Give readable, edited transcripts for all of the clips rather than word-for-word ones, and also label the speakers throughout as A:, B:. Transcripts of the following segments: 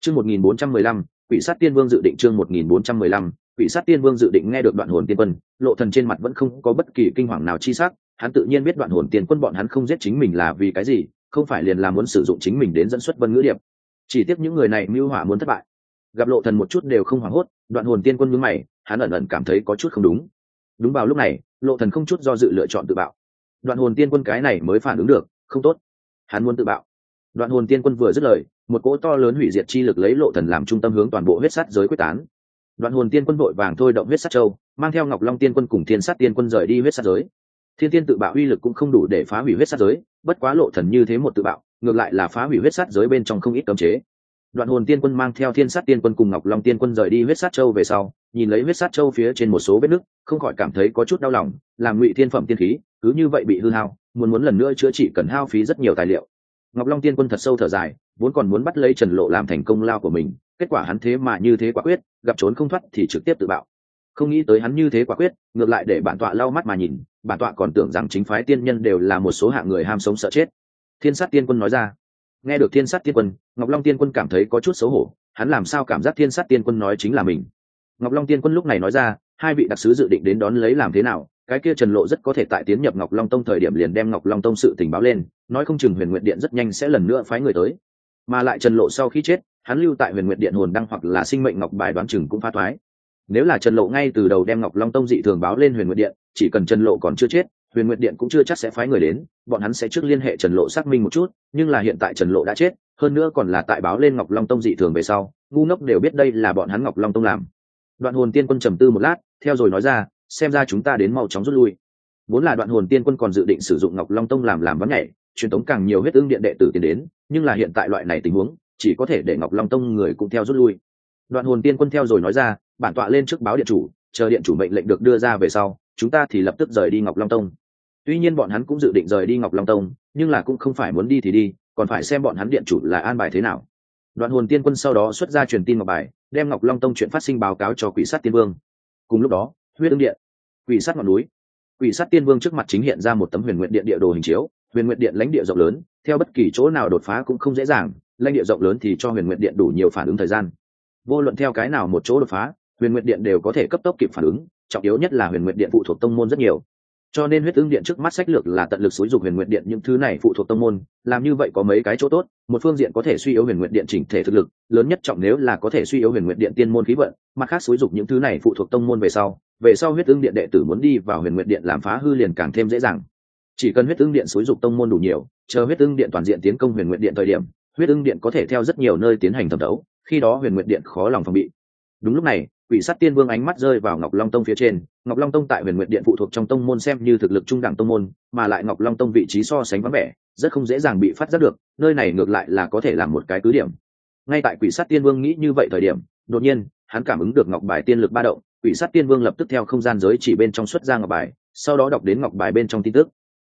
A: Chương 1415, Quỷ sát tiên vương dự định. Chương 1415, Quỷ sát tiên vương dự định. Nghe được Đoạn Hồn Tiên Quân, Lộ Thần trên mặt vẫn không có bất kỳ kinh hoàng nào chi sắc, hắn tự nhiên biết Đoạn Hồn Tiên Quân bọn hắn không giết chính mình là vì cái gì, không phải liền là muốn sử dụng chính mình đến dẫn xuất Vân Ngữ Điệp. Chỉ tiếc những người này mưu họa muốn thất bại. Gặp Lộ Thần một chút đều không hoảng hốt, Đoạn Hồn Tiên Quân nhướng mày, hắn ẩn ẩn cảm thấy có chút không đúng. Đúng vào lúc này, Lộ Thần không chút do dự lựa chọn tự bạo. Đoạn Hồn Tiên Quân cái này mới phản ứng được, không tốt, hắn muốn tự bạo. Đoạn Hồn Tiên Quân vừa dứt lời, một cỗ to lớn hủy diệt chi lực lấy Lộ Thần làm trung tâm hướng toàn bộ huyết sát giới quyết tán. Đoạn Hồn Tiên Quân vội vàng thôi động huyết sát châu, mang theo Ngọc Long Tiên Quân cùng Thiên Sát Tiên Quân rời đi huyết sát giới. Thiên Tiên tự bạo uy lực cũng không đủ để phá hủy huyết sát giới, bất quá Lộ Thần như thế một tự bạo, ngược lại là phá hủy huyết sát giới bên trong không ít cấm chế. Đoạn Hồn Tiên Quân mang theo Thiên Sát Tiên Quân cùng Ngọc Long Tiên Quân rời đi huyết sát châu về sau, nhìn lấy huyết sát châu phía trên một số vết nứt, không khỏi cảm thấy có chút đau lòng, làm Ngụy Thiên phẩm tiên khí, cứ như vậy bị hư hao, muốn lần nữa chữa trị cần hao phí rất nhiều tài liệu. Ngọc Long Tiên Quân thật sâu thở dài, vốn còn muốn bắt lấy Trần Lộ làm thành công lao của mình, kết quả hắn thế mà như thế quả quyết, gặp trốn không thoát thì trực tiếp tự bạo. Không nghĩ tới hắn như thế quả quyết, ngược lại để bản tọa lau mắt mà nhìn, bản tọa còn tưởng rằng chính phái tiên nhân đều là một số hạng người ham sống sợ chết. Thiên Sát Tiên Quân nói ra. Nghe được Thiên Sát Tiên Quân, Ngọc Long Tiên Quân cảm thấy có chút xấu hổ, hắn làm sao cảm giác Thiên Sát Tiên Quân nói chính là mình. Ngọc Long Tiên Quân lúc này nói ra, hai vị đặc sứ dự định đến đón lấy làm thế nào? Cái kia Trần Lộ rất có thể tại tiến nhập Ngọc Long Tông thời điểm liền đem Ngọc Long Tông sự tình báo lên, nói không chừng Huyền Nguyệt Điện rất nhanh sẽ lần nữa phái người tới. Mà lại Trần Lộ sau khi chết, hắn lưu tại Huyền Nguyệt Điện hồn đăng hoặc là sinh mệnh ngọc bài đoán chừng cũng phá thoái. Nếu là Trần Lộ ngay từ đầu đem Ngọc Long Tông dị thường báo lên Huyền Nguyệt Điện, chỉ cần Trần Lộ còn chưa chết, Huyền Nguyệt Điện cũng chưa chắc sẽ phái người đến, bọn hắn sẽ trước liên hệ Trần Lộ xác minh một chút, nhưng là hiện tại Trần Lộ đã chết, hơn nữa còn là tại báo lên Ngọc Long Tông dị thường về sau, ngu ngốc đều biết đây là bọn hắn Ngọc Long Tông làm. Đoạn Hồn Tiên Quân trầm tư một lát, theo rồi nói ra, xem ra chúng ta đến mau chóng rút lui. Vốn là Đoạn Hồn Tiên Quân còn dự định sử dụng Ngọc Long Tông làm ván nhảy, truyền tống càng nhiều huyết ương điện đệ tử tiến đến, nhưng là hiện tại loại này tình huống, chỉ có thể để Ngọc Long Tông người cũng theo rút lui. Đoạn Hồn Tiên Quân theo rồi nói ra, bản tọa lên trước báo điện chủ, chờ điện chủ mệnh lệnh được đưa ra về sau, chúng ta thì lập tức rời đi Ngọc Long Tông. Tuy nhiên bọn hắn cũng dự định rời đi Ngọc Long Tông, nhưng là cũng không phải muốn đi thì đi, còn phải xem bọn hắn điện chủ là an bài thế nào. Đoạn Hồn Tiên Quân sau đó xuất ra truyền tin ngọc bài, đem Ngọc Long Tông chuyện phát sinh báo cáo cho Quỷ Sát Tiên Vương. Cùng lúc đó, huyết ương điện, Quỷ Sát ngọn núi, Quỷ Sát Tiên Vương trước mặt chính hiện ra một tấm Huyền Nguyệt Điện địa đồ hình chiếu. Huyền Nguyệt Điện lãnh địa rộng lớn, theo bất kỳ chỗ nào đột phá cũng không dễ dàng, lãnh địa rộng lớn thì cho Huyền Nguyệt Điện đủ nhiều phản ứng thời gian. Vô luận theo cái nào một chỗ đột phá, Huyền Nguyệt Điện đều có thể cấp tốc kịp phản ứng, trọng yếu nhất là Huyền Nguyệt Điện phụ thuộc tông môn rất nhiều. Cho nên huyết ương điện trước mắt sách lược là tận lực xúi dục Huyền Nguyệt Điện những thứ này phụ thuộc tông môn, làm như vậy có mấy cái chỗ tốt, một phương diện có thể suy yếu Huyền Nguyệt Điện chỉnh thể thực lực, lớn nhất trọng nếu là có thể suy yếu Huyền Nguyệt Điện tiên môn khí vận, mặt khác xúi dục những thứ này phụ thuộc tông môn về sau huyết ương điện đệ tử muốn đi vào Huyền Nguyệt Điện làm phá hư liền càng thêm dễ dàng. Chỉ cần huyết ương điện xúi dục tông môn đủ nhiều, chờ huyết ương điện toàn diện tiến công Huyền Nguyệt Điện thời điểm, huyết ương điện có thể theo rất nhiều nơi tiến hành thẩm đấu, khi đó Huyền Nguyệt Điện khó lòng phòng bị. Đúng lúc này, Quỷ Sát Tiên Vương ánh mắt rơi vào Ngọc Long Tông phía trên. Ngọc Long Tông tại Huyền Nguyệt Điện phụ thuộc trong tông môn xem như thực lực trung đẳng tông môn, mà lại Ngọc Long Tông vị trí so sánh vắng vẻ, rất không dễ dàng bị phát giác được, nơi này ngược lại là có thể làm một cái cứ điểm. Ngay tại Quỷ Sát Tiên Vương nghĩ như vậy thời điểm, đột nhiên, hắn cảm ứng được ngọc bài tiên lực ba động, Quỷ Sát Tiên Vương lập tức theo không gian giới chỉ bên trong xuất ra ngọc bài, sau đó đọc đến ngọc bài bên trong tin tức.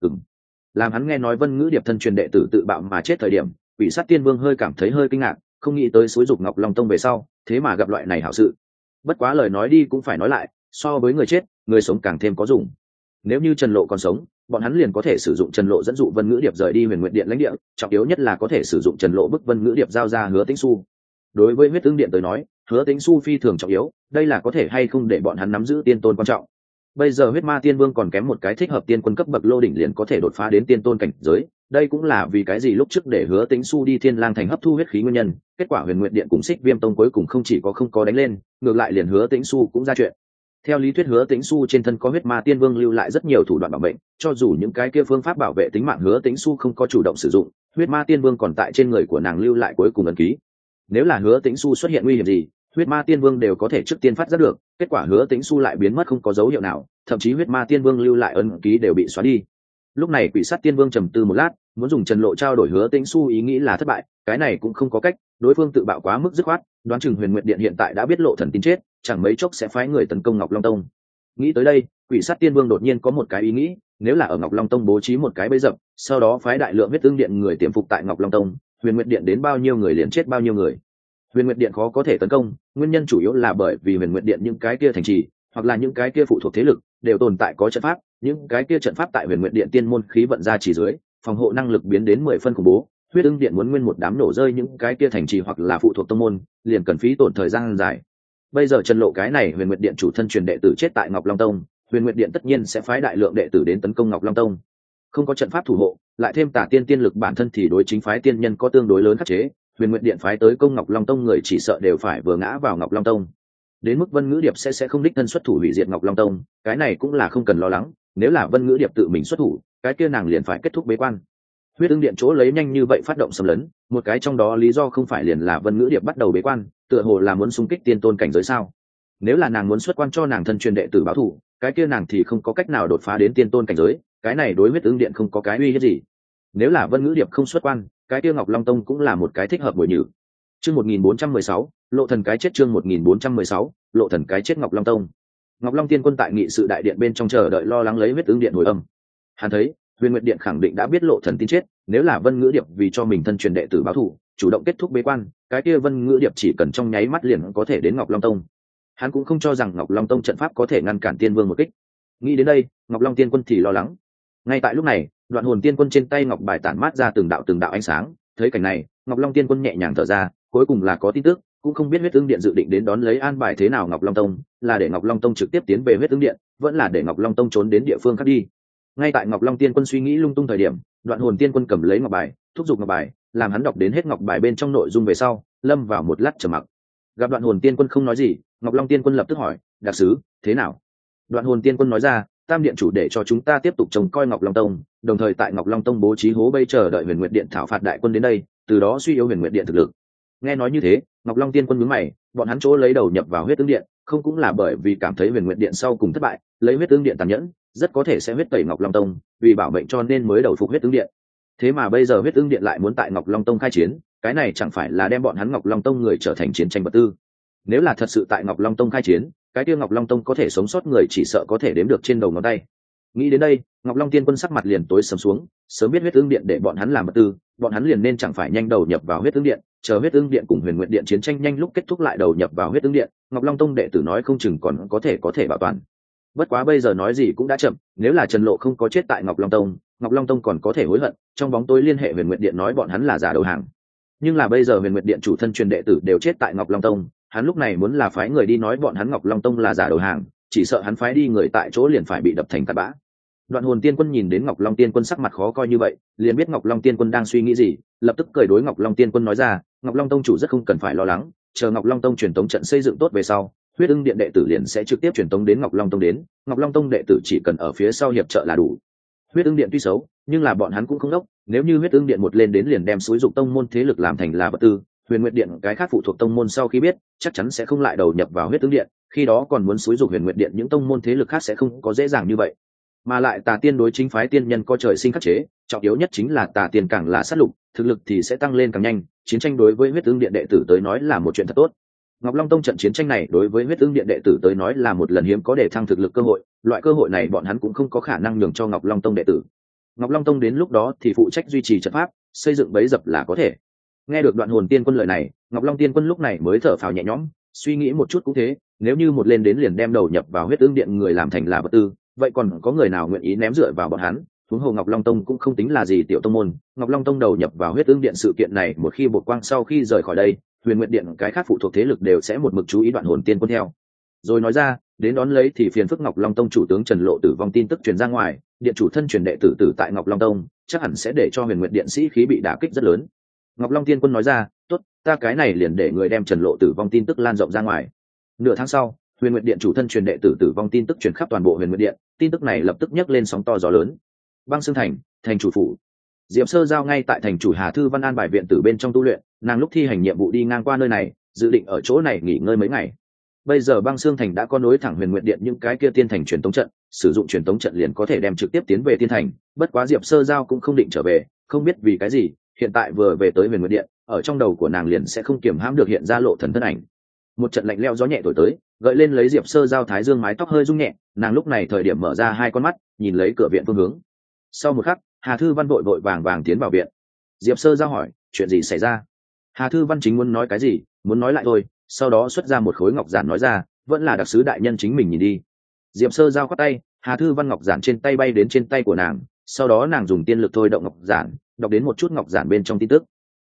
A: Làm hắn nghe nói Vân Ngữ Điệp thân truyền đệ tử tự bạo mà chết thời điểm, Quỷ Sát Tiên Vương hơi cảm thấy hơi kinh ngạc, không nghĩ tới xúi dục Ngọc Long Tông về sau, thế mà gặp loại này hảo sự. Bất quá lời nói đi cũng phải nói lại, so với người chết, người sống càng thêm có dùng. Nếu như Trần Lộ còn sống, bọn hắn liền có thể sử dụng Trần Lộ dẫn dụ Vân Ngữ Điệp rời đi Huyền Nguyệt Điện lãnh địa, trọng yếu nhất là có thể sử dụng Trần Lộ bức Vân Ngữ Điệp giao ra Hứa Tĩnh Xu. Đối với huyết ương điện tới nói, Hứa Tĩnh Xu phi thường trọng yếu, đây là có thể hay không để bọn hắn nắm giữ tiên tôn quan trọng. Bây giờ huyết ma tiên vương còn kém một cái thích hợp tiên quân cấp bậc lô đỉnh liền có thể đột phá đến tiên tôn cảnh giới, đây cũng là vì cái gì lúc trước để Hứa Tĩnh Xu đi Thiên Lang thành hấp thu huyết khí nguyên nhân. Kết quả Huyền Nguyệt Điện cùng Xích Viêm Tông cuối cùng không chỉ có không có đánh lên, ngược lại liền Hứa Tĩnh Xu cũng ra chuyện. Theo lý thuyết Hứa Tĩnh Xu trên thân có huyết ma tiên vương lưu lại rất nhiều thủ đoạn bảo mệnh, cho dù những cái kia phương pháp bảo vệ tính mạng Hứa Tĩnh Xu không có chủ động sử dụng, huyết ma tiên vương còn tại trên người của nàng lưu lại cuối cùng ấn ký. Nếu là Hứa Tĩnh Xu xuất hiện nguy hiểm gì, huyết ma tiên vương đều có thể trước tiên phát giác được, kết quả Hứa Tĩnh Xu lại biến mất không có dấu hiệu nào, thậm chí huyết ma tiên vương lưu lại ấn ký đều bị xóa đi. Lúc này Quỷ Sát Tiên Vương trầm tư một lát, muốn dùng Trần Lộ trao đổi Hứa Tĩnh Xu ý nghĩ là thất bại, cái này cũng không có cách, đối phương tự bạo quá mức dứt khoát, đoán chừng Huyền Nguyệt Điện hiện tại đã biết Lộ Thần tin chết, chẳng mấy chốc sẽ phái người tấn công Ngọc Long Tông. Nghĩ tới đây, Quỷ Sát Tiên Vương đột nhiên có một cái ý nghĩ, nếu là ở Ngọc Long Tông bố trí một cái bẫy dập, sau đó phái đại lượng huyết ương điện người tiềm phục tại Ngọc Long Tông, Huyền Nguyệt Điện đến bao nhiêu người liền chết bao nhiêu người. Huyền Nguyệt Điện khó có thể tấn công, nguyên nhân chủ yếu là bởi vì Huyền Nguyệt Điện những cái kia thành trì, hoặc là những cái kia phụ thuộc thế lực, đều tồn tại có trận pháp, những cái kia trận pháp tại Huyền Nguyệt Điện tiên môn khí vận ra chỉ dưới, phòng hộ năng lực biến đến 10 phân khủng bố, huyết ưng điện muốn nguyên một đám nổ rơi những cái kia thành trì hoặc là phụ thuộc tông môn, liền cần phí tổn thời gian dài. Bây giờ Trần Lộ cái này Huyền Nguyệt Điện chủ thân truyền đệ tử chết tại Ngọc Long Tông, Huyền Nguyệt Điện tất nhiên sẽ phái đại lượng đệ tử đến tấn công Ngọc Long Tông. Không có trận pháp thủ hộ, lại thêm Tả Tiên tiên lực bản thân thì đối chính phái tiên nhân có tương đối lớn khắc chế, Huyền Nguyệt Điện phái tới công Ngọc Long Tông người chỉ sợ đều phải vừa ngã vào Ngọc Long Tông. Đến mức Vân Ngữ Điệp sẽ không đích thân xuất thủ hủy diệt Ngọc Long Tông, cái này cũng là không cần lo lắng, nếu là Vân Ngữ Điệp tự mình xuất thủ, cái kia nàng liền phải kết thúc bế quan. Huyết ưng điện chỗ lấy nhanh như vậy phát động xâm lấn, một cái trong đó lý do không phải liền là Vân Ngữ Điệp bắt đầu bế quan, tựa hồ là muốn xung kích tiên tôn cảnh giới sao? Nếu là nàng muốn xuất quan cho nàng thân truyền đệ tử báo thù, cái kia nàng thì không có cách nào đột phá đến tiên tôn cảnh giới, cái này đối huyết ưng điện không có cái uy hiếp gì. Nếu là Vân Ngữ Điệp không xuất quan, cái kia Ngọc Long Tông cũng là một cái thích hợp bồi nhử. Chương 1416, Lộ Thần cái chết. Chương 1416, Lộ Thần cái chết. Ngọc Long Tông. Ngọc Long Tiên Quân tại nghị sự đại điện bên trong chờ đợi lo lắng lấy huyết ưng điện hồi âm. Hắn thấy Huyền Nguyệt Điện khẳng định đã biết Lộ Thần tin chết, nếu là Vân Ngữ Điệp vì cho mình thân truyền đệ tử báo thù, chủ động kết thúc bế quan, cái kia Vân Ngữ Điệp chỉ cần trong nháy mắt liền có thể đến Ngọc Long Tông. Hắn cũng không cho rằng Ngọc Long Tông trận pháp có thể ngăn cản Tiên Vương một kích. Nghĩ đến đây, Ngọc Long Tiên Quân thì lo lắng. Ngay tại lúc này, Đoạn Hồn Tiên Quân trên tay ngọc bài tản mát ra từng đạo ánh sáng, thấy cảnh này, Ngọc Long Tiên Quân nhẹ nhàng thở ra, cuối cùng là có tin tức, cũng không biết huyết ưng điện dự định đến đón lấy an bài thế nào Ngọc Long Tông, là để Ngọc Long Tông trực tiếp tiến về huyết ưng điện, vẫn là để Ngọc Long Tông trốn đến địa phương khác đi. Ngay tại Ngọc Long Tiên Quân suy nghĩ lung tung thời điểm, Đoạn Hồn Tiên Quân cầm lấy ngọc bài, thúc giục ngọc bài, làm hắn đọc đến hết ngọc bài bên trong nội dung về sau, lâm vào một lát trầm mặc. Gặp Đoạn Hồn Tiên Quân không nói gì, Ngọc Long Tiên Quân lập tức hỏi: "Đặc sứ, thế nào?" Đoạn Hồn Tiên Quân nói ra: "Tam điện chủ để cho chúng ta tiếp tục trông coi Ngọc Long Tông, đồng thời tại Ngọc Long Tông bố trí hố bây chờ đợi Huyền Nguyệt Điện thảo phạt đại quân đến đây, từ đó suy yếu Huyền Nguyệt Điện thực lực." Nghe nói như thế, Ngọc Long Tiên Quân nhướng mày, bọn hắn chỗ lấy đầu nhập vào huyết ưng điện, không cũng là bởi vì cảm thấy Huyền Nguyệt Điện sau cùng thất bại, lấy huyết ưng điện tàn nhẫn, rất có thể sẽ huyết tẩy Ngọc Long Tông, vì bảo mệnh cho nên mới đầu phục huyết ưng điện. Thế mà bây giờ huyết ưng điện lại muốn tại Ngọc Long Tông khai chiến, cái này chẳng phải là đem bọn hắn Ngọc Long Tông người trở thành chiến tranh vật tư. Nếu là thật sự tại Ngọc Long Tông khai chiến, cái kia Ngọc Long Tông có thể sống sót người chỉ sợ có thể đếm được trên đầu ngón tay. Nghĩ đến đây, Ngọc Long Tiên Quân sắc mặt liền tối sầm xuống, sớm biết huyết ưng điện để bọn hắn làm vật tư, bọn hắn liền nên chẳng phải nhanh đầu nhập vào huyết ưng điện, chờ huyết ưng điện cùng Huyền Nguyệt Điện chiến tranh nhanh lúc kết thúc lại đầu nhập vào huyết ưng điện, Ngọc Long Tông đệ tử nói không chừng còn có thể bảo toàn. Bất quá bây giờ nói gì cũng đã chậm, nếu là Trần Lộ không có chết tại Ngọc Long Tông còn có thể hối hận, trong bóng tối liên hệ Huyền Nguyệt Điện nói bọn hắn là giả đầu hàng. Nhưng là bây giờ Huyền Nguyệt Điện chủ thân truyền đệ tử đều chết tại Ngọc Long Tông, hắn lúc này muốn là phái người đi nói bọn hắn Ngọc Long Tông là giả đầu hàng, chỉ sợ hắn phái đi người tại chỗ liền phải bị đập thành tạt bã. Đoạn Hồn Tiên Quân nhìn đến Ngọc Long Tiên Quân sắc mặt khó coi như vậy, liền biết Ngọc Long Tiên Quân đang suy nghĩ gì, lập tức cười đối Ngọc Long Tiên Quân nói ra: "Ngọc Long Tông chủ rất không cần phải lo lắng, chờ Ngọc Long Tông truyền tống trận xây dựng tốt về sau, huyết ưng điện đệ tử liền sẽ trực tiếp truyền tống đến Ngọc Long Tông đến, Ngọc Long Tông đệ tử chỉ cần ở phía sau hiệp trợ là đủ." Huyết ưng điện tuy xấu, nhưng là bọn hắn cũng không đốc, nếu như huyết ưng điện một lên đến liền đem xúi dục tông môn thế lực làm thành là vật tư, Huyền Nguyệt Điện cái khác phụ thuộc tông môn sau khi biết, chắc chắn sẽ không lại đầu nhập vào huyết ưng điện, khi đó còn muốn xúi dục Huyền Nguyệt Điện những tông môn thế lực khác sẽ không có dễ dàng như vậy. Mà lại Tà Tiên đối chính phái tiên nhân có trời sinh khắc chế, trọng yếu nhất chính là Tà Tiên càng là sát lục, thực lực thì sẽ tăng lên càng nhanh, chiến tranh đối với huyết ưng điện đệ tử tới nói là một chuyện thật tốt. Ngọc Long Tông trận chiến tranh này đối với huyết ưng điện đệ tử tới nói là một lần hiếm có để thăng thực lực cơ hội, loại cơ hội này bọn hắn cũng không có khả năng nhường cho Ngọc Long Tông đệ tử. Ngọc Long Tông đến lúc đó thì phụ trách duy trì trận pháp, xây dựng bẫy dập là có thể. Nghe được Đoạn Hồn Tiên Quân lời này, Ngọc Long Tiên Quân lúc này mới thở phào nhẹ nhõm, suy nghĩ một chút cũng thế, nếu như một lên đến liền đem đầu nhập vào huyết ưng điện người làm thành là vật tư, vậy còn có người nào nguyện ý ném dựa vào bọn hắn? Huống hồ Ngọc Long Tông cũng không tính là gì tiểu tông môn, Ngọc Long Tông đầu nhập vào huyết ưng điện sự kiện này một khi bột quang sau khi rời khỏi đây, Huyền Nguyệt Điện cái khác phụ thuộc thế lực đều sẽ một mực chú ý Đoạn Hồn Tiên Quân theo. Rồi nói ra, đến đón lấy thì phiền phức Ngọc Long Tông chủ tướng Trần Lộ tử vong tin tức truyền ra ngoài, điện chủ thân truyền đệ tử tử tại Ngọc Long Tông, chắc hẳn sẽ để cho Huyền Nguyệt Điện sĩ khí bị đả kích rất lớn. Ngọc Long Tiên Quân nói ra: "Tốt, ta cái này liền để người đem Trần Lộ tử vong tin tức lan rộng ra ngoài." Nửa tháng sau, Huyền Nguyệt Điện chủ thân truyền đệ tử tử vong tin tức truyền khắp toàn bộ Huyền Nguyệt Điện, tin tức này lập tức nhấc lên sóng to gió lớn. Băng Xương Thành, thành chủ phủ. Diệp Sơ giao ngay tại thành chủ Hà Thư Văn an bài viện tử bên trong tu luyện, nàng lúc thi hành nhiệm vụ đi ngang qua nơi này, dự định ở chỗ này nghỉ ngơi mấy ngày. Bây giờ Băng Xương Thành đã có nối thẳng Huyền Nguyệt Điện những cái kia tiên thành truyền tống trận, sử dụng truyền tống trận liền có thể đem trực tiếp tiến về tiên thành, bất quá Diệp Sơ giao cũng không định trở về, không biết vì cái gì, hiện tại vừa về tới Huyền Nguyệt Điện, ở trong đầu của nàng liền sẽ không kiềm hãm được hiện ra Lộ Thần thân ảnh. Một trận lạnh lẽo gió nhẹ thổi tới, gợi lên lấy Diệp Sơ giao thái dương mái tóc hơi rung nhẹ, nàng lúc này thời điểm mở ra hai con mắt, nhìn lấy cửa viện phương hướng. Sau một khắc, Hà Thư Văn vội vàng tiến vào viện. Diệp Sơ giao hỏi: "Chuyện gì xảy ra?" Hà Thư Văn chính muốn nói cái gì, muốn nói lại thôi, sau đó xuất ra một khối ngọc giản nói ra: "Vẫn là đặc sứ đại nhân chính mình nhìn đi." Diệp Sơ giao quát tay, Hà Thư Văn ngọc giản trên tay bay đến trên tay của nàng, sau đó nàng dùng tiên lực thôi động ngọc giản, đọc đến một chút ngọc giản bên trong tin tức.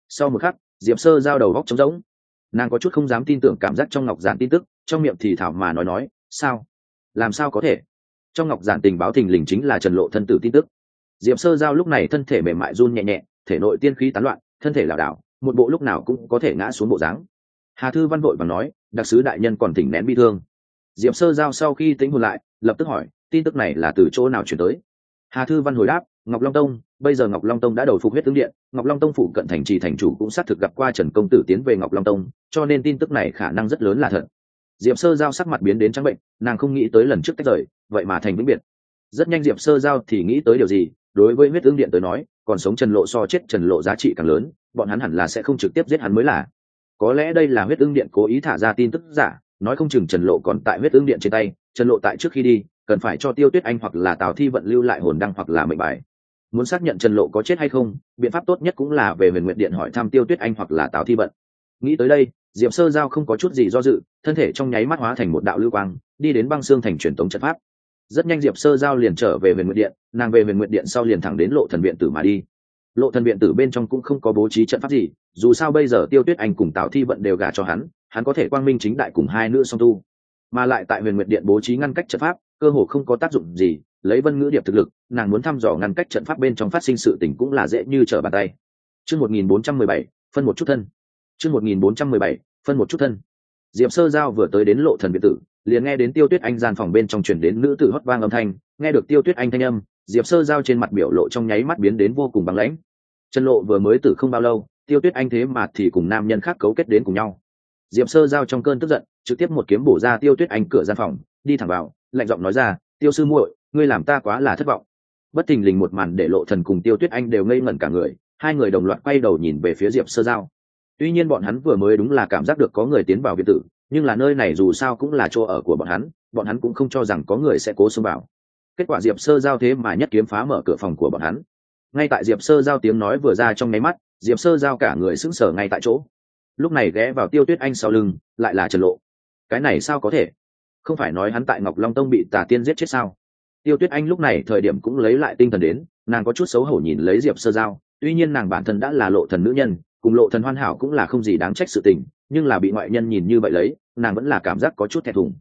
A: Sau một khắc, Diệp Sơ Giao đầu góc trống rỗng, nàng có chút không dám tin tưởng cảm giác trong ngọc giản tin tức, trong miệng thì thảo mà nói sao, làm sao có thể. Trong ngọc giản tình báo thình lình chính là Trần Lộ thân tử tin tức. Diệp Sơ Giao lúc này thân thể mềm mại run nhẹ nhẹ, thể nội tiên khí tán loạn, thân thể lảo đảo, một bộ lúc nào cũng có thể ngã xuống bộ dáng. Hà Thư Văn vội vàng nói, đặc sứ đại nhân còn thỉnh nén bi thương. Diệp Sơ Giao sau khi tĩnh hồn lại, lập tức hỏi, tin tức này là từ chỗ nào chuyển tới? Hà Thư Văn hồi đáp, Ngọc Long Tông, bây giờ Ngọc Long Tông đã đầu phục huyết tướng điện, Ngọc Long Tông phụ cận thành trì thành chủ cũng xác thực gặp qua Trần công tử tiến về Ngọc Long Tông, cho nên tin tức này khả năng rất lớn là thật. Diệp Sơ Giao sắc mặt biến đến trắng bệnh, nàng không nghĩ tới lần trước tách rời, vậy mà thành vĩnh biệt. Rất nhanh Diệp Sơ Giao thì nghĩ tới điều gì, đối với huyết tướng điện tới nói, còn sống Trần Lộ so chết Trần Lộ giá trị càng lớn, bọn hắn hẳn là sẽ không trực tiếp giết hắn mới là. Có lẽ đây là huyết tướng điện cố ý thả ra tin tức giả, nói không chừng Trần Lộ còn tại huyết tướng điện trên tay, Trần Lộ tại trước khi đi, cần phải cho Tiêu Tuyết Anh hoặc là Tào Thi Vận lưu lại hồn đăng hoặc là mệnh bài. Muốn xác nhận Trần Lộ có chết hay không, biện pháp tốt nhất cũng là về Huyền Nguyệt Điện hỏi thăm Tiêu Tuyết Anh hoặc là Tào Thi Vận. Nghĩ tới đây, Diệp Sơ Giao không có chút gì do dự, thân thể trong nháy mắt hóa thành một đạo lưu quang, đi đến Băng Xương thành truyền tống trận pháp. Rất nhanh Diệp Sơ Giao liền trở về Huyền Nguyệt Điện, nàng về Huyền Nguyệt Điện sau liền thẳng đến Lộ Thần viện tử mà đi. Lộ Thần viện tử bên trong cũng không có bố trí trận pháp gì, dù sao bây giờ Tiêu Tuyết Anh cùng Tào Thi Vận đều gả cho hắn có thể quang minh chính đại cùng hai nữ song tu. Mà lại tại Huyền Nguyệt Điện bố trí ngăn cách trận pháp, cơ hồ không có tác dụng gì, lấy Vân Ngữ Điệp thực lực, nàng muốn thăm dò ngăn cách trận pháp bên trong phát sinh sự tình cũng là dễ như trở bàn tay. Chương 1417, phân một chút thân. Chương 1417, phân một chút thân. Diệp Sơ Giao vừa tới đến Lộ Thần viện tử, liền nghe đến Tiêu Tuyết Anh gian phòng bên trong truyền đến nữ tử hót vang âm thanh, nghe được Tiêu Tuyết Anh thanh âm, Diệp Sơ Giao trên mặt biểu lộ trong nháy mắt biến đến vô cùng băng lãnh. Trần Lộ vừa mới tử không bao lâu, Tiêu Tuyết Anh thế mà thì cùng nam nhân khác cấu kết đến cùng nhau. Diệp Sơ Giao trong cơn tức giận, trực tiếp một kiếm bổ ra Tiêu Tuyết Anh cửa gian phòng, đi thẳng vào, lạnh giọng nói ra, Tiêu sư muội, ngươi làm ta quá là thất vọng. Bất thình lình một màn để Lộ Thần cùng Tiêu Tuyết Anh đều ngây ngẩn cả người, hai người đồng loạt quay đầu nhìn về phía Diệp Sơ Giao. Tuy nhiên bọn hắn vừa mới đúng là cảm giác được có người tiến vào viện tử, nhưng là nơi này dù sao cũng là chỗ ở của bọn hắn cũng không cho rằng có người sẽ cố xông vào. Kết quả Diệp Sơ Giao thế mà nhất kiếm phá mở cửa phòng của bọn hắn. Ngay tại Diệp Sơ Giao tiếng nói vừa ra trong nháy mắt, Diệp Sơ Giao cả người sững sờ ngay tại chỗ. Lúc này ghé vào Tiêu Tuyết Anh sau lưng, lại là Trần Lộ. Cái này sao có thể? Không phải nói hắn tại Ngọc Long Tông bị Tà Tiên giết chết sao? Tiêu Tuyết Anh lúc này thời điểm cũng lấy lại tinh thần đến, nàng có chút xấu hổ nhìn lấy Diệp Sơ Giao, tuy nhiên nàng bản thân đã là Lộ Thần nữ nhân, cùng Lộ Thần hoàn hảo cũng là không gì đáng trách sự tình, nhưng là bị ngoại nhân nhìn như vậy lấy, nàng vẫn là cảm giác có chút thẹn thùng.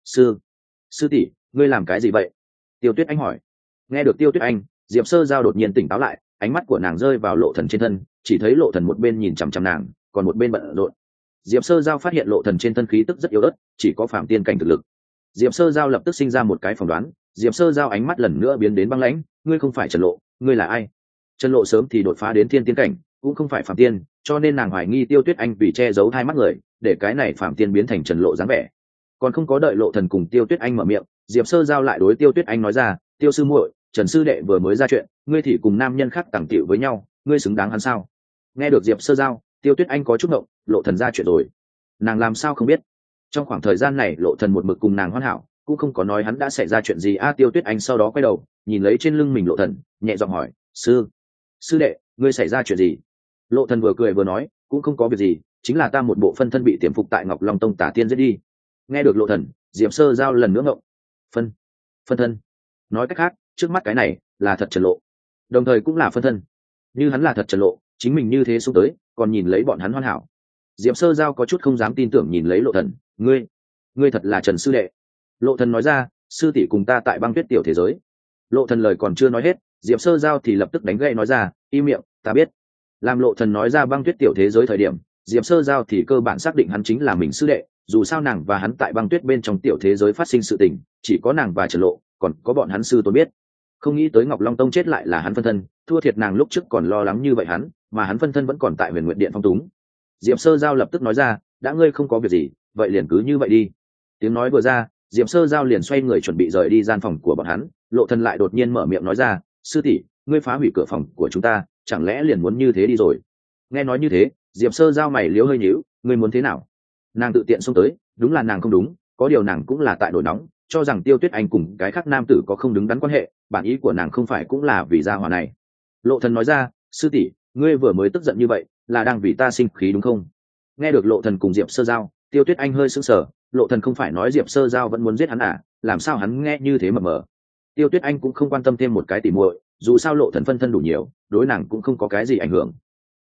A: Sư tỷ, ngươi làm cái gì vậy? Tiêu Tuyết Anh hỏi. Nghe được Tiêu Tuyết Anh, Diệp Sơ Giao đột nhiên tỉnh táo lại, ánh mắt của nàng rơi vào Lộ Thần trên thân, chỉ thấy Lộ Thần một bên nhìn chằm chằm nàng, còn một bên bận rộn. Diệp Sơ Giao phát hiện Lộ Thần trên thân khí tức rất yếu ớt, chỉ có phàm tiên cảnh thực lực. Diệp Sơ Giao lập tức sinh ra một cái phỏng đoán, Diệp Sơ Giao ánh mắt lần nữa biến đến băng lãnh, ngươi không phải Trần Lộ, ngươi là ai? Trần Lộ sớm thì đột phá đến thiên tiên cảnh, cũng không phải phàm tiên, cho nên nàng hoài nghi Tiêu Tuyết Anh vì che giấu hai mắt người, để cái này phàm tiên biến thành Trần Lộ dáng vẻ. Còn không có đợi Lộ Thần cùng Tiêu Tuyết Anh mở miệng, Diệp Sơ Giao lại đối Tiêu Tuyết Anh nói ra, Tiêu sư muội, Trần sư đệ vừa mới ra chuyện, ngươi thì cùng nam nhân khác tàng tiệu với nhau, ngươi xứng đáng hắn sao? Nghe được Diệp Sơ Giao, Tiêu Tuyết Anh có chút ngộng, Lộ Thần ra chuyện rồi. Nàng làm sao không biết? Trong khoảng thời gian này Lộ Thần một mực cùng nàng hoàn hảo, cũng không có nói hắn đã xảy ra chuyện gì. Tiêu Tuyết Anh sau đó quay đầu, nhìn lấy trên lưng mình Lộ Thần, nhẹ giọng hỏi, sư đệ, ngươi xảy ra chuyện gì? Lộ Thần vừa cười vừa nói, cũng không có việc gì, chính là ta một bộ phân thân bị tiềm phục tại Ngọc Long Tông Tả Tiên giết đi. Nghe được Lộ Thần, Diệp Sơ Giao lần nữa ngộng. Phân thân, nói cách khác, trước mắt cái này là thật Trần Lộ, đồng thời cũng là phân thân. Như hắn là thật Trần Lộ, chính mình như thế xuống tới, còn nhìn lấy bọn hắn hoàn hảo. Diệp Sơ Giao có chút không dám tin tưởng nhìn lấy Lộ Thần, ngươi thật là Trần sư đệ? Lộ Thần nói ra, sư tỷ cùng ta tại Băng Tuyết tiểu thế giới. Lộ Thần lời còn chưa nói hết, Diệp Sơ Giao thì lập tức đánh gậy nói ra, im miệng, ta biết. Làm Lộ Thần nói ra Băng Tuyết tiểu thế giới thời điểm, Diệp Sơ Giao thì cơ bản xác định hắn chính là mình sư đệ, dù sao nàng và hắn tại Băng Tuyết bên trong tiểu thế giới phát sinh sự tình, chỉ có nàng và Trần Lộ, còn có bọn hắn sư tôn biết. Không nghĩ tới Ngọc Long Tông chết lại là hắn phân thân, thua thiệt nàng lúc trước còn lo lắng như vậy mà hắn phân thân vẫn còn tại Huyền Nguyệt Điện phong túng. Diệp Sơ Giao lập tức nói ra, đã ngươi không có việc gì, vậy liền cứ như vậy đi. Tiếng nói vừa ra, Diệp Sơ Giao liền xoay người chuẩn bị rời đi gian phòng của bọn hắn, Lộ Thần lại đột nhiên mở miệng nói ra, sư tỷ, ngươi phá hủy cửa phòng của chúng ta, chẳng lẽ liền muốn như thế đi rồi? Nghe nói như thế, Diệp Sơ Giao mày liếu hơi nhíu, ngươi muốn thế nào? Nàng tự tiện xông tới, đúng là nàng không đúng, có điều nàng cũng là tại nổi nóng, cho rằng Tiêu Tuyết Anh cùng cái khác nam tử có không đứng đắn quan hệ, bản ý của nàng không phải cũng là vì gia hỏa này. Lộ Thần nói ra, sư tỷ, ngươi vừa mới tức giận như vậy, là đang vì ta sinh khí đúng không? Nghe được Lộ Thần cùng Diệp Sơ Giao, Tiêu Tuyết Anh hơi sững sờ, Lộ Thần không phải nói Diệp Sơ Giao vẫn muốn giết hắn à, làm sao hắn nghe như thế mờ mờ. Tiêu Tuyết Anh cũng không quan tâm thêm một cái tỉ muội, dù sao Lộ Thần phân thân đủ nhiều, đối nàng cũng không có cái gì ảnh hưởng.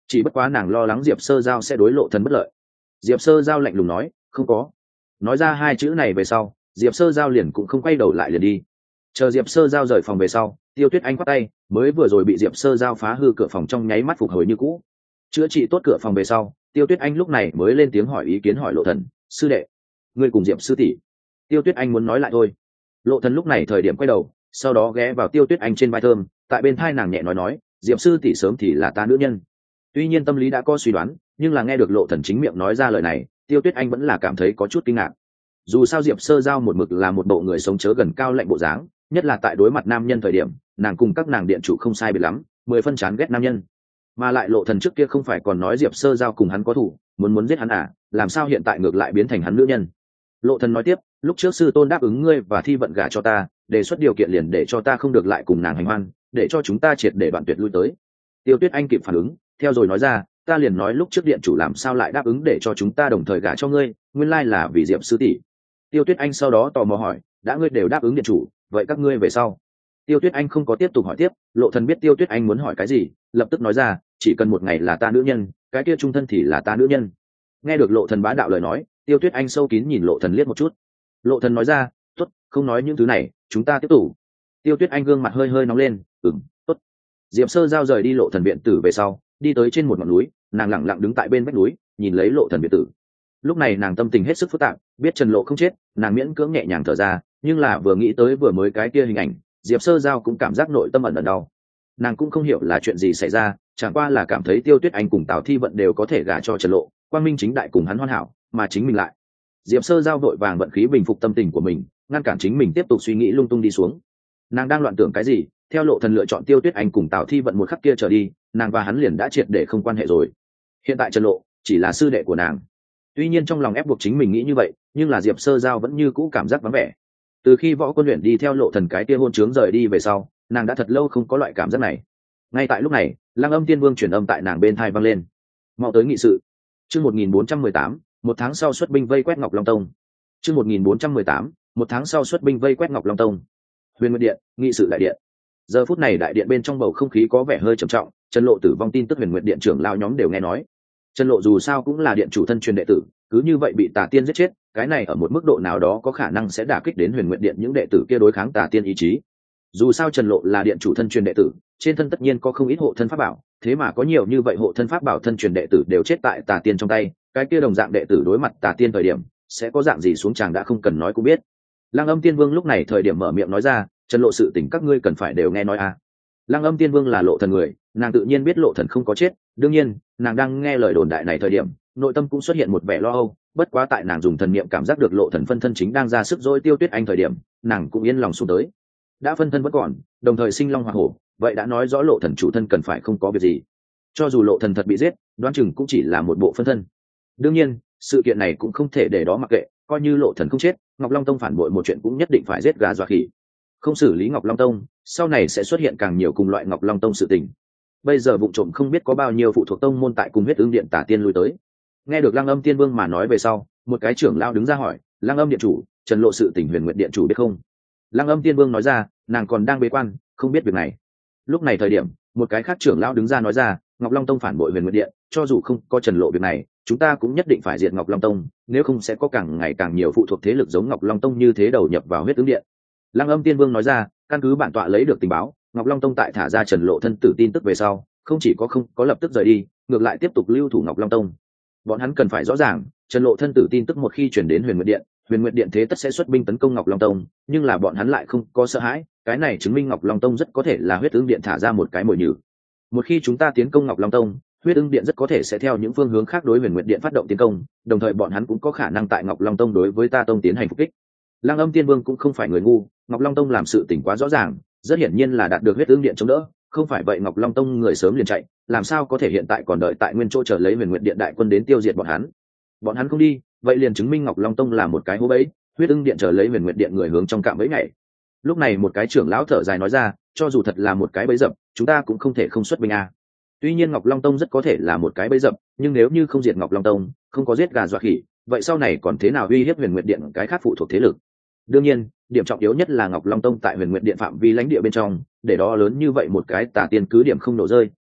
A: chỉ bất quá nàng lo lắng diệp sơ giao sẽ đối Lộ Thần bất lợi. Diệp sơ giao lạnh lùng nói, không có. Nói ra hai chữ này về sau, diệp sơ giao liền cũng không quay đầu lại liền đi. Chờ diệp sơ giao rời phòng về sau, Tiêu Tuyết Anh khoát tay, mới vừa rồi bị diệp sơ giao phá hư cửa phòng trong nháy mắt phục hồi như cũ. Chữa trị tốt cửa phòng về sau, Tiêu Tuyết Anh lúc này mới lên tiếng hỏi ý kiến, hỏi Lộ Thần, sư đệ, ngươi cùng diệp sư tỷ. Tiêu Tuyết Anh muốn nói lại thôi. Lộ Thần lúc này thời điểm quay đầu, sau đó ghé vào Tiêu Tuyết Anh trên vai thơm, tại bên tai nàng nhẹ nói, diệp sư tỷ sớm thì là ta nữ nhân. Tuy nhiên tâm lý đã có suy đoán, nhưng là nghe được Lộ Thần chính miệng nói ra lời này, Tiêu Tuyết Anh vẫn là cảm thấy có chút kinh ngạc. Dù sao diệp sơ giao một mực là một bộ người sống chớ gần cao lạnh bộ dáng, nhất là tại đối mặt nam nhân thời điểm, nàng cùng các nàng điện chủ không sai biệt lắm, 10 phân chán ghét nam nhân. Mà lại Lộ Thần trước kia không phải còn nói diệp sơ giao cùng hắn có thủ, muốn giết hắn à, làm sao hiện tại ngược lại biến thành hắn nữ nhân. Lộ Thần nói tiếp, lúc trước sư tôn đáp ứng ngươi và Thi Vận gả cho ta, đề xuất điều kiện liền để cho ta không được lại cùng nàng hành hoan, để cho chúng ta triệt để đoạn tuyệt lui tới. Tiêu Tuyết Anh kịp phản ứng, theo rồi nói ra, ta liền nói lúc trước điện chủ làm sao lại đáp ứng để cho chúng ta đồng thời gả cho ngươi, nguyên lai là vì diệp sư tỷ. Tiêu Tuyết Anh sau đó tò mò hỏi, đã ngươi đều đáp ứng điện chủ, vậy các ngươi về sau? Tiêu Tuyết Anh không có tiếp tục hỏi tiếp. Lộ Thần biết Tiêu Tuyết Anh muốn hỏi cái gì, lập tức nói ra, chỉ cần một ngày là ta nữ nhân, cái kia trung thân thì là ta nữ nhân. Nghe được Lộ Thần bá đạo lời nói, Tiêu Tuyết Anh sâu kín nhìn Lộ Thần liếc một chút. Lộ Thần nói ra, tốt, không nói những thứ này, chúng ta tiếp tục. Tiêu Tuyết Anh gương mặt hơi nóng lên, tốt. Diệp sơ giao rời đi Lộ Thần viện tử về sau, đi tới trên một ngọn núi, nàng lặng lặng đứng tại bên vách núi, nhìn lấy Lộ Thần viện tử. Lúc này nàng tâm tình hết sức phức tạp, biết Trần Lộ không chết, nàng miễn cưỡng nhẹ nhàng thở ra, nhưng là vừa nghĩ tới vừa mới cái kia hình ảnh, Diệp sơ giao cũng cảm giác nội tâm ẩn đau. Nàng cũng không hiểu là chuyện gì xảy ra, chẳng qua là cảm thấy Tiêu Tuyết Anh cùng Tào Thi Vận đều có thể gả cho Trần Lộ, quang minh chính đại cùng hắn hoàn hảo, mà chính mình lại. Diệp sơ giao vội vàng vận khí bình phục tâm tình của mình, ngăn cản chính mình tiếp tục suy nghĩ lung tung đi xuống. Nàng đang loạn tưởng cái gì, theo Lộ Thần lựa chọn Tiêu Tuyết Anh cùng Tào Thi Vận một khắc kia trở đi, nàng và hắn liền đã triệt để không quan hệ rồi. Hiện tại Trần Lộ chỉ là sư đệ của nàng. Tuy nhiên trong lòng ép buộc chính mình nghĩ như vậy, nhưng là Diệp sơ giao vẫn như cũ cảm giác vắng vẻ. Từ khi Võ Quân Luyện đi theo Lộ Thần cái kia hôn trướng rời đi về sau, nàng đã thật lâu không có loại cảm giác này. Ngay tại lúc này, Lăng Âm Tiên Vương truyền âm tại nàng bên tai vang lên, mau tới nghị sự. Chương 1418, một tháng sau xuất binh vây quét Ngọc Long Tông. Chương 1418, một tháng sau xuất binh vây quét Ngọc Long Tông. Huyền Nguyệt Điện, nghị sự đại điện. Giờ phút này đại điện bên trong bầu không khí có vẻ hơi trầm trọng, Trần Lộ tử vong tin tức Huyền Nguyệt Điện trưởng lão nhóm đều nghe nói. Trần Lộ dù sao cũng là điện chủ thân truyền đệ tử, cứ như vậy bị Tà Tiên giết chết, cái này ở một mức độ nào đó có khả năng sẽ đả kích đến Huyền Nguyệt Điện những đệ tử kia đối kháng Tà Tiên ý chí. Dù sao Trần Lộ là điện chủ thân truyền đệ tử, trên thân tất nhiên có không ít hộ thân pháp bảo, thế mà có nhiều như vậy hộ thân pháp bảo thân truyền đệ tử đều chết tại Tà Tiên trong tay, cái kia đồng dạng đệ tử đối mặt Tà Tiên thời điểm sẽ có dạng gì xuống chàng đã không cần nói cũng biết. Lăng Âm Tiên Vương lúc này thời điểm mở miệng nói ra, Trần Lộ sự tình các ngươi cần phải đều nghe nói à. Lăng Âm Tiên Vương là Lộ Thần người, nàng tự nhiên biết Lộ Thần không có chết, đương nhiên nàng đang nghe lời đồn đại này thời điểm nội tâm cũng xuất hiện một vẻ lo âu, bất quá tại nàng dùng thần niệm cảm giác được Lộ Thần phân thân chính đang ra sức dối Tiêu Tuyết Anh thời điểm, nàng cũng yên lòng xuống tới. Đã phân thân vẫn còn, đồng thời sinh long hỏa hổ, vậy đã nói rõ Lộ Thần chủ thân cần phải không có việc gì. Cho dù Lộ Thần thật bị giết, đoán chừng cũng chỉ là một bộ phân thân. Đương nhiên sự kiện này cũng không thể để đó mặc kệ, coi như Lộ Thần không chết, Ngọc Long Tông phản bội một chuyện cũng nhất định phải giết gà dọa khỉ. Không xử lý Ngọc Long Tông, sau này sẽ xuất hiện càng nhiều cùng loại Ngọc Long Tông sự tình. Bây giờ vụ trộm không biết có bao nhiêu phụ thuộc tông môn tại cùng huyết ứng điện Tà Tiên lui tới. Nghe được Lăng Âm Tiên Vương mà nói về sau, một cái trưởng lão đứng ra hỏi, Lăng Âm điện chủ, Trần Lộ sự tình Huyền Nguyệt điện chủ biết không? Lăng Âm Tiên Vương nói ra, nàng còn đang bế quan, không biết việc này. Lúc này thời điểm, một cái khác trưởng lão đứng ra nói ra, Ngọc Long Tông phản bội Huyền Nguyệt điện, cho dù không có Trần Lộ việc này, chúng ta cũng nhất định phải diệt Ngọc Long Tông, nếu không sẽ có càng ngày càng nhiều phụ thuộc thế lực giống Ngọc Long Tông như thế đầu nhập vào huyết ứng điện. Lăng Âm Tiên Vương nói ra, căn cứ bản tọa lấy được tình báo, Ngọc Long Tông tại thả ra Trần Lộ thân tử tin tức về sau, không chỉ có không có lập tức rời đi, ngược lại tiếp tục lưu thủ Ngọc Long Tông. Bọn hắn cần phải rõ ràng, Trần Lộ thân tử tin tức một khi truyền đến Huyền Nguyệt Điện thế tất sẽ xuất binh tấn công Ngọc Long Tông, nhưng là bọn hắn lại không có sợ hãi, cái này chứng minh Ngọc Long Tông rất có thể là huyết ứng điện thả ra một cái mồi nhử. Một khi chúng ta tiến công Ngọc Long Tông, huyết ứng điện rất có thể sẽ theo những phương hướng khác đối Huyền Nguyệt Điện phát động tiến công, đồng thời bọn hắn cũng có khả năng tại Ngọc Long Tông đối với ta tông tiến hành phục kích. Lăng Âm Tiên Vương cũng không phải người ngu, Ngọc Long Tông làm sự tình quá rõ ràng, rất hiển nhiên là đạt được huyết ứng điện chống đỡ, không phải vậy Ngọc Long Tông người sớm liền chạy, làm sao có thể hiện tại còn đợi tại nguyên chỗ chờ lấy Huyền Nguyệt Điện đại quân đến tiêu diệt bọn hắn. Bọn hắn không đi, vậy liền chứng minh Ngọc Long Tông là một cái hố bẫy, huyết ứng điện chờ lấy Huyền Nguyệt Điện người hướng trong cạm bẫy nhảy. Lúc này một cái trưởng lão thở dài nói ra, cho dù thật là một cái bẫy dập, chúng ta cũng không thể không xuất binh a. Tuy nhiên Ngọc Long Tông rất có thể là một cái bẫy dập, nhưng nếu như không diệt Ngọc Long Tông, không có giết gà dọa khỉ, vậy sau này còn thế nào uy hiếp Huyền Nguyệt Điện cái khác phụ thuộc thế lực. Đương nhiên điểm trọng yếu nhất là Ngọc Long Tông tại Huyền Nguyệt Điện phạm vi lãnh địa bên trong, để đó lớn như vậy một cái Tà Tiên cứ điểm không nổ rơi,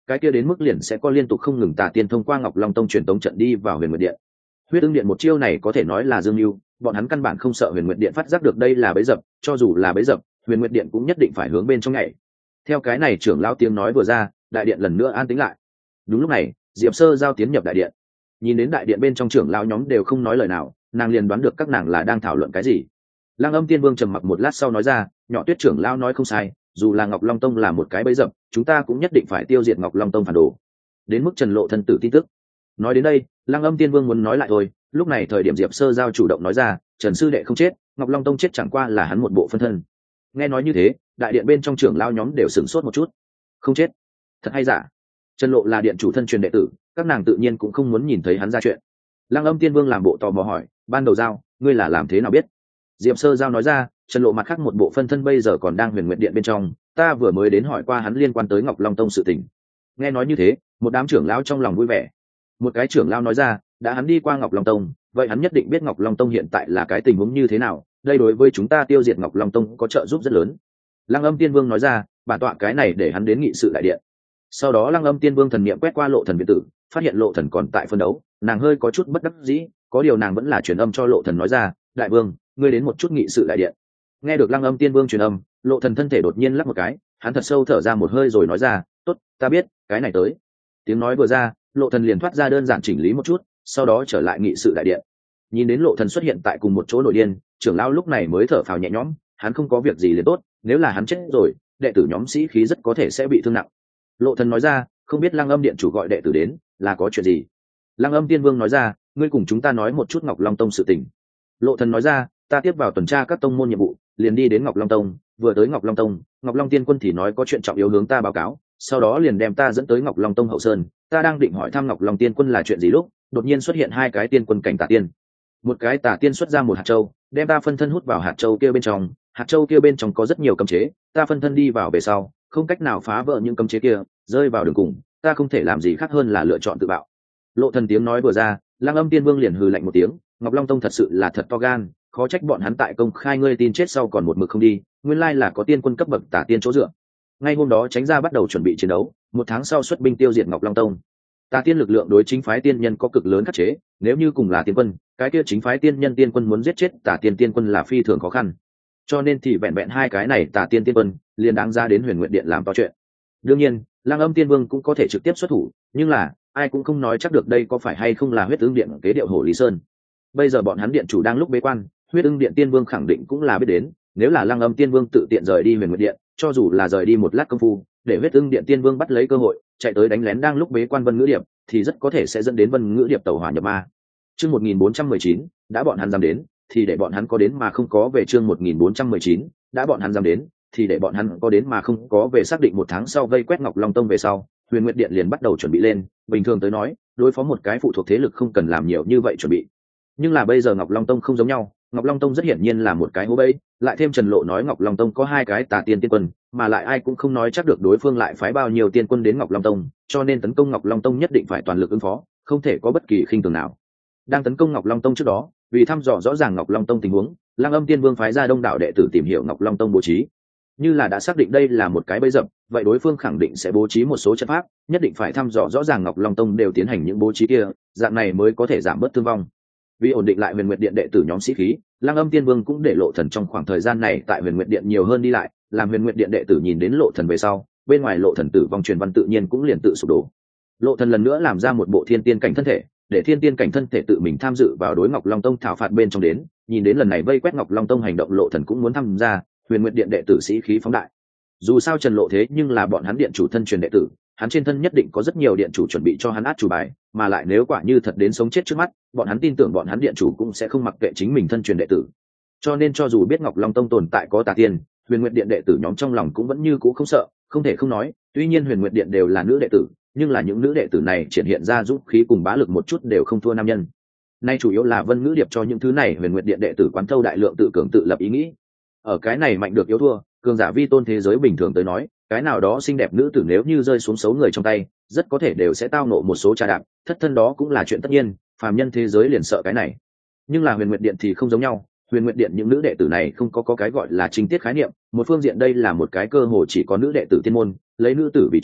A: cái kia đến mức liền sẽ có liên tục không ngừng tà tiên thông qua Ngọc Long Tông truyền tống trận đi vào Huyền Nguyệt Điện. Huyết Ưng Điện một chiêu này có thể nói là dương mưu, bọn hắn căn bản không sợ Huyền Nguyệt Điện phát giác được đây là bẫy dập, cho dù là bẫy dập, Huyền Nguyệt Điện cũng nhất định phải hướng bên trong nhảy. Theo cái này trưởng lão tiếng nói vừa ra, đại điện lần nữa an tĩnh lại. Đúng lúc này, Diệp Sơ Giao tiến nhập đại điện. Nhìn đến đại điện bên trong trưởng lão nhóm đều không nói lời nào, nàng liền đoán được các nàng là đang thảo luận cái gì. Lăng Âm Tiên Vương trầm mặc một lát sau nói ra, nhỏ Tuyết trưởng lão nói không sai, dù là Ngọc Long Tông là một cái bẫy dập, chúng ta cũng nhất định phải tiêu diệt Ngọc Long Tông phản đồ. Đến mức Trần Lộ thân tử tin tức. Nói đến đây, Lăng Âm Tiên Vương muốn nói lại thôi, lúc này thời điểm Diệp Sơ Giao chủ động nói ra, Trần sư đệ không chết, Ngọc Long Tông chết chẳng qua là hắn một bộ phân thân. Nghe nói như thế, đại điện bên trong trưởng lão nhóm đều sửng sốt một chút. Không chết? Thật hay giả? Trần Lộ là điện chủ thân truyền đệ tử, các nàng tự nhiên cũng không muốn nhìn thấy hắn ra chuyện. Lăng Âm Tiên Vương làm bộ tò mò hỏi, ban đầu Giao, ngươi là làm thế nào biết? Diệp Sơ Giao nói ra, Trần Lộ mặt khác một bộ phân thân bây giờ còn đang Huyền Nguyệt Điện bên trong, ta vừa mới đến hỏi qua hắn liên quan tới Ngọc Long Tông sự tình. Nghe nói như thế, một đám trưởng lão trong lòng vui vẻ. Một cái trưởng lão nói ra, đã hắn đi qua Ngọc Long Tông, vậy hắn nhất định biết Ngọc Long Tông hiện tại là cái tình huống như thế nào, đây đối với chúng ta tiêu diệt Ngọc Long Tông có trợ giúp rất lớn. Lăng Âm Tiên Vương nói ra, bản tọa cái này để hắn đến nghị sự đại điện. Sau đó Lăng Âm Tiên Vương thần niệm quét qua Lộ Thần viện tử, phát hiện Lộ Thần còn tại phân đấu, nàng hơi có chút bất đắc dĩ, có điều nàng vẫn là truyền âm cho Lộ Thần nói ra, đại vương, ngươi đến một chút nghị sự đại điện. Nghe được Lăng Âm Tiên Vương truyền âm, Lộ Thần thân thể đột nhiên lắc một cái, hắn thật sâu thở ra một hơi rồi nói ra, tốt, ta biết, cái này tới. Tiếng nói vừa ra, Lộ Thần liền thoát ra đơn giản chỉnh lý một chút, sau đó trở lại nghị sự đại điện. Nhìn đến Lộ Thần xuất hiện tại cùng một chỗ nội điên, trưởng lão lúc này mới thở phào nhẹ nhõm, hắn không có việc gì liền tốt, nếu là hắn chết rồi, đệ tử nhóm sĩ khí rất có thể sẽ bị thương nặng. Lộ Thần nói ra, không biết Lăng Âm điện chủ gọi đệ tử đến, là có chuyện gì? Lăng Âm Tiên Vương nói ra, ngươi cùng chúng ta nói một chút Ngọc Long Tông sự tình. Lộ Thần nói ra, ta tiếp vào tuần tra các tông môn nhiệm vụ, liền đi đến Ngọc Long Tông, vừa tới Ngọc Long Tông, Ngọc Long Tiên Quân thì nói có chuyện trọng yếu hướng ta báo cáo, sau đó liền đem ta dẫn tới Ngọc Long Tông hậu sơn, ta đang định hỏi thăm Ngọc Long Tiên Quân là chuyện gì lúc, đột nhiên xuất hiện hai cái tiên quân cảnh tà tiên. Một cái tà tiên xuất ra một hạt châu, đem ta phân thân hút vào hạt châu kia bên trong, hạt châu kia bên trong có rất nhiều cấm chế, ta phân thân đi vào về sau, không cách nào phá vỡ những cấm chế kia, rơi vào đường cùng, ta không thể làm gì khác hơn là lựa chọn tự bạo. Lộ Thần tiếng nói vừa ra, Lăng Âm Tiên Vương liền hừ lạnh một tiếng, Ngọc Long Tông thật sự là thật to gan, khó trách bọn hắn tại công khai ngươi tin chết sau còn một mực không đi, nguyên lai là có tiên quân cấp bậc tà tiên chỗ dựa. Ngay hôm đó Tránh Gia bắt đầu chuẩn bị chiến đấu, một tháng sau xuất binh tiêu diệt Ngọc Long Tông. Tà tiên lực lượng đối chính phái tiên nhân có cực lớn khắc chế, nếu như cùng là tiên quân, cái kia chính phái tiên nhân tiên quân muốn giết chết tà tiên tiên quân là phi thường khó khăn. Cho nên thì vẹn vẹn hai cái này tà tiên tiên quân liền đáng ra đến Huyền Nguyệt Điện làm to chuyện. Đương nhiên, Lăng Âm Tiên Vương cũng có thể trực tiếp xuất thủ, nhưng là ai cũng không nói chắc được đây có phải hay không là Huyết Ưng Điện kế điệu Hổ Lý Sơn. Bây giờ bọn hắn điện chủ đang lúc bế quan, Huyết Ưng Điện Tiên Vương khẳng định cũng là biết đến, nếu là Lăng Âm Tiên Vương tự tiện rời đi Huyền Nguyệt Điện, cho dù là rời đi một lát công phu, để Huyết Ưng Điện Tiên Vương bắt lấy cơ hội, chạy tới đánh lén đang lúc bế quan Vân Ngữ Điệp, thì rất có thể sẽ dẫn đến Vân Ngữ Điệp tẩu hỏa nhập ma. Chương 1419, đã bọn hắn dám đến, thì để bọn hắn có đến mà không có về. Chương 1419, đã bọn hắn dám đến, thì để bọn hắn có đến mà không có về. Xác định một tháng sau vây quét Ngọc Long Tông về sau, Huyền Nguyệt Điện liền bắt đầu chuẩn bị lên. Bình thường tới nói, đối phó một cái phụ thuộc thế lực không cần làm nhiều như vậy chuẩn bị, nhưng là bây giờ Ngọc Long Tông không giống nhau. Ngọc Long Tông rất hiển nhiên là một cái hố bẫy, lại thêm Trần Lộ nói Ngọc Long Tông có hai cái tà tiên tiên quân, mà lại ai cũng không nói chắc được đối phương lại phái bao nhiêu tiên quân đến Ngọc Long Tông, cho nên tấn công Ngọc Long Tông nhất định phải toàn lực ứng phó, không thể có bất kỳ khinh thường nào. Đang tấn công Ngọc Long Tông trước đó, vì thăm dò rõ ràng Ngọc Long Tông tình huống, Lăng Âm Tiên Vương phái ra đông đảo đệ tử tìm hiểu Ngọc Long Tông bố trí. Như là đã xác định đây là một cái bẫy dập, vậy đối phương khẳng định sẽ bố trí một số trận pháp, nhất định phải thăm dò rõ ràng Ngọc Long Tông đều tiến hành những bố trí kia, dạng này mới có thể giảm bớt thương vong. Vì ổn định lại Huyền Nguyệt Điện đệ tử nhóm sĩ khí, Lăng Âm Tiên Vương cũng để Lộ Thần trong khoảng thời gian này tại Huyền Nguyệt Điện nhiều hơn đi lại, làm Huyền Nguyệt Điện đệ tử nhìn đến Lộ Thần về sau, bên ngoài Lộ Thần tử vong truyền văn tự nhiên cũng liền tự sụp đổ. Lộ Thần lần nữa làm ra một bộ thiên tiên cảnh thân thể, để thiên tiên cảnh thân thể tự mình tham dự vào đối Ngọc Long Tông thảo phạt bên trong đến, nhìn đến lần này vây quét Ngọc Long Tông hành động Lộ Thần cũng muốn tham gia, Huyền Nguyệt Điện đệ tử sĩ khí phóng đại. Dù sao Trần Lộ thế nhưng là bọn hắn điện chủ thân truyền đệ tử, hắn trên thân nhất định có rất nhiều điện chủ chuẩn bị cho hắn át chủ bài, mà lại nếu quả như thật đến sống chết trước mắt, bọn hắn tin tưởng bọn hắn điện chủ cũng sẽ không mặc kệ chính mình thân truyền đệ tử. Cho nên cho dù biết Ngọc Long Tông tồn tại có tà tiên, Huyền Nguyệt Điện đệ tử nhóm trong lòng cũng vẫn như cũ không sợ, không thể không nói, tuy nhiên Huyền Nguyệt Điện đều là nữ đệ tử, nhưng là những nữ đệ tử này triển hiện ra dũng khí cùng bá lực một chút đều không thua nam nhân. Nay chủ yếu là Vân Ngữ Điệp cho những thứ này Huyền Nguyệt Điện đệ tử quán thâu đại lượng tự cường tự lập ý nghĩ. Ở cái này mạnh được yếu thua, cường giả vi tôn thế giới bình thường tới nói, cái nào đó xinh đẹp nữ tử nếu như rơi xuống xấu người trong tay, rất có thể đều sẽ tao nộ một số trà đạp, thất thân đó cũng là chuyện tất nhiên, phàm nhân thế giới liền sợ cái này. Nhưng là Huyền Nguyệt Điện thì không giống nhau, Huyền Nguyệt Điện những nữ đệ tử này không có cái gọi là trinh tiết khái niệm, một phương diện đây là một cái cơ hội chỉ có nữ đệ tử tiên môn, lấy nữ tử vì chủ,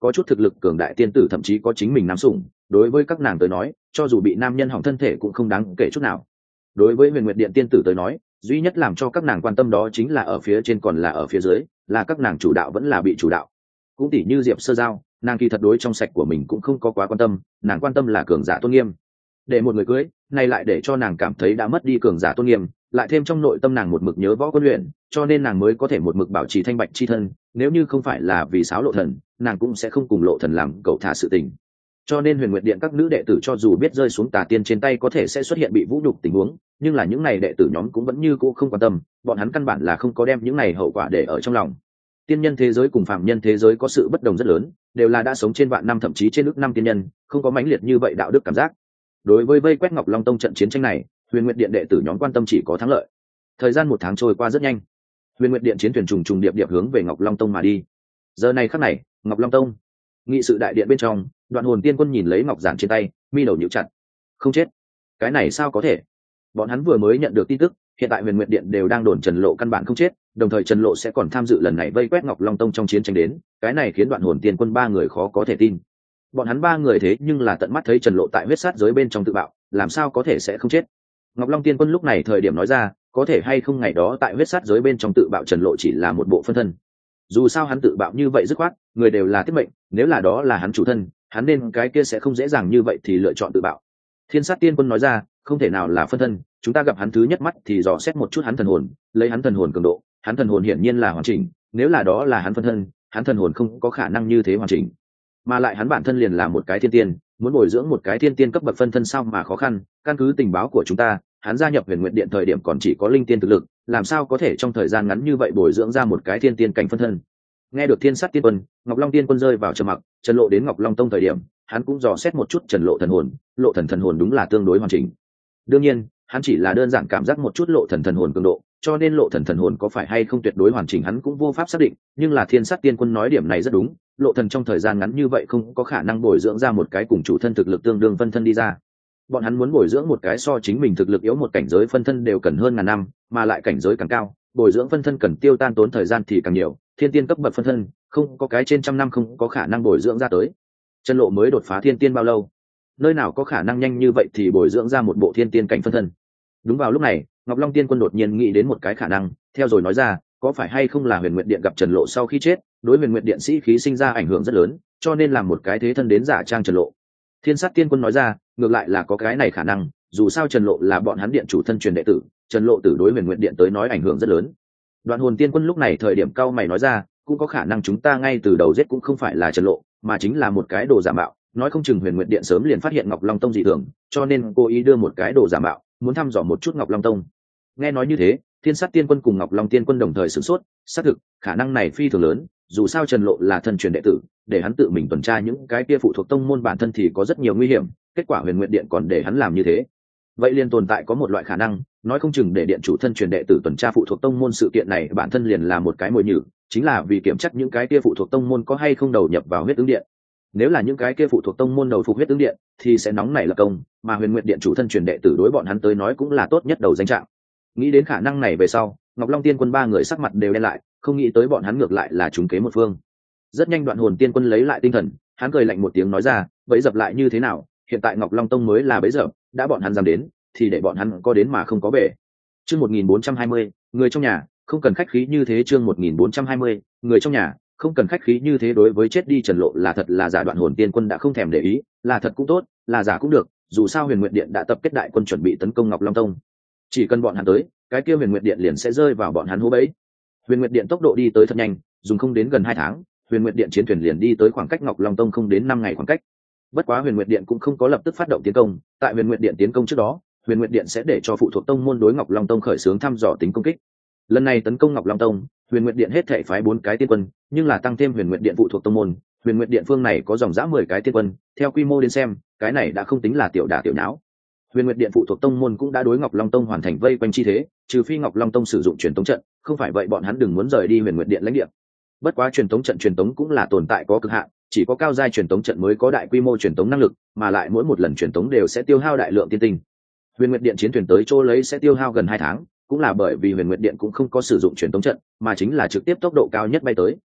A: có chút thực lực cường đại tiên tử thậm chí có chính mình nam sủng, đối với các nàng tới nói cho dù bị nam nhân hỏng thân thể cũng không đáng kể chút nào. Đối với Huyền Nguyệt Điện tiên tử tới nói, duy nhất làm cho các nàng quan tâm đó chính là ở phía trên còn là ở phía dưới, là các nàng chủ đạo vẫn là bị chủ đạo. Cũng tỉ như Diệp Sơ Giao, nàng kỳ thật đối trong sạch của mình cũng không có quá quan tâm, nàng quan tâm là cường giả tôn nghiêm. Để một người cưới này lại để cho nàng cảm thấy đã mất đi cường giả tôn nghiêm, lại thêm trong nội tâm nàng một mực nhớ võ quân luyện, cho nên nàng mới có thể một mực bảo trì thanh bạch chi thân. Nếu như không phải là vì Sáo Lộ Thần, nàng cũng sẽ không cùng Lộ Thần làm cậu thả sự tình. Cho nên Huyền Nguyệt Điện các nữ đệ tử cho dù biết rơi xuống tà tiên trên tay có thể sẽ xuất hiện bị vũ nhục tình huống, nhưng là những này đệ tử nhóm cũng vẫn như cũ không quan tâm, bọn hắn căn bản là không có đem những này hậu quả để ở trong lòng. Tiên nhân thế giới cùng phàm nhân thế giới có sự bất đồng rất lớn, đều là đã sống trên vạn năm thậm chí trên ước năm tiên nhân, không có mãnh liệt như vậy đạo đức cảm giác. Đối với vây quét Ngọc Long Tông trận chiến tranh này, Huyền Nguyệt Điện đệ tử nhóm quan tâm chỉ có thắng lợi. Thời gian 1 tháng trôi qua rất nhanh, Huyền Nguyệt Điện chiến thuyền trùng trùng điệp điệp hướng về Ngọc Long Tông mà đi. Giờ này khắc này, Ngọc Long Tông, nghị sự đại điện bên trong, Đoạn Hồn Tiên Quân nhìn lấy ngọc giản trên tay, mi đầu nhíu chặt. Không chết, cái này sao có thể? Bọn hắn vừa mới nhận được tin tức, hiện tại Huyền Nguyệt Điện đều đang đồn Trần Lộ căn bản không chết, đồng thời Trần Lộ sẽ còn tham dự lần này vây quét Ngọc Long Tông trong chiến tranh đến, cái này khiến Đoạn Hồn Tiên Quân 3 người khó có thể tin. Bọn hắn 3 người thế nhưng là tận mắt thấy Trần Lộ tại huyết sát giới bên trong tự bạo, làm sao có thể sẽ không chết? Ngọc Long Tiên Quân lúc này thời điểm nói ra, có thể hay không ngày đó tại huyết sát giới bên trong tự bạo Trần Lộ chỉ là một bộ phân thân. Dù sao hắn tự bạo như vậy dứt khoát, người đều là tiết mệnh, nếu là đó là hắn chủ thân, hắn nên cái kia sẽ không dễ dàng như vậy thì lựa chọn tự bạo. Thiên Sát Tiên Quân nói ra, không thể nào là phân thân, chúng ta gặp hắn thứ nhất mắt thì dò xét một chút hắn thần hồn, lấy hắn thần hồn cường độ, hắn thần hồn hiển nhiên là hoàn chỉnh, nếu là đó là hắn phân thân, hắn thần hồn không có khả năng như thế hoàn chỉnh. Mà lại hắn bản thân liền là một cái thiên tiên, muốn bồi dưỡng một cái thiên tiên cấp bậc phân thân sao mà khó khăn, căn cứ tình báo của chúng ta, hắn gia nhập Huyền Nguyệt Điện thời điểm còn chỉ có linh tiên thực lực, làm sao có thể trong thời gian ngắn như vậy bồi dưỡng ra một cái thiên tiên cảnh phân thân. Nghe được Thiên Sát Tiên Quân, Ngọc Long Tiên Quân rơi vào trầm mặc, Trần Lộ đến Ngọc Long Tông thời điểm, hắn cũng dò xét một chút Trần Lộ thần hồn, Lộ thần thần hồn đúng là tương đối hoàn chỉnh. Đương nhiên, hắn chỉ là đơn giản cảm giác một chút Lộ thần thần hồn cường độ, cho nên Lộ thần thần hồn có phải hay không tuyệt đối hoàn chỉnh hắn cũng vô pháp xác định, nhưng là Thiên Sát Tiên Quân nói điểm này rất đúng, Lộ thần trong thời gian ngắn như vậy không có khả năng bồi dưỡng ra một cái cùng chủ thân thực lực tương đương phân thân đi ra. Bọn hắn muốn bồi dưỡng một cái so chính mình thực lực yếu một cảnh giới phân thân đều cần hơn ngàn năm, mà lại cảnh giới càng cao, bồi dưỡng phân thân cần tiêu tan tốn thời gian thì càng nhiều, thiên tiên cấp bậc phân thân không có cái trên trăm năm không có khả năng bồi dưỡng ra tới. Trần Lộ mới đột phá thiên tiên bao lâu, nơi nào có khả năng nhanh như vậy thì bồi dưỡng ra một bộ thiên tiên cảnh phân thân. Đúng vào lúc này, Ngọc Long Tiên Quân đột nhiên nghĩ đến một cái khả năng, theo rồi nói ra, có phải hay không là Huyền Nguyệt Điện gặp Trần Lộ sau khi chết, đối Huyền Nguyệt Điện sĩ khí sinh ra ảnh hưởng rất lớn, cho nên làm một cái thế thân đến giả trang Trần Lộ. Thiên Sát Tiên Quân nói ra, ngược lại là có cái này khả năng, dù sao Trần Lộ là bọn hắn điện chủ thân truyền đệ tử, Trần Lộ tử đối Huyền Nguyệt Điện tới nói ảnh hưởng rất lớn. Đoạn Hồn Tiên Quân lúc này thời điểm cao mày nói ra, cũng có khả năng chúng ta ngay từ đầu giết cũng không phải là Trần Lộ, mà chính là một cái đồ giả mạo, nói không chừng Huyền Nguyệt Điện sớm liền phát hiện Ngọc Long Tông dị thường, cho nên cố ý đưa một cái đồ giả mạo, muốn thăm dò một chút Ngọc Long Tông. Nghe nói như thế, Thiên Sát Tiên Quân cùng Ngọc Long Tiên Quân đồng thời sửng sốt, xác thực, khả năng này phi thường lớn, dù sao Trần Lộ là thân truyền đệ tử, để hắn tự mình tuần tra những cái kia phụ thuộc tông môn bản thân thì có rất nhiều nguy hiểm, kết quả Huyền Nguyệt Điện còn để hắn làm như thế. Vậy liền tồn tại có một loại khả năng, nói không chừng để điện chủ thân truyền đệ tử tuần tra phụ thuộc tông môn sự kiện này bản thân liền là một cái mồi nhử, chính là vì kiểm chắc những cái kia phụ thuộc tông môn có hay không đầu nhập vào huyết ứng điện. Nếu là những cái kia phụ thuộc tông môn đầu phục huyết ứng điện thì sẽ nóng nảy lập công, mà Huyền Nguyệt Điện chủ thân truyền đệ tử đối bọn hắn tới nói cũng là tốt nhất đầu danh trạng. Nghĩ đến khả năng này về sau, Ngọc Long Tiên Quân 3 người sắc mặt đều đen lại, không nghĩ tới bọn hắn ngược lại là trúng kế một phương. Rất nhanh Đoạn Hồn Tiên Quân lấy lại tinh thần, hắn cười lạnh một tiếng nói ra, bẫy dập lại như thế nào, hiện tại Ngọc Long Tông mới là bẫy dập, đã bọn hắn dám đến thì để bọn hắn có đến mà không có về. Chương 1420, người trong nhà, không cần khách khí như thế. Chương 1420, người trong nhà, không cần khách khí như thế. Đối với chết đi Trần Lộ là thật là giả, Đoạn Hồn Tiên Quân đã không thèm để ý, là thật cũng tốt, là giả cũng được, dù sao Huyền Nguyệt Điện đã tập kết đại quân chuẩn bị tấn công Ngọc Long Tông, chỉ cần bọn hắn tới, cái kia Huyền Nguyệt Điện liền sẽ rơi vào bọn hắn hố bẫy. Huyền Nguyệt Điện tốc độ đi tới thật nhanh, dùng không đến gần 2 tháng, Huyền Nguyệt Điện chiến thuyền liền đi tới khoảng cách Ngọc Long Tông không đến 5 ngày khoảng cách. Bất quá Huyền Nguyệt Điện cũng không có lập tức phát động tiến công, tại Huyền Nguyệt Điện tiến công trước đó, Huyền Nguyệt Điện sẽ để cho phụ thuộc tông môn đối Ngọc Long Tông khởi xướng thăm dò tính công kích. Lần này tấn công Ngọc Long Tông, Huyền Nguyệt Điện hết thảy phái 4 cái tiên quân, nhưng là tăng thêm Huyền Nguyệt Điện phụ thuộc tông môn, Huyền Nguyệt Điện phương này có dòng dã 10 cái tiên quân, theo quy mô đến xem, cái này đã không tính là tiểu đả tiểu nháo. Huyền Nguyệt Điện phụ thuộc tông môn cũng đã đối Ngọc Long Tông hoàn thành vây quanh chi thế, trừ phi Ngọc Long Tông sử dụng truyền tống trận, không phải vậy bọn hắn đừng muốn rời đi Huyền Nguyệt Điện lãnh địa. Bất quá truyền tống trận truyền tống cũng là tồn tại có cực hạn, chỉ có cao giai truyền tống trận mới có đại quy mô truyền tống năng lực, mà lại mỗi một lần truyền tống đều sẽ tiêu hao đại lượng tiên tinh. Huyền Nguyệt Điện chiến thuyền tới chỗ lấy sẽ tiêu hao gần 2 tháng, cũng là bởi vì Huyền Nguyệt Điện cũng không có sử dụng truyền tống trận, mà chính là trực tiếp tốc độ cao nhất bay tới.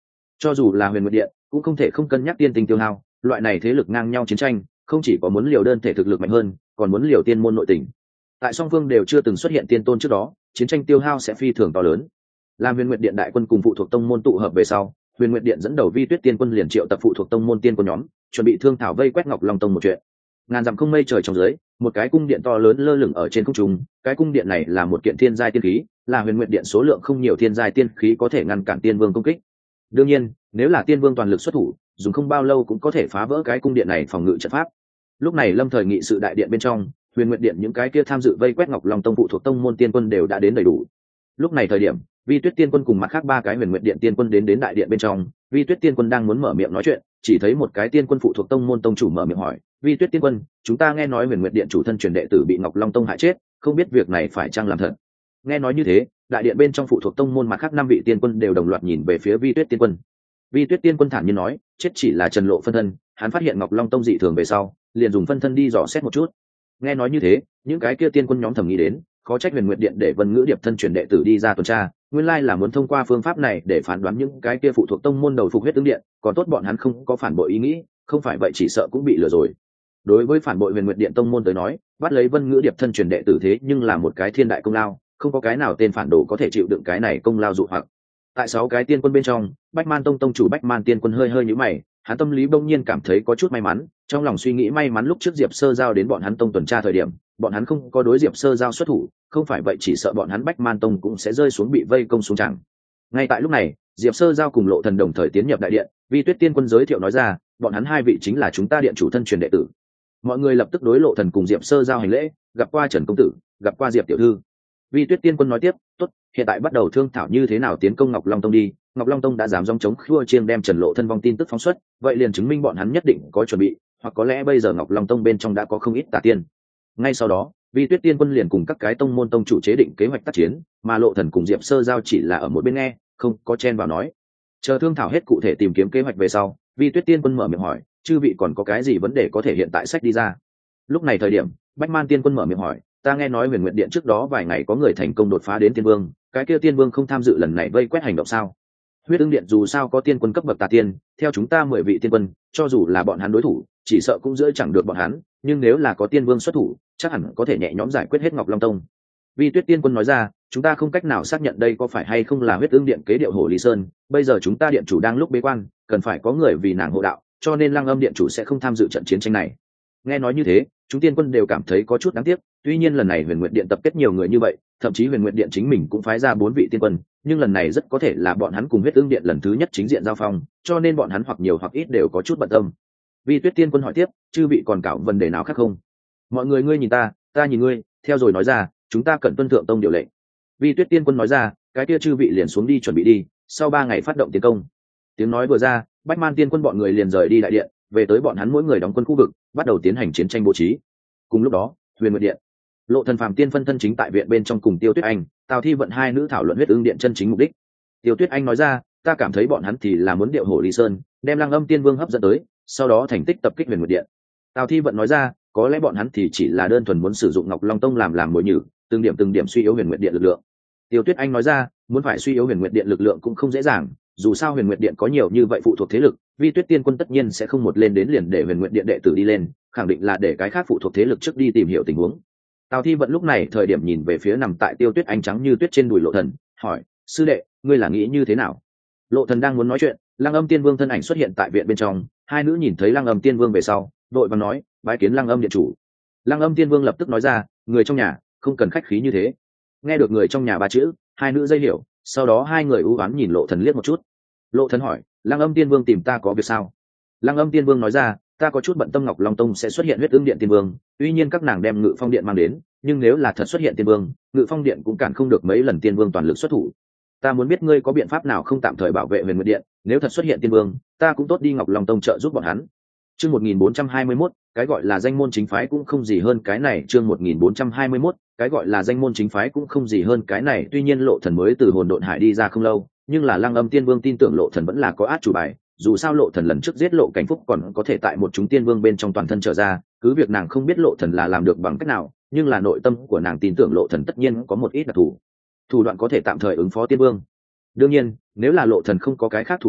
A: Cho dù là Huyền Nguyệt Điện cũng không thể không cân nhắc tiên tinh tiêu hao, loại này thế lực ngang nhau chiến tranh không chỉ có muốn liều đơn thể thực lực mạnh hơn, còn muốn liều tiên môn nội tình. Tại song phương đều chưa từng xuất hiện tiên tôn trước đó, chiến tranh tiêu hao sẽ phi thường to lớn. Làm Huyền Nguyệt Điện đại quân cùng phụ thuộc tông môn tụ hợp về sau, Huyền Nguyệt Điện dẫn đầu Vi Tuyết Tiên quân liền triệu tập phụ thuộc tông môn tiên quân nhóm, chuẩn bị thương thảo vây quét Ngọc Long Tông một chuyện. Ngàn dặm không mây trời trong dưới, một cái cung điện to lớn lơ lửng ở trên không trung. Cái cung điện này là một kiện thiên giai tiên khí, là Huyền Nguyệt Điện số lượng không nhiều thiên giai tiên khí có thể ngăn cản tiên vương công kích. Đương nhiên, nếu là tiên vương toàn lực xuất thủ, dùng không bao lâu cũng có thể phá vỡ cái cung điện này phòng ngự trận pháp. Lúc này lâm thời nghị sự đại điện bên trong, Huyền Nguyệt Điện những cái kia tham dự vây quét Ngọc Long Tông phụ thuộc tông môn tiên quân đều đã đến đầy đủ. Lúc này thời điểm, Vi Tuyết Tiên quân cùng mặt khác ba cái Huyền Nguyệt Điện tiên quân đến đại điện bên trong. Vi Tuyết Tiên quân đang muốn mở miệng nói chuyện, chỉ thấy một cái tiên quân phụ thuộc tông môn tông chủ mở miệng hỏi: Vi Tuyết Tiên quân, chúng ta nghe nói Huyền Nguyệt Điện chủ thân truyền đệ tử bị Ngọc Long Tông hại chết, không biết việc này phải chăng làm thật? Nghe nói như thế, đại điện bên trong phụ thuộc tông môn mặt khác năm vị tiên quân đều đồng loạt nhìn về phía Vi Tuyết Tiên quân. Vi Tuyết Tiên quân thản nhiên nói: chết chỉ là Trần Lộ phân thân, hắn phát hiện Ngọc Long Tông dị thường về sau, liền dùng phân thân đi dò xét một chút. Nghe nói như thế, những cái kia tiên quân nhóm thầm nghĩ đến, khó trách Huyền Nguyệt Điện để Vân Ngữ Điệp thân truyền đệ tử đi ra tuần tra, nguyên lai là muốn thông qua phương pháp này để phán đoán những cái kia phụ thuộc tông môn đầu phục huyết tướng điện, còn tốt bọn hắn không có phản bội ý nghĩ, không phải vậy chỉ sợ cũng bị lừa rồi. Đối với phản bội Huyền Nguyệt Điện tông môn tới nói, bắt lấy Vân Ngữ Điệp thân truyền đệ tử thế nhưng là một cái thiên đại công lao, không có cái nào tên phản đồ có thể chịu đựng cái này công lao dụ hoặc. Tại 6 cái tiên quân bên trong, Bách Man Tông tông chủ Bách Man tiên quân hơi hơi nhíu mày, hắn tâm lý bỗng nhiên cảm thấy có chút may mắn, trong lòng suy nghĩ may mắn lúc trước Diệp Sơ giao đến bọn hắn tông tuần tra thời điểm, bọn hắn không có đối Diệp Sơ giao xuất thủ, không phải vậy chỉ sợ bọn hắn Bách Man Tông cũng sẽ rơi xuống bị vây công xuống chẳng. Ngay tại lúc này, Diệp Sơ giao cùng Lộ Thần đồng thời tiến nhập đại điện, Vi Tuyết Tiên quân giới thiệu nói ra, bọn hắn hai vị chính là chúng ta điện chủ thân truyền đệ tử. Mọi người lập tức đối Lộ Thần cùng Diệp Sơ giao hành lễ, gặp qua Trần công tử, gặp qua Diệp tiểu thư. Vi Tuyết Tiên quân nói tiếp, tốt, hiện tại bắt đầu thương thảo như thế nào tiến công Ngọc Long Tông đi. Ngọc Long Tông đã dám dòng chống khua chiêng đem Trần Lộ thân vong tin tức phóng xuất, vậy liền chứng minh bọn hắn nhất định có chuẩn bị, hoặc có lẽ bây giờ Ngọc Long Tông bên trong đã có không ít tà tiên. Ngay sau đó, Vi Tuyết Tiên quân liền cùng các cái tông môn tông chủ chế định kế hoạch tác chiến, mà Lộ Thần cùng Diệp Sơ giao chỉ là ở một bên nghe, không có chen vào nói. Chờ thương thảo hết cụ thể tìm kiếm kế hoạch về sau, Vi Tuyết Tiên quân mở miệng hỏi, chư vị còn có cái gì vấn đề có thể hiện tại sách đi ra. Lúc này thời điểm, Bách Man Tiên quân mở miệng hỏi, ta nghe nói Huyền Nguyệt Điện trước đó vài ngày có người thành công đột phá đến tiên vương, cái kia tiên vương không tham dự lần này vây quét hành động sao? Huyết Ưng Điện dù sao có tiên quân cấp bậc tà tiên, theo chúng ta 10 vị tiên quân, cho dù là bọn hắn đối thủ, chỉ sợ cũng giữa chẳng được bọn hắn, nhưng nếu là có tiên vương xuất thủ, chắc hẳn có thể nhẹ nhõm giải quyết hết Ngọc Long Tông. Vi Tuyết Tiên quân nói ra, chúng ta không cách nào xác nhận đây có phải hay không là Huyết Ưng Điện kế điệu Hồ Lý Sơn, bây giờ chúng ta điện chủ đang lúc bế quan, cần phải có người vì nàng hộ đạo, cho nên Lăng Âm điện chủ sẽ không tham dự trận chiến tranh này. Nghe nói như thế, chúng tiên quân đều cảm thấy có chút đáng tiếc, tuy nhiên lần này Huyền Nguyệt Điện tập kết nhiều người như vậy, thậm chí Huyền Nguyệt Điện chính mình cũng phái ra 4 vị tiên quân, nhưng lần này rất có thể là bọn hắn cùng Huyết Ưng Điện lần thứ nhất chính diện giao phong, cho nên bọn hắn hoặc nhiều hoặc ít đều có chút bận tâm. Vi Tuyết Tiên quân hỏi tiếp, chư vị còn cảo vấn đề nào khác không? Mọi người ngươi nhìn ta, ta nhìn ngươi, theo rồi nói ra, chúng ta cần tuân thượng tông điều lệnh. Vi Tuyết Tiên quân nói ra, cái kia chư vị liền xuống đi chuẩn bị đi, sau 3 ngày phát động tiến công. Tiếng nói vừa ra, Bách Man tiên quân bọn người liền rời đi đại điện, về tới bọn hắn mỗi người đóng quân khu vực, bắt đầu tiến hành chiến tranh bố trí. Cùng lúc đó, Huyền Nguyệt Điện, Lộ Thần Phàm tiên phân thân chính tại viện bên trong cùng Tiêu Tuyết Anh, Tào Thi Vận hai nữ thảo luận Huyết Ưng Điện chân chính mục đích. Tiêu Tuyết Anh nói ra, ta cảm thấy bọn hắn thì là muốn điệu Hồ Ly Sơn, đem Lăng Âm Tiên Vương hấp dẫn tới, sau đó thành tích tập kích Huyền Nguyệt Điện. Tào Thi Vận nói ra, có lẽ bọn hắn thì chỉ là đơn thuần muốn sử dụng Ngọc Long Tông làm mồi nhử, từng điểm suy yếu Huyền Nguyệt Điện lực lượng. Tiêu Tuyết Anh nói ra, muốn phải suy yếu Huyền Nguyệt Điện lực lượng cũng không dễ dàng, dù sao Huyền Nguyệt Điện có nhiều như vậy phụ thuộc thế lực, Vi Tuyết Tiên quân tất nhiên sẽ không một lên đến liền để Huyền Nguyệt Điện đệ tử đi lên, khẳng định là để cái khác phụ thuộc thế lực trước đi tìm hiểu tình huống. Tào Thi Vận lúc này thời điểm nhìn về phía nằm tại Tiêu Tuyết Anh trắng như tuyết trên đùi Lộ Thần, hỏi, sư đệ, ngươi là nghĩ như thế nào? Lộ Thần đang muốn nói chuyện, Lăng Âm Tiên Vương thân ảnh xuất hiện tại viện bên trong, hai nữ nhìn thấy Lăng Âm Tiên Vương về sau, đội vàng nói, bái kiến Lăng Âm điện chủ. Lăng Âm Tiên Vương lập tức nói ra, người trong nhà, không cần khách khí như thế. Nghe được người trong nhà ba chữ, hai nữ dây hiểu, sau đó hai người ưu ám nhìn Lộ Thần liếc một chút. Lộ Thần hỏi, Lăng Âm Tiên Vương tìm ta có việc sao? Lăng Âm Tiên Vương nói ra, ta có chút bận tâm Ngọc Long Tông sẽ xuất hiện Huyết Ưng Điện Tiên Vương, tuy nhiên các nàng đem Ngự Phong Điện mang đến, nhưng nếu là thật xuất hiện Tiên Vương, Ngự Phong Điện cũng cản không được mấy lần Tiên Vương toàn lực xuất thủ. Ta muốn biết ngươi có biện pháp nào không tạm thời bảo vệ Huyền Nguyệt Điện, nếu thật xuất hiện Tiên Vương, ta cũng tốt đi Ngọc Long Tông trợ giúp bọn hắn. Chương 1421, cái gọi là danh môn chính phái cũng không gì hơn cái này, chương 1421, cái gọi là danh môn chính phái cũng không gì hơn cái này, tuy nhiên Lộ Thần mới từ Hồn Độn Hải đi ra không lâu, nhưng là Lăng Âm Tiên Vương tin tưởng Lộ Thần vẫn là có át chủ bài, dù sao Lộ Thần lần trước giết Lộ Cảnh Phúc còn có thể tại một chúng tiên vương bên trong toàn thân trở ra, cứ việc nàng không biết Lộ Thần là làm được bằng cách nào, nhưng là nội tâm của nàng tin tưởng Lộ Thần tất nhiên có một ít đặc thù đoạn có thể tạm thời ứng phó tiên vương. Đương nhiên, nếu là Lộ Thần không có cái khác thủ đoạn,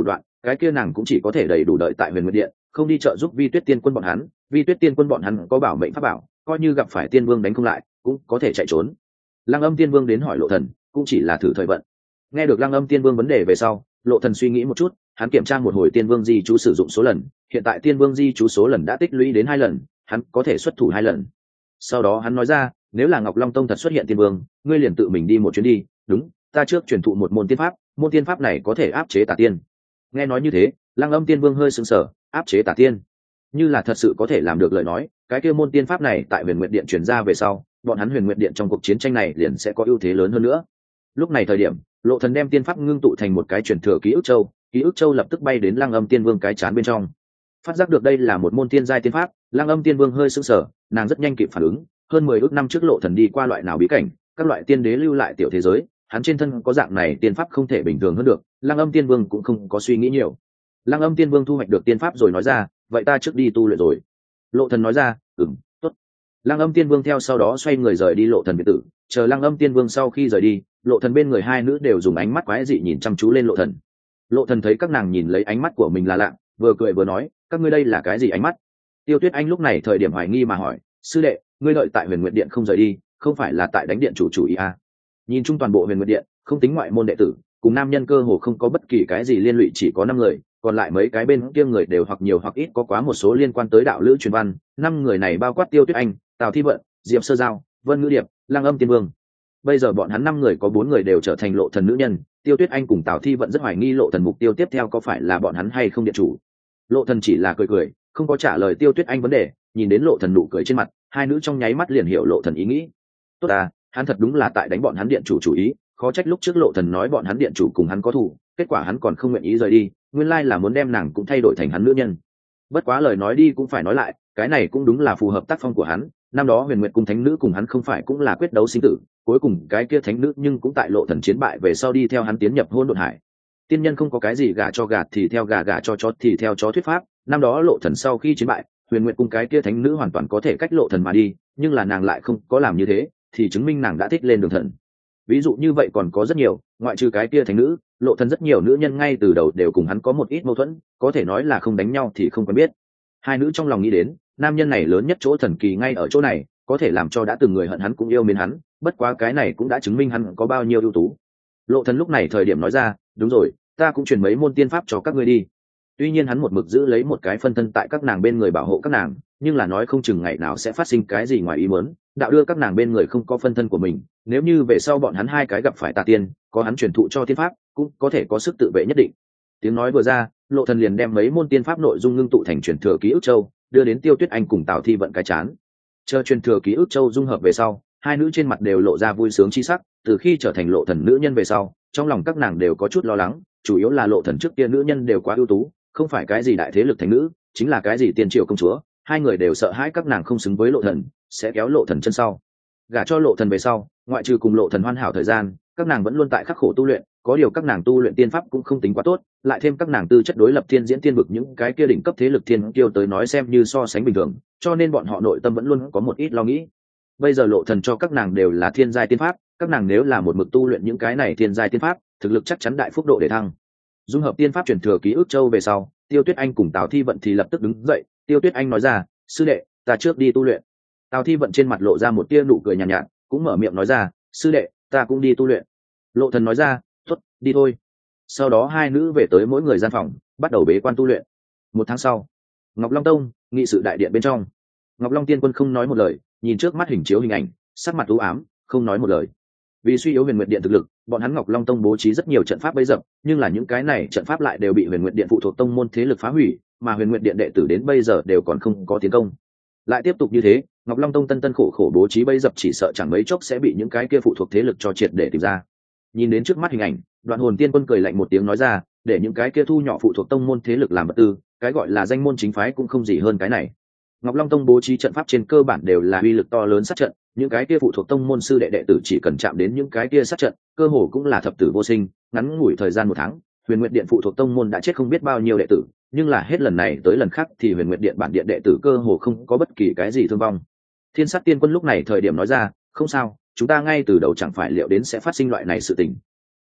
A: cái kia nàng cũng chỉ có thể đầy đủ đợi tại huyền nguyệt điện, không đi trợ giúp Vi Tuyết Tiên quân bọn hắn. Vi Tuyết Tiên quân bọn hắn có bảo mệnh pháp bảo, coi như gặp phải tiên vương đánh không lại cũng có thể chạy trốn. Lăng Âm Tiên Vương đến hỏi Lộ Thần cũng chỉ là thử thời vận. Nghe được Lăng Âm Tiên Vương vấn đề về sau, Lộ Thần suy nghĩ một chút, hắn kiểm tra một hồi tiên vương di chú sử dụng số lần, hiện tại tiên vương di chú số lần đã tích lũy đến 2 lần, hắn có thể xuất thủ 2 lần. Sau đó hắn nói ra, nếu là Ngọc Long Tông thật xuất hiện tiên vương, ngươi liền tự mình đi một chuyến đi. Đúng, ta trước truyền thụ một môn tiên pháp này có thể áp chế tà tiên. Nghe nói như thế, Lăng Âm Tiên Vương hơi sững sờ, áp chế tà tiên, như là thật sự có thể làm được lời nói, cái kia môn tiên pháp này tại Huyền Nguyệt Điện truyền ra về sau, bọn hắn Huyền Nguyệt Điện trong cuộc chiến tranh này liền sẽ có ưu thế lớn hơn nữa. Lúc này thời điểm, Lộ Thần đem tiên pháp ngưng tụ thành một cái truyền thừa ký ức châu lập tức bay đến Lăng Âm Tiên Vương cái chán bên trong. Phát giác được đây là một môn tiên giai tiên pháp, Lăng Âm Tiên Vương hơi sững sờ, nàng rất nhanh kịp phản ứng, hơn 10 ước năm trước Lộ Thần đi qua loại nào bí cảnh, các loại tiên đế lưu lại tiểu thế giới, hắn trên thân có dạng này tiên pháp không thể bình thường hơn được. Lăng Âm Tiên Vương cũng không có suy nghĩ nhiều. Lăng Âm Tiên Vương thu hoạch được tiên pháp rồi nói ra, vậy ta trước đi tu luyện rồi. Lộ Thần nói ra, tốt. Lăng Âm Tiên Vương theo sau đó xoay người rời đi Lộ Thần biệt tử. Chờ Lăng Âm Tiên Vương sau khi rời đi, Lộ Thần bên người hai nữ đều dùng ánh mắt quái dị nhìn chăm chú lên Lộ Thần. Lộ Thần thấy các nàng nhìn lấy ánh mắt của mình là lạ, vừa cười vừa nói, các ngươi đây là cái gì ánh mắt? Tiêu Tuyết Anh lúc này thời điểm hoài nghi mà hỏi, sư đệ, ngươi đợi tại Huyền Nguyệt Điện không rời đi, không phải là tại đánh điện chủ ý à? Nhìn chung toàn bộ Huyền Nguyệt Điện, không tính ngoại môn đệ tử, cùng nam nhân cơ hồ không có bất kỳ cái gì liên lụy, chỉ có 5 người, còn lại mấy cái bên kia người đều hoặc nhiều hoặc ít có quá một số liên quan tới đạo lữ truyền văn. 5 người này bao quát Tiêu Tuyết Anh, Tào Thi Vận, Diệp Sơ Giao, Vân Ngữ Điệp, Lăng Âm Tiên Vương. Bây giờ bọn hắn 5 người có 4 người đều trở thành Lộ Thần nữ nhân. Tiêu Tuyết Anh cùng Tào Thi Vận rất hoài nghi Lộ Thần mục tiêu tiếp theo có phải là bọn hắn hay không điện chủ. Lộ Thần chỉ là cười cười, không có trả lời Tiêu Tuyết Anh vấn đề. Nhìn đến Lộ Thần nụ cười trên mặt, hai nữ trong nháy mắt liền hiểu Lộ Thần ý nghĩ. Tốt à, hắn thật đúng là tại đánh bọn hắn điện chủ ý. Khó trách lúc trước Lộ Thần nói bọn hắn điện chủ cùng hắn có thù, kết quả hắn còn không nguyện ý rời đi, nguyên lai là muốn đem nàng cũng thay đổi thành hắn nữ nhân. Bất quá lời nói đi cũng phải nói lại, cái này cũng đúng là phù hợp tác phong của hắn. Năm đó Huyền Nguyệt cung thánh nữ cùng hắn không phải cũng là quyết đấu sinh tử, cuối cùng cái kia thánh nữ nhưng cũng tại Lộ Thần chiến bại về sau đi theo hắn tiến nhập hôn độn hải. Tiên nhân không có cái gì gà cho gà thì theo gà, gà cho chó thì theo chó thuyết pháp. Năm đó Lộ Thần sau khi chiến bại, Huyền Nguyệt cung cái kia thánh nữ hoàn toàn có thể cách Lộ Thần mà đi, nhưng là nàng lại không có làm như thế, thì chứng minh nàng đã thích lên đường thần. Ví dụ như vậy còn có rất nhiều, ngoại trừ cái kia thánh nữ, Lộ Thần rất nhiều nữ nhân ngay từ đầu đều cùng hắn có một ít mâu thuẫn, có thể nói là không đánh nhau thì không quen biết. Hai nữ trong lòng nghĩ đến, nam nhân này lớn nhất chỗ thần kỳ ngay ở chỗ này, có thể làm cho đã từng người hận hắn cũng yêu mến hắn, bất quá cái này cũng đã chứng minh hắn có bao nhiêu ưu tú. Lộ Thần lúc này thời điểm nói ra, đúng rồi, ta cũng truyền mấy môn tiên pháp cho các ngươi đi. Tuy nhiên hắn một mực giữ lấy một cái phân thân tại các nàng bên người bảo hộ các nàng, nhưng là nói không chừng ngày nào sẽ phát sinh cái gì ngoài ý muốn, đạo đưa các nàng bên người không có phân thân của mình, nếu như về sau bọn hắn hai cái gặp phải tà tiên, có hắn truyền thụ cho tiên pháp, cũng có thể có sức tự vệ nhất định. Tiếng nói vừa ra, Lộ Thần liền đem mấy môn tiên pháp nội dung ngưng tụ thành truyền thừa ký ức châu, đưa đến Tiêu Tuyết Anh cùng Tào Thi Vận cái chán. Chờ truyền thừa ký ức châu dung hợp về sau, hai nữ trên mặt đều lộ ra vui sướng chi sắc. Từ khi trở thành Lộ Thần nữ nhân về sau, trong lòng các nàng đều có chút lo lắng, chủ yếu là Lộ Thần trước kia nữ nhân đều quá ưu tú, không phải cái gì đại thế lực thành nữ, chính là cái gì tiên triều công chúa, hai người đều sợ hãi các nàng không xứng với Lộ Thần, sẽ kéo Lộ Thần chân sau. Gả cho Lộ Thần về sau, ngoại trừ cùng Lộ Thần hoàn hảo thời gian, các nàng vẫn luôn tại khắc khổ tu luyện, có điều các nàng tu luyện tiên pháp cũng không tính quá tốt, lại thêm các nàng tư chất đối lập thiên diễn tiên vực những cái kia đỉnh cấp thế lực thiên kiêu tới nói xem như so sánh bình thường, cho nên bọn họ nội tâm vẫn luôn có một ít lo nghĩ. Bây giờ Lộ Thần cho các nàng đều là thiên giai tiên pháp, các nàng nếu là một mực tu luyện những cái này thiên giai tiên pháp, thực lực chắc chắn đại phúc độ để thăng. Dung hợp tiên pháp truyền thừa ký ức châu về sau, Tiêu Tuyết Anh cùng Tào Thi Vận thì lập tức đứng dậy. Tiêu Tuyết Anh nói ra, sư đệ, ta trước đi tu luyện. Tào Thi Vận trên mặt lộ ra một tia nụ cười nhàn nhạt, cũng mở miệng nói ra, sư đệ, ta cũng đi tu luyện. Lộ Thần nói ra, tốt, đi thôi. Sau đó hai nữ về tới mỗi người gian phòng, bắt đầu bế quan tu luyện. 1 tháng sau, Ngọc Long Tông nghị sự đại điện bên trong, Ngọc Long Tiên Quân không nói một lời, nhìn trước mắt hình chiếu hình ảnh, sắc mặt u ám, không nói một lời. Vì suy yếu Huyền Nguyệt Điện thực lực, bọn hắn Ngọc Long Tông bố trí rất nhiều trận pháp bấy dập, nhưng là những cái này trận pháp lại đều bị Huyền Nguyệt Điện phụ thuộc tông môn thế lực phá hủy, mà Huyền Nguyệt Điện đệ tử đến bây giờ đều còn không có tiến công. Lại tiếp tục như thế, Ngọc Long Tông tân tân khổ khổ bố trí bấy dập chỉ sợ chẳng mấy chốc sẽ bị những cái kia phụ thuộc thế lực cho triệt để tìm ra. Nhìn đến trước mắt hình ảnh, Đoạn Hồn Tiên Quân cười lạnh một tiếng nói ra, để những cái kia thu nhỏ phụ thuộc tông môn thế lực làm vật tư, cái gọi là danh môn chính phái cũng không gì hơn cái này. Ngọc Long Tông bố trí trận pháp trên cơ bản đều là uy lực to lớn sát trận, những cái kia phụ thuộc tông môn sư đệ đệ tử chỉ cần chạm đến những cái kia sát trận, cơ hồ cũng là thập tử vô sinh. Ngắn ngủi thời gian 1 tháng, Huyền Nguyệt Điện phụ thuộc tông môn đã chết không biết bao nhiêu đệ tử, nhưng là hết lần này tới lần khác thì Huyền Nguyệt Điện bản điện đệ tử cơ hồ không có bất kỳ cái gì thương vong. Thiên Sát Tiên Quân lúc này thời điểm nói ra, không sao, chúng ta ngay từ đầu chẳng phải liệu đến sẽ phát sinh loại này sự tình.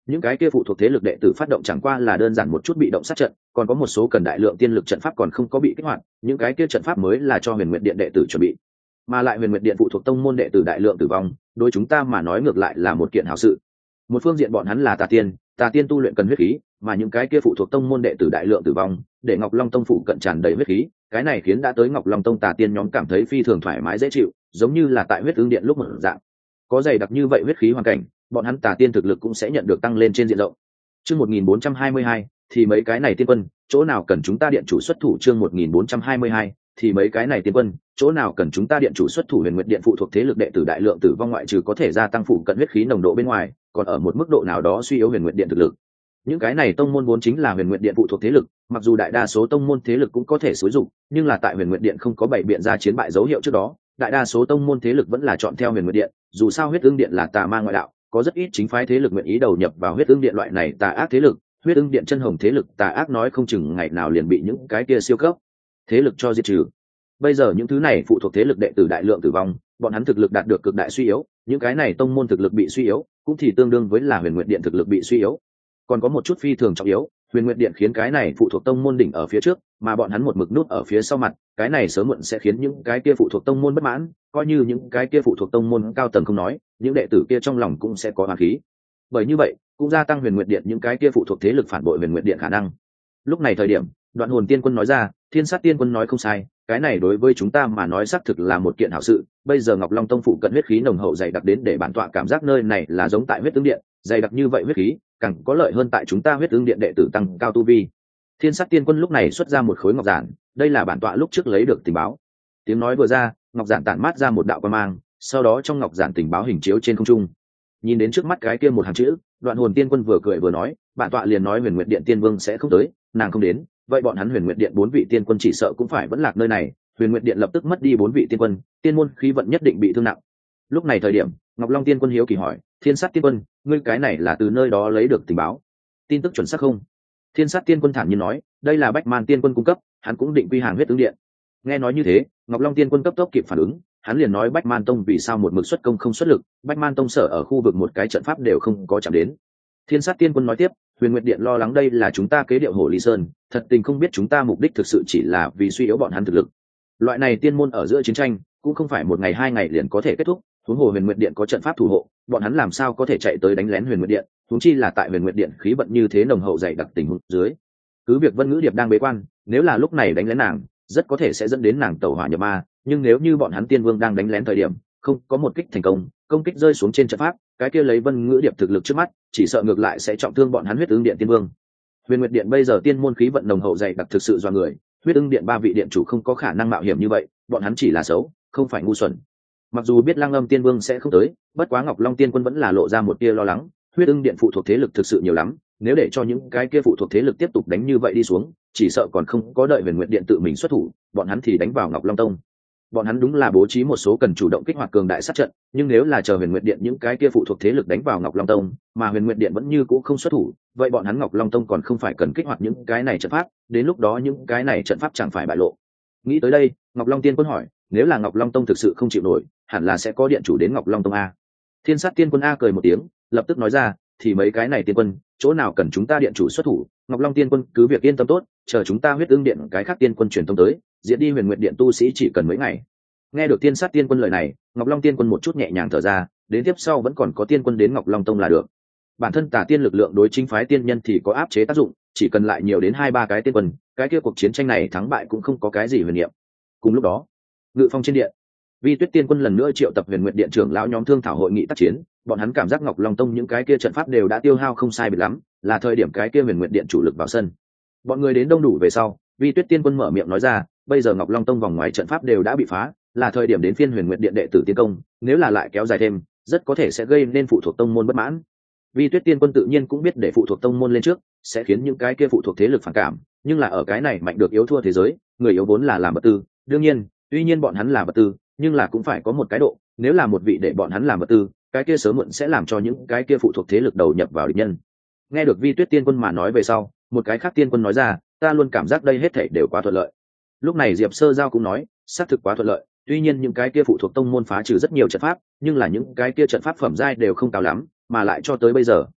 A: những cái kia phụ thuộc thế lực đệ tử phát động chẳng qua là đơn giản một chút bị động sát trận, còn có một số cần đại lượng tiên lực trận pháp còn không có bị kích hoạt, những cái kia trận pháp mới là cho Huyền Nguyệt Điện đệ tử chuẩn bị. Mà lại Huyền Nguyệt Điện phụ thuộc tông môn đệ tử đại lượng tử vong, đối chúng ta mà nói ngược lại là một kiện hảo sự. Một phương diện bọn hắn là tà tiên tu luyện cần huyết khí, mà những cái kia phụ thuộc tông môn đệ tử đại lượng tử vong, để Ngọc Long tông phụ cận tràn đầy huyết khí, cái này khiến đã tới Ngọc Long tông tà tiên nhóm cảm thấy phi thường thoải mái dễ chịu, giống như là tại huyết ứng điện lúc một dạng. Có dày đặc như vậy huyết khí hoàn cảnh, bọn hắn tà tiên thực lực cũng sẽ nhận được tăng lên trên diện rộng. Chương 1422, thì mấy cái này tiên quân, chỗ nào cần chúng ta điện chủ xuất thủ. Chương 1422, thì mấy cái này tiên quân, chỗ nào cần chúng ta điện chủ xuất thủ. Huyền Nguyệt Điện phụ thuộc thế lực đệ tử đại lượng tử vong ngoại trừ có thể gia tăng phụ cận huyết khí nồng độ bên ngoài, còn ở một mức độ nào đó suy yếu Huyền Nguyệt Điện thực lực. Những cái này tông môn vốn chính là Huyền Nguyệt Điện phụ thuộc thế lực, mặc dù đại đa số tông môn thế lực cũng có thể sử dụng, nhưng là tại Huyền Nguyệt Điện không có bảy biện ra chiến bại dấu hiệu trước đó, đại đa số tông môn thế lực vẫn là chọn theo Huyền Nguyệt Điện, dù sao Huyết Ưng Điện là tà ma ngoại đạo, có rất ít chính phái thế lực nguyện ý đầu nhập vào Huyết Ưng Điện loại này tà ác thế lực. Huyết Ưng Điện chân hồng thế lực tà ác nói không chừng ngày nào liền bị những cái kia siêu cấp thế lực cho diệt trừ. Bây giờ những thứ này phụ thuộc thế lực đệ tử đại lượng tử vong, bọn hắn thực lực đạt được cực đại suy yếu, những cái này tông môn thực lực bị suy yếu, cũng thì tương đương với là Huyền Nguyệt Điện thực lực bị suy yếu. Còn có một chút phi thường trọng yếu, Huyền Nguyệt Điện khiến cái này phụ thuộc tông môn đỉnh ở phía trước, mà bọn hắn một mực nút ở phía sau mặt, cái này sớm muộn sẽ khiến những cái kia phụ thuộc tông môn bất mãn, coi như những cái kia phụ thuộc tông môn cao tầng không nói, những đệ tử kia trong lòng cũng sẽ có oán khí. Bởi như vậy, cũng gia tăng Huyền Nguyệt Điện những cái kia phụ thuộc thế lực phản bội Huyền Nguyệt Điện khả năng. Lúc này thời điểm, Đoạn Hồn Tiên Quân nói ra, Thiên Sát Tiên Quân nói không sai, cái này đối với chúng ta mà nói xác thực là một kiện hảo sự. Bây giờ Ngọc Long tông phụ cận huyết khí nồng hậu dày đặc đến để bản tọa cảm giác nơi này là giống tại Huyết Ứng Điện, dày đặc như vậy huyết khí, càng có lợi hơn tại chúng ta Huyết Ứng Điện đệ tử tăng cao tu vi. Thiên Sát Tiên Quân lúc này xuất ra một khối ngọc giản, đây là bản tọa lúc trước lấy được tình báo. Tiếng nói vừa ra, ngọc giản tản mát ra một đạo quang mang, sau đó trong ngọc giản tình báo hình chiếu trên không trung. Nhìn đến trước mắt cái kia một hàng chữ, Đoạn Hồn Tiên Quân vừa cười vừa nói, bản tọa liền nói Huyền Nguyệt Điện Tiên Vương sẽ không tới, nàng không đến, vậy bọn hắn Huyền Nguyệt Điện 4 vị tiên quân chỉ sợ cũng phải vẫn lạc nơi này. Huyền Nguyệt Điện lập tức mất đi 4 vị tiên quân, tiên môn khí vận nhất định bị thương nặng. Lúc này thời điểm, Ngọc Long Tiên Quân hiếu kỳ hỏi, Thiên Sát Tiên Quân, ngươi cái này là từ nơi đó lấy được tình báo, tin tức chuẩn xác không? Thiên Sát Tiên Quân thản nhiên nói, đây là Bách Man Tiên Quân cung cấp, hắn cũng định quy hàng Huyết Ứng Điện. Nghe nói như thế, Ngọc Long Tiên Quân cấp tốc kịp phản ứng, hắn liền nói Bách Man Tông vì sao một mực xuất công không xuất lực, Bách Man Tông sở ở khu vực một cái trận pháp đều không có chạm đến. Thiên Sát Tiên Quân nói tiếp, Huyền Nguyệt Điện lo lắng đây là chúng ta kế điệu Hồ Ly Sơn, thật tình không biết chúng ta mục đích thực sự chỉ là vì suy yếu bọn hắn thực lực. Loại này tiên môn ở giữa chiến tranh, cũng không phải một ngày hai ngày liền có thể kết thúc, huống hồ Huyền Nguyệt Điện có trận pháp thủ hộ, bọn hắn làm sao có thể chạy tới đánh lén Huyền Nguyệt Điện, huống chi là tại Huyền Nguyệt Điện khí vận như thế nồng hậu dày đặc tình huống dưới. Cứ việc Vân Ngữ Điệp đang bế quan, nếu là lúc này đánh lén nàng, rất có thể sẽ dẫn đến nàng tẩu hỏa nhập ma, nhưng nếu như bọn hắn Tiên Vương đang đánh lén thời điểm, không có một kích thành công, công kích rơi xuống trên trận pháp, cái kia lấy Vân Ngữ Điệp thực lực trước mắt, chỉ sợ ngược lại sẽ trọng thương bọn hắn Huyết Ứng Điện Tiên Vương. Huyền Nguyệt Điện bây giờ tiên môn khí vận nồng hậu dày đặc thực sự do người, Huyết Ứng Điện 3 vị điện chủ không có khả năng mạo hiểm như vậy, bọn hắn chỉ là xấu, không phải ngu xuẩn. Mặc dù biết Lăng Âm Tiên Vương sẽ không tới, bất quá Ngọc Long Tiên Quân vẫn là lộ ra một tia lo lắng, Huyết Ứng Điện phụ thuộc thế lực thực sự nhiều lắm, nếu để cho những cái kia phụ thuộc thế lực tiếp tục đánh như vậy đi xuống, chỉ sợ còn không có đợi Huyền Nguyệt Điện tự mình xuất thủ, bọn hắn thì đánh vào Ngọc Long Tông. Bọn hắn đúng là bố trí một số cần chủ động kích hoạt cường đại sát trận, nhưng nếu là chờ Huyền Nguyệt Điện những cái kia phụ thuộc thế lực đánh vào Ngọc Long Tông, mà Huyền Nguyệt Điện vẫn như cũ không xuất thủ, vậy bọn hắn Ngọc Long Tông còn không phải cần kích hoạt những cái này trận pháp, đến lúc đó những cái này trận pháp chẳng phải bại lộ. Nghĩ tới đây, Ngọc Long Tiên Quân hỏi, nếu là Ngọc Long Tông thực sự không chịu nổi, hẳn là sẽ có điện chủ đến Ngọc Long Tông a. Thiên Sát Tiên Quân a cười một tiếng, lập tức nói ra, thì mấy cái này tiên quân, chỗ nào cần chúng ta điện chủ xuất thủ, Ngọc Long Tiên Quân cứ việc yên tâm tốt, chờ chúng ta Huyết Ưng Điện cái khác tiên quân truyền thông tới, diệt đi Huyền Nguyệt Điện tu sĩ chỉ cần mấy ngày. Nghe được Thiên Sát Tiên Quân lời này, Ngọc Long Tiên Quân một chút nhẹ nhàng thở ra, đến tiếp sau vẫn còn có tiên quân đến Ngọc Long Tông là được. Bản thân tà tiên lực lượng đối chính phái tiên nhân thì có áp chế tác dụng, chỉ cần lại nhiều đến 2-3 cái tiên quân, cái kia cuộc chiến tranh này thắng bại cũng không có cái gì huyền niệm. Cùng lúc đó, Ngự Phong trên điện, Vi Tuyết Tiên Quân lần nữa triệu tập Huyền Nguyệt Điện trưởng lão nhóm thương thảo hội nghị tác chiến, bọn hắn cảm giác Ngọc Long Tông những cái kia trận pháp đều đã tiêu hao không sai biệt lắm, là thời điểm cái kia Huyền Nguyệt Điện chủ lực vào sân. Bọn người đến đông đủ về sau, Vi Tuyết Tiên Quân mở miệng nói ra, bây giờ Ngọc Long Tông vòng ngoài trận pháp đều đã bị phá, là thời điểm đến phiên Huyền Nguyệt Điện đệ tử tiến công, nếu là lại kéo dài thêm, rất có thể sẽ gây nên phụ thuộc tông môn bất mãn. Vi Tuyết Tiên Quân tự nhiên cũng biết để phụ thuộc tông môn lên trước, sẽ khiến những cái kia phụ thuộc thế lực phản cảm, nhưng là ở cái này mạnh được yếu thua thế giới, người yếu vốn là làm vật tư, đương nhiên, tuy nhiên bọn hắn là vật tư, nhưng là cũng phải có một cái độ, nếu là một vị để bọn hắn làm vật tư, cái kia sớm muộn sẽ làm cho những cái kia phụ thuộc thế lực đầu nhập vào địch nhân. Nghe được Vi Tuyết Tiên Quân mà nói về sau, một cái khác tiên quân nói ra, ta luôn cảm giác đây hết thảy đều quá thuận lợi. Lúc này Diệp Sơ Giao cũng nói, xác thực quá thuận lợi, tuy nhiên những cái kia phụ thuộc tông môn phá trừ rất nhiều trận pháp, nhưng là những cái kia trận pháp phẩm giai đều không cao lắm, mà lại cho tới bây giờ,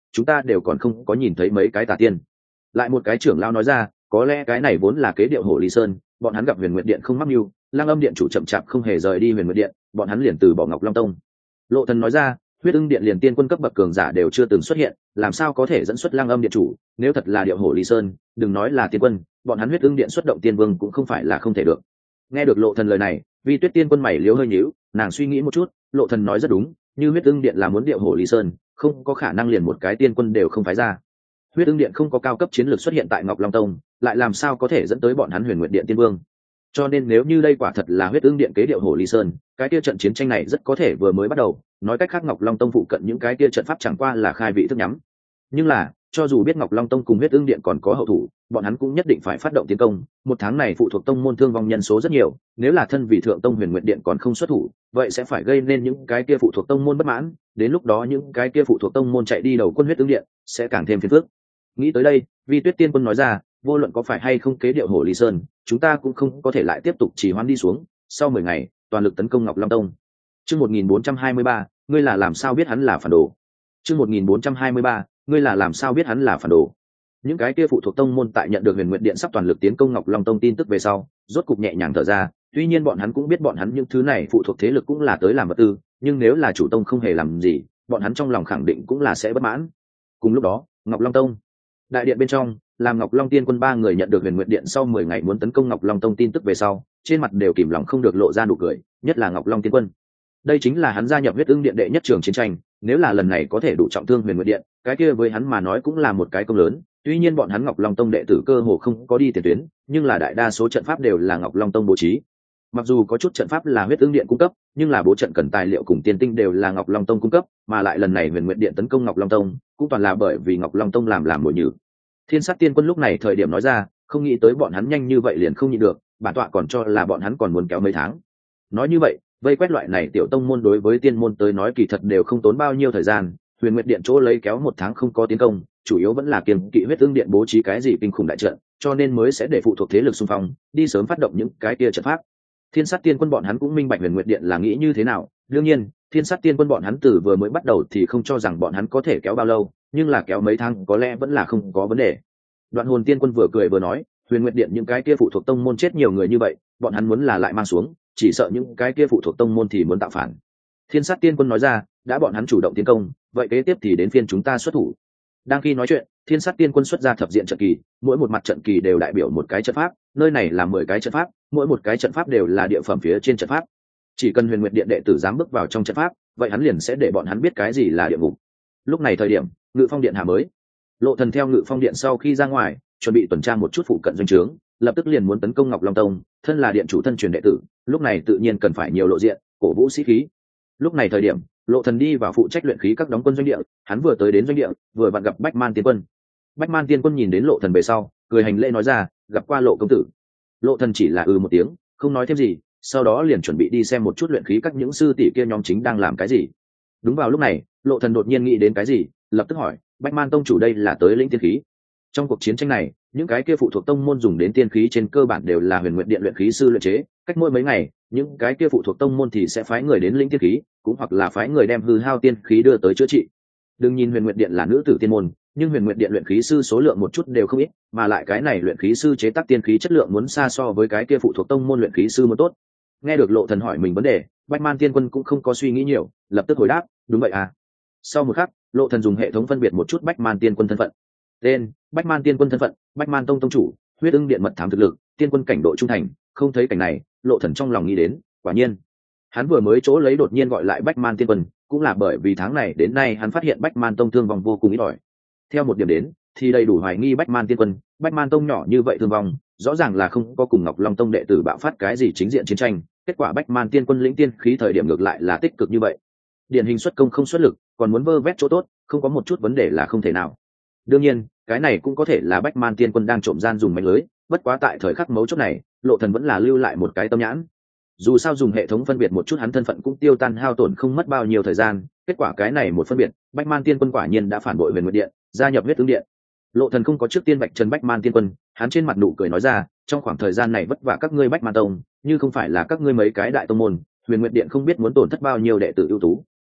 A: chúng ta đều còn không có nhìn thấy mấy cái tà tiên. Lại một cái trưởng lão nói ra, có lẽ cái này vốn là kế điệu Hồ Ly Sơn, bọn hắn gặp Huyền Nguyệt Điện không mắc mưu, Lang Âm Điện chủ chậm chạp không hề rời đi Huyền Nguyệt Điện, bọn hắn liền từ bỏ Ngọc Long Tông. Lộ Thần nói ra, Huyết Ưng Điện liền tiên quân cấp bậc cường giả đều chưa từng xuất hiện, làm sao có thể dẫn xuất Lang Âm Điện chủ? Nếu thật là điệu Hồ Ly Sơn, đừng nói là tiên quân, bọn hắn Huyết Ưng Điện xuất động tiên vương cũng không phải là không thể được. Nghe được Lộ Thần lời này, Vi Tuyết tiên quân mày liếu hơi nhíu, nàng suy nghĩ một chút, Lộ Thần nói rất đúng, như Huyết Ưng Điện là muốn điệu Hồ Ly Sơn, không có khả năng liền một cái tiên quân đều không phái ra. Huyết Ưng Điện không có cao cấp chiến lược xuất hiện tại Ngọc Long Tông, lại làm sao có thể dẫn tới bọn hắn Huyền Nguyệt Điện tiên vương? Cho nên nếu như đây quả thật là Huyết Ưng Điện kế điệu Hồ Ly Sơn, cái kia trận chiến tranh này rất có thể vừa mới bắt đầu. Nói cách khác, Ngọc Long Tông phụ cận những cái kia trận pháp chẳng qua là khai vị thức nhắm. Nhưng là, cho dù biết Ngọc Long Tông cùng Huyết Ưng Điện còn có hậu thủ, bọn hắn cũng nhất định phải phát động tiến công. Một tháng này phụ thuộc tông môn thương vong nhân số rất nhiều, nếu là thân vị thượng tông Huyền Nguyệt Điện còn không xuất thủ, vậy sẽ phải gây nên những cái kia phụ thuộc tông môn bất mãn. Đến lúc đó những cái kia phụ thuộc tông môn chạy đi đầu quân Huyết Ưng Điện, sẽ càng thêm phiền phức. Nghĩ tới đây, Vi Tuyết tiên quân nói ra, vô luận có phải hay không kế điệu Hồ Ly Sơn, chúng ta cũng không có thể lại tiếp tục trì hoãn đi xuống. Sau 10 ngày, toàn lực tấn công Ngọc Long Tông. Chương 1423, ngươi là làm sao biết hắn là phản đồ? Chương 1423, ngươi là làm sao biết hắn là phản đồ? Những cái kia phụ thuộc tông môn tại nhận được Huyền Nguyệt Điện sắp toàn lực tiến công Ngọc Long Tông tin tức về sau, rốt cục nhẹ nhàng thở ra. Tuy nhiên bọn hắn cũng biết bọn hắn những thứ này phụ thuộc thế lực cũng là tới làm vật tư, nhưng nếu là chủ tông không hề làm gì, bọn hắn trong lòng khẳng định cũng là sẽ bất mãn. Cùng lúc đó, Ngọc Long Tông đại điện bên trong, làm Ngọc Long tiên quân ba người nhận được Huyền Nguyệt Điện sau 10 ngày muốn tấn công Ngọc Long Tông tin tức về sau, trên mặt đều kìm lòng không được lộ ra nụ cười, nhất là Ngọc Long tiên quân. Đây chính là hắn gia nhập Huyết Ưng Điện đệ nhất trường chiến tranh, nếu là lần này có thể đủ trọng thương Huyền Nguyệt Điện, cái kia với hắn mà nói cũng là một cái công lớn. Tuy nhiên bọn hắn Ngọc Long Tông đệ tử cơ hồ không có đi tiền tuyến, nhưng là đại đa số trận pháp đều là Ngọc Long Tông bố trí. Mặc dù có chút trận pháp là Huyết Ưng Điện cung cấp, nhưng là bố trận cần tài liệu cùng tiên tinh đều là Ngọc Long Tông cung cấp, mà lại lần này Huyền Nguyệt Điện tấn công Ngọc Long Tông, cũng toàn là bởi vì Ngọc Long Tông làm mồi nhử. Thiên Sát tiên quân lúc này thời điểm nói ra, không nghĩ tới bọn hắn nhanh như vậy liền không nhịn được, bản tọa còn cho là bọn hắn còn muốn kéo mấy tháng. Nói như vậy, vây quét loại này tiểu tông môn đối với tiên môn tới nói kỳ thật đều không tốn bao nhiêu thời gian. Huyền Nguyệt Điện chỗ lấy kéo 1 tháng không có tiến công, chủ yếu vẫn là kiêng kỵ Huyết Ưng Điện bố trí cái gì kinh khủng đại trận, cho nên mới sẽ để phụ thuộc thế lực xung phong, đi sớm phát động những cái kia trận pháp. Thiên Sát tiên quân bọn hắn cũng minh bạch Huyền Nguyệt Điện là nghĩ như thế nào. Đương nhiên, Thiên Sát tiên quân bọn hắn từ vừa mới bắt đầu thì không cho rằng bọn hắn có thể kéo bao lâu, nhưng là kéo mấy tháng có lẽ vẫn là không có vấn đề. Đoạn Hồn tiên quân vừa cười vừa nói, Huyền Nguyệt Điện những cái kia phụ thuộc tông môn chết nhiều người như vậy, bọn hắn muốn là lại mang xuống, chỉ sợ những cái kia phụ thuộc tông môn thì muốn tạo phản. Thiên Sát tiên quân nói ra, đã bọn hắn chủ động tiến công, vậy kế tiếp thì đến phiên chúng ta xuất thủ. Đang khi nói chuyện, Thiên Sát tiên quân xuất ra thập diện trận kỳ, mỗi một mặt trận kỳ đều đại biểu một cái trận pháp, nơi này là 10 cái trận pháp, mỗi một cái trận pháp đều là địa phẩm phía trên trận pháp. Chỉ cần Huyền Nguyệt Điện đệ tử dám bước vào trong trận pháp, vậy hắn liền sẽ để bọn hắn biết cái gì là địa ngục. Lúc này thời điểm, Ngự Phong Điện hạ mới, Lộ Thần theo Ngự Phong Điện sau khi ra ngoài, chuẩn bị tuần tra một chút phụ cận doanh trướng, lập tức liền muốn tấn công Ngọc Long Tông. Thân là điện chủ thân truyền đệ tử, lúc này tự nhiên cần phải nhiều lộ diện, cổ vũ sĩ khí. Lúc này thời điểm, Lộ Thần đi vào phụ trách luyện khí các đóng quân doanh địa, hắn vừa tới đến doanh địa, vừa vặn gặp Bách Man tiên quân. Bách Man tiên quân nhìn đến Lộ Thần về sau, cười hành lễ nói ra, gặp qua Lộ công tử. Lộ Thần chỉ là một tiếng, không nói thêm gì, sau đó liền chuẩn bị đi xem một chút luyện khí các những sư tỷ kia nhóm chính đang làm cái gì. Đúng vào lúc này, Lộ Thần đột nhiên nghĩ đến cái gì, lập tức hỏi, Bách Man tông chủ đây là tới lĩnh tiên khí? Trong cuộc chiến tranh này, những cái kia phụ thuộc tông môn dùng đến tiên khí trên cơ bản đều là Huyền Nguyệt Điện luyện khí sư luyện chế, cách mỗi mấy ngày, những cái kia phụ thuộc tông môn thì sẽ phái người đến lĩnh tiên khí, cũng hoặc là phái người đem hư hao tiên khí đưa tới chữa trị. Đừng nhìn Huyền Nguyệt Điện là nữ tử tiên môn, nhưng Huyền Nguyệt Điện luyện khí sư số lượng một chút đều không ít, mà lại cái này luyện khí sư chế tác tiên khí chất lượng muốn xa so với cái kia phụ thuộc tông môn luyện khí sư muốn tốt. Nghe được Lộ Thần hỏi mình vấn đề, Bách Man tiên quân cũng không có suy nghĩ nhiều, lập tức hồi đáp, đúng vậy à. Sau một khắc, Lộ Thần dùng hệ thống phân biệt một chút Bách Man tiên quân thân phận. Tên: Bách Man tiên quân thân phận: Bách Man tông tông chủ, Huyết Ưng Điện mật thám thực lực, tiên quân cảnh độ trung thành. Không thấy cảnh này, Lộ Thần trong lòng nghĩ đến, quả nhiên, hắn vừa mới chỗ lấy đột nhiên gọi lại Bách Man tiên quân, cũng là bởi vì tháng này đến nay hắn phát hiện Bách Man tông thương vong vô cùng ít ỏi. Theo một điểm đến, thì đầy đủ hoài nghi Bách Man tiên quân, Bách Man tông nhỏ như vậy thương vong, rõ ràng là không có cùng Ngọc Long tông đệ tử bạo phát cái gì chính diện chiến tranh, kết quả Bách Man tiên quân lĩnh tiên khí thời điểm ngược lại là tích cực như vậy. Điển hình xuất công không xuất lực, còn muốn vơ vét chỗ tốt, không có một chút vấn đề là không thể nào. Đương nhiên, cái này cũng có thể là Bách Man tiên quân đang trộm gian dùng mánh lưới, bất quá tại thời khắc mấu chốt này, Lộ Thần vẫn là lưu lại một cái tâm nhãn. Dù sao dùng hệ thống phân biệt một chút hắn thân phận cũng tiêu tan hao tổn không mất bao nhiêu thời gian, kết quả cái này một phân biệt, Bách Man tiên quân quả nhiên đã phản bội Huyền Nguyệt Điện, gia nhập Huyết Ưng Điện. Lộ Thần không có trước tiên vạch trần Bách Man tiên quân, hắn trên mặt nụ cười nói ra, trong khoảng thời gian này vất vả các ngươi Bách Man tông, như không phải là các ngươi mấy cái đại tông môn, Huyền Nguyệt Điện không biết muốn tổn thất bao nhiêu đệ tử ưu tú.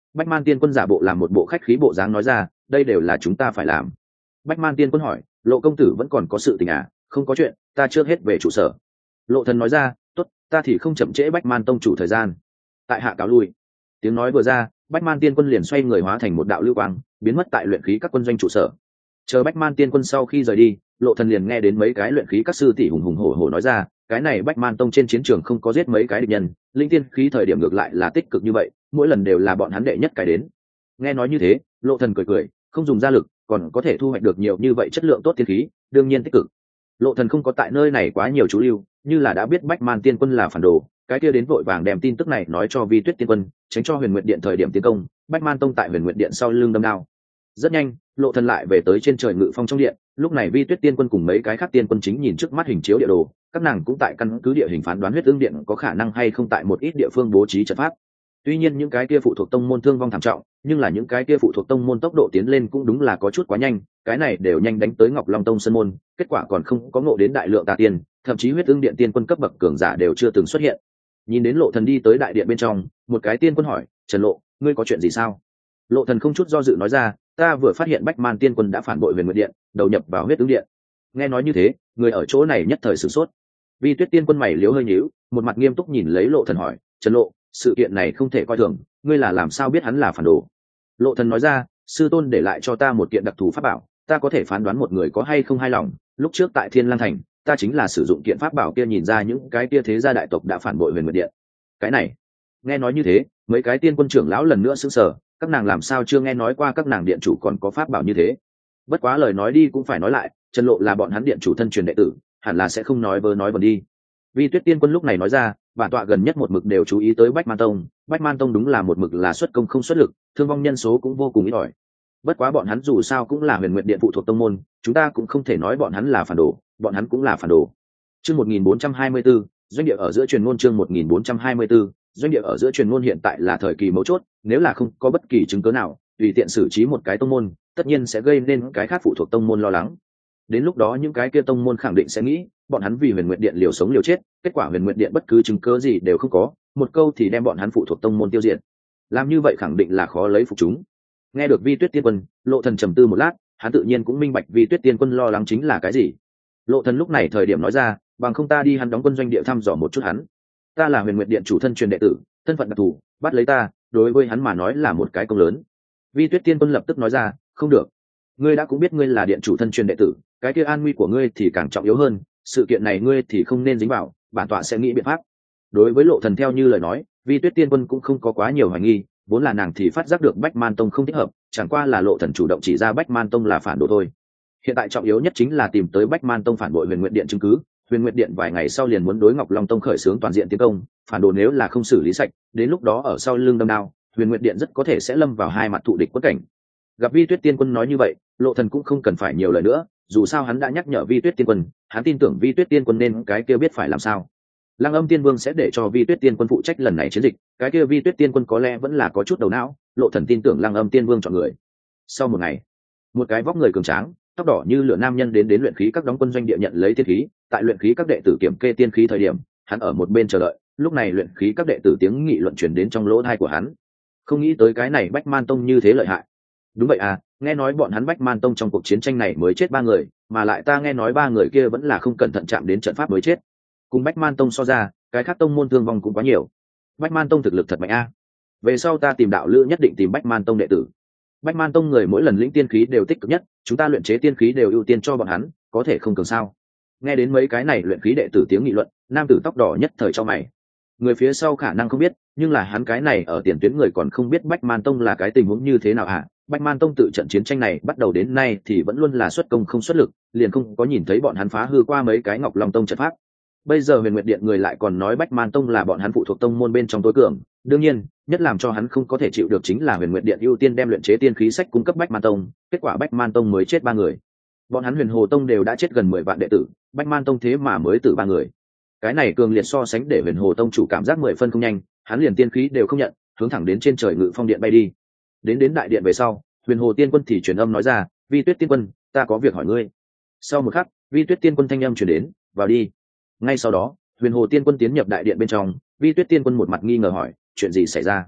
A: Bách Man Tiên Quân giả bộ làm một bộ khách khí bộ dáng nói ra, đây đều là chúng ta phải làm. Bách Man Tiên Quân hỏi, Lộ công tử vẫn còn có sự tình à? Không có chuyện, ta trước hết về trụ sở. Lộ Thần nói ra, tốt, ta thì không chậm trễ Bách Man tông chủ thời gian. Tại hạ cáo lui. Tiếng nói vừa ra, Bách Man Tiên Quân liền xoay người hóa thành một đạo lưu quang, biến mất tại luyện khí các quân doanh trụ sở. Chờ Bách Man Tiên Quân sau khi rời đi, Lộ Thần liền nghe đến mấy cái luyện khí các sư tỷ hùng hùng hổ hổ nói ra, cái này Bách Man tông trên chiến trường không có giết mấy cái địch nhân, linh tiên khí thời điểm ngược lại là tích cực như vậy, mỗi lần đều là bọn hắn đệ nhất cái đến. Nghe nói như thế, Lộ Thần cười cười, không dùng ra lực, còn có thể thu hoạch được nhiều như vậy chất lượng tốt tiên khí, đương nhiên tích cực. Lộ Thần không có tại nơi này quá nhiều chú lưu, như là đã biết Bách Man Tiên Quân là phản đồ, cái kia đến vội vàng đem tin tức này nói cho Vi Tuyết Tiên Quân, tránh cho Huyền Nguyệt Điện thời điểm tiến công, Bách Man tông tại Huyền Nguyệt Điện sau lưng đâm đao. Rất nhanh, Lộ Thần lại về tới trên trời ngự phong trong điện, lúc này Vi Tuyết Tiên Quân cùng mấy cái khác tiên quân chính nhìn trước mắt hình chiếu địa đồ, các nàng cũng tại căn cứ địa hình phán đoán huyết ương điện có khả năng hay không tại một ít địa phương bố trí trận pháp. Tuy nhiên những cái kia phụ thuộc tông môn thương vong thảm trọng, nhưng là những cái kia phụ thuộc tông môn tốc độ tiến lên cũng đúng là có chút quá nhanh, cái này đều nhanh đánh tới Ngọc Long tông sân môn, kết quả còn không có ngộ đến đại lượng tà tiên, thậm chí huyết ương điện tiên quân cấp bậc cường giả đều chưa từng xuất hiện. Nhìn đến Lộ Thần đi tới đại điện bên trong, một cái tiên quân hỏi, Trần Lộ, ngươi có chuyện gì sao? Lộ Thần không chút do dự nói ra, ta vừa phát hiện Bách Man Tiên Quân đã phản bội Huyền Nguyệt Điện, đầu nhập vào huyết ứng điện. Nghe nói như thế, người ở chỗ này nhất thời sửng sốt. Vi Tuyết Tiên Quân mày liếu hơi nhíu, một mặt nghiêm túc nhìn lấy Lộ Thần hỏi, Trần Lộ, sự kiện này không thể coi thường, ngươi là làm sao biết hắn là phản đồ? Lộ Thần nói ra, sư tôn để lại cho ta một kiện đặc thù pháp bảo, ta có thể phán đoán một người có hay không hài lòng. Lúc trước tại Thiên Lang Thành, ta chính là sử dụng kiện pháp bảo kia nhìn ra những cái kia thế gia đại tộc đã phản bội Huyền Nguyệt Điện. Cái này, nghe nói như thế, mấy cái tiên quân trưởng lão lần nữa sững sờ, các nàng làm sao chưa nghe nói qua các nàng điện chủ còn có pháp bảo như thế. Bất quá lời nói đi cũng phải nói lại, Trần Lộ là bọn hắn điện chủ thân truyền đệ tử, hẳn là sẽ không nói vớ nói vẩn đi. Vi Tuyết Tiên Quân lúc này nói ra, bản tọa gần nhất một mực đều chú ý tới Bách Man Tông, Bách Man Tông đúng là một mực là xuất công không xuất lực, thương vong nhân số cũng vô cùng ít ỏi. Bất quá bọn hắn dù sao cũng là Huyền Nguyệt Điện phụ thuộc tông môn, chúng ta cũng không thể nói bọn hắn là phản đồ, bọn hắn cũng là phản đồ. Chương 1424, doanh địa ở giữa truyền ngôn chương 1424, doanh địa ở giữa truyền ngôn hiện tại là thời kỳ mấu chốt, nếu là không có bất kỳ chứng cứ nào, tùy tiện xử trí một cái tông môn, tất nhiên sẽ gây nên cái khác phụ thuộc tông môn lo lắng. Đến lúc đó những cái kia tông môn khẳng định sẽ nghĩ, bọn hắn vì Huyền Nguyệt Điện liều sống liều chết, kết quả Huyền Nguyệt Điện bất cứ chứng cứ gì đều không có, một câu thì đem bọn hắn phụ thuộc tông môn tiêu diệt. Làm như vậy khẳng định là khó lấy phục chúng. Nghe được Vi Tuyết Tiên Quân, Lộ Thần trầm tư một lát, hắn tự nhiên cũng minh bạch Vi Tuyết Tiên Quân lo lắng chính là cái gì. Lộ Thần lúc này thời điểm nói ra, bằng không ta đi hắn đóng quân doanh địa thăm dò một chút hắn. Ta là Huyền Nguyệt Điện chủ thân truyền đệ tử, thân phận đặc thù, bắt lấy ta, đối với hắn mà nói là một cái công lớn. Vi Tuyết Tiên Quân lập tức nói ra, không được. Ngươi đã cũng biết ngươi là điện chủ thân truyền đệ tử, cái kia an nguy của ngươi thì càng trọng yếu hơn, sự kiện này ngươi thì không nên dính vào, bản tọa sẽ nghĩ biện pháp. Đối với Lộ Thần theo như lời nói, Vi Tuyết Tiên Quân cũng không có quá nhiều hoài nghi, vốn là nàng thì phát giác được Bách Man Tông không thích hợp, chẳng qua là Lộ Thần chủ động chỉ ra Bách Man Tông là phản đồ thôi. Hiện tại trọng yếu nhất chính là tìm tới Bách Man Tông phản bội Huyền Nguyệt Điện chứng cứ. Huyền Nguyệt Điện vài ngày sau liền muốn đối Ngọc Long Tông khởi xướng toàn diện tiến công, phản đồ nếu là không xử lý sạch, đến lúc đó ở sau lưng đâm đao, Huyền Nguyệt Điện rất có thể sẽ lâm vào hai mặt thụ địch quất cảnh. Gặp Vi Tuyết Tiên Quân nói như vậy, Lộ Thần cũng không cần phải nhiều lời nữa, dù sao hắn đã nhắc nhở Vi Tuyết Tiên Quân, hắn tin tưởng Vi Tuyết Tiên Quân nên cái kia biết phải làm sao. Lăng Âm Tiên Vương sẽ để cho Vi Tuyết Tiên Quân phụ trách lần này chiến dịch, cái kia Vi Tuyết Tiên Quân có lẽ vẫn là có chút đầu não, Lộ Thần tin tưởng Lăng Âm Tiên Vương chọn người. Sau một ngày, một cái vóc người cường tráng, tóc đỏ như lửa nam nhân đến luyện khí các đóng quân doanh địa nhận lấy tiên khí, tại luyện khí các đệ tử kiểm kê tiên khí thời điểm, hắn ở một bên chờ đợi, lúc này luyện khí các đệ tử tiếng nghị luận truyền đến trong lỗ tai của hắn. Không nghĩ tới cái này Bách Man Tông như thế lợi hại. Đúng vậy à, nghe nói bọn hắn Bách Man Tông trong cuộc chiến tranh này mới chết 3 người, mà lại ta nghe nói 3 người kia vẫn là không cẩn thận chạm đến trận pháp mới chết. Cùng Bách Man Tông so ra, cái khác tông môn thương vong cũng quá nhiều. Bách Man Tông thực lực thật mạnh a. Về sau ta tìm đạo lữ nhất định tìm Bách Man Tông đệ tử. Bách Man Tông người mỗi lần lĩnh tiên khí đều tích cực nhất, chúng ta luyện chế tiên khí đều ưu tiên cho bọn hắn, có thể không cường sao? Nghe đến mấy cái này luyện khí đệ tử tiếng nghị luận, nam tử tóc đỏ nhất thời cho mày. Người phía sau khả năng không biết, nhưng là hắn cái này ở tiền tuyến người còn không biết Bách Man Tông là cái tình huống như thế nào hả? Bách Man Tông tự trận chiến tranh này bắt đầu đến nay thì vẫn luôn là xuất công không xuất lực, liền không có nhìn thấy bọn hắn phá hư qua mấy cái Ngọc Long Tông trận pháp. Bây giờ Huyền Nguyệt Điện người lại còn nói Bách Man Tông là bọn hắn phụ thuộc tông môn bên trong tối cường, đương nhiên, nhất làm cho hắn không có thể chịu được chính là Huyền Nguyệt Điện ưu tiên đem luyện chế tiên khí sách cung cấp Bách Man Tông, kết quả Bách Man Tông mới chết 3 người. Bọn hắn Huyền Hồ Tông đều đã chết gần 10 vạn đệ tử, Bách Man Tông thế mà mới tử 3 người. Cái này cường liệt so sánh để Huyền Hồ Tông chủ cảm giác 10 phân không nhanh, hắn liền tiên khí đều không nhận, hướng thẳng đến trên trời Ngự Phong Điện bay đi. Đến đại điện về sau, Huyền Hồ Tiên Quân thì truyền âm nói ra, Vi Tuyết Tiên Quân, ta có việc hỏi ngươi. Sau một khắc, Vi Tuyết Tiên Quân thanh âm truyền đến, vào đi. Ngay sau đó, Huyền Hồ Tiên Quân tiến nhập đại điện bên trong, Vi Tuyết Tiên Quân một mặt nghi ngờ hỏi, chuyện gì xảy ra?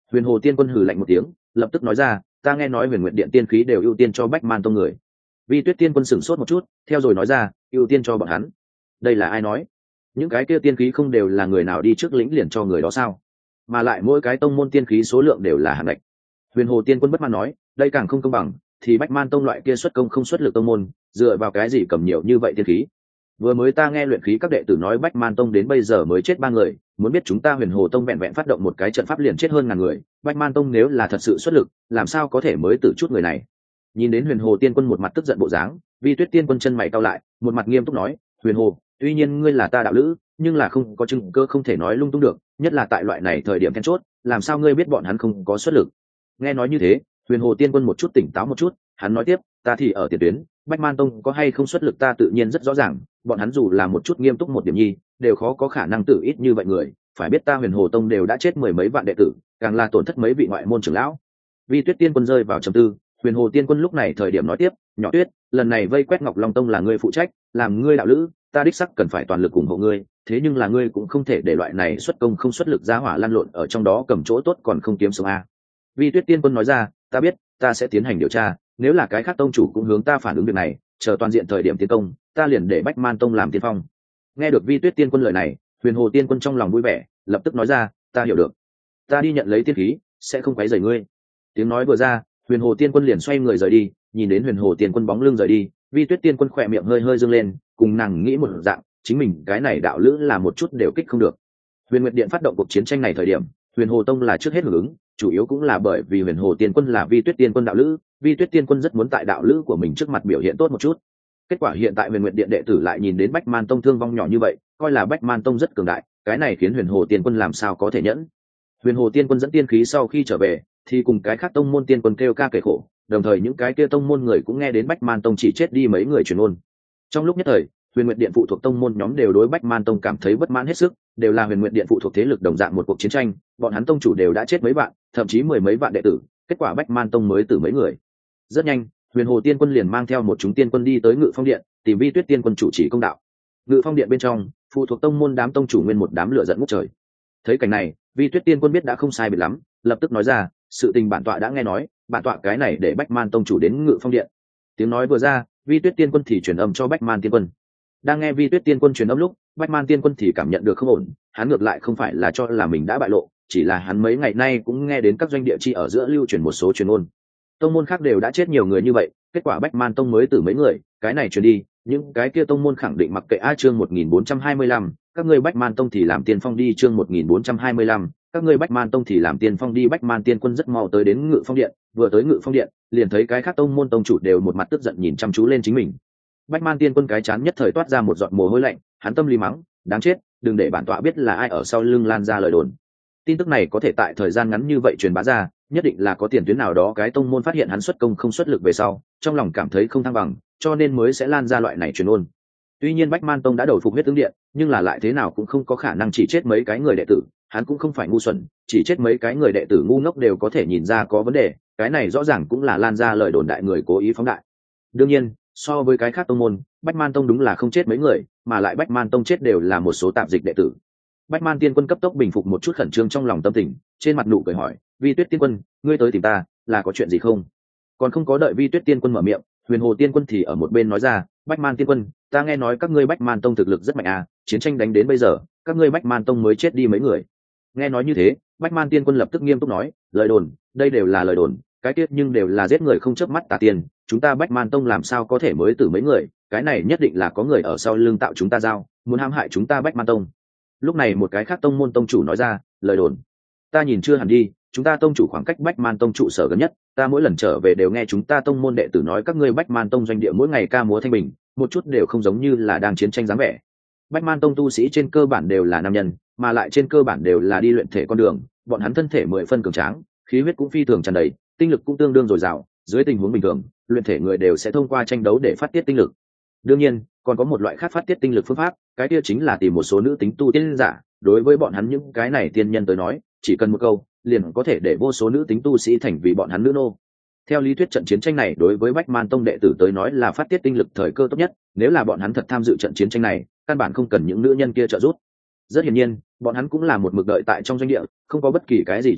A: Huyền Hồ Tiên Quân hừ lạnh một tiếng, lập tức nói ra, ta nghe nói Huyền Nguyệt Điện tiên khí đều ưu tiên cho Bách Man tông người. Vi Tuyết Tiên Quân sửng sốt một chút, theo rồi nói ra, ưu tiên cho bọn hắn. Đây là ai nói? Những cái kia tiên khí không đều là người nào đi trước lĩnh liền cho người đó sao? Mà lại mỗi cái tông môn tiên khí số lượng đều là hạn định. Huyền Hồ Tiên Quân bất mãn nói, đây càng không công bằng, thì Bách Man tông loại kia xuất công không xuất lực tông môn, dựa vào cái gì cầm nhiều như vậy tiên khí? Vừa mới ta nghe luyện khí các đệ tử nói Bách Man tông đến bây giờ mới chết 3 người, muốn biết chúng ta Huyền Hồ tông vẹn vẹn phát động một cái trận pháp liền chết hơn ngàn người, Bách Man tông nếu là thật sự xuất lực, làm sao có thể mới tử chút người này? Nhìn đến Huyền Hồ Tiên Quân một mặt tức giận bộ dáng, Vi Tuyết Tiên Quân chân mày cau lại, một mặt nghiêm túc nói, Huyền Hồ, tuy nhiên ngươi là ta đạo lữ, nhưng là không có chứng cơ không thể nói lung tung được, nhất là tại loại này thời điểm then chốt, làm sao ngươi biết bọn hắn không có xuất lực? Nghe nói như thế, Huyền Hồ Tiên Quân một chút tỉnh táo một chút, hắn nói tiếp, ta thì ở tiền tuyến, Bách Man tông có hay không xuất lực ta tự nhiên rất rõ ràng, bọn hắn dù là một chút nghiêm túc một điểm nhi, đều khó có khả năng tử ít như vậy người, phải biết ta Huyền Hồ tông đều đã chết mười mấy vạn đệ tử, càng là tổn thất mấy vị ngoại môn trưởng lão. Vi Tuyết Tiên Quân rơi vào trầm tư, Huyền Hồ Tiên Quân lúc này thời điểm nói tiếp, nhỏ Tuyết, lần này vây quét Ngọc Long tông là ngươi phụ trách, làm ngươi đạo lữ, ta đích sắc cần phải toàn lực ủng hộ ngươi, thế nhưng là ngươi cũng không thể để loại này xuất công không xuất lực ra hỏa lăn lộn ở trong đó cầm chỗ tốt còn không kiếm sống a. Vi Tuyết Tiên Quân nói ra, ta biết, ta sẽ tiến hành điều tra, nếu là cái khác tông chủ cũng hướng ta phản ứng việc này, chờ toàn diện thời điểm tiến công, ta liền để Bách Man tông làm tiên phong. Nghe được Vi Tuyết Tiên Quân lời này, Huyền Hồ Tiên Quân trong lòng vui vẻ, lập tức nói ra, ta hiểu được, ta đi nhận lấy tiên khí, sẽ không quấy rầy ngươi. Tiếng nói vừa ra, Huyền Hồ Tiên Quân liền xoay người rời đi, nhìn đến Huyền Hồ Tiên Quân bóng lưng rời đi, Vi Tuyết Tiên Quân khỏe miệng hơi hơi dương lên, cùng nàng nghĩ một dạng, chính mình cái này đạo lữ là một chút đều kích không được. Huyền Nguyệt Điện phát động cuộc chiến tranh này thời điểm, Huyền Hồ tông là trước hết hưởng ứng, chủ yếu cũng là bởi vì Huyền Hồ Tiên Quân là Vi Tuyết Tiên Quân đạo lữ, Vi Tuyết Tiên Quân rất muốn tại đạo lữ của mình trước mặt biểu hiện tốt một chút. Kết quả hiện tại Huyền Nguyệt Điện đệ tử lại nhìn đến Bách Man tông thương vong nhỏ như vậy, coi là Bách Man tông rất cường đại, cái này khiến Huyền Hồ Tiên Quân làm sao có thể nhẫn. Huyền Hồ Tiên Quân dẫn tiên khí sau khi trở về, thì cùng cái khác tông môn tiên quân kêu ca kể khổ, đồng thời những cái kia tông môn người cũng nghe đến Bách Man tông chỉ chết đi mấy người truyền ôn. Trong lúc nhất thời, Huyền Nguyệt Điện phụ thuộc tông môn nhóm đều đối Bách Man tông cảm thấy bất mãn hết sức, đều là Huyền Nguyệt Điện phụ thuộc thế lực đồng dạng một cuộc chiến tranh, bọn hắn tông chủ đều đã chết mấy vạn, thậm chí mười mấy vạn đệ tử, kết quả Bách Man tông mới tử mấy người. Rất nhanh, Huyền Hồ Tiên Quân liền mang theo một chúng tiên quân đi tới Ngự Phong Điện, tìm Vi Tuyết Tiên Quân chủ trì công đạo. Ngự Phong Điện bên trong, phụ thuộc tông môn đám tông chủ nguyên một đám lửa giận ngút trời. Thấy cảnh này, Vi Tuyết Tiên Quân biết đã không sai biệt lắm, lập tức nói ra, sự tình bản tọa đã nghe nói, bản tọa cái này để Bách Man tông chủ đến Ngự Phong Điện. Tiếng nói vừa ra, Vi Tuyết Tiên Quân thì truyền âm cho Bách Man Tiên Quân. Đang nghe Vi Tuyết Tiên Quân truyền âm lúc, Bách Man Tiên Quân thì cảm nhận được không ổn, hắn ngược lại không phải là cho là mình đã bại lộ, chỉ là hắn mấy ngày nay cũng nghe đến các doanh địa chi ở giữa lưu truyền một số truyền ngôn. Tông môn khác đều đã chết nhiều người như vậy, kết quả Bách Man tông mới tử mấy người, cái này truyền đi, những cái kia tông môn khẳng định mặc kệ a chương 1425, các ngươi Bách Man tông thì làm tiên phong đi chương 1425, các ngươi Bách Man tông thì làm tiên phong đi. Bách Man Tiên Quân rất mau tới đến Ngự Phong Điện, vừa tới Ngự Phong Điện, liền thấy cái khác tông môn tông chủ đều một mặt tức giận nhìn chăm chú lên chính mình. Bách Man Tiên Quân cái chán nhất thời toát ra một giọt mồ hôi lạnh, hắn tâm lý mắng, đáng chết, đừng để bản tọa biết là ai ở sau lưng lan ra lời đồn. Tin tức này có thể tại thời gian ngắn như vậy truyền bá ra, nhất định là có tiền tuyến nào đó cái tông môn phát hiện hắn xuất công không xuất lực về sau, trong lòng cảm thấy không thăng bằng, cho nên mới sẽ lan ra loại này truyền ôn. Tuy nhiên Bách Man tông đã đầu phục huyết tướng điện, nhưng là lại thế nào cũng không có khả năng chỉ chết mấy cái người đệ tử, hắn cũng không phải ngu xuẩn, chỉ chết mấy cái người đệ tử ngu ngốc đều có thể nhìn ra có vấn đề, cái này rõ ràng cũng là lan ra lời đồn đại người cố ý phóng đại. Đương nhiên, so với cái khác tông môn, Bách Man tông đúng là không chết mấy người, mà lại Bách Man tông chết đều là một số tạp dịch đệ tử. Bách Man Tiên Quân cấp tốc bình phục một chút khẩn trương trong lòng tâm tình, trên mặt nụ cười hỏi, Vi Tuyết Tiên Quân, ngươi tới tìm ta, là có chuyện gì không? Còn không có đợi Vi Tuyết Tiên Quân mở miệng, Huyền Hồ Tiên Quân thì ở một bên nói ra, Bách Man Tiên Quân, ta nghe nói các ngươi Bách Man tông thực lực rất mạnh à, chiến tranh đánh đến bây giờ, các ngươi Bách Man tông mới chết đi mấy người. Nghe nói như thế, Bách Man Tiên Quân lập tức nghiêm túc nói, lời đồn, đây đều là lời đồn, cái tiết nhưng đều là giết người không chớp mắt tà tiền, chúng ta Bách Man tông làm sao có thể mới tử mấy người, cái này nhất định là có người ở sau lưng tạo chúng ta giao, muốn hãm hại chúng ta Bách Man tông. Lúc này một cái khác tông môn tông chủ nói ra, lời đồn, ta nhìn chưa hẳn đi, chúng ta tông chủ khoảng cách Bách Man tông trụ sở gần nhất, ta mỗi lần trở về đều nghe chúng ta tông môn đệ tử nói các ngươi Bách Man tông doanh địa mỗi ngày ca múa thanh bình, một chút đều không giống như là đang chiến tranh dáng vẻ. Bách Man tông tu sĩ trên cơ bản đều là nam nhân, mà lại trên cơ bản đều là đi luyện thể con đường, bọn hắn thân thể 10 phân cường tráng, khí huyết cũng phi thường tràn đầy, tinh lực cũng tương đương dồi dào, dưới tình huống bình thường, luyện thể người đều sẽ thông qua tranh đấu để phát tiết tinh lực. Đương nhiên, còn có một loại khác phát tiết tinh lực phương pháp, cái kia chính là tìm một số nữ tính tu tiên giả, đối với bọn hắn những cái này tiên nhân tới nói, chỉ cần một câu, liền có thể để vô số nữ tính tu sĩ thành vì bọn hắn nữ nô. Theo lý thuyết trận chiến tranh này đối với Bách Man tông đệ tử tới nói là phát tiết tinh lực thời cơ tốt nhất, nếu là bọn hắn thật tham dự trận chiến tranh này, căn bản không cần những nữ nhân kia trợ giúp. Rất hiển nhiên, bọn hắn cũng là một mực đợi tại trong doanh địa, không có bất kỳ cái gì chiến đấu,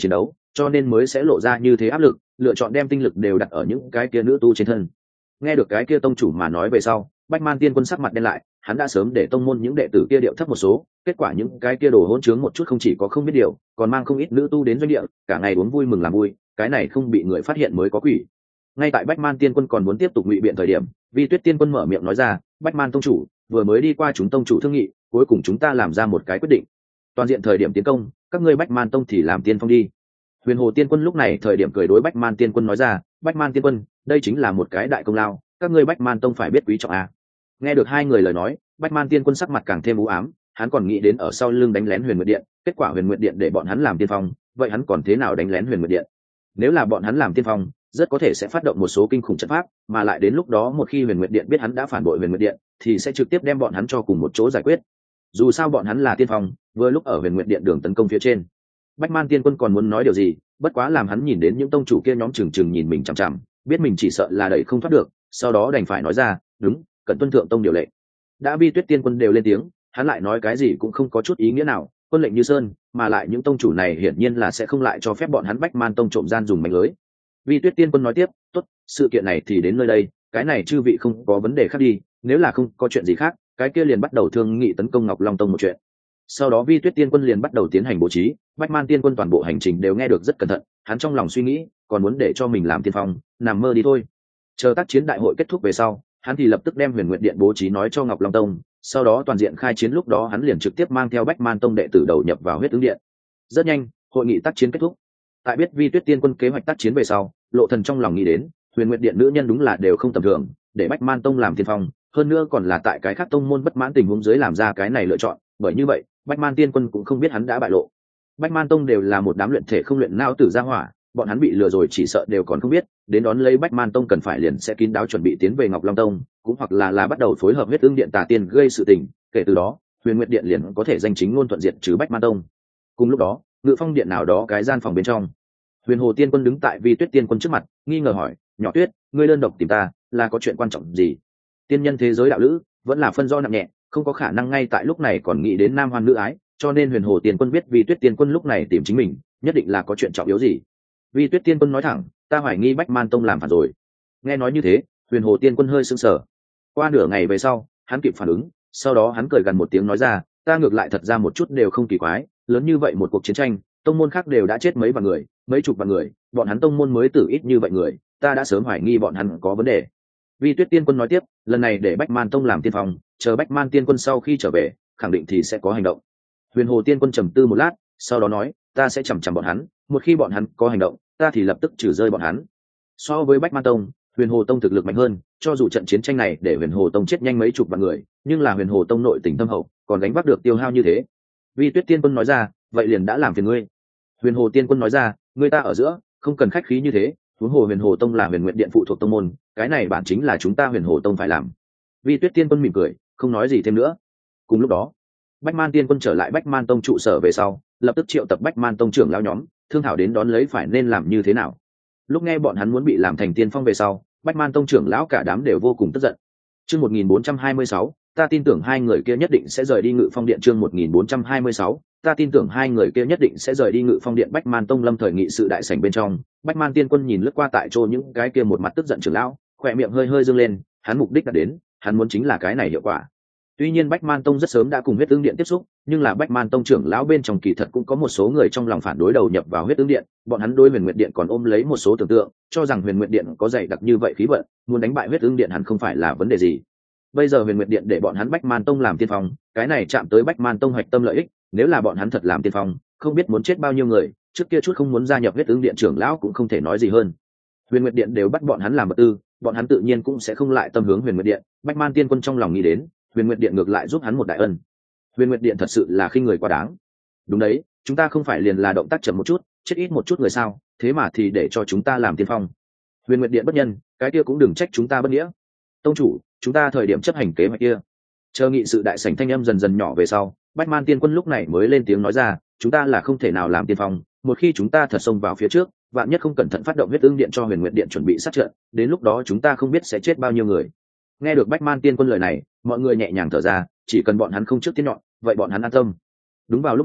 A: cho nên mới sẽ lộ ra như thế áp lực, lựa chọn đem tinh lực đều đặt ở những cái kia nữ tu trên thân. Nghe được cái kia tông chủ mà nói về sau, Bách Man Tiên Quân sắc mặt đen lại, hắn đã sớm để tông môn những đệ tử kia điệu thấp một số, kết quả những cái kia đồ hỗn trướng một chút không chỉ có không biết điều, còn mang không ít nữ tu đến doanh địa, cả ngày uống vui mừng làm vui, cái này không bị người phát hiện mới có quỷ. Ngay tại Bách Man Tiên Quân còn muốn tiếp tục ngụy biện thời điểm, Vi Tuyết Tiên Quân mở miệng nói ra, Bách Man tông chủ vừa mới đi qua chúng tông chủ thương nghị, cuối cùng chúng ta làm ra một cái quyết định. Toàn diện thời điểm tiến công, các ngươi Bách Man tông thì làm tiên phong đi. Huyền Hồ Tiên Quân lúc này thời điểm cười đối Bách Man Tiên Quân nói ra, Bách Man Tiên Quân, đây chính là một cái đại công lao, các ngươi Bách Man tông phải biết quý trọng a. Nghe được hai người lời nói, Bách Man Tiên Quân sắc mặt càng thêm u ám, hắn còn nghĩ đến ở sau lưng đánh lén Huyền Nguyệt Điện, kết quả Huyền Nguyệt Điện để bọn hắn làm tiên phong, vậy hắn còn thế nào đánh lén Huyền Nguyệt Điện? Nếu là bọn hắn làm tiên phong, rất có thể sẽ phát động một số kinh khủng trận pháp, mà lại đến lúc đó một khi Huyền Nguyệt Điện biết hắn đã phản bội Huyền Nguyệt Điện, thì sẽ trực tiếp đem bọn hắn cho cùng một chỗ giải quyết. Dù sao bọn hắn là tiên phong, vừa lúc ở Huyền Nguyệt Điện đường tấn công phía trên. Bách Man Tiên Quân còn muốn nói điều gì, bất quá làm hắn nhìn đến những tông chủ kia nhóm trừng trừng nhìn mình chằm chằm, biết mình chỉ sợ là đẩy không thoát được, sau đó đành phải nói ra, đúng, cần tuân thượng tông điều lệ. Đã Vi Tuyết Tiên Quân đều lên tiếng, hắn lại nói cái gì cũng không có chút ý nghĩa nào, quân lệnh như sơn, mà lại những tông chủ này hiển nhiên là sẽ không lại cho phép bọn hắn Bách Man tông trộm gian dùng mánh lưới. Vi Tuyết Tiên Quân nói tiếp, tốt, sự kiện này thì đến nơi đây, cái này chư vị không có vấn đề khác đi, nếu là không có chuyện gì khác, cái kia liền bắt đầu thương nghị tấn công Ngọc Long tông một chuyện. Sau đó Vi Tuyết Tiên Quân liền bắt đầu tiến hành bố trí, Bách Man Tiên Quân toàn bộ hành trình đều nghe được rất cẩn thận, hắn trong lòng suy nghĩ, còn muốn để cho mình làm tiên phong, nằm mơ đi thôi. Chờ tác chiến đại hội kết thúc về sau, hắn thì lập tức đem Huyền Nguyệt Điện bố trí nói cho Ngọc Long tông, sau đó toàn diện khai chiến, lúc đó hắn liền trực tiếp mang theo Bách Man tông đệ tử đầu nhập vào Huyết Ứng Điện. Rất nhanh, hội nghị tác chiến kết thúc. Tại biết Vi Tuyết Tiên Quân kế hoạch tác chiến về sau, Lộ Thần trong lòng nghĩ đến, Huyền Nguyệt Điện nữ nhân đúng là đều không tầm thường, để Bách Man tông làm tiên phong, hơn nữa còn là tại cái khác tông môn bất mãn tình huống dưới làm ra cái này lựa chọn, bởi như vậy, Bách Man Tiên Quân cũng không biết hắn đã bại lộ. Bách Man tông đều là một đám luyện thể không luyện não tử gia hỏa, bọn hắn bị lừa rồi chỉ sợ đều còn không biết, đến đón lấy Bách Man tông cần phải liền sẽ kín đáo chuẩn bị tiến về Ngọc Long tông, cũng hoặc là bắt đầu phối hợp Huyết Ưng Điện tà tiên gây sự tình, kể từ đó, Huyền Nguyệt Điện liền có thể danh chính ngôn thuận diệt trừ Bách Man tông. Cùng lúc đó, Ngự Phong Điện nào đó cái gian phòng bên trong, Huyền Hồ Tiên Quân đứng tại Vi Tuyết Tiên Quân trước mặt, nghi ngờ hỏi, "Nhỏ Tuyết, ngươi đơn độc tìm ta, là có chuyện quan trọng gì?" Tiên nhân thế giới đạo lữ, vẫn là phân do nặng nhẹ, không có khả năng ngay tại lúc này còn nghĩ đến nam hoan nữ ái, cho nên Huyền Hồ Tiên Quân biết Vi Tuyết Tiên Quân lúc này tìm chính mình, nhất định là có chuyện trọng yếu gì. Vi Tuyết Tiên Quân nói thẳng, "Ta hoài nghi Bách Man tông làm phản rồi." Nghe nói như thế, Huyền Hồ Tiên Quân hơi sững sờ. Qua nửa ngày về sau, hắn kịp phản ứng, sau đó hắn cười gần một tiếng nói ra, "Ta ngược lại thật ra một chút đều không kỳ quái, lớn như vậy một cuộc chiến tranh, tông môn khác đều đã chết mấy vạn người, mấy chục vạn người, bọn hắn tông môn mới tử ít như vậy người, ta đã sớm hoài nghi bọn hắn có vấn đề." Vi Tuyết Tiên Quân nói tiếp, "Lần này để Bách Man tông làm tiên phong, chờ Bách Man Tiên Quân sau khi trở về, khẳng định thì sẽ có hành động." Huyền Hồ Tiên Quân trầm tư một lát, sau đó nói, "Ta sẽ chằm chằm bọn hắn, một khi bọn hắn có hành động, ta thì lập tức trừ rơi bọn hắn." So với Bách Man tông, Huyền Hồ tông thực lực mạnh hơn, cho dù trận chiến tranh này để Huyền Hồ tông chết nhanh mấy chục vạn người, nhưng là Huyền Hồ tông nội tình thâm hậu, còn gánh vác được tiêu hao như thế. Vi Tuyết Tiên Quân nói ra, "Vậy liền đã làm phiền ngươi." Huyền Hồ Tiên Quân nói ra, "Ngươi ta ở giữa, không cần khách khí như thế, huống hồ Huyền Hồ tông là Huyền Nguyệt Điện phụ thuộc tông môn, cái này bản chính là chúng ta Huyền Hồ tông phải làm." Vi Tuyết Tiên Quân mỉm cười, không nói gì thêm nữa. Cùng lúc đó, Bách Man Tiên Quân trở lại Bách Man tông trụ sở về sau, lập tức triệu tập Bách Man tông trưởng lão nhóm, thương thảo đến đón lấy phải nên làm như thế nào. Lúc nghe bọn hắn muốn bị làm thành tiên phong về sau, Bách Man tông trưởng lão cả đám đều vô cùng tức giận. Chương 1426, ta tin tưởng hai người kia nhất định sẽ rời đi Ngự Phong Điện. Chương 1426, ta tin tưởng hai người kia nhất định sẽ rời đi Ngự Phong Điện. Bách Man tông lâm thời nghị sự đại sảnh bên trong, Bách Man Tiên Quân nhìn lướt qua tại chỗ những cái kia một mặt tức giận trưởng lão, khỏe miệng hơi hơi dương lên, hắn mục đích đã đến, hắn muốn chính là cái này hiệu quả. Tuy nhiên Bách Man tông rất sớm đã cùng Huyết Ưng Điện tiếp xúc, nhưng là Bách Man tông trưởng lão bên trong kỳ thật cũng có một số người trong lòng phản đối đầu nhập vào Huyết Ưng Điện, bọn hắn đối Huyền Nguyệt Điện còn ôm lấy một số tưởng tượng, cho rằng Huyền Nguyệt Điện có dày đặc như vậy khí vận, muốn đánh bại Huyết Ưng Điện hẳn không phải là vấn đề gì. Bây giờ Huyền Nguyệt Điện để bọn hắn Bách Man tông làm tiên phong, cái này chạm tới Bách Man tông hoạch tâm lợi ích, nếu là bọn hắn thật làm tiên phong, không biết muốn chết bao nhiêu người, trước kia chút không muốn gia nhập Huyết Ưng Điện trưởng lão cũng không thể nói gì hơn. Huyền Nguyệt Điện đều bắt bọn hắn làm vật tư, bọn hắn tự nhiên cũng sẽ không lại tâm hướng Huyền Nguyệt Điện. Bách Man Tiên Quân trong lòng nghĩ đến, Huyền Nguyệt Điện ngược lại giúp hắn một đại ân. Huyền Nguyệt Điện thật sự là khinh người quá đáng. Đúng đấy, chúng ta không phải liền là động tác chậm một chút, chết ít một chút người sao, thế mà thì để cho chúng ta làm tiên phong. Huyền Nguyệt Điện bất nhân, cái kia cũng đừng trách chúng ta bất nghĩa. Tông chủ, chúng ta thời điểm chấp hành kế hoạch kia. Chờ nghị sự đại sảnh thanh âm dần dần nhỏ về sau, Bách Man Tiên Quân lúc này mới lên tiếng nói ra, chúng ta là không thể nào làm tiên phong, một khi chúng ta thật xông vào phía trước, vạn nhất không cẩn thận phát động Huyết Ưng Điện cho Huyền Nguyệt Điện chuẩn bị sát trận, đến lúc đó chúng ta không biết sẽ chết bao nhiêu người. Nghe được Bách Man Tiên Quân lời này, mọi người nhẹ nhàng thở ra, chỉ cần bọn hắn không trước tiên nhọn, vậy bọn hắn an tâm. Đúng vào lúc này,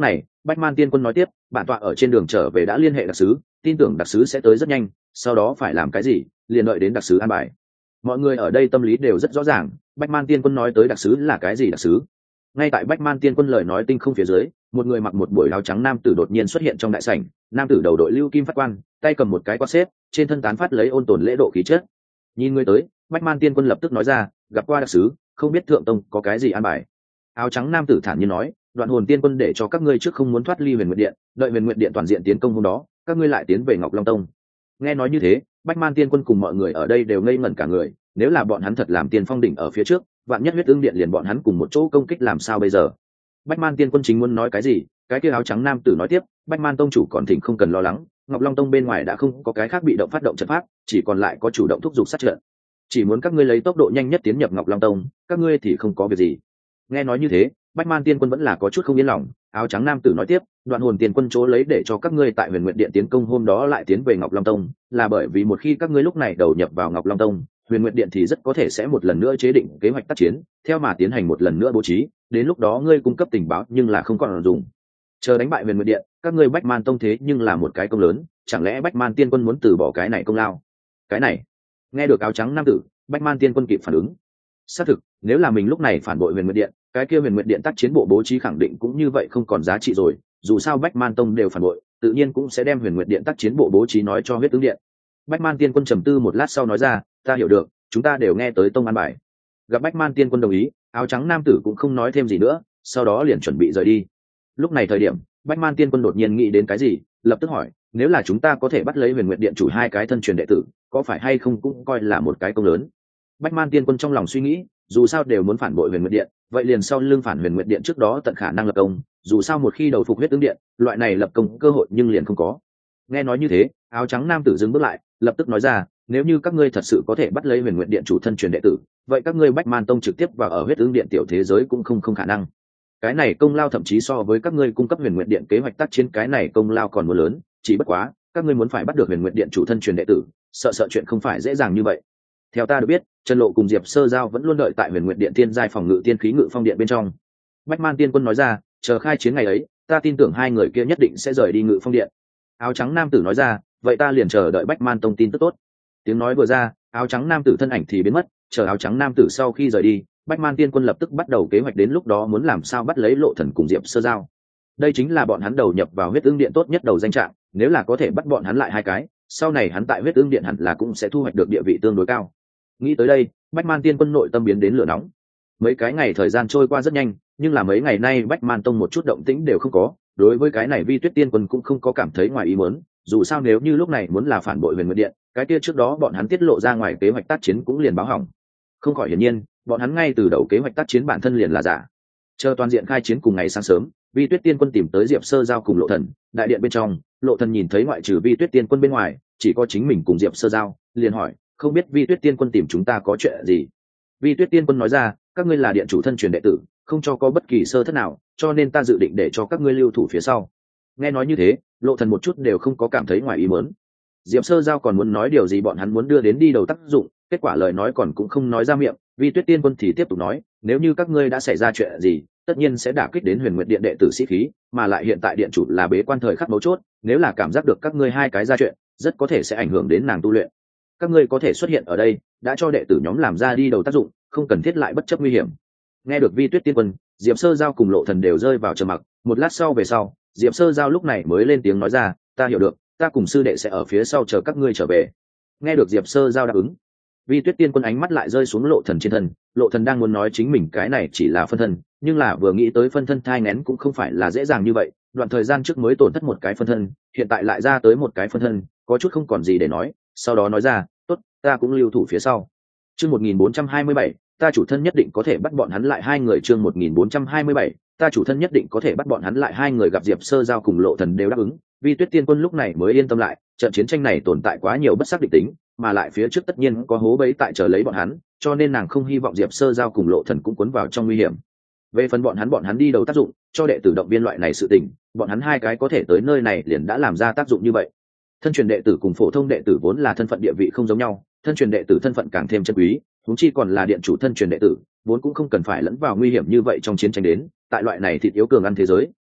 A: Bách Man Tiên Quân nói tiếp, bản tọa ở trên đường trở về đã liên hệ đặc sứ, tin tưởng đặc sứ sẽ tới rất nhanh, sau đó phải làm cái gì liền đợi đến đặc sứ an bài. Mọi người ở đây tâm lý đều rất rõ ràng, Bách Man Tiên Quân nói tới đặc sứ là cái gì đặc sứ. Ngay tại Bách Man Tiên Quân lời nói tinh không phía dưới, một người mặc một buổi áo trắng nam tử đột nhiên xuất hiện trong đại sảnh. Nam tử đầu đội lưu kim phát quan, tay cầm một cái quạt xếp, trên thân tán phát lấy ôn tồn lễ độ khí chất. Nhìn người tới, Bách Man Tiên Quân lập tức nói ra, gặp qua đặc sứ, không biết thượng tông có cái gì an bài. Áo trắng nam tử thản nhiên nói, Đoạn Hồn Tiên Quân để cho các ngươi trước không muốn thoát ly Huyền Nguyệt Điện, đợi Huyền Nguyệt Điện toàn diện tiến công hôm đó, các ngươi lại tiến về Ngọc Long Tông. Nghe nói như thế, Bách Man Tiên Quân cùng mọi người ở đây đều ngây ngẩn cả người, nếu là bọn hắn thật làm Tiên Phong đỉnh ở phía trước, vạn nhất Huyết Ưng Điện liền bọn hắn cùng một chỗ công kích làm sao bây giờ. Bách Man Tiên Quân chính muốn nói cái gì, cái kia áo trắng nam tử nói tiếp, Bách Man tông chủ còn thỉnh không cần lo lắng, Ngọc Long Tông bên ngoài đã không có cái khác bị động phát động trận pháp, chỉ còn lại có chủ động thúc giục sát trận. Chỉ muốn các ngươi lấy tốc độ nhanh nhất tiến nhập Ngọc Long Tông, các ngươi thì không có việc gì. Nghe nói như thế, Bách Man Tiên Quân vẫn là có chút không yên lòng. Áo trắng nam tử nói tiếp, Đoạn Hồn Tiên Quân chỗ lấy để cho các ngươi tại Huyền Nguyệt Điện tiến công hôm đó lại tiến về Ngọc Long Tông, là bởi vì một khi các ngươi lúc này đầu nhập vào Ngọc Long Tông, Huyền Nguyệt Điện thì rất có thể sẽ một lần nữa chế định kế hoạch tác chiến, theo mà tiến hành một lần nữa bố trí, đến lúc đó ngươi cung cấp tình báo nhưng là không còn dùng. Chờ đánh bại Huyền Nguyệt Điện, các ngươi Bách Man Tông thế nhưng là một cái công lớn, chẳng lẽ Bách Man Tiên Quân muốn từ bỏ cái này công lao? Cái này. Nghe được áo trắng nam tử, Bách Man Tiên Quân kịp phản ứng. Xác thực, nếu là mình lúc này phản bội Huyền Nguyệt Điện, cái kia Huyền Nguyệt Điện tác chiến bộ bố trí khẳng định cũng như vậy không còn giá trị rồi, dù sao Bách Man Tông đều phản bội, tự nhiên cũng sẽ đem Huyền Nguyệt Điện tác chiến bộ bố trí nói cho Huyết Tướng Điện. Bách Man Tiên Quân trầm tư một lát sau nói ra, ta hiểu được, chúng ta đều nghe tới tông an bài. Gặp Bách Man Tiên Quân đồng ý, áo trắng nam tử cũng không nói thêm gì nữa, sau đó liền chuẩn bị rời đi. Lúc này thời điểm, Bách Man Tiên Quân đột nhiên nghĩ đến cái gì, lập tức hỏi, nếu là chúng ta có thể bắt lấy Huyền Nguyệt Điện chủ hai cái thân truyền đệ tử, có phải hay không cũng coi là một cái công lớn. Bách Man Tiên Quân trong lòng suy nghĩ, dù sao đều muốn phản bội Huyền Nguyệt Điện, vậy liền sau lưng phản Huyền Nguyệt Điện trước đó tận khả năng lập công, dù sao một khi đầu phục Huyết Tướng Điện, loại này lập công cơ hội nhưng liền không có. Nghe nói như thế, áo trắng nam tử dừng bước lại, lập tức nói ra, nếu như các ngươi thật sự có thể bắt lấy Huyền Nguyệt Điện chủ thân truyền đệ tử, vậy các ngươi Bách Man Tông trực tiếp vào ở Huyết Ứng Điện tiểu thế giới cũng không khả năng. Cái này công lao thậm chí so với các ngươi cung cấp Huyền Nguyệt Điện kế hoạch tác chiến cái này công lao còn muốn lớn, chỉ bất quá, các ngươi muốn phải bắt được Huyền Nguyệt Điện chủ thân truyền đệ tử, sợ chuyện không phải dễ dàng như vậy. Theo ta được biết, Trần Lộ cùng Diệp Sơ Giao vẫn luôn đợi tại Huyền Nguyệt Điện tiên giai phòng ngự tiên khí ngự phong điện bên trong. Bách Man Tiên Quân nói ra, chờ khai chiến ngày ấy, ta tin tưởng hai người kia nhất định sẽ rời đi ngự phong điện. Áo trắng nam tử nói ra, vậy ta liền chờ đợi Bách Man Tông tin tức tốt. Tiếng nói vừa ra, áo trắng nam tử thân ảnh thì biến mất, chờ áo trắng nam tử sau khi rời đi, Bách Man Tiên Quân lập tức bắt đầu kế hoạch đến lúc đó muốn làm sao bắt lấy Lộ Thần cùng Diệp Sơ Giao. Đây chính là bọn hắn đầu nhập vào Huyết Ưng Điện tốt nhất đầu danh trạng, nếu là có thể bắt bọn hắn lại hai cái, sau này hắn tại Huyết Ưng Điện hẳn là cũng sẽ thu hoạch được địa vị tương đối cao. Nghĩ tới đây, Bách Man Tiên Quân nội tâm biến đến lửa nóng. Mấy cái ngày thời gian trôi qua rất nhanh, nhưng là mấy ngày nay Bách Man Tông một chút động tĩnh đều không có, đối với cái này Vi Tuyết Tiên Quân cũng không có cảm thấy ngoài ý muốn, dù sao nếu như lúc này muốn là phản bội Huyền Nguyệt Điện, cái kia trước đó bọn hắn tiết lộ ra ngoài kế hoạch tác chiến cũng liền báo hỏng. Không khỏi hiển nhiên, bọn hắn ngay từ đầu kế hoạch tác chiến bản thân liền là giả. Chờ toàn diện khai chiến cùng ngày sáng sớm, Vi Tuyết Tiên Quân tìm tới Diệp Sơ Giao cùng Lộ Thần, đại điện bên trong, Lộ Thần nhìn thấy ngoại trừ Vi Tuyết Tiên Quân bên ngoài, chỉ có chính mình cùng Diệp Sơ Giao, liền hỏi, không biết Vi Tuyết Tiên Quân tìm chúng ta có chuyện gì. Vi Tuyết Tiên Quân nói ra, các ngươi là điện chủ thân truyền đệ tử, không cho có bất kỳ sơ thất nào, cho nên ta dự định để cho các ngươi lưu thủ phía sau. Nghe nói như thế, Lộ Thần một chút đều không có cảm thấy ngoài ý muốn. Diệp Sơ Giao còn muốn nói điều gì bọn hắn muốn đưa đến đi đầu tác dụng, kết quả lời nói còn cũng không nói ra miệng. Vi Tuyết Tiên Quân thì tiếp tục nói, nếu như các ngươi đã xảy ra chuyện gì, tất nhiên sẽ đả kích đến Huyền Nguyệt Điện đệ tử sĩ khí, mà lại hiện tại điện chủ là bế quan thời khắc mấu chốt, nếu là cảm giác được các ngươi hai cái ra chuyện, rất có thể sẽ ảnh hưởng đến nàng tu luyện. Các ngươi có thể xuất hiện ở đây, đã cho đệ tử nhóm làm ra đi đầu tác dụng, không cần thiết lại bất chấp nguy hiểm. Nghe được Vi Tuyết Tiên Quân, Diệp Sơ Giao cùng Lộ Thần đều rơi vào trầm mặc, một lát sau về sau, Diệp Sơ Giao lúc này mới lên tiếng nói ra, ta hiểu được, ta cùng sư đệ sẽ ở phía sau chờ các ngươi trở về. Nghe được Diệp Sơ Giao đáp ứng, Vi Tuyết Tiên Quân ánh mắt lại rơi xuống Lộ Thần trên thân. Lộ Thần đang muốn nói chính mình cái này chỉ là phân thân, nhưng là vừa nghĩ tới phân thân thai nghén cũng không phải là dễ dàng như vậy, đoạn thời gian trước mới tổn thất một cái phân thân, hiện tại lại ra tới một cái phân thân, có chút không còn gì để nói, sau đó nói ra, tốt, ta cũng lưu thủ phía sau. Chương 1427, ta chủ thân nhất định có thể bắt bọn hắn lại hai người. Chương 1427, ta chủ thân nhất định có thể bắt bọn hắn lại hai người. Gặp Diệp Sơ Giao cùng Lộ Thần đều đáp ứng, Vi Tuyết Tiên Quân lúc này mới yên tâm lại, trận chiến tranh này tồn tại quá nhiều bất xác định tính, mà lại phía trước tất nhiên có hố bẫy tại chờ lấy bọn hắn, cho nên nàng không hy vọng Diệp Sơ Giao cùng Lộ Thần cũng cuốn vào trong nguy hiểm. Về phần bọn hắn đi đầu tác dụng, cho đệ tử động viên loại này sự tình, bọn hắn hai cái có thể tới nơi này liền đã làm ra tác dụng như vậy. Thân truyền đệ tử cùng phổ thông đệ tử vốn là thân phận địa vị không giống nhau, thân truyền đệ tử thân phận càng thêm chân quý, huống chi còn là điện chủ thân truyền đệ tử, vốn cũng không cần phải lẫn vào nguy hiểm như vậy trong chiến tranh đến, tại loại này thịt yếu cường ăn thế giới,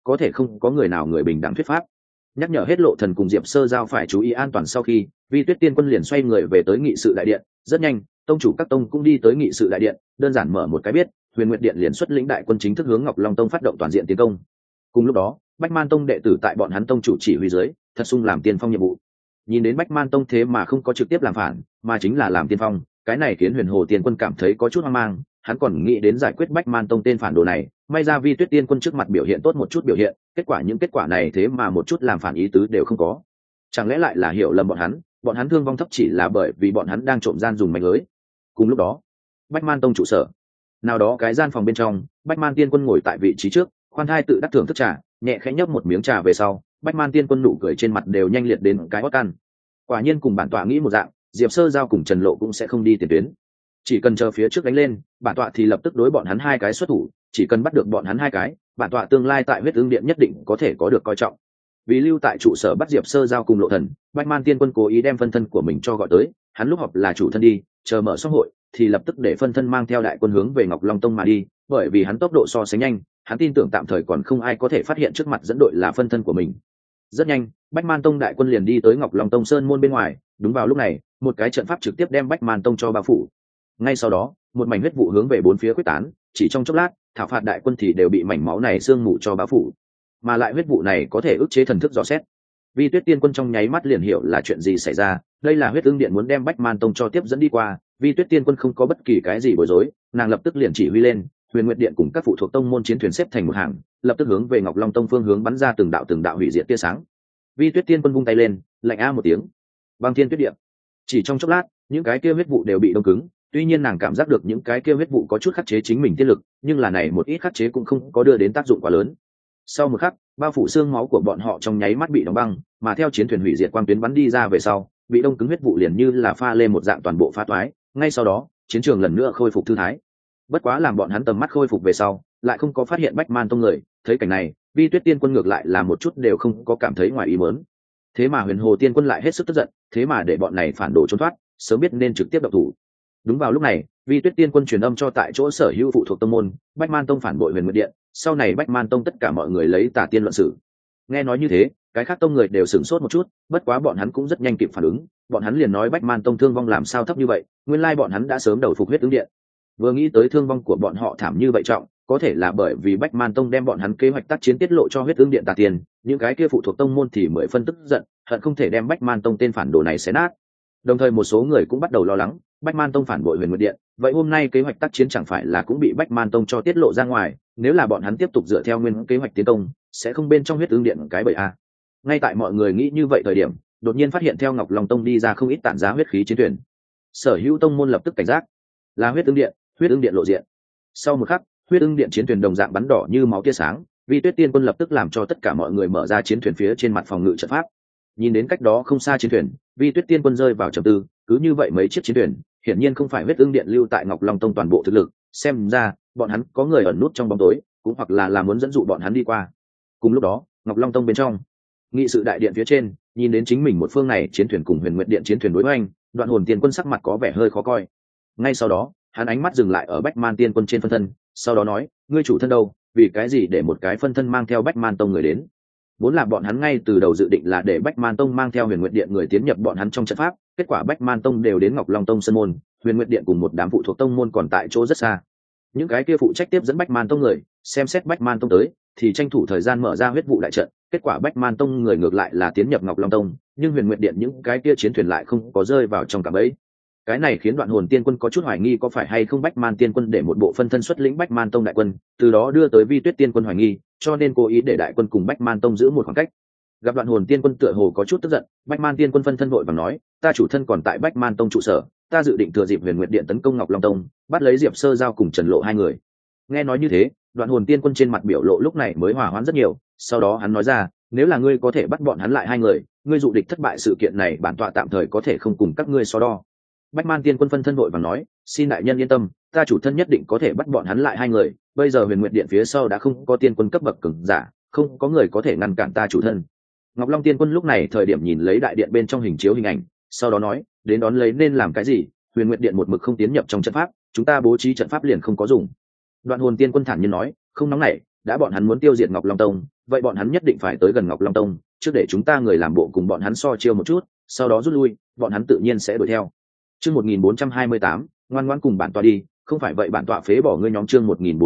A: có thể không có người nào người bình đẳng thuyết pháp. Nhắc nhở hết Lộ Thần cùng Diệp Sơ Giao phải chú ý an toàn sau khi, Vi Tuyết Tiên Quân liền xoay người về tới nghị sự đại điện. Rất nhanh, tông chủ các tông cũng đi tới nghị sự đại điện, đơn giản mở một cái biết, Huyền Nguyệt Điện liền xuất lĩnh đại quân chính thức hướng Ngọc Long Tông phát động toàn diện tiến công. Cùng lúc đó, Bách Man Tông đệ tử tại bọn hắn tông chủ chỉ huy dưới, thật sung làm tiên phong nhiệm vụ. Nhìn đến Bách Man Tông thế mà không có trực tiếp làm phản, mà chính là làm tiên phong, cái này khiến Huyền Hồ Tiên Quân cảm thấy có chút hoang mang, hắn còn nghĩ đến giải quyết Bách Man Tông tên phản đồ này, may ra Vi Tuyết Tiên Quân trước mặt biểu hiện tốt một chút biểu hiện, những kết quả này thế mà một chút làm phản ý tứ đều không có. Chẳng lẽ lại là hiểu lầm bọn hắn thương vong thấp chỉ là bởi vì bọn hắn đang trộm gian dùng mánh lưới. Cùng lúc đó, Bách Man Tông trụ sở, nào đó cái gian phòng bên trong, Bách Man Tiên Quân ngồi tại vị trí trước, khoan thai tự đắc thưởng thức trà, nhẹ khẽ nhấp một miếng trà về sau, Bách Man Tiên Quân nụ cười trên mặt đều nhanh liệt đến cái hót căn. Quả nhiên cùng bản tọa nghĩ một dạng, Diệp Sơ Giao cùng Trần Lộ cũng sẽ không đi tiền tuyến, chỉ cần chờ phía trước đánh lên, bản tọa thì lập tức đối bọn hắn hai cái xuất thủ, chỉ cần bắt được bọn hắn hai cái, bản tọa tương lai tại Huyết Ưng Điện nhất định có thể có được coi trọng. Vì lưu tại trụ sở bắt Diệp Sơ Giao cùng Lộ Thần, Bách Man Tiên Quân cố ý đem phân thân của mình cho gọi tới, hắn lúc họp là chủ thân đi, chờ mở xong hội thì lập tức để phân thân mang theo đại quân hướng về Ngọc Long Tông mà đi, bởi vì hắn tốc độ so sánh nhanh, hắn tin tưởng tạm thời còn không ai có thể phát hiện trước mặt dẫn đội là phân thân của mình. Rất nhanh, Bách Man Tông đại quân liền đi tới Ngọc Long Tông sơn môn bên ngoài, đúng vào lúc này, một cái trận pháp trực tiếp đem Bách Man Tông cho bao phủ. Ngay sau đó, một mảnh huyết vụ hướng về bốn phía quyết tán, chỉ trong chốc lát, thảo phạt đại quân thì đều bị mảnh máu này sương mù cho bao phủ, mà lại huyết vụ này có thể ức chế thần thức dò xét. Vi Tuyết Tiên Quân trong nháy mắt liền hiểu là chuyện gì xảy ra, đây là Huyết Ưng Điện muốn đem Bách Man Tông cho tiếp dẫn đi qua. Vi Tuyết Tiên Quân không có bất kỳ cái gì bối rối, nàng lập tức liền chỉ huy lên, Huyền Nguyệt Điện cùng các phụ thuộc tông môn chiến thuyền xếp thành một hàng, lập tức hướng về Ngọc Long Tông phương hướng bắn ra từng đạo hủy diệt tia sáng. Vi Tuyết Tiên Quân vung tay lên, lạnh a một tiếng, băng thiên tuyết địa. Chỉ trong chốc lát, những cái kia huyết vụ đều bị đông cứng. Tuy nhiên nàng cảm giác được những cái kia huyết vụ có chút khắc chế chính mình tiết lực, nhưng là này một ít khắc chế cũng không có đưa đến tác dụng quá lớn. Sau một khắc, bao phủ xương máu của bọn họ trong nháy mắt bị đóng băng, mà theo chiến thuyền hủy diệt quang tuyến bắn đi ra về sau, bị đông cứng huyết vụ liền như là pha lên một dạng toàn bộ phá toái. Ngay sau đó, chiến trường lần nữa khôi phục thư thái. Bất quá làm bọn hắn tầm mắt khôi phục về sau, lại không có phát hiện Bách Man Tông người. Thấy cảnh này, Vi Tuyết Tiên Quân ngược lại là một chút đều không có cảm thấy ngoài ý muốn. Thế mà Huyền Hồ Tiên Quân lại hết sức tức giận, thế mà để bọn này phản đồ trốn thoát, sớm biết nên trực tiếp động thủ. Đúng vào lúc này, Vi Tuyết Tiên Quân truyền âm cho tại chỗ sở hữu phụ thuộc tông môn, Bách Man Tông phản bội Huyền Nguyệt Điện, sau này Bách Man Tông tất cả mọi người lấy Tả Tiên luận xử. Nghe nói như thế, cái khác tông người đều sửng sốt một chút, bất quá bọn hắn cũng rất nhanh kịp phản ứng, bọn hắn liền nói Bách Man Tông thương vong làm sao thấp như vậy, nguyên lai bọn hắn đã sớm đầu phục Huyết Ưng Điện. Vừa nghĩ tới thương vong của bọn họ thảm như vậy trọng, có thể là bởi vì Bách Man Tông đem bọn hắn kế hoạch tác chiến tiết lộ cho Huyết Ưng Điện Tả Tiên, những cái kia phụ thuộc tông môn thì mười phân tức giận, hận không thể đem Bách Man Tông tên phản đồ này xé nát. Đồng thời một số người cũng bắt đầu lo lắng, Bách Man Tông phản bội Huyền Nguyệt Điện, vậy hôm nay kế hoạch tác chiến chẳng phải là cũng bị Bách Man Tông cho tiết lộ ra ngoài, nếu là bọn hắn tiếp tục dựa theo nguyên kế hoạch tiến công, sẽ không bên trong Huyết Ưng Điện cái bẫy a. Ngay tại mọi người nghĩ như vậy thời điểm, đột nhiên phát hiện theo Ngọc Long Tông đi ra không ít tản giá huyết khí chiến thuyền. Sở hữu tông môn lập tức cảnh giác, là Huyết Ưng Điện lộ diện. Sau một khắc, Huyết Ưng Điện chiến thuyền đồng dạng bắn đỏ như máu tia sáng, Vi Tuyết Tiên Quân lập tức làm cho tất cả mọi người mở ra chiến thuyền phía trên mặt phòng ngự trận pháp. Nhìn đến cách đó không xa chiến thuyền, Vi Tuyết Tiên Quân rơi vào trầm tư, cứ như vậy mấy chiếc chiến thuyền, hiển nhiên không phải Huyết Ưng Điện lưu tại Ngọc Long Tông toàn bộ thực lực, xem ra bọn hắn có người ẩn nút trong bóng tối, cũng hoặc là muốn dẫn dụ bọn hắn đi qua. Cùng lúc đó, Ngọc Long Tông bên trong, nghị sự đại điện phía trên, nhìn đến chính mình một phương này chiến thuyền cùng Huyền Nguyệt Điện chiến thuyền đối hoành, Đoạn Hồn Tiên Quân sắc mặt có vẻ hơi khó coi. Ngay sau đó, hắn ánh mắt dừng lại ở Bách Man Tiên Quân trên phân thân, sau đó nói, ngươi chủ thân đâu, vì cái gì để một cái phân thân mang theo Bách Man Tông người đến? Vốn là bọn hắn ngay từ đầu dự định là để Bách Man Tông mang theo Huyền Nguyệt Điện người tiến nhập bọn hắn trong trận pháp, kết quả Bách Man Tông đều đến Ngọc Long Tông sân môn, Huyền Nguyệt Điện cùng một đám phụ thuộc tông môn còn tại chỗ rất xa. Những cái kia phụ trách tiếp dẫn Bách Man Tông người, xem xét Bách Man Tông tới, thì tranh thủ thời gian mở ra huyết vụ đại trận, kết quả Bách Man Tông người ngược lại là tiến nhập Ngọc Long Tông, nhưng Huyền Nguyệt Điện những cái kia chiến thuyền lại không có rơi vào trong cạm bẫy. Cái này khiến Đoạn Hồn Tiên Quân có chút hoài nghi có phải hay không Bách Man Tiên Quân để một bộ phân thân xuất lĩnh Bách Man Tông đại quân, từ đó đưa tới Vi Tuyết Tiên Quân hoài nghi, cho nên cố ý để đại quân cùng Bách Man Tông giữ một khoảng cách. Gặp Đoạn Hồn Tiên Quân tựa hồ có chút tức giận, Bách Man Tiên Quân phân thân vội vàng nói, ta chủ thân còn tại Bách Man Tông trụ sở, ta dự định thừa dịp Huyền Nguyệt Điện tấn công Ngọc Long Tông, bắt lấy Diệp Sơ Giao cùng Trần Lộ hai người. Nghe nói như thế, Đoạn Hồn Tiên Quân trên mặt biểu lộ lúc này mới hòa hoãn rất nhiều, sau đó hắn nói ra, nếu là ngươi có thể bắt bọn hắn lại hai người, ngươi dụ địch thất bại sự kiện này bản tọa tạm thời có thể không cùng các ngươi so đo. Bách Man Tiên Quân phân thân vội vàng nói, xin đại nhân yên tâm, ta chủ thân nhất định có thể bắt bọn hắn lại hai người, bây giờ Huyền Nguyệt Điện phía sau đã không có tiên quân cấp bậc cường giả, không có người có thể ngăn cản ta chủ thân. Ngọc Long Tiên Quân lúc này thời điểm nhìn lấy đại điện bên trong hình chiếu hình ảnh, sau đó nói, đến đón lấy nên làm cái gì? Huyền Nguyệt Điện một mực không tiến nhập trong trận pháp, chúng ta bố trí trận pháp liền không có dùng. Đoạn Hồn Tiên Quân thản nhiên nói, không nóng nảy, đã bọn hắn muốn tiêu diệt Ngọc Long Tông, vậy bọn hắn nhất định phải tới gần Ngọc Long Tông, trước để chúng ta người làm bộ cùng bọn hắn so chiêu một chút, sau đó rút lui, bọn hắn tự nhiên sẽ đuổi theo. Chương 1428, ngoan ngoãn cùng bản tọa đi, không phải vậy bản tọa phế bỏ ngươi nhóm. Chương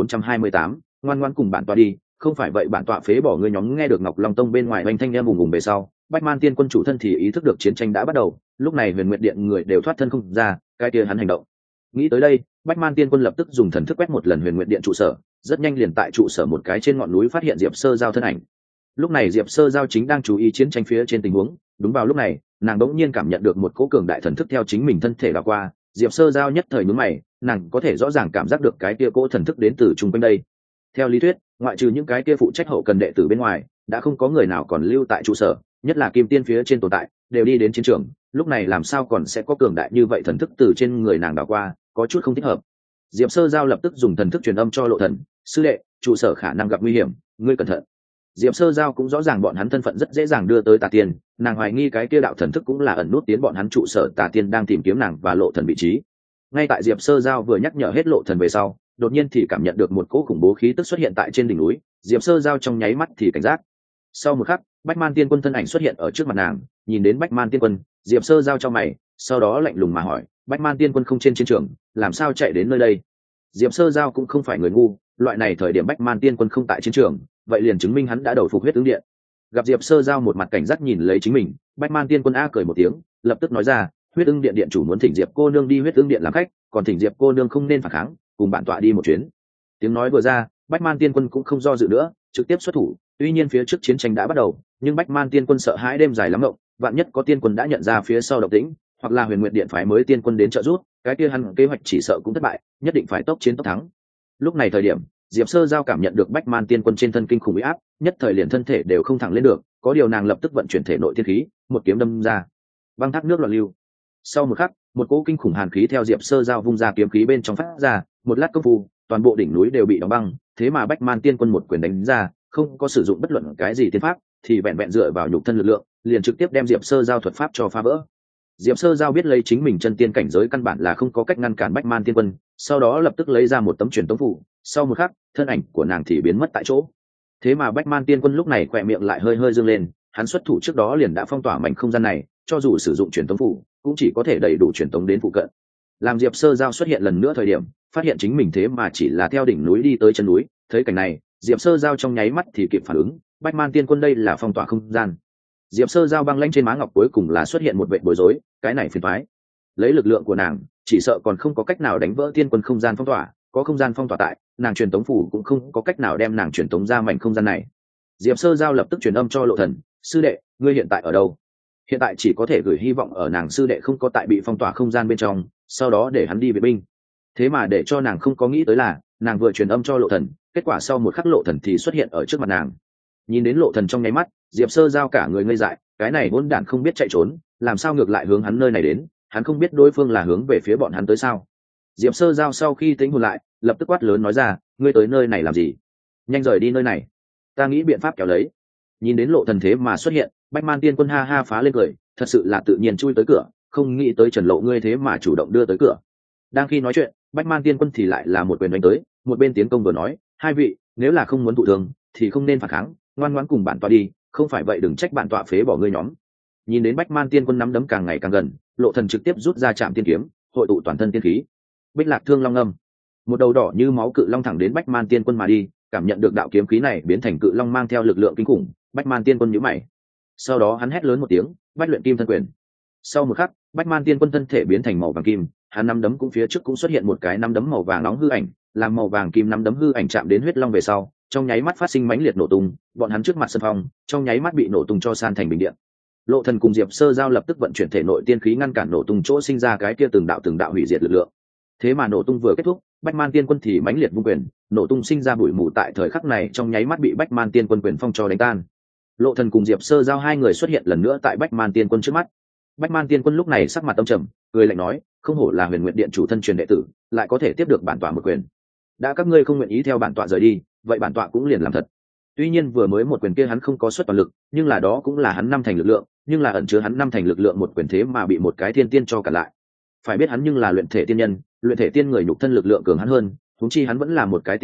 A: 1428, ngoan ngoãn cùng bản tọa đi, không phải vậy bản tọa phế bỏ ngươi nhóm. Nghe được Ngọc Long Tông bên ngoài oanh thanh em ùng ùng về sau, Bách Man Tiên Quân chủ thân thì ý thức được chiến tranh đã bắt đầu, lúc này Huyền Nguyệt Điện người đều thoát thân không ra, cái kia hắn hành động. Nghĩ tới đây, Bách Man Tiên Quân lập tức dùng thần thức quét một lần Huyền Nguyệt Điện trụ sở, rất nhanh liền tại trụ sở một cái trên ngọn núi phát hiện Diệp Sơ Giao thân ảnh. Lúc này Diệp Sơ Giao chính đang chú ý chiến tranh phía trên tình huống, đúng vào lúc này, nàng đột nhiên cảm nhận được một cỗ cường đại thần thức theo chính mình thân thể đảo qua, Diệp Sơ Giao nhất thời nhướng mày, nàng có thể rõ ràng cảm giác được cái kia cỗ thần thức đến từ trung quanh đây. Theo lý thuyết, ngoại trừ những cái kia phụ trách hậu cần đệ tử bên ngoài, đã không có người nào còn lưu tại trụ sở, nhất là Kim Tiên phía trên tồn tại, đều đi đến chiến trường, lúc này làm sao còn sẽ có cường đại như vậy thần thức từ trên người nàng đảo qua, có chút không thích hợp. Diệp Sơ Giao lập tức dùng thần thức truyền âm cho Lộ Thần, sư đệ, trụ sở khả năng gặp nguy hiểm, ngươi cẩn thận. Diệp Sơ Giao cũng rõ ràng bọn hắn thân phận rất dễ dàng đưa tới Tà Tiên, nàng hoài nghi cái kia đạo thần thức cũng là ẩn nút tiến bọn hắn trụ sở Tà Tiên đang tìm kiếm nàng và Lộ Thần vị trí. Ngay tại Diệp Sơ Giao vừa nhắc nhở hết Lộ Thần về sau, đột nhiên thì cảm nhận được một cỗ khủng bố khí tức xuất hiện tại trên đỉnh núi, Diệp Sơ Giao trong nháy mắt thì cảnh giác. Sau một khắc, Bách Man Tiên Quân thân ảnh xuất hiện ở trước mặt nàng, nhìn đến Bách Man Tiên Quân, Diệp Sơ Giao cho mày, sau đó lạnh lùng mà hỏi, Bách Man Tiên Quân không trên chiến trường, làm sao chạy đến nơi đây? Diệp Sơ Giao cũng không phải người ngu, loại này thời điểm Bách Man Tiên Quân không tại chiến trường, vậy liền chứng minh hắn đã đầu phục Huyết Ứng Điện. Gặp Diệp Sơ Giao một mặt cảnh giác nhìn lấy chính mình, Bách Man Tiên Quân a cười một tiếng, lập tức nói ra, Huyết Ứng Điện điện chủ muốn thỉnh Diệp cô nương đi Huyết Ứng Điện làm khách, còn thỉnh Diệp cô nương không nên phản kháng, cùng bản tọa đi một chuyến. Tiếng nói vừa ra, Bách Man Tiên Quân cũng không do dự nữa, trực tiếp xuất thủ. Tuy nhiên phía trước chiến tranh đã bắt đầu, nhưng Bách Man Tiên Quân sợ hãi đêm dài lắm ngộng, vạn nhất có tiên quân đã nhận ra phía sau động tĩnh, hoặc là Huyền Nguyệt Điện phái mới tiên quân đến trợ giúp, cái kia hắn kế hoạch chỉ sợ cũng thất bại, nhất định phải tốc chiến tốc thắng. Lúc này thời điểm, Diệp Sơ Giao cảm nhận được Bách Man Tiên Quân trên thân kinh khủng uy áp, nhất thời liền thân thể đều không thẳng lên được, có điều nàng lập tức vận chuyển thể nội tiên khí, một kiếm đâm ra. Băng thác nước loạn lưu. Sau một khắc, một cỗ kinh khủng hàn khí theo Diệp Sơ Giao vung ra kiếm khí bên trong phát ra, một lát công phu, toàn bộ đỉnh núi đều bị đóng băng, thế mà Bách Man Tiên Quân một quyền đánh ra, không có sử dụng bất luận cái gì tiên pháp, thì vẹn vẹn dựa vào nhục thân lực lượng, liền trực tiếp đem Diệp Sơ Giao thuật pháp cho phá vỡ. Diệp Sơ Giao biết lấy chính mình chân tiên cảnh giới căn bản là không có cách ngăn cản Bách Man Tiên Quân, sau đó lập tức lấy ra một tấm truyền tống phù, sau một khắc, thân ảnh của nàng thì biến mất tại chỗ. Thế mà Bách Man Tiên Quân lúc này khỏe miệng lại hơi hơi dương lên, hắn xuất thủ trước đó liền đã phong tỏa mảnh không gian này, cho dù sử dụng truyền tống phù, cũng chỉ có thể đầy đủ truyền tống đến phụ cận. Làm Diệp Sơ Giao xuất hiện lần nữa thời điểm, phát hiện chính mình thế mà chỉ là theo đỉnh núi đi tới chân núi, thấy cảnh này, Diệp Sơ Giao trong nháy mắt thì kịp phản ứng, Bách Man Tiên Quân đây là phong tỏa không gian. Diệp Sơ Giao băng lãnh trên má ngọc cuối cùng là xuất hiện một vệt bối rối, cái này phiền toái. Lấy lực lượng của nàng, chỉ sợ còn không có cách nào đánh vỡ tiên quân không gian phong tỏa, có không gian phong tỏa tại, nàng truyền tống phủ cũng không có cách nào đem nàng truyền tống ra mảnh không gian này. Diệp Sơ Giao lập tức truyền âm cho Lộ Thần, sư đệ, ngươi hiện tại ở đâu? Hiện tại chỉ có thể gửi hy vọng ở nàng sư đệ không có tại bị phong tỏa không gian bên trong, sau đó để hắn đi vệ binh. Thế mà để cho nàng không có nghĩ tới là, nàng vừa truyền âm cho Lộ Thần, kết quả sau một khắc Lộ Thần thì xuất hiện ở trước mặt nàng. Nhìn đến Lộ Thần trong nháy mắt, Diệp Sơ Giao cả người ngây dại, cái này hỗn đản không biết chạy trốn, làm sao ngược lại hướng hắn nơi này đến, hắn không biết đối phương là hướng về phía bọn hắn tới sao? Diệp Sơ Giao sau khi tính hồn lại, lập tức quát lớn nói ra, ngươi tới nơi này làm gì? Nhanh rời đi nơi này, ta nghĩ biện pháp kéo lấy. Nhìn đến Lộ Thần thế mà xuất hiện, Bách Man Tiên Quân ha ha phá lên cười, thật sự là tự nhiên chui tới cửa, không nghĩ tới Trần Lộ ngươi thế mà chủ động đưa tới cửa. Đang khi nói chuyện, Bách Man Tiên Quân thì lại là một quyền đánh tới, một bên tiến công vừa nói, hai vị, nếu là không muốn thụ thương, thì không nên phản kháng, ngoan ngoãn cùng bản tọa đi, không phải vậy đừng trách bản tọa phế bỏ ngươi nhóm. Nhìn đến Bách Man Tiên Quân nắm đấm càng ngày càng gần, Lộ Thần trực tiếp rút ra Trảm Tiên kiếm, hội tụ toàn thân tiên khí. Bích Lạc Thương Long Âm, một đầu đỏ như máu cự long thẳng đến Bách Man Tiên Quân mà đi, cảm nhận được đạo kiếm khí này biến thành cự long mang theo lực lượng kinh khủng, Bách Man Tiên Quân nhíu mày. Sau đó hắn hét lớn một tiếng, Bách Luyện Kim Thân Quyền. Sau một khắc, Bách Man Tiên Quân thân thể biến thành màu vàng kim, hắn nắm đấm cũng phía trước cũng xuất hiện một cái nắm đấm màu vàng nóng hư ảnh, làm màu vàng kim nắm đấm hư ảnh chạm đến huyết long về sau, trong nháy mắt phát sinh mãnh liệt nổ tung, bọn hắn trước mặt sân phong, trong nháy mắt bị nổ tung cho san thành bình điện. Lộ Thần cùng Diệp Sơ Giao lập tức vận chuyển thể nội tiên khí ngăn cản nổ tung chỗ sinh ra cái kia từng đạo hủy diệt lực lượng. Thế mà nổ tung vừa kết thúc, Bách Man Tiên Quân thì mãnh liệt vung quyền, nổ tung sinh ra bụi mù tại thời khắc này trong nháy mắt bị Bách Man Tiên Quân quyền phong cho đánh tan. Lộ Thần cùng Diệp Sơ Giao hai người xuất hiện lần nữa tại Bách Man Tiên Quân trước mắt. Bách Man Tiên Quân lúc này sắc mặt âm trầm, cười lạnh nói, không hổ là Huyền Nguyệt Điện chủ thân truyền đệ tử, lại có thể tiếp được bản tọa một quyền. Đã các ngươi không nguyện ý theo bản tọa rời đi, vậy bản tọa cũng liền làm thật. Tuy nhiên vừa mới một quyền kia hắn không có xuất toàn lực, nhưng là đó cũng là hắn năm thành lực lượng, nhưng là ẩn chứa hắn năm thành lực lượng một quyền thế mà bị một cái thiên tiên cho cản lại. Phải biết hắn nhưng là luyện thể tiên nhân, luyện thể tiên người nhục thân lực lượng cường hắn hơn, huống chi hắn vẫn là một cái tiên quân,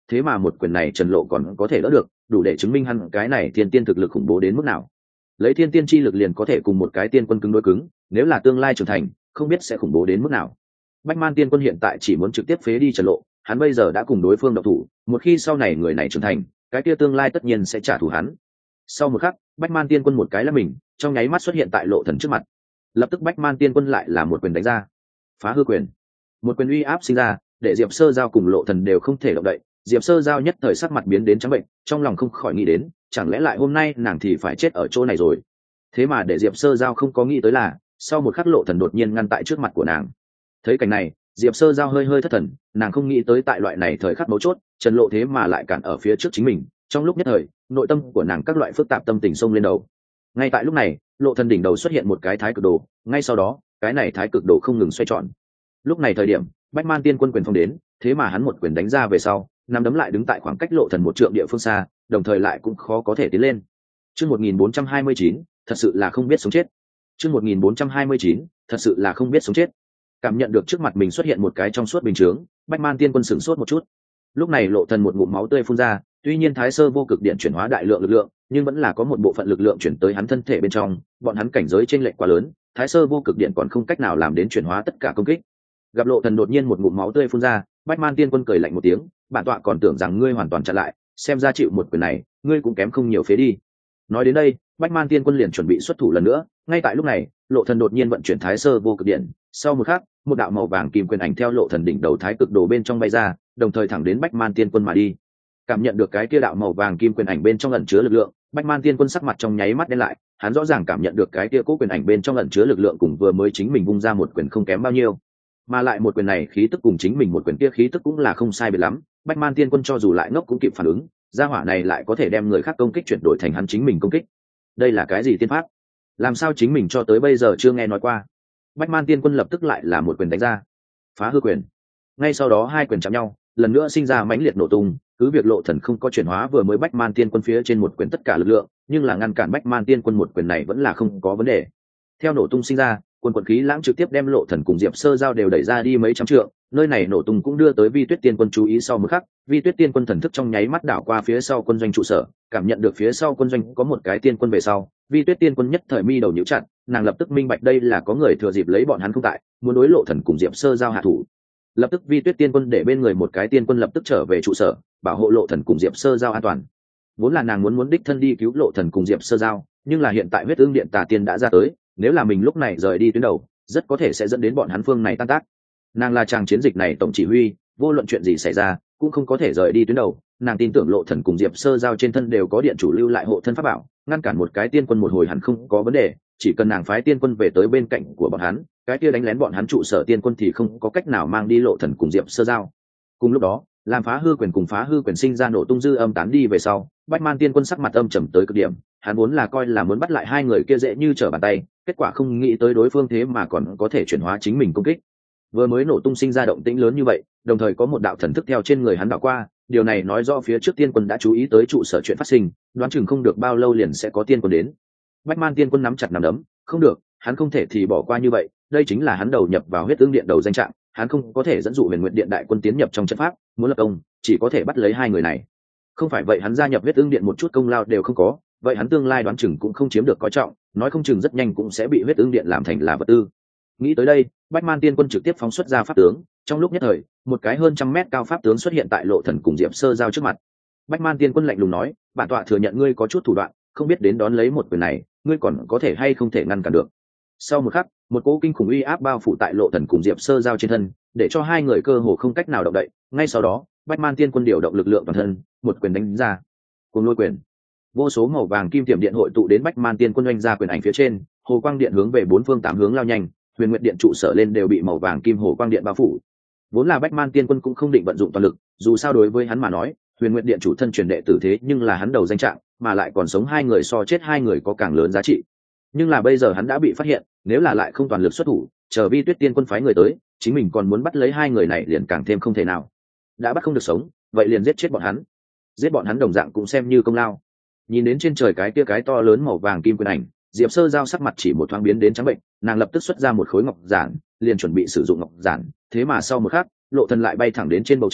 A: thế mà một quyền này Trần Lộ còn có thể đỡ được, đủ để chứng minh hắn cái này thiên tiên thực lực khủng bố đến mức nào. Lấy thiên tiên chi lực liền có thể cùng một cái tiên quân cứng đối cứng, nếu là tương lai trưởng thành, không biết sẽ khủng bố đến mức nào. Bách Man tiên quân hiện tại chỉ muốn trực tiếp phế đi Trần Lộ, hắn bây giờ đã cùng đối phương động thủ, một khi sau này người này trưởng thành, cái kia tương lai tất nhiên sẽ trả thù hắn. Sau một khắc, Bách Man tiên quân một cái là mình, trong nháy mắt xuất hiện tại Lộ Thần trước mặt. Lập tức Bách Man tiên quân lại là một quyền đánh ra. Phá hư quyền. Một quyền uy áp sinh ra, để Diệp Sơ Giao cùng Lộ Thần đều không thể động đậy. Diệp Sơ Giao nhất thời sắc mặt biến đến trắng bệnh, trong lòng không khỏi nghĩ đến, chẳng lẽ lại hôm nay nàng thì phải chết ở chỗ này rồi. Thế mà để Diệp Sơ Giao không có nghĩ tới là, sau một khắc Lộ Thần đột nhiên ngăn tại trước mặt của nàng. Thấy cảnh này, Diệp Sơ Giao hơi hơi thất thần, nàng không nghĩ tới tại loại này thời khắc mấu chốt, Trần Lộ thế mà lại cản ở phía trước chính mình. Trong lúc nhất thời, nội tâm của nàng các loại phức tạp tâm tình xông lên đầu. Ngay tại lúc này, Lộ Thần đỉnh đầu xuất hiện một cái thái cực đồ, ngay sau đó, cái này thái cực đồ không ngừng xoay tròn. Lúc này thời điểm, Bách Man tiên quân quyền phong đến, thế mà hắn một quyền đánh ra về sau, nắm đấm lại đứng tại khoảng cách Lộ Thần một trượng địa phương xa, đồng thời lại cũng khó có thể tiến lên. Chương 1429, thật sự là không biết sống chết. Chương 1429, thật sự là không biết sống chết. Cảm nhận được trước mặt mình xuất hiện một cái trong suốt bình chướng, Bách Man tiên quân sửng sốt một chút. Lúc này Lộ Thần một ngụm máu tươi phun ra, tuy nhiên Thái Sơ vô cực điện chuyển hóa đại lượng lực lượng, nhưng vẫn là có một bộ phận lực lượng chuyển tới hắn thân thể bên trong, bọn hắn cảnh giới chênh lệch quá lớn, Thái Sơ vô cực điện còn không cách nào làm đến chuyển hóa tất cả công kích. Gặp Lộ Thần đột nhiên một ngụm máu tươi phun ra, Bách Man tiên quân cười lạnh một tiếng, bản tọa còn tưởng rằng ngươi hoàn toàn chặn lại, xem ra chịu một quyền này, ngươi cũng kém không nhiều phế đi. Nói đến đây, Bách Man tiên quân liền chuẩn bị xuất thủ lần nữa, ngay tại lúc này, Lộ Thần đột nhiên vận chuyển Thái Sơ vô cực điện, sau một khắc, một đạo màu vàng kim quyền ảnh theo Lộ Thần đỉnh đầu thái cực đồ bên trong bay ra, đồng thời thẳng đến Bách Man tiên quân mà đi. Cảm nhận được cái kia đạo màu vàng kim quyền ảnh bên trong ẩn chứa lực lượng, Bách Man tiên quân sắc mặt trong nháy mắt đen lại, hắn rõ ràng cảm nhận được cái kia cố quyền ảnh bên trong ẩn chứa lực lượng cùng vừa mới chính mình vung ra một quyền không kém bao nhiêu, mà lại một quyền này khí tức cùng chính mình một quyền kia khí tức cũng là không sai biệt lắm. Bách Man tiên quân cho dù lại ngốc cũng kịp phản ứng, gia hỏa này lại có thể đem người khác công kích chuyển đổi thành hắn chính mình công kích. Đây là cái gì tiên pháp? Làm sao chính mình cho tới bây giờ chưa nghe nói qua? Bách Man tiên quân lập tức lại là một quyền đánh ra. Phá hư quyền. Ngay sau đó hai quyền chạm nhau, lần nữa sinh ra mãnh liệt nổ tung, cứ việc Lộ Thần không có chuyển hóa vừa mới Bách Man tiên quân phía trên một quyền tất cả lực lượng, nhưng là ngăn cản Bách Man tiên quân một quyền này vẫn là không có vấn đề. Theo nổ tung sinh ra, quần quần khí lãng trực tiếp đem Lộ Thần cùng Diệp Sơ Giao đều đẩy ra đi mấy trăm trượng, nơi này nổ tung cũng đưa tới Vi Tuyết tiên quân chú ý. Sau một khắc, Vi Tuyết tiên quân thần thức trong nháy mắt đảo qua phía sau quân doanh trụ sở, cảm nhận được phía sau quân doanh có một cái tiên quân về sau, Vi Tuyết tiên quân nhất thời mi đầu nhíu chặt, nàng lập tức minh bạch đây là có người thừa dịp lấy bọn hắn không tại, muốn đối Lộ Thần cùng Diệp Sơ Giao hạ thủ. Lập tức Vi Tuyết tiên quân để bên người một cái tiên quân lập tức trở về trụ sở, bảo hộ Lộ Thần cùng Diệp Sơ Giao an toàn. Vốn là nàng muốn đích thân đi cứu Lộ Thần cùng Diệp Sơ Giao, nhưng là hiện tại huyết ương điện tà tiên đã ra tới, nếu là mình lúc này rời đi tuyến đầu, rất có thể sẽ dẫn đến bọn hắn phương này tan tác. Nàng là chàng chiến dịch này tổng chỉ huy, vô luận chuyện gì xảy ra cũng không có thể rời đi tuyến đầu. Nàng tin tưởng Lộ Thần cùng Diệp Sơ Giao trên thân đều có điện chủ lưu lại hộ thân pháp bảo, ngăn cản một cái tiên quân một hồi hẳn không có vấn đề. Chỉ cần nàng phái tiên quân về tới bên cạnh của bọn hắn, cái kia đánh lén bọn hắn trụ sở tiên quân thì không có cách nào mang đi Lộ Thần cùng Diệp Sơ Giao. Cùng lúc đó, làm phá hư quyền cùng phá hư quyền sinh ra nổ tung dư âm tán đi về sau, Bách Man tiên quân sắc mặt âm trầm tới cực điểm, hắn vốn là coi là muốn bắt lại hai người kia dễ như trở bàn tay, kết quả không nghĩ tới đối phương thế mà còn có thể chuyển hóa chính mình công kích. Vừa mới nổ tung sinh ra động tĩnh lớn như vậy, đồng thời có một đạo thần thức theo trên người hắn đảo qua, điều này nói rõ phía trước tiên quân đã chú ý tới trụ sở chuyện phát sinh, đoán chừng không được bao lâu liền sẽ có tiên quân đến. Bách Man tiên quân nắm chặt nắm đấm, không được, hắn không thể thì bỏ qua như vậy, đây chính là hắn đầu nhập vào huyết ương điện đầu danh trạng, hắn không có thể dẫn dụ Huyền Nguyệt điện đại quân tiến nhập trong trận pháp, muốn lập công, chỉ có thể bắt lấy hai người này. Không phải vậy hắn gia nhập huyết ương điện một chút công lao đều không có, vậy hắn tương lai đoán chừng cũng không chiếm được coi trọng, nói không chừng rất nhanh cũng sẽ bị huyết ương điện làm thành là vật tư. Nghĩ tới đây, Bách Man tiên quân trực tiếp phóng xuất ra pháp tướng, trong lúc nhất thời, một cái hơn 100 mét cao pháp tướng xuất hiện tại Lộ Thần cùng Diệp Sơ Giao trước mặt. Bách Man tiên quân lạnh lùng nói, bản tọa thừa nhận ngươi có chút thủ đoạn, không biết đến đón lấy một quyền này, ngươi còn có thể hay không thể ngăn cản được. Sau một khắc, một cỗ kinh khủng uy áp bao phủ tại Lộ Thần cùng Diệp Sơ Giao trên thân, để cho hai người cơ hồ không cách nào động đậy. Ngay sau đó, Bách Man tiên quân điều động lực lượng toàn thân, một quyền đánh ra. Cuồng lôi quyền. Vô số màu vàng kim tiềm điện hội tụ đến Bách Man tiên quân oanh ra quyền ảnh phía trên, hồ quang điện hướng về bốn phương tám hướng lao nhanh, Huyền Nguyệt điện trụ sở lên đều bị màu vàng kim hồ quang điện bao phủ. Vốn là Bách Man tiên quân cũng không định vận dụng toàn lực, dù sao đối với hắn mà nói, Huyền Nguyệt điện chủ thân truyền đệ tử thế nhưng là hắn đầu danh trạng, mà lại còn sống hai người so chết hai người có càng lớn giá trị. Nhưng là bây giờ hắn đã bị phát hiện, nếu là lại không toàn lực xuất thủ, chờ Vi Tuyết tiên quân phái người tới, chính mình còn muốn bắt lấy hai người này liền càng thêm không thể nào. Đã bắt không được sống, vậy liền giết chết bọn hắn. Giết bọn hắn đồng dạng cũng xem như công lao. Nhìn đến trên trời cái kia cái to lớn màu vàng kim quyền ảnh, Diệp Sơ Giao sắc mặt chỉ một thoáng biến đến trắng bệnh, nàng lập tức xuất ra một khối ngọc giản, liền chuẩn bị sử dụng ngọc giản, thế mà sau một khắc, Lộ Thần lại bay thẳng đến trên bầu trời,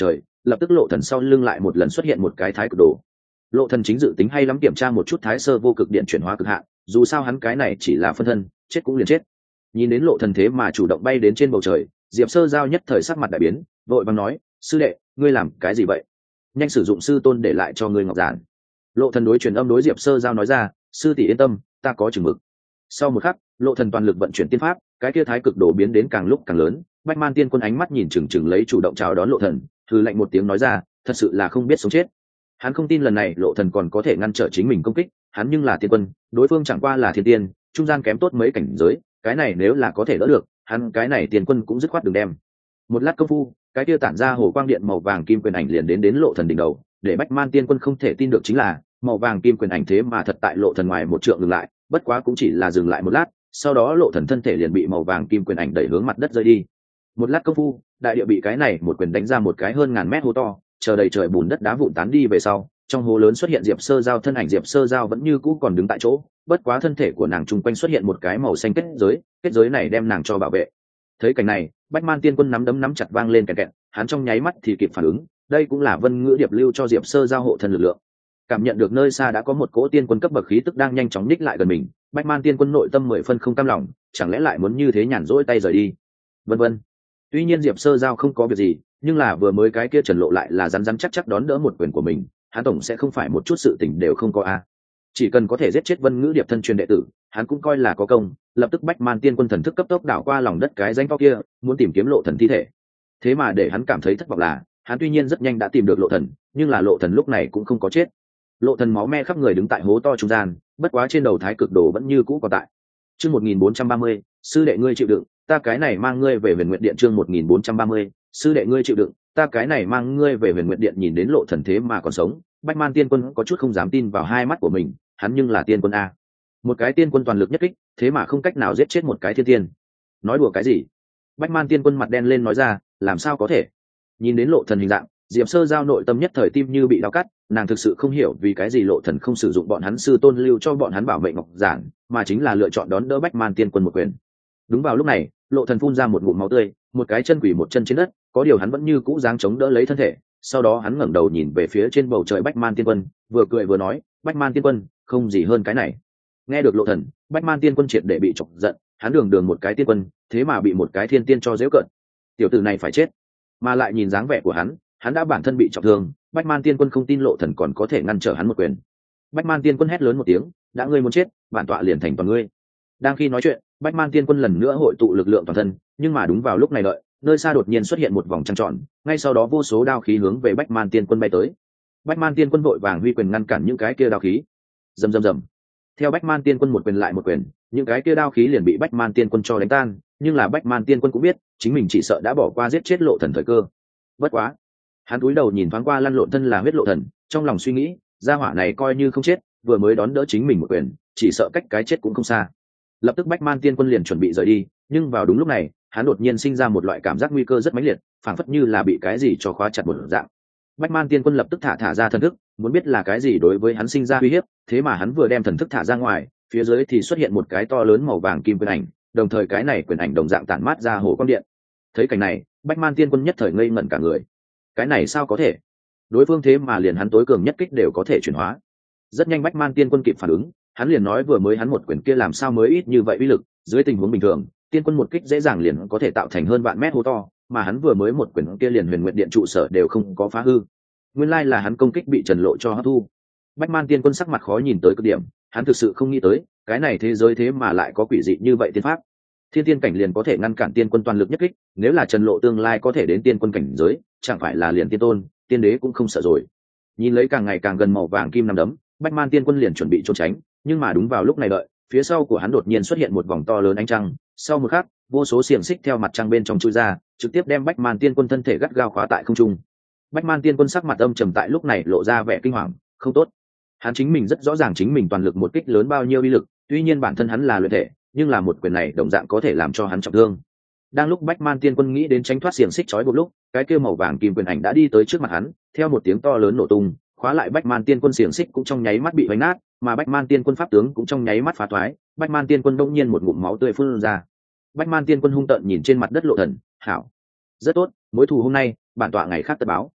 A: lập tức lộ thần sau lưng lại một lần xuất hiện một cái thái cực đồ. Lộ thần chính dự tính hay lắm kiểm tra một chút thái sơ vô cực điện chuyển hóa cực hạn, dù sao hắn cái này chỉ là phân thân, chết cũng liền chết. Nhìn đến lộ thần thế mà chủ động bay đến trên bầu trời, Diệp Sơ Giao nhất thời sắc mặt đại biến, vội vàng nói: sư đệ, ngươi làm cái gì vậy? Nhanh sử dụng sư tôn để lại cho ngươi ngọc giản. Lộ thần đối truyền âm đối Diệp Sơ Giao nói ra: sư tỷ yên tâm, ta có chừng mực. Sau một khắc, lộ thần toàn lực vận chuyển tiên pháp, cái kia thái cực đồ biến đến càng lúc càng lớn. Bách Man Tiên Quân ánh mắt nhìn chừng chừng lấy chủ động chào đón lộ thần, hừ lạnh một tiếng nói ra: thật sự là không biết sống chết. Hắn không tin lần này lộ thần còn có thể ngăn trở chính mình công kích, hắn nhưng là tiên quân, đối phương chẳng qua là thiên tiên, trung gian kém tốt mấy cảnh giới, cái này nếu là có thể đỡ được, hắn cái này tiên quân cũng dứt khoát đừng đem. Một lát công phu, cái kia tản ra hồ quang điện màu vàng kim quyền ảnh liền đến lộ thần đỉnh đầu, để Bách Man Tiên Quân không thể tin được chính là màu vàng kim quyền ảnh thế mà thật tại lộ thần ngoài một trượng dừng lại, bất quá cũng chỉ là dừng lại một lát, sau đó lộ thần thân thể liền bị màu vàng kim quyền ảnh đẩy hướng mặt đất rơi đi. Một lát công phu, đại địa bị cái này một quyền đánh ra một cái hơn ngàn mét hố to, chờ đầy trời bùn đất đá vụn tán đi về sau, trong hố lớn xuất hiện Diệp Sơ Giao thân ảnh. Diệp Sơ Giao vẫn như cũ còn đứng tại chỗ, bất quá thân thể của nàng chung quanh xuất hiện một cái màu xanh kết giới này đem nàng cho bảo vệ. Thấy cảnh này, Bách Man Tiên Quân nắm đấm nắm chặt vang lên kẹt kẹt, hắn trong nháy mắt thì kịp phản ứng, đây cũng là Vân Ngữ Điệp lưu cho Diệp Sơ Giao hộ thân lực lượng. Cảm nhận được nơi xa đã có một cỗ tiên quân cấp bậc khí tức đang nhanh chóng ních lại gần mình, Bách Man Tiên Quân nội tâm 10 phân không cam lòng, chẳng lẽ lại muốn như thế nhàn rỗi tay rời đi? Vân vân. Tuy nhiên Diệp Sơ Giao không có việc gì, nhưng là vừa mới cái kia Trần Lộ lại là rắn rắn chắc chắc đón đỡ một quyền của mình, hắn tổng sẽ không phải một chút sự tình đều không có a. Chỉ cần có thể giết chết Vân Ngữ Điệp thân truyền đệ tử, hắn cũng coi là có công. Lập tức Bách Man Tiên Quân thần thức cấp tốc đảo qua lòng đất cái rãnh to kia, muốn tìm kiếm lộ thần thi thể. Thế mà để hắn cảm thấy thất vọng là, hắn tuy nhiên rất nhanh đã tìm được lộ thần, nhưng là lộ thần lúc này cũng không có chết. Lộ thần máu me khắp người đứng tại hố to trung gian, bất quá trên đầu thái cực đồ vẫn như cũ còn tại. Chương 1430, sư đệ ngươi chịu đựng, ta cái này mang ngươi về Huyền Nguyệt Điện. Chương 1430, sư đệ ngươi chịu đựng, ta cái này mang ngươi về Huyền Nguyệt Điện. Nhìn đến lộ thần thế mà còn sống, Bách Man Tiên Quân có chút không dám tin vào hai mắt của mình, hắn nhưng là tiên quân a, một cái tiên quân toàn lực nhất kích, thế mà không cách nào giết chết một cái thiên tiên. Nói đùa cái gì? Bách Man Tiên Quân mặt đen lên nói ra, làm sao có thể? Nhìn đến lộ thần hình dạng, Diệp Sơ Giao nội tâm nhất thời tim như bị đau cắt, nàng thực sự không hiểu vì cái gì lộ thần không sử dụng bọn hắn sư tôn lưu cho bọn hắn bảo mệnh ngọc giản, mà chính là lựa chọn đón đỡ Bách Man Tiên Quân một quyền. Đúng vào lúc này, lộ thần phun ra một ngụm máu tươi, một cái chân quỳ một chân trên đất, có điều hắn vẫn như cũ dáng chống đỡ lấy thân thể. Sau đó hắn ngẩng đầu nhìn về phía trên bầu trời Bách Man Tiên Quân, vừa cười vừa nói: Bách Man Tiên Quân, không gì hơn cái này. Nghe được lộ thần, Bách Man Tiên Quân triệt để bị chọc giận, hắn đường một cái tiên quân, thế mà bị một cái thiên tiên cho giễu cợt. Tiểu tử này phải chết. Mà lại nhìn dáng vẻ của hắn đã bản thân bị trọng thương, Bách Man Tiên Quân không tin lộ thần còn có thể ngăn trở hắn một quyền. Bách Man Tiên Quân hét lớn một tiếng: đã ngươi muốn chết, bản tọa liền thành toàn ngươi. Đang khi nói chuyện, Bách Man Tiên Quân lần nữa hội tụ lực lượng toàn thân, nhưng mà đúng vào lúc này đợi, nơi xa đột nhiên xuất hiện một vòng trăng tròn, ngay sau đó vô số đao khí hướng về Bách Man Tiên Quân bay tới. Bách Man Tiên Quân vội vàng huy quyền ngăn cản những cái kia đao khí. Rầm rầm rầm. Theo Bách Man Tiên Quân một quyền lại một quyền, những cái kia đao khí liền bị Bách Man Tiên Quân cho đánh tan, nhưng là Bách Man Tiên Quân cũng biết, chính mình chỉ sợ đã bỏ qua giết chết lộ thần thời cơ. Bất quá, hắn cúi đầu nhìn thoáng qua lăn lộn thân là huyết lộ thần, trong lòng suy nghĩ, gia hỏa này coi như không chết, vừa mới đón đỡ chính mình một quyền, chỉ sợ cách cái chết cũng không xa. Lập tức Bách Man Tiên Quân liền chuẩn bị rời đi, nhưng vào đúng lúc này, hắn đột nhiên sinh ra một loại cảm giác nguy cơ rất mãnh liệt, phảng phất như là bị cái gì cho khóa chặt một dạng. Bách Man Tiên Quân lập tức thả ra thần thức, muốn biết là cái gì đối với hắn sinh ra uy hiếp, thế mà hắn vừa đem thần thức thả ra ngoài, phía dưới thì xuất hiện một cái to lớn màu vàng kim quyền ảnh, đồng thời cái này quyền ảnh đồng dạng tản mát ra hồ quang điện. Thấy cảnh này, Bách Man Tiên Quân nhất thời ngây ngẩn cả người. Cái này sao có thể? Đối phương thế mà liền hắn tối cường nhất kích đều có thể chuyển hóa. Rất nhanh Bách Man Tiên Quân kịp phản ứng, hắn liền nói vừa mới hắn một quyền kia làm sao mới ít như vậy uy lực, dưới tình huống bình thường, tiên quân một kích dễ dàng liền có thể tạo thành hơn vạn mét hố to, mà hắn vừa mới một quyền kia liền Huyền Nguyệt Điện trụ sở đều không có phá hư. Nguyên lai là hắn công kích bị Trần Lộ cho hấp thu. Bách Man Tiên Quân sắc mặt khó nhìn tới cực điểm, hắn thực sự không nghĩ tới, cái này thế giới thế mà lại có quỷ dị như vậy tiên pháp. Thiên tiên cảnh liền có thể ngăn cản tiên quân toàn lực nhất kích, nếu là Trần Lộ tương lai có thể đến tiên quân cảnh giới, chẳng phải là liền tiên tôn, tiên đế cũng không sợ rồi. Nhìn lấy càng ngày càng gần màu vàng kim nằm đấm, Bách Man Tiên Quân liền chuẩn bị trốn tránh, nhưng mà đúng vào lúc này đợi, phía sau của hắn đột nhiên xuất hiện một vòng to lớn ánh trăng, sau một khắc, vô số xiềng xích theo mặt trăng bên trong chui ra, trực tiếp đem Bách Man Tiên Quân thân thể gắt gao khóa tại không trung. Bách Man Tiên Quân sắc mặt âm trầm tại lúc này lộ ra vẻ kinh hoàng, không tốt. Hắn chính mình rất rõ ràng chính mình toàn lực một kích lớn bao nhiêu uy lực, tuy nhiên bản thân hắn là luyện thể, nhưng là một quyền này đồng dạng có thể làm cho hắn trọng thương. Đang lúc Bách Man Tiên Quân nghĩ đến tránh thoát xiềng xích trói buộc lúc, cái kia màu vàng kim quyền ảnh đã đi tới trước mặt hắn, theo một tiếng to lớn nổ tung, khóa lại Bách Man Tiên Quân xiềng xích cũng trong nháy mắt bị vánh nát, mà Bách Man Tiên Quân pháp tướng cũng trong nháy mắt phá thoái, Bách Man Tiên Quân đông nhiên một ngụm máu tươi phun ra. Bách Man Tiên Quân hung tợn nhìn trên mặt đất lộ thần, hảo, rất tốt, mối thù hôm nay, bản tọa ngày khác tất báo.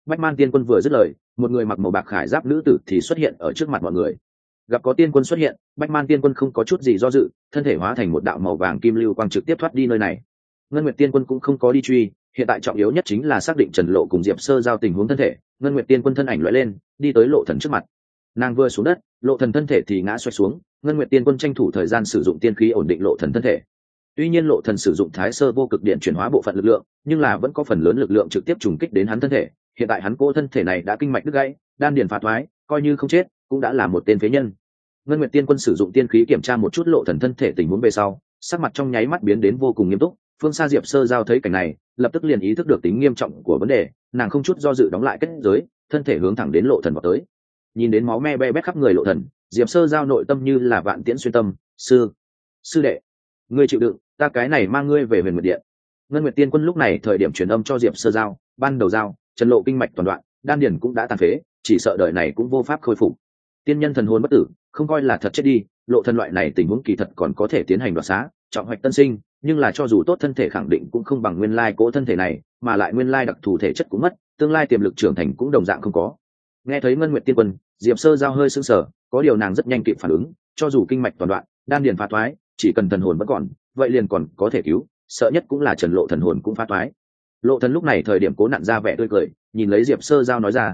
A: Bách Man Tiên Quân vừa dứt lời, một người mặc màu bạc khải giáp nữ tử thì xuất hiện ở trước mặt mọi người. Gặp có tiên quân xuất hiện, Bách Man Tiên Quân không có chút gì do dự, thân thể hóa thành một đạo màu vàng kim lưu quang trực tiếp thoát đi nơi này. Ngân Nguyệt Tiên Quân cũng không có đi truy, hiện tại trọng yếu nhất chính là xác định Trần Lộ cùng Diệp Sơ giao tình huống thân thể. Ngân Nguyệt Tiên Quân thân ảnh lóe lên, đi tới Lộ Thần trước mặt. Nàng vừa xuống đất, Lộ Thần thân thể thì ngã xoay xuống. Ngân Nguyệt Tiên Quân tranh thủ thời gian sử dụng tiên khí ổn định Lộ Thần thân thể. Tuy nhiên Lộ Thần sử dụng Thái Sơ vô cực điện chuyển hóa bộ phận lực lượng, nhưng là vẫn có phần lớn lực lượng trực tiếp trùng kích đến hắn thân thể. Hiện tại hắn cố thân thể này đã kinh mạch đứt gãy, đan điền phá thoái, coi như không chết, cũng đã là một tên phế nhân. Ngân Nguyệt Tiên Quân sử dụng tiên khí kiểm tra một chút Lộ Thần thân thể tình huống về sau, sắc mặt trong nháy mắt biến đến vô cùng nghiêm túc. Phương xa Diệp Sơ giao thấy cảnh này, lập tức liền ý thức được tính nghiêm trọng của vấn đề, nàng không chút do dự đóng lại kết giới, thân thể hướng thẳng đến Lộ Thần vào tới. Nhìn đến máu me be bét khắp người Lộ Thần, Diệp Sơ giao nội tâm như là vạn tiễn xuyên tâm. Sư đệ, ngươi chịu đựng, ta cái này mang ngươi về Huyền Nguyệt Điện. Ngân Nguyệt Tiên Quân lúc này thời điểm truyền âm cho Diệp Sơ giao, ban đầu giao, Trần Lộ kinh mạch toàn đoạn, đan điền cũng đã tàn phế, chỉ sợ đời này cũng vô pháp khôi phục. Tiên nhân thần hồn bất tử, không coi là thật chết đi. Lộ Thần loại này tình huống kỳ thật còn có thể tiến hành đoạt xá, trọng hoạch tân sinh, nhưng là cho dù tốt thân thể khẳng định cũng không bằng nguyên lai cỗ thân thể này, mà lại nguyên lai đặc thù thể chất cũng mất, tương lai tiềm lực trưởng thành cũng đồng dạng không có. Nghe thấy Ngân Nguyệt Tiên Quân, Diệp Sơ giao hơi sững sờ, có điều nàng rất nhanh kịp phản ứng, cho dù kinh mạch toàn đoạn, đan điền phá thoái, chỉ cần thần hồn vẫn còn, vậy liền còn có thể cứu, sợ nhất cũng là Trần Lộ thần hồn cũng phá thoái. Lộ Thần lúc này thời điểm cố nặn ra vẻ tươi cười, nhìn lấy Diệp Sơ giao nói ra,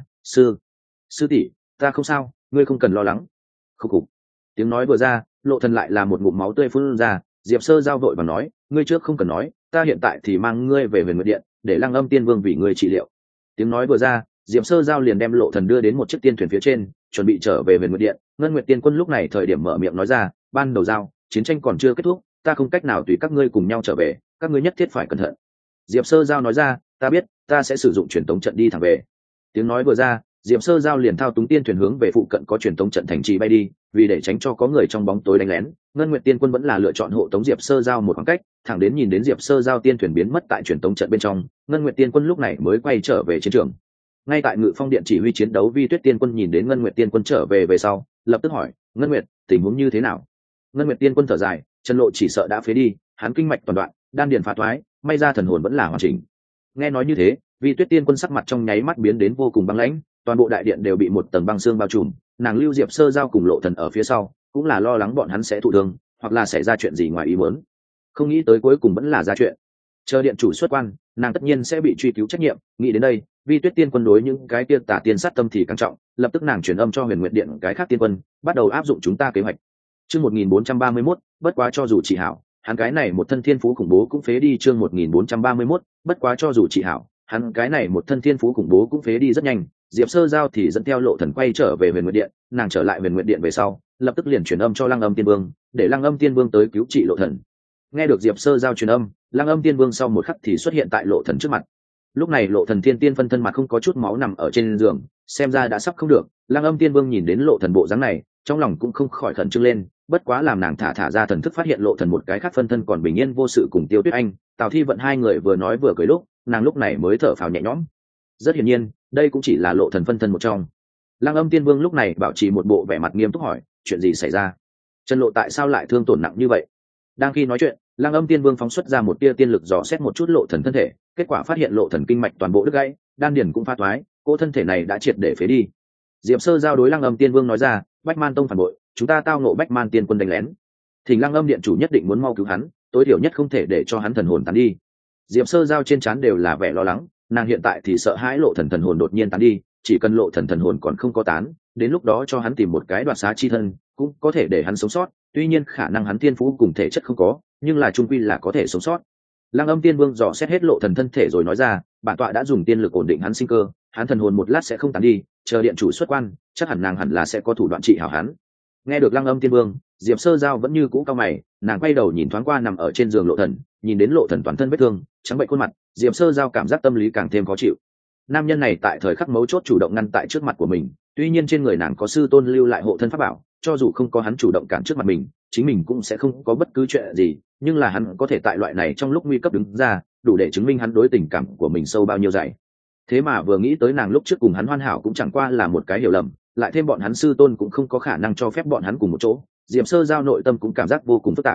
A: sư tỷ, ta không sao, ngươi không cần lo lắng. Khục khục. Tiếng nói vừa ra, Lộ Thần lại là một ngụm máu tươi phun ra. Diệp Sơ giao vội vàng nói, ngươi trước không cần nói, ta hiện tại thì mang ngươi về Huyền Nguyệt Điện, để Lăng Âm Tiên Vương vì ngươi trị liệu. Tiếng nói vừa ra, Diệp Sơ giao liền đem Lộ Thần đưa đến một chiếc tiên thuyền phía trên, chuẩn bị trở về Huyền Nguyệt Điện. Ngân Nguyệt Tiên Quân lúc này thời điểm mở miệng nói ra, ban đầu giao, chiến tranh còn chưa kết thúc, ta không cách nào tùy các ngươi cùng nhau trở về, các ngươi nhất thiết phải cẩn thận. Diệp Sơ giao nói ra, ta biết, ta sẽ sử dụng truyền tống trận đi thẳng về. Tiếng nói vừa ra, Diệp Sơ giao liền thao túng tiên thuyền hướng về phụ cận có truyền tống trận thành trì bay đi, vì để tránh cho có người trong bóng tối đánh lén, Ngân Nguyệt Tiên Quân vẫn là lựa chọn hộ tống Diệp Sơ giao một khoảng cách, thẳng đến nhìn đến Diệp Sơ giao tiên thuyền biến mất tại truyền tống trận bên trong, Ngân Nguyệt Tiên Quân lúc này mới quay trở về chiến trường. Ngay tại Ngự Phong Điện chỉ huy chiến đấu, Vi Tuyết Tiên Quân nhìn đến Ngân Nguyệt Tiên Quân trở về sau, lập tức hỏi, Ngân Nguyệt, tình huống như thế nào? Ngân Nguyệt Tiên Quân thở dài, Trần Lộ chỉ sợ đã phế đi, hắn kinh mạch toàn đoạn, đan điền phá thoái, may ra thần hồn vẫn là hoàn chỉnh. Nghe nói như thế, Vi Tuyết Tiên Quân sắc mặt trong nháy mắt biến đến vô cùng băng lãnh, toàn bộ đại điện đều bị một tầng băng xương bao trùm. Nàng lưu Diệp Sơ giao cùng Lộ Thần ở phía sau, cũng là lo lắng bọn hắn sẽ thụ thương, hoặc là xảy ra chuyện gì ngoài ý muốn. Không nghĩ tới cuối cùng vẫn là ra chuyện. Chờ điện chủ xuất quan, nàng tất nhiên sẽ bị truy cứu trách nhiệm. Nghĩ đến đây, Vi Tuyết Tiên Quân đối những cái tiên tà tiên sát tâm thì căng trọng, lập tức nàng truyền âm cho Huyền Nguyệt Điện cái khác tiên quân, bắt đầu áp dụng chúng ta kế hoạch. Chương 1431, bất quá cho dù trị hảo, hắn cái này một thân thiên phú khủng bố cũng phế đi. Chương 1431, bất quá cho dù trị hảo, hắn cái này một thân thiên phú khủng bố cũng phế đi rất nhanh. Diệp Sơ giao thì dẫn theo Lộ Thần quay trở về Huyền Nguyệt Điện, nàng trở lại Huyền Nguyệt Điện về sau, lập tức liền truyền âm cho Lăng Âm Tiên Vương, để Lăng Âm Tiên Vương tới cứu trị Lộ Thần. Nghe được Diệp Sơ giao truyền âm, Lăng Âm Tiên Vương sau một khắc thì xuất hiện tại Lộ Thần trước mặt. Lúc này Lộ Thần thiên tiên phân thân mặt không có chút máu nằm ở trên giường, xem ra đã sắp không được. Lăng Âm Tiên Vương nhìn đến Lộ Thần bộ dáng này, trong lòng cũng không khỏi khẩn trương lên, bất quá làm nàng thả ra thần thức phát hiện Lộ Thần một cái khác phân thân còn bình yên vô sự cùng Tiêu Tuyết Anh, Tào Thi Vận hai người vừa nói vừa cười nàng lúc này mới thở phào nhẹ nhõm. Rất hiển nhiên, đây cũng chỉ là Lộ Thần phân thân một trong. Lăng Âm Tiên Vương lúc này bảo trì một bộ vẻ mặt nghiêm túc hỏi, chuyện gì xảy ra? Trần Lộ tại sao lại thương tổn nặng như vậy? Đang khi nói chuyện, Lăng Âm Tiên Vương phóng xuất ra một tia tiên lực dò xét một chút Lộ Thần thân thể, kết quả phát hiện Lộ Thần kinh mạch toàn bộ đứt gãy, đan điền cũng phá thoái, cỗ thân thể này đã triệt để phế đi. Diệp Sơ giao đối Lăng Âm Tiên Vương nói ra, Bách Man Tông phản bội, chúng ta tao ngộ Bách Man Tiên Quân đánh lén. Thỉnh Lăng Âm điện chủ nhất định muốn mau cứu hắn, tối thiểu nhất không thể để cho hắn thần hồn tán đi. Diệp Sơ giao trên trán đều là vẻ lo lắng, nàng hiện tại thì sợ hãi Lộ Thần thần hồn đột nhiên tán đi, chỉ cần Lộ Thần thần hồn còn không có tán, đến lúc đó cho hắn tìm một cái đoạt xá chi thân, cũng có thể để hắn sống sót. Tuy nhiên khả năng hắn thiên phú cùng thể chất không có, nhưng là trung quy là có thể sống sót. Lăng Âm Tiên Vương dò xét hết Lộ Thần thân thể rồi nói ra, bản tọa đã dùng tiên lực ổn định hắn sinh cơ, hắn thần hồn một lát sẽ không tán đi, chờ điện chủ xuất quan, chắc hẳn nàng hẳn là sẽ có thủ đoạn trị hảo hắn. Nghe được Lăng Âm Tiên Vương, Diệp Sơ giao vẫn như cũ cao mày, nàng quay đầu nhìn thoáng qua nằm ở trên giường Lộ Thần, nhìn đến Lộ Thần toàn thân vết thương, trắng bệnh khuôn mặt, Diệp Sơ giao cảm giác tâm lý càng thêm khó chịu. Nam nhân này tại thời khắc mấu chốt chủ động ngăn tại trước mặt của mình, tuy nhiên trên người nàng có sư tôn lưu lại hộ thân pháp bảo, cho dù không có hắn chủ động cản trước mặt mình, chính mình cũng sẽ không có bất cứ chuyện gì, nhưng là hắn có thể tại loại này trong lúc nguy cấp đứng ra, đủ để chứng minh hắn đối tình cảm của mình sâu bao nhiêu dày. Thế mà vừa nghĩ tới nàng lúc trước cùng hắn hoàn hảo cũng chẳng qua là một cái hiểu lầm, lại thêm bọn hắn sư tôn cũng không có khả năng cho phép bọn hắn cùng một chỗ, Diệp Sơ giao nội tâm cũng cảm giác vô cùng phức tạp.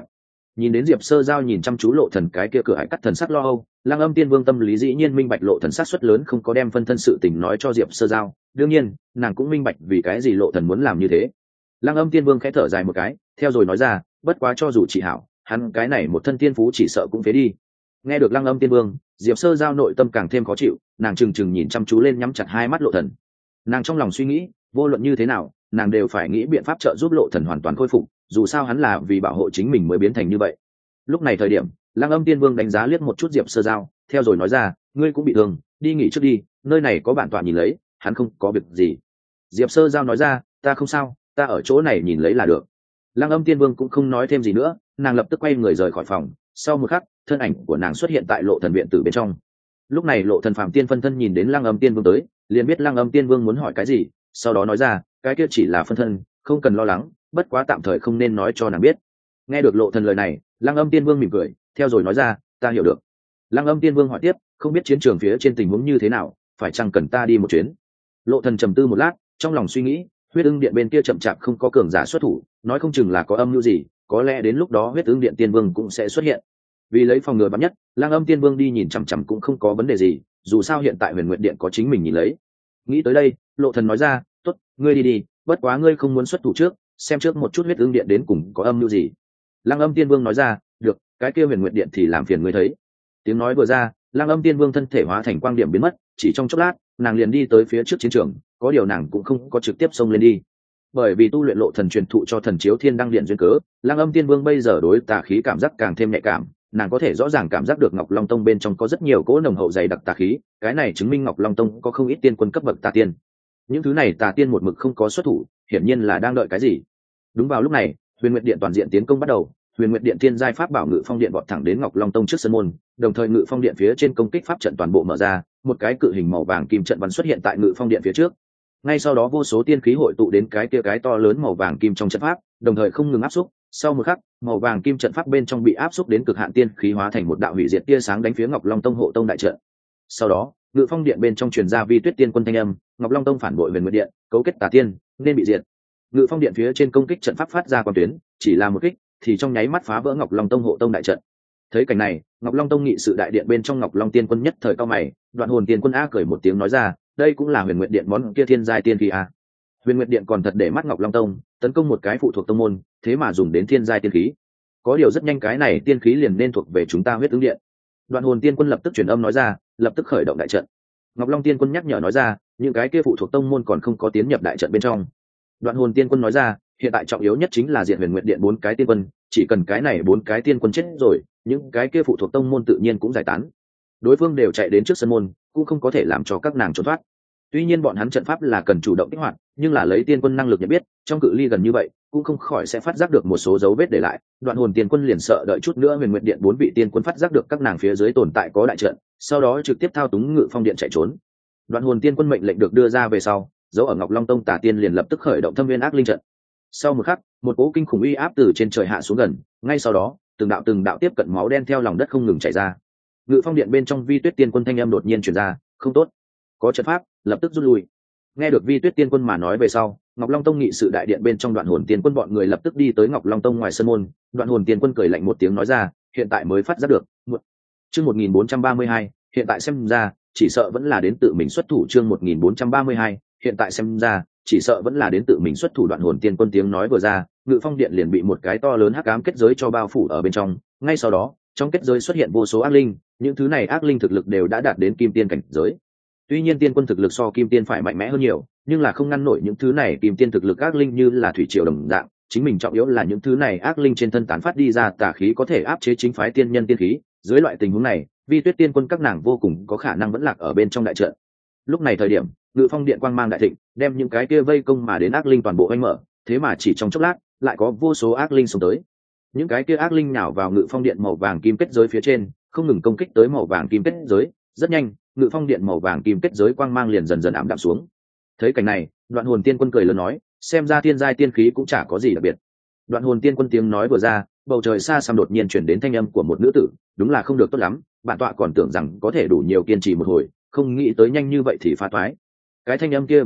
A: Nhìn đến Diệp Sơ Giao nhìn chăm chú Lộ Thần cái kia cửa hải cắt thần sắc lo âu, Lăng Âm Tiên Vương tâm lý dĩ nhiên minh bạch Lộ Thần sát suất lớn không có đem phân thân sự tình nói cho Diệp Sơ Giao, đương nhiên nàng cũng minh bạch vì cái gì Lộ Thần muốn làm như thế. Lăng Âm Tiên Vương khẽ thở dài một cái, theo rồi nói ra, bất quá cho dù chị hảo, hắn cái này một thân tiên phú chỉ sợ cũng phế đi. Nghe được Lăng Âm Tiên Vương, Diệp Sơ Giao nội tâm càng thêm khó chịu, nàng trừng trừng nhìn chăm chú lên nhắm chặt hai mắt Lộ Thần. Nàng trong lòng suy nghĩ, vô luận như thế nào, nàng đều phải nghĩ biện pháp trợ giúp Lộ Thần hoàn toàn khôi phục, dù sao hắn là vì bảo hộ chính mình mới biến thành như vậy. Lúc này thời điểm, Lăng Âm Tiên Vương đánh giá liếc một chút Diệp Sơ Giao, theo rồi nói ra, ngươi cũng bị thương, đi nghỉ trước đi, nơi này có bản tọa nhìn lấy, hắn không có việc gì. Diệp Sơ Giao nói ra, ta không sao, ta ở chỗ này nhìn lấy là được. Lăng Âm Tiên Vương cũng không nói thêm gì nữa, nàng lập tức quay người rời khỏi phòng. Sau một khắc, thân ảnh của nàng xuất hiện tại Lộ Thần viện tử bên trong. Lúc này Lộ Thần phàm tiên phân thân nhìn đến Lăng Âm Tiên Vương tới, liền biết Lăng Âm Tiên Vương muốn hỏi cái gì, sau đó nói ra, cái kia chỉ là phân thân, không cần lo lắng, bất quá tạm thời không nên nói cho nàng biết. Nghe được Lộ Thần lời này, Lăng Âm Tiên Vương mỉm cười, theo rồi nói ra, ta hiểu được. Lăng Âm Tiên Vương hỏi tiếp, không biết chiến trường phía trên tình huống như thế nào, phải chăng cần ta đi một chuyến? Lộ Thần trầm tư một lát, trong lòng suy nghĩ, huyết ưng điện bên kia chậm chạp không có cường giả xuất thủ, nói không chừng là có âm mưu gì, có lẽ đến lúc đó huyết ưng điện tiên vương cũng sẽ xuất hiện. Vì lấy phòng ngừa bắn nhất, Lăng Âm Tiên Vương đi nhìn chằm chằm cũng không có vấn đề gì, dù sao hiện tại Huyền Nguyệt điện có chính mình nhìn lấy. Nghĩ tới đây, Lộ Thần nói ra, tốt, ngươi đi đi, bất quá ngươi không muốn xuất thủ trước, xem trước một chút huyết ưng điện đến cùng có âm mưu gì. Lăng Âm Tiên Vương nói ra, được, cái kia Huyền Nguyệt điện thì làm phiền ngươi thấy. Tiếng nói vừa ra, Lăng Âm Tiên Vương thân thể hóa thành quang điểm biến mất, chỉ trong chốc lát, nàng liền đi tới phía trước chiến trường, có điều nàng cũng không có trực tiếp xông lên đi. Bởi vì tu luyện Lộ Thần truyền thụ cho Thần Chiếu Thiên Đăng Điện duyên cớ, Lăng Âm Tiên Vương bây giờ đối tà khí cảm giác càng thêm nhạy cảm, nàng có thể rõ ràng cảm giác được Ngọc Long Tông bên trong có rất nhiều cỗ nồng hậu dày đặc tà khí, cái này chứng minh Ngọc Long Tông có không ít tiên quân cấp bậc tà tiên. Những thứ này tà tiên một mực không có xuất thủ, hiển nhiên là đang đợi cái gì. Đúng vào lúc này, Huyền Nguyệt điện toàn diện tiến công bắt đầu, Huyền Nguyệt điện thiên giai pháp bảo Ngự Phong điện vọt thẳng đến Ngọc Long Tông trước sân môn, đồng thời Ngự Phong điện phía trên công kích pháp trận toàn bộ mở ra, một cái cự hình màu vàng kim trận văn xuất hiện tại Ngự Phong điện phía trước. Ngay sau đó vô số tiên khí hội tụ đến cái kia cái to lớn màu vàng kim trong trận pháp, đồng thời không ngừng áp xúc. Sau một khắc, màu vàng kim trận pháp bên trong bị áp xúc đến cực hạn tiên khí hóa thành một đạo hủy diệt tia sáng đánh phía Ngọc Long Tông hộ tông đại trận. Sau đó, Ngự Phong điện bên trong truyền ra Vi Tuyết tiên quân thanh âm, Ngọc Long Tông phản bội Huyền Nguyệt điện, cấu kết tà tiên, nên bị diệt. Ngự Phong điện phía trên công kích trận pháp phát ra quang tuyến, chỉ là một kích, thì trong nháy mắt phá vỡ Ngọc Long Tông hộ tông đại trận. Thấy cảnh này, Ngọc Long Tông nghị sự đại điện bên trong Ngọc Long tiên quân nhất thời cao mày, Đoạn Hồn tiên quân a cười một tiếng nói ra, đây cũng là Huyền Nguyệt điện món kia thiên giai tiên khí a. Huyền Nguyệt điện còn thật để mắt Ngọc Long Tông, tấn công một cái phụ thuộc tông môn, thế mà dùng đến thiên giai tiên khí. Có điều rất nhanh cái này tiên khí liền nên thuộc về chúng ta Huyết Ứng điện. Đoạn Hồn tiên quân lập tức truyền âm nói ra, lập tức khởi động đại trận. Ngọc Long tiên quân nhắc nhở nói ra, những cái kia phụ thuộc tông môn còn không có tiến nhập đại trận bên trong. Đoạn Hồn tiên quân nói ra, hiện tại trọng yếu nhất chính là diện Huyền Nguyệt điện 4 cái tiên quân, chỉ cần cái này 4 cái tiên quân chết rồi, những cái kia phụ thuộc tông môn tự nhiên cũng giải tán. Đối phương đều chạy đến trước sân môn, cũng không có thể làm cho các nàng trốn thoát. Tuy nhiên bọn hắn trận pháp là cần chủ động kích hoạt, nhưng là lấy tiên quân năng lực nhận biết, trong cự ly gần như vậy, cũng không khỏi sẽ phát giác được một số dấu vết để lại. Đoạn Hồn tiên quân liền sợ đợi chút nữa Huyền Nguyệt điện 4 vị tiên quân phát giác được các nàng phía dưới tồn tại có đại trận, sau đó trực tiếp thao túng Ngự Phong điện chạy trốn. Đoạn Hồn tiên quân mệnh lệnh được đưa ra về sau, dấu ở Ngọc Long Tông tà tiên liền lập tức khởi động Thâm Viên Ác Linh trận. Sau một khắc, một cỗ kinh khủng uy áp từ trên trời hạ xuống gần, ngay sau đó, từng đạo tiếp cận máu đen theo lòng đất không ngừng chảy ra. Ngự Phong điện bên trong Vi Tuyết tiên quân thanh âm đột nhiên truyền ra, không tốt, có trận pháp, lập tức rút lui. Nghe được Vi Tuyết tiên quân mà nói về sau, Ngọc Long Tông nghị sự đại điện bên trong Đoạn Hồn tiên quân bọn người lập tức đi tới Ngọc Long Tông ngoài sân môn. Đoạn Hồn tiên quân cười lạnh một tiếng nói ra, hiện tại mới phát giác được. Chương 1432, hiện tại xem ra, chỉ sợ vẫn là đến tự mình xuất thủ. Chương 1432, hiện tại xem ra, chỉ sợ vẫn là đến tự mình xuất thủ. Đoạn Hồn tiên quân tiếng nói vừa ra, Ngự Phong điện liền bị một cái to lớn hắc ám kết giới cho bao phủ ở bên trong. Ngay sau đó, trong kết giới xuất hiện vô số ác linh, những thứ này ác linh thực lực đều đã đạt đến kim tiên cảnh giới. Tuy nhiên tiên quân thực lực so kim tiên phải mạnh mẽ hơn nhiều, nhưng là không ngăn nổi những thứ này kim tiên thực lực ác linh như là thủy triều đồng dạng. Chính mình trọng yếu là những thứ này ác linh trên thân tán phát đi ra tà khí có thể áp chế chính phái tiên nhân tiên khí. Dưới loại tình huống này, Vi Tuyết tiên quân các nàng vô cùng có khả năng vẫn lạc ở bên trong đại trận. Lúc này thời điểm, Ngự Phong điện quang mang đại thịnh, đem những cái kia vây công mà đến ác linh toàn bộ oanh mở. Thế mà chỉ trong chốc lát, lại có vô số ác linh xông tới. Những cái kia ác linh nhào vào Ngự Phong điện màu vàng kim kết giới phía trên, không ngừng công kích tới màu vàng kim kết giới. Rất nhanh, Ngự Phong điện màu vàng kim kết giới quang mang liền dần dần ảm đạm xuống. Thấy cảnh này, Đoạn Hồn tiên quân cười lớn nói, xem ra thiên giai tiên khí cũng chả có gì đặc biệt. Đoạn Hồn tiên quân tiếng nói vừa ra, bầu trời xa xăm đột nhiên chuyển đến thanh âm của một nữ tử, đúng là không được tốt lắm, bản tọa còn tưởng rằng có thể đủ nhiều kiên trì một hồi, không nghĩ tới nhanh như vậy thì phá toái. Cái thanh âm kia vừa dứt,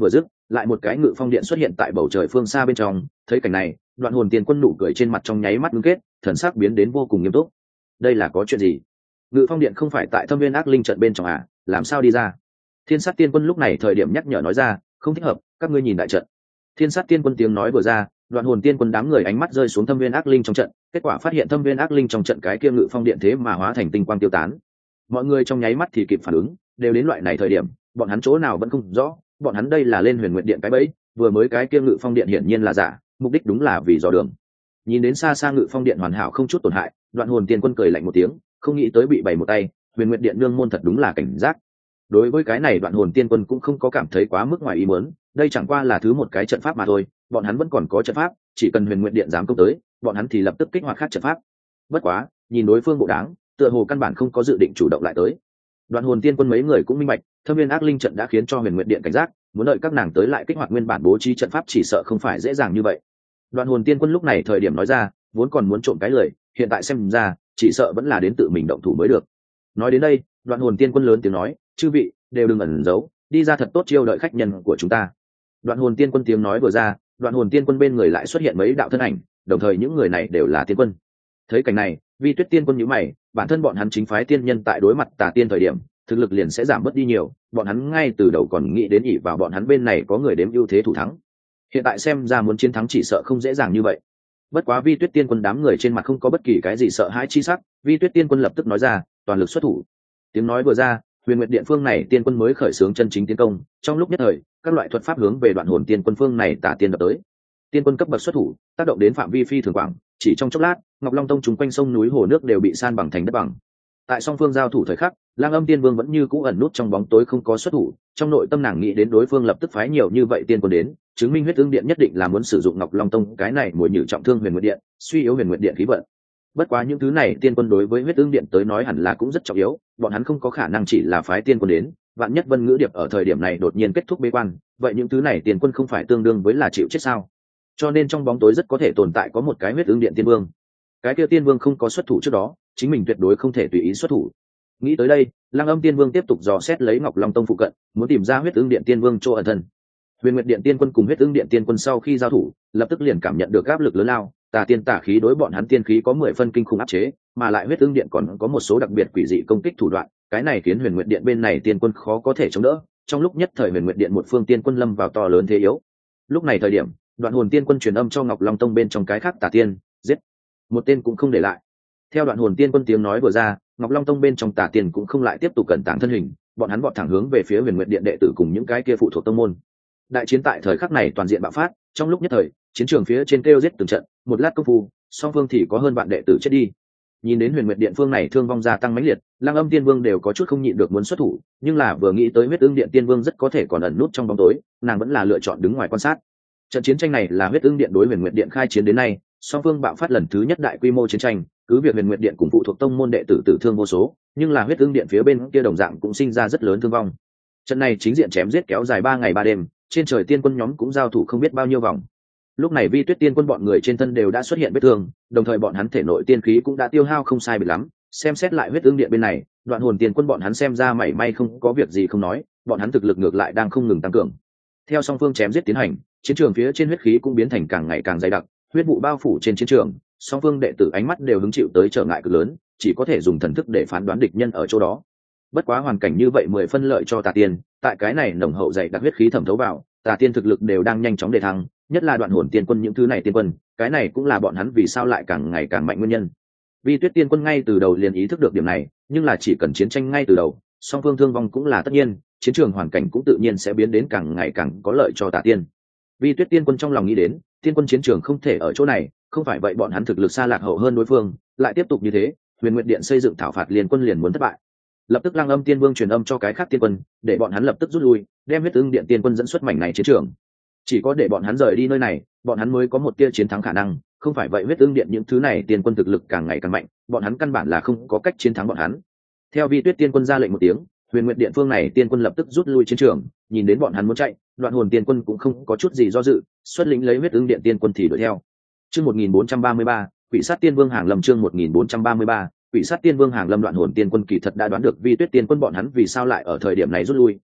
A: lại một cái ngự phong điện xuất hiện tại bầu trời phương xa bên trong. Thấy cảnh này, Đoạn Hồn Tiên Quân nụ cười trên mặt trong nháy mắt ngưng kết, thần sắc biến đến vô cùng nghiêm túc. Đây là có chuyện gì? Ngự phong điện không phải tại Thâm Viên Ác Linh trận bên trong à, làm sao đi ra? Thiên Sát Tiên Quân lúc này thời điểm nhắc nhở nói ra, không thích hợp, các ngươi nhìn đại trận. Thiên Sát Tiên Quân tiếng nói vừa ra, Đoạn Hồn Tiên Quân đám người ánh mắt rơi xuống Thâm Viên Ác Linh trong trận, kết quả phát hiện Thâm Viên Ác Linh trong trận cái kia ngự phong điện thế mà hóa thành tinh quang tiêu tán. Mọi người trong nháy mắt thì kịp phản ứng, đều đến loại này thời điểm, bọn hắn chỗ nào vẫn không rõ, bọn hắn đây là lên Huyền Nguyệt Điện cái bẫy, vừa mới cái kia ngự phong điện hiển nhiên là giả, mục đích đúng là vì dò đường. Nhìn đến xa xa ngự phong điện hoàn hảo không chút tổn hại, Đoạn Hồn Tiên Quân cười lạnh một tiếng, không nghĩ tới bị bày một tay, Huyền Nguyệt Điện nương môn thật đúng là cảnh giác. Đối với cái này Đoạn Hồn Tiên Quân cũng không có cảm thấy quá mức ngoài ý muốn, đây chẳng qua là thứ một cái trận pháp mà thôi, bọn hắn vẫn còn có trận pháp, chỉ cần Huyền Nguyệt Điện dám công tới, bọn hắn thì lập tức kích hoạt khác trận pháp. Bất quá, nhìn đối phương bộ đáng, tựa hồ căn bản không có dự định chủ động lại tới. Đoạn Hồn Tiên Quân mấy người cũng minh bạch, Thâm Viên Ác Linh trận đã khiến cho Huyền Nguyệt Điện cảnh giác, muốn đợi các nàng tới lại kích hoạt nguyên bản bố trí trận pháp chỉ sợ không phải dễ dàng như vậy. Đoạn Hồn Tiên Quân lúc này thời điểm nói ra, vốn còn muốn trộm cái lời, hiện tại xem ra, chỉ sợ vẫn là đến tự mình động thủ mới được. Nói đến đây, Đoạn Hồn Tiên Quân lớn tiếng nói, chư vị đều đừng ẩn giấu, đi ra thật tốt chiêu đợi khách nhân của chúng ta. Đoạn Hồn Tiên Quân tiếng nói vừa ra, Đoạn Hồn Tiên Quân bên người lại xuất hiện mấy đạo thân ảnh, đồng thời những người này đều là tiên quân. Thấy cảnh này, Vi Tuyết Tiên Quân nhíu mày, bản thân bọn hắn chính phái tiên nhân tại đối mặt tà tiên thời điểm, thực lực liền sẽ giảm bớt đi nhiều, bọn hắn ngay từ đầu còn nghĩ đến ỷ vào bọn hắn bên này có người đếm ưu thế thủ thắng. Hiện tại xem ra muốn chiến thắng chỉ sợ không dễ dàng như vậy. Bất quá Vi Tuyết Tiên Quân đám người trên mặt không có bất kỳ cái gì sợ hãi chi sắc, Vi Tuyết Tiên Quân lập tức nói ra, toàn lực xuất thủ. Tiếng nói vừa ra, Huyền Nguyệt Điện phương này tiên quân mới khởi xướng chân chính tiến công, trong lúc nhất thời, các loại thuật pháp hướng về Đoạn Hồn Tiên Quân phương này tả tiên đập tới. Tiên quân cấp bậc xuất thủ, tác động đến phạm vi phi thường quảng, chỉ trong chốc lát, Ngọc Long Tông chúng quanh sông núi hồ nước đều bị san bằng thành đất bằng. Tại song phương giao thủ thời khắc, Lang Âm Tiên Vương vẫn như cũ ẩn nút trong bóng tối không có xuất thủ, trong nội tâm nàng nghĩ đến đối phương lập tức phái nhiều như vậy tiên quân đến, chứng minh Huyết Ưng Điện nhất định là muốn sử dụng Ngọc Long Tông cái này mồi nhử trọng thương Huyền Nguyệt Điện, suy yếu Huyền Nguyệt Điện khí vận. Bất quá những thứ này tiên quân đối với Huyết Ưng Điện tới nói hẳn là cũng rất trọng yếu, bọn hắn không có khả năng chỉ là phái tiên quân đến, vạn nhất Vân Ngữ Điệp ở thời điểm này đột nhiên kết thúc bế quan, vậy những thứ này tiên quân không phải tương đương với là chịu chết sao? Cho nên trong bóng tối rất có thể tồn tại có một cái Huyết Ưng Điện tiên vương. Cái kia tiên vương không có xuất thủ trước đó, chính mình tuyệt đối không thể tùy ý xuất thủ. Nghĩ tới đây, Lăng Âm Tiên Vương tiếp tục dò xét lấy Ngọc Long Tông phụ cận, muốn tìm ra Huyết Ưng Điện tiên vương chỗ ẩn thân. Huyền Nguyệt Điện tiên quân cùng Huyết Ưng Điện tiên quân sau khi giao thủ, lập tức liền cảm nhận được áp lực lớn lao, tà tiên tà khí đối bọn hắn tiên khí có 10 phân kinh khủng áp chế, mà lại Huyết Ưng Điện còn có một số đặc biệt quỷ dị công kích thủ đoạn, cái này khiến Huyền Nguyệt Điện bên này tiên quân khó có thể chống đỡ. Trong lúc nhất thời Huyền Nguyệt Điện một phương tiên quân lâm vào to lớn thế yếu. Lúc này thời điểm, Đoạn Hồn Tiên Quân truyền âm cho Ngọc Long Tông bên trong cái khác tà tiên, giết một tên cũng không để lại. Theo Đoạn Hồn Tiên Quân tiếng nói vừa ra, Ngọc Long Tông bên trong tà tiên cũng không lại tiếp tục cẩn tàng thân hình, bọn hắn vọt thẳng hướng về phía Huyền Nguyệt Điện đệ tử cùng những cái kia phụ thuộc tông môn. Đại chiến tại thời khắc này toàn diện bạo phát, trong lúc nhất thời, chiến trường phía trên kêu giết từng trận, một lát công phu, song phương thì có hơn vạn đệ tử chết đi. Nhìn đến Huyền Nguyệt Điện phương này thương vong gia tăng mãnh liệt, Lăng Âm Tiên Vương đều có chút không nhịn được muốn xuất thủ, nhưng là vừa nghĩ tới Huyết Ưng Điện Tiên Vương rất có thể còn ẩn nút trong bóng tối, nàng vẫn là lựa chọn đứng ngoài quan sát. Trận chiến tranh này là Huyết Ưng Điện đối Huyền Nguyệt Điện khai chiến đến nay, song phương bạo phát lần thứ nhất đại quy mô chiến tranh, cứ việc Huyền Nguyệt Điện cùng phụ thuộc tông môn đệ tử tử thương vô số, nhưng là Huyết Ưng Điện phía bên kia đồng dạng cũng sinh ra rất lớn thương vong. Trận này chính diện chém giết kéo dài 3 ngày 3 đêm, trên trời tiên quân nhóm cũng giao thủ không biết bao nhiêu vòng. Lúc này Vi Tuyết Tiên Quân bọn người trên thân đều đã xuất hiện vết thương, đồng thời bọn hắn thể nội tiên khí cũng đã tiêu hao không sai biệt lắm. Xem xét lại Huyết Ưng Điện bên này, Đoạn Hồn Tiên Quân bọn hắn xem ra mảy may không có việc gì không nói, bọn hắn thực lực ngược lại đang không ngừng tăng cường. Theo song phương chém giết tiến hành, chiến trường phía trên huyết khí cũng biến thành càng ngày càng dày đặc, huyết vụ bao phủ trên chiến trường, song phương đệ tử ánh mắt đều hứng chịu tới trở ngại cực lớn, chỉ có thể dùng thần thức để phán đoán địch nhân ở chỗ đó. Bất quá hoàn cảnh như vậy 10 phân lợi cho Tà Tiên, tại cái này nồng hậu dày đặc huyết khí thẩm thấu vào, Tà Tiên thực lực đều đang nhanh chóng đề thăng, nhất là Đoạn Hồn Tiên Quân những thứ này tiên quân, cái này cũng là bọn hắn vì sao lại càng ngày càng mạnh nguyên nhân. Vi Tuyết Tiên Quân ngay từ đầu liền ý thức được điểm này, nhưng là chỉ cần chiến tranh ngay từ đầu, song phương thương vong cũng là tất nhiên, chiến trường hoàn cảnh cũng tự nhiên sẽ biến đến càng ngày càng có lợi cho Tà Tiên. Vi Tuyết Tiên Quân trong lòng nghĩ đến, tiên quân chiến trường không thể ở chỗ này, không phải vậy bọn hắn thực lực xa lạc hậu hơn đối phương, lại tiếp tục như thế, Huyền Nguyệt Điện xây dựng thảo phạt liên quân liền muốn thất bại. Lập tức Lăng Âm Tiên Vương truyền âm cho cái khác tiên quân, để bọn hắn lập tức rút lui, đem Huyết Ưng Điện tiên quân dẫn xuất mảnh này chiến trường. Chỉ có để bọn hắn rời đi nơi này, bọn hắn mới có một tia chiến thắng khả năng, không phải vậy Huyết Ưng Điện những thứ này tiên quân thực lực càng ngày càng mạnh, bọn hắn căn bản là không có cách chiến thắng bọn hắn. Theo Vi Tuyết Tiên Quân ra lệnh một tiếng, Huyền Nguyệt Điện phương này tiên quân lập tức rút lui chiến trường, nhìn đến bọn hắn muốn chạy, Đoạn Hồn Tiên Quân cũng không có chút gì do dự, xuất lĩnh lấy Huyết Ưng Điện tiên quân thì đuổi theo. Chương 1433, Quỷ Sát Tiên Vương Hàng Lâm. Chương 1433, Quỷ Sát Tiên Vương Hàng Lâm. Đoạn Hồn Tiên Quân kỳ thật đã đoán được Vi Tuyết Tiên Quân bọn hắn vì sao lại ở thời điểm này rút lui,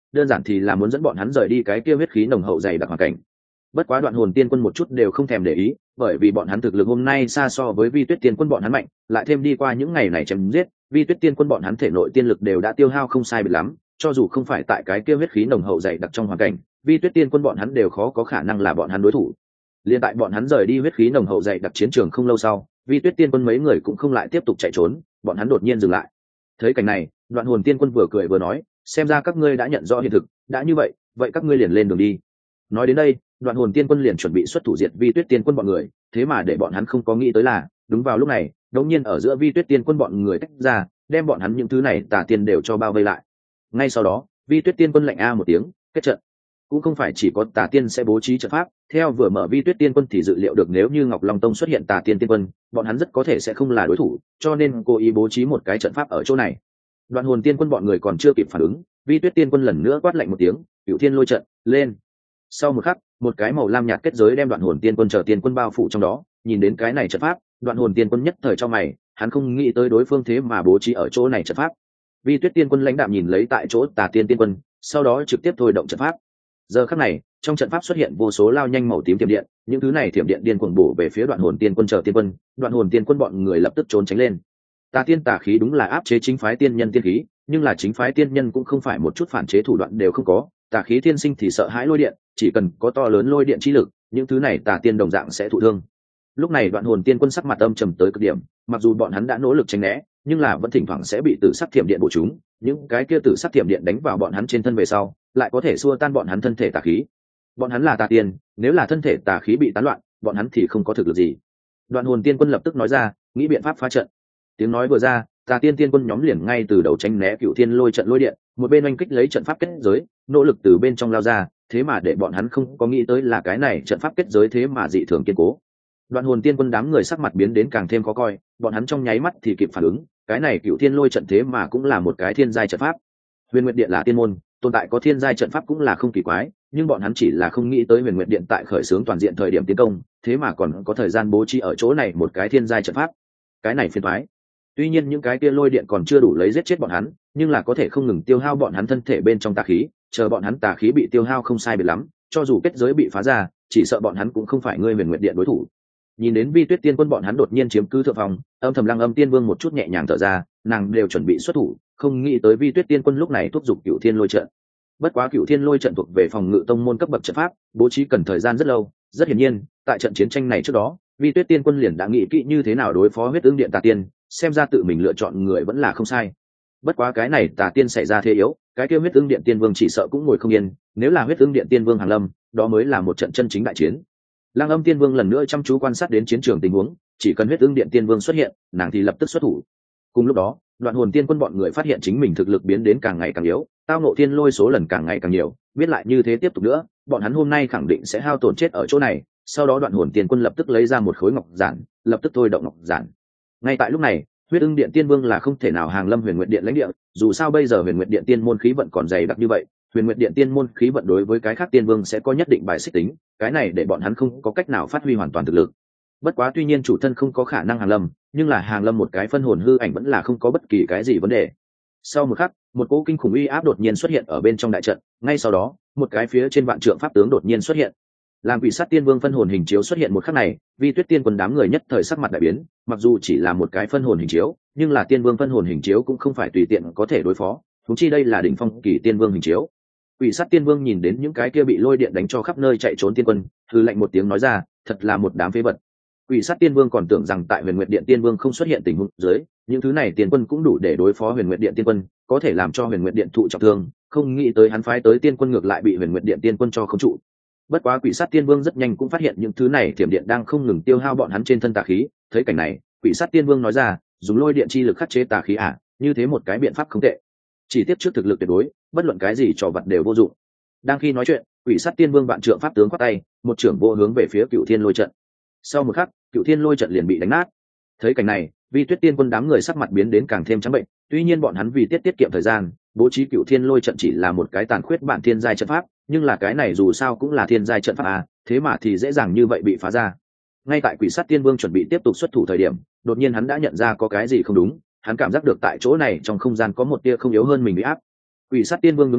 A: đơn giản thì là muốn dẫn bọn hắn rời đi cái kia huyết khí nồng hậu dày đặc hoàn cảnh. Bất quá Đoạn Hồn Tiên Quân một chút đều không thèm để ý, bởi vì bọn hắn thực lực hôm nay xa so với Vi Tuyết Tiên Quân bọn hắn mạnh, lại thêm đi qua những ngày này chém giết, Vi Tuyết Tiên Quân bọn hắn thể nội tiên lực đều đã tiêu hao không sai biệt lắm, cho dù không phải tại cái kia huyết khí nồng hậu dày đặc trong hoàn cảnh, Vi Tuyết Tiên Quân bọn hắn đều khó có khả năng là bọn hắn đối thủ. Liên tại bọn hắn rời đi huyết khí nồng hậu dày đặc chiến trường không lâu sau, Vi Tuyết Tiên Quân mấy người cũng không lại tiếp tục chạy trốn, bọn hắn đột nhiên dừng lại. Thấy cảnh này, Đoạn Hồn Tiên Quân vừa cười vừa nói, xem ra các ngươi đã nhận rõ hiện thực, đã như vậy, vậy các ngươi liền lên đường đi. Nói đến đây, Đoạn Hồn Tiên Quân liền chuẩn bị xuất thủ diệt Vi Tuyết Tiên Quân bọn người, thế mà để bọn hắn không có nghĩ tới là, đúng vào lúc này, đột nhiên ở giữa Vi Tuyết Tiên Quân bọn người tách ra, đem bọn hắn những thứ này tà tiên đều cho bao vây lại. Ngay sau đó, Vi Tuyết Tiên Quân lạnh a một tiếng, kết trận. Cũng không phải chỉ có tà tiên sẽ bố trí trận pháp, theo vừa mở Vi Tuyết Tiên Quân thì dự liệu được nếu như Ngọc Long Tông xuất hiện tà tiên tiên quân, bọn hắn rất có thể sẽ không là đối thủ, cho nên cố ý bố trí một cái trận pháp ở chỗ này. Đoạn Hồn Tiên Quân bọn người còn chưa kịp phản ứng, Vi Tuyết Tiên Quân lần nữa quát lạnh một tiếng, Cửu Thiên Lôi trận, lên. Sau một khắc, một cái màu lam nhạt kết giới đem Đoạn Hồn Tiên Quân chờ tiên quân bao phủ trong đó, nhìn đến cái này trận pháp, Đoạn Hồn Tiên Quân nhất thời cho mày, hắn không nghĩ tới đối phương thế mà bố trí ở chỗ này trận pháp. Vi Tuyết Tiên Quân lãnh đạm nhìn lấy tại chỗ tà tiên tiên quân, sau đó trực tiếp thôi động trận pháp. Giờ khắc này, trong trận pháp xuất hiện vô số lao nhanh màu tím thiểm điện, những thứ này thiểm điện điên cuồng bổ về phía Đoạn Hồn Tiên Quân chờ tiên quân, Đoạn Hồn Tiên Quân bọn người lập tức trốn tránh lên. Tà tiên tà khí đúng là áp chế chính phái tiên nhân tiên khí, nhưng là chính phái tiên nhân cũng không phải một chút phản chế thủ đoạn đều không có, tà khí thiên sinh thì sợ hãi lôi điện, chỉ cần có to lớn lôi điện chi lực, những thứ này tà tiên đồng dạng sẽ thụ thương. Lúc này Đoạn Hồn Tiên Quân sắc mặt âm trầm tới cực điểm, mặc dù bọn hắn đã nỗ lực tránh né, nhưng là vẫn thỉnh thoảng sẽ bị tử sắc thiểm điện bổ chúng, những cái kia tử sắc thiểm điện đánh vào bọn hắn trên thân về sau, lại có thể xua tan bọn hắn thân thể tà khí. Bọn hắn là tà tiên, nếu là thân thể tà khí bị tán loạn, bọn hắn thì không có thực lực gì. Đoạn Hồn Tiên Quân lập tức nói ra, nghĩ biện pháp phá trận. Tiếng nói vừa ra, tà tiên tiên quân nhóm liền ngay từ đầu tránh né Cửu Thiên Lôi trận lôi điện, một bên oanh kích lấy trận pháp kết giới, nỗ lực từ bên trong lao ra, thế mà để bọn hắn không có nghĩ tới là cái này trận pháp kết giới thế mà dị thường kiên cố. Đoạn Hồn Tiên Quân đám người sắc mặt biến đến càng thêm khó coi, bọn hắn trong nháy mắt thì kịp phản ứng, cái này Cửu Thiên Lôi trận thế mà cũng là một cái thiên giai trận pháp. Huyền Nguyệt Điện là tiên môn, tồn tại có thiên giai trận pháp cũng là không kỳ quái, nhưng bọn hắn chỉ là không nghĩ tới Huyền Nguyệt Điện tại khởi xướng toàn diện thời điểm tiến công, thế mà còn có thời gian bố trí ở chỗ này một cái thiên giai trận pháp. Cái này phiền toái. Tuy nhiên những cái kia lôi điện còn chưa đủ lấy giết chết bọn hắn, nhưng là có thể không ngừng tiêu hao bọn hắn thân thể bên trong tà khí, chờ bọn hắn tà khí bị tiêu hao không sai biệt lắm, cho dù kết giới bị phá ra, chỉ sợ bọn hắn cũng không phải ngươi Huyền Nguyệt Điện đối thủ. Nhìn đến Vi Tuyết Tiên Quân bọn hắn đột nhiên chiếm cứ thượng phòng, âm thầm Lăng Âm Tiên Vương một chút nhẹ nhàng thở ra, nàng đều chuẩn bị xuất thủ, không nghĩ tới Vi Tuyết Tiên Quân lúc này thúc giục Cửu Thiên Lôi trận. Bất quá Cửu Thiên Lôi trận thuộc về phòng ngự tông môn cấp bậc trận pháp, bố trí cần thời gian rất lâu, rất hiển nhiên, tại trận chiến tranh này trước đó, Vi Tuyết Tiên Quân liền đã nghĩ kỹ như thế nào đối phó Huyết Ưng Điện tà tiên, xem ra tự mình lựa chọn người vẫn là không sai. Bất quá cái này tà tiên xảy ra thế yếu, cái kia Huyết Ưng Điện Tiên Vương chỉ sợ cũng ngồi không yên, nếu là Huyết Ưng Điện Tiên Vương hàng lâm, đó mới là một trận chân chính đại chiến. Lăng Âm Tiên Vương lần nữa chăm chú quan sát đến chiến trường tình huống, chỉ cần Huyết Ưng Điện Tiên Vương xuất hiện, nàng thì lập tức xuất thủ. Cùng lúc đó, Đoạn Hồn Tiên Quân bọn người phát hiện chính mình thực lực biến đến càng ngày càng yếu, tao ngộ thiên lôi số lần càng ngày càng nhiều, biết lại như thế tiếp tục nữa, bọn hắn hôm nay khẳng định sẽ hao tổn chết ở chỗ này. Sau đó Đoạn Hồn Tiên Quân lập tức lấy ra một khối ngọc giản, lập tức thôi động ngọc giản. Ngay tại lúc này, Huyết Ưng Điện Tiên Vương là không thể nào hàng lâm Huyền Nguyệt Điện lãnh địa, dù sao bây giờ Huyền Nguyệt Điện Tiên môn khí vận còn dày đặc như vậy, Huyền Nguyệt Điện Tiên môn khí vận đối với cái khác tiên vương sẽ có nhất định bài xích tính, cái này để bọn hắn không có cách nào phát huy hoàn toàn thực lực. Bất quá tuy nhiên chủ thân không có khả năng hàng lâm, nhưng là hàng lâm một cái phân hồn hư ảnh vẫn là không có bất kỳ cái gì vấn đề. Sau một khắc, một cỗ kinh khủng uy áp đột nhiên xuất hiện ở bên trong đại trận, ngay sau đó, một cái phía trên vạn trượng pháp tướng đột nhiên xuất hiện. Làm Quỷ Sát Tiên Vương phân hồn hình chiếu xuất hiện một khắc này, Vi Tuyết Tiên Quân đám người nhất thời sắc mặt đại biến, mặc dù chỉ là một cái phân hồn hình chiếu, nhưng là Tiên Vương phân hồn hình chiếu cũng không phải tùy tiện có thể đối phó, huống chi đây là đỉnh phong kỳ Tiên Vương hình chiếu. Quỷ Sát Tiên Vương nhìn đến những cái kia bị lôi điện đánh cho khắp nơi chạy trốn tiên quân, hừ lạnh một tiếng nói ra, thật là một đám phế vật. Quỷ Sát Tiên Vương còn tưởng rằng tại Huyền Nguyệt Điện Tiên Vương không xuất hiện tình huống dưới, những thứ này tiên quân cũng đủ để đối phó Huyền Nguyệt Điện Tiên Quân, có thể làm cho Huyền Nguyệt Điện thụ trọng thương, không nghĩ tới hắn phái tới tiên quân ngược lại bị Huyền Nguyệt Điện Tiên Quân cho khống trụ. Bất quá Quỷ Sát Tiên Vương rất nhanh cũng phát hiện những thứ này thiểm điện đang không ngừng tiêu hao bọn hắn trên thân tà khí, thấy cảnh này, Quỷ Sát Tiên Vương nói ra, dùng lôi điện chi lực khắc chế tà khí à, như thế một cái biện pháp không tệ. Chỉ tiếp trước thực lực tuyệt đối, bất luận cái gì trò vặt đều vô dụng. Đang khi nói chuyện, Quỷ Sát Tiên Vương vạn trượng pháp tướng quát tay, một trưởng vô hướng về phía Cửu Thiên Lôi trận. Sau một khắc, Cửu Thiên Lôi trận liền bị đánh nát. Thấy cảnh này, Vi Tuyết Tiên Quân đám người sắc mặt biến đến càng thêm trắng bệnh, tuy nhiên bọn hắn vì tiết kiệm thời gian, bố trí Cửu Thiên Lôi trận chỉ là một cái tàn khuyết bản thiên giai trận pháp, nhưng là cái này dù sao cũng là thiên giai trận pháp à, thế mà thì dễ dàng như vậy bị phá ra. Ngay tại Quỷ Sát Tiên Vương chuẩn bị tiếp tục xuất thủ thời điểm, đột nhiên hắn đã nhận ra có cái gì không đúng, hắn cảm giác được tại chỗ này trong không gian có một tia không yếu hơn mình bị áp. Quỷ Sát Tiên Vương nhướng mày,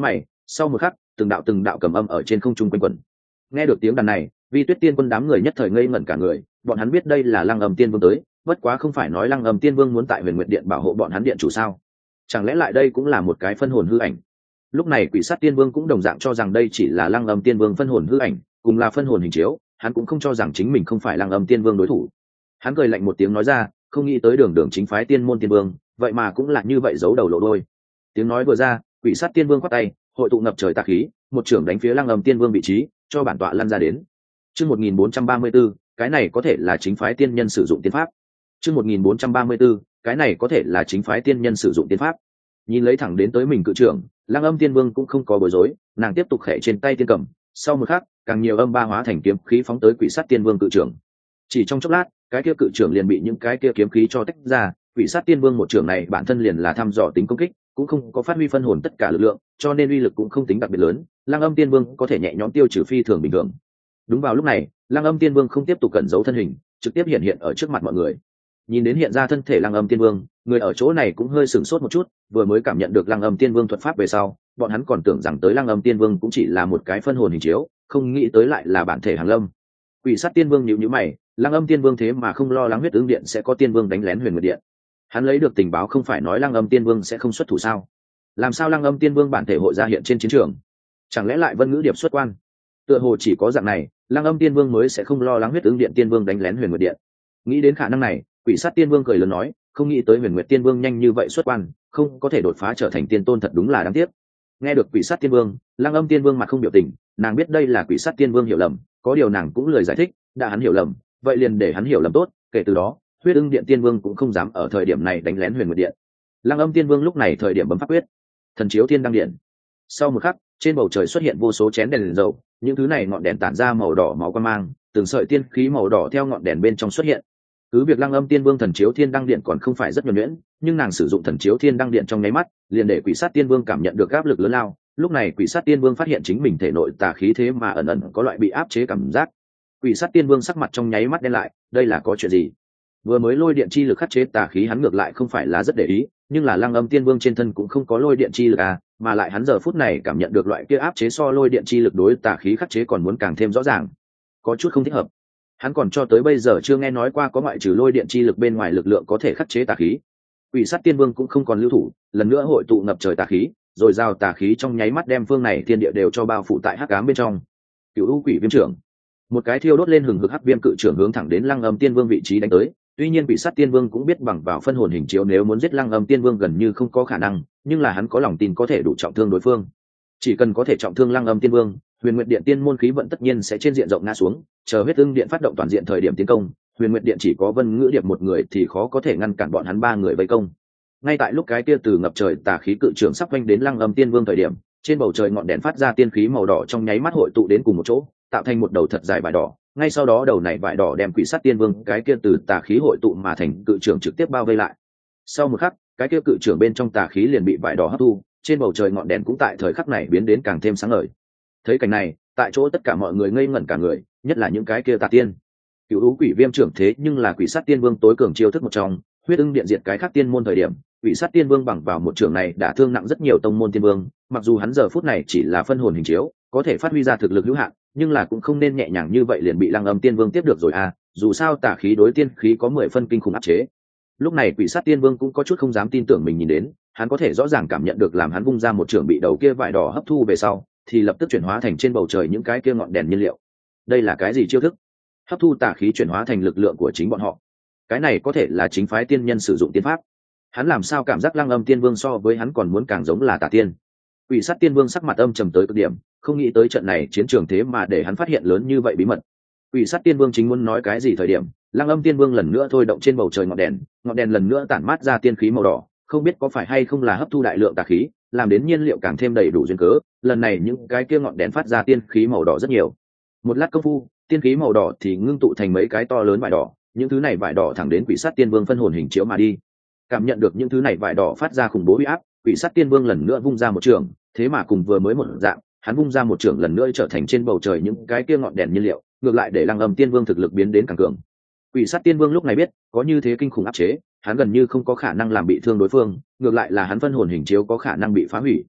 A: Sau một khắc, từng đạo cầm âm ở trên không trung quanh quẩn. Nghe được tiếng đàn này, Vi Tuyết Tiên Quân đám người nhất thời ngây ngẩn cả người, bọn hắn biết đây là Lăng Âm Tiên Vương tới, bất quá không phải nói Lăng Âm Tiên Vương muốn tại Huyền Nguyệt Điện bảo hộ bọn hắn điện chủ sao? Chẳng lẽ lại đây cũng là một cái phân hồn hư ảnh? Lúc này Quỷ Sát Tiên Vương cũng đồng dạng cho rằng đây chỉ là Lăng Âm Tiên Vương phân hồn hư ảnh, cùng là phân hồn hình chiếu, hắn cũng không cho rằng chính mình không phải Lăng Âm Tiên Vương đối thủ. Hắn cười lạnh một tiếng nói ra, không nghĩ tới đường đường chính phái Tiên môn Tiên Vương, vậy mà cũng là như vậy giấu đầu lộ đôi. Tiếng nói vừa ra, Quỷ Sát Tiên Vương quát tay, hội tụ ngập trời tà khí, một trưởng đánh phía Lăng Âm Tiên Vương vị trí, cho bản tọa lăn ra đến. Chương 1434, cái này có thể là chính phái tiên nhân sử dụng tiên pháp. Chương 1434, cái này có thể là chính phái tiên nhân sử dụng tiên pháp. Nhìn lấy thẳng đến tới mình cự trưởng, Lăng Âm Tiên Vương cũng không có bối rối, nàng tiếp tục khẽ trên tay tiên cầm, sau một khắc, càng nhiều âm ba hóa thành kiếm khí phóng tới Quỷ Sát Tiên Vương cự trưởng. Chỉ trong chốc lát, cái kia cự trưởng liền bị những cái kia kiếm khí cho tách ra, Quỷ Sát Tiên Vương một trưởng này bản thân liền là thăm dò tính công kích, cũng không có phát huy phân hồn tất cả lực lượng, cho nên uy lực cũng không tính đặc biệt lớn, Lăng Âm Tiên Vương có thể nhẹ nhõm tiêu trừ phi thường bình thường. Đúng vào lúc này, Lăng Âm Tiên Vương không tiếp tục cẩn giấu thân hình, trực tiếp hiện hiện ở trước mặt mọi người. Nhìn đến hiện ra thân thể Lăng Âm Tiên Vương, người ở chỗ này cũng hơi sửng sốt một chút, vừa mới cảm nhận được Lăng Âm Tiên Vương thuật pháp về sau, bọn hắn còn tưởng rằng tới Lăng Âm Tiên Vương cũng chỉ là một cái phân hồn hình chiếu, không nghĩ tới lại là bản thể Hàng Lâm. Quỷ Sát Tiên Vương nhíu nhíu mày, Lăng Âm Tiên Vương thế mà không lo lắng Huyết Ứng Điện sẽ có Tiên Vương đánh lén Huyền Nguyệt Điện. Hắn lấy được tình báo không phải nói Lăng Âm Tiên Vương sẽ không xuất thủ sao? Làm sao Lăng Âm Tiên Vương bản thể hội ra hiện trên chiến trường? Chẳng lẽ lại Vân Ngữ Điệp xuất quan? Tựa hồ chỉ có dạng này, Lăng Âm Tiên Vương mới sẽ không lo lắng Huyết Ứng Điện Tiên Vương đánh lén Huyền Nguyệt Điện. Nghĩ đến khả năng này, Quỷ Sát Tiên Vương cười lớn nói, không nghĩ tới Huyền Nguyệt Tiên Vương nhanh như vậy xuất quan, không có thể đột phá trở thành tiên tôn thật đúng là đáng tiếc. Nghe được Quỷ Sát Tiên Vương, Lăng Âm Tiên Vương mặt không biểu tình, nàng biết đây là Quỷ Sát Tiên Vương hiểu lầm, có điều nàng cũng lười giải thích, đã hắn hiểu lầm, vậy liền để hắn hiểu lầm tốt, kể từ đó, Huyết Ưng Điện Tiên Vương cũng không dám ở thời điểm này đánh lén Huyền Nguyệt Điện. Lăng Âm Tiên Vương lúc này thời điểm bấm pháp quyết, Thần Chiếu Thiên Đăng Điện. Sau một khắc, trên bầu trời xuất hiện vô số chén đèn dầu, những thứ này ngọn đèn tản ra màu đỏ máu quang mang, từng sợi tiên khí màu đỏ theo ngọn đèn bên trong xuất hiện. Cứ việc Lăng Âm Tiên Vương Thần Chiếu Thiên Đăng Điện còn không phải rất nhuần nhuyễn, nhưng nàng sử dụng Thần Chiếu Thiên Đăng Điện trong nháy mắt, liền để Quỷ Sát Tiên Vương cảm nhận được áp lực lớn lao. Lúc này Quỷ Sát Tiên Vương phát hiện chính mình thể nội tà khí thế mà ẩn ẩn có loại bị áp chế cảm giác. Quỷ Sát Tiên Vương sắc mặt trong nháy mắt đen lại, đây là có chuyện gì? Vừa mới lôi điện chi lực khắc chế tà khí hắn ngược lại không phải là rất để ý, nhưng là Lăng Âm Tiên Vương trên thân cũng không có lôi điện chi lực à, mà lại hắn giờ phút này cảm nhận được loại kia áp chế so lôi điện chi lực đối tà khí khắc chế còn muốn càng thêm rõ ràng, có chút không thích hợp. Hắn còn cho tới bây giờ chưa nghe nói qua có ngoại trừ lôi điện chi lực bên ngoài lực lượng có thể khắc chế tà khí. Quỷ Sát Tiên Vương cũng không còn lưu thủ, lần nữa hội tụ ngập trời tà khí, rồi giao tà khí trong nháy mắt đem phương này thiên địa đều cho bao phủ tại hắc ám bên trong. Cửu U Quỷ Viêm trưởng, một cái thiêu đốt lên hừng hực hắc viêm cự trưởng hướng thẳng đến Lăng Âm Tiên Vương vị trí đánh tới. Tuy nhiên Quỷ Sát Tiên Vương cũng biết bằng vào phân hồn hình chiếu nếu muốn giết Lăng Âm Tiên Vương gần như không có khả năng, nhưng là hắn có lòng tin có thể đủ trọng thương đối phương. Chỉ cần có thể trọng thương Lăng Âm Tiên Vương, Huyền Nguyệt Điện tiên môn khí vận tất nhiên sẽ trên diện rộng ngã xuống, chờ Huyết Ưng Điện phát động toàn diện thời điểm tiến công, Huyền Nguyệt Điện chỉ có Vân Ngữ Điệp một người thì khó có thể ngăn cản bọn hắn ba người vây công. Ngay tại lúc cái kia từ ngập trời tà khí cự trưởng sắp quanh đến Lăng Âm Tiên Vương thời điểm, trên bầu trời ngọn đèn phát ra tiên khí màu đỏ trong nháy mắt hội tụ đến cùng một chỗ, tạo thành một đầu thật dài vải đỏ. Ngay sau đó đầu này vải đỏ đem Quỷ Sát Tiên Vương cái kia từ tà khí hội tụ mà thành cự trưởng trực tiếp bao vây lại. Sau một khắc, cái kia cự trưởng bên trong tà khí liền bị vải đỏ hấp thu, trên bầu trời ngọn đèn cũng tại thời khắc này biến đến càng thêm sáng ngời. Thấy cảnh này, tại chỗ tất cả mọi người ngây ngẩn cả người, nhất là những cái kia tà tiên. Cửu U Quỷ Viêm trưởng thế nhưng là Quỷ Sát Tiên Vương tối cường chiêu thức một trong, Huyết Ưng Điện diệt cái khác tiên môn thời điểm, Quỷ Sát Tiên Vương bằng vào một trưởng này đã thương nặng rất nhiều tông môn tiên vương, mặc dù hắn giờ phút này chỉ là phân hồn hình chiếu, có thể phát huy ra thực lực hữu hạn, nhưng là cũng không nên nhẹ nhàng như vậy liền bị Lăng Âm Tiên Vương tiếp được rồi à, dù sao tà khí đối tiên khí có 10 phân kinh khủng áp chế. Lúc này Quỷ Sát Tiên Vương cũng có chút không dám tin tưởng mình nhìn đến, hắn có thể rõ ràng cảm nhận được làm hắn vung ra một trường bị đầu kia vải đỏ hấp thu về sau, thì lập tức chuyển hóa thành trên bầu trời những cái kia ngọn đèn nhiên liệu. Đây là cái gì chiêu thức? Hấp thu tà khí chuyển hóa thành lực lượng của chính bọn họ. Cái này có thể là chính phái tiên nhân sử dụng tiên pháp. Hắn làm sao cảm giác Lăng Âm Tiên Vương so với hắn còn muốn càng giống là tà tiên. Quỷ Sát Tiên Vương sắc mặt âm trầm tới cực điểm, không nghĩ tới trận này chiến trường thế mà để hắn phát hiện lớn như vậy bí mật. Quỷ Sát Tiên Vương chính muốn nói cái gì thời điểm, Lăng Âm Tiên Vương lần nữa thôi động trên bầu trời ngọn đèn lần nữa tản mát ra tiên khí màu đỏ, không biết có phải hay không là hấp thu đại lượng tà khí, làm đến nhiên liệu càng thêm đầy đủ duyên cớ, lần này những cái kia ngọn đèn phát ra tiên khí màu đỏ rất nhiều. Một lát công phu, tiên khí màu đỏ thì ngưng tụ thành mấy cái to lớn vải đỏ, những thứ này vải đỏ thẳng đến Quỷ Sát Tiên Vương phân hồn hình chiếu mà đi. Cảm nhận được những thứ này vải đỏ phát ra khủng bố uy áp, Quỷ Sát Tiên Vương lần nữa vung ra một trường, thế mà cùng vừa mới một dạng, hắn vung ra một trường lần nữa trở thành trên bầu trời những cái kia ngọn đèn nhiên liệu, ngược lại để Lăng Âm Tiên Vương thực lực biến đến càng cường. Quỷ Sát Tiên Vương lúc này biết, có như thế kinh khủng áp chế, hắn gần như không có khả năng làm bị thương đối phương, ngược lại là hắn phân hồn hình chiếu có khả năng bị phá hủy.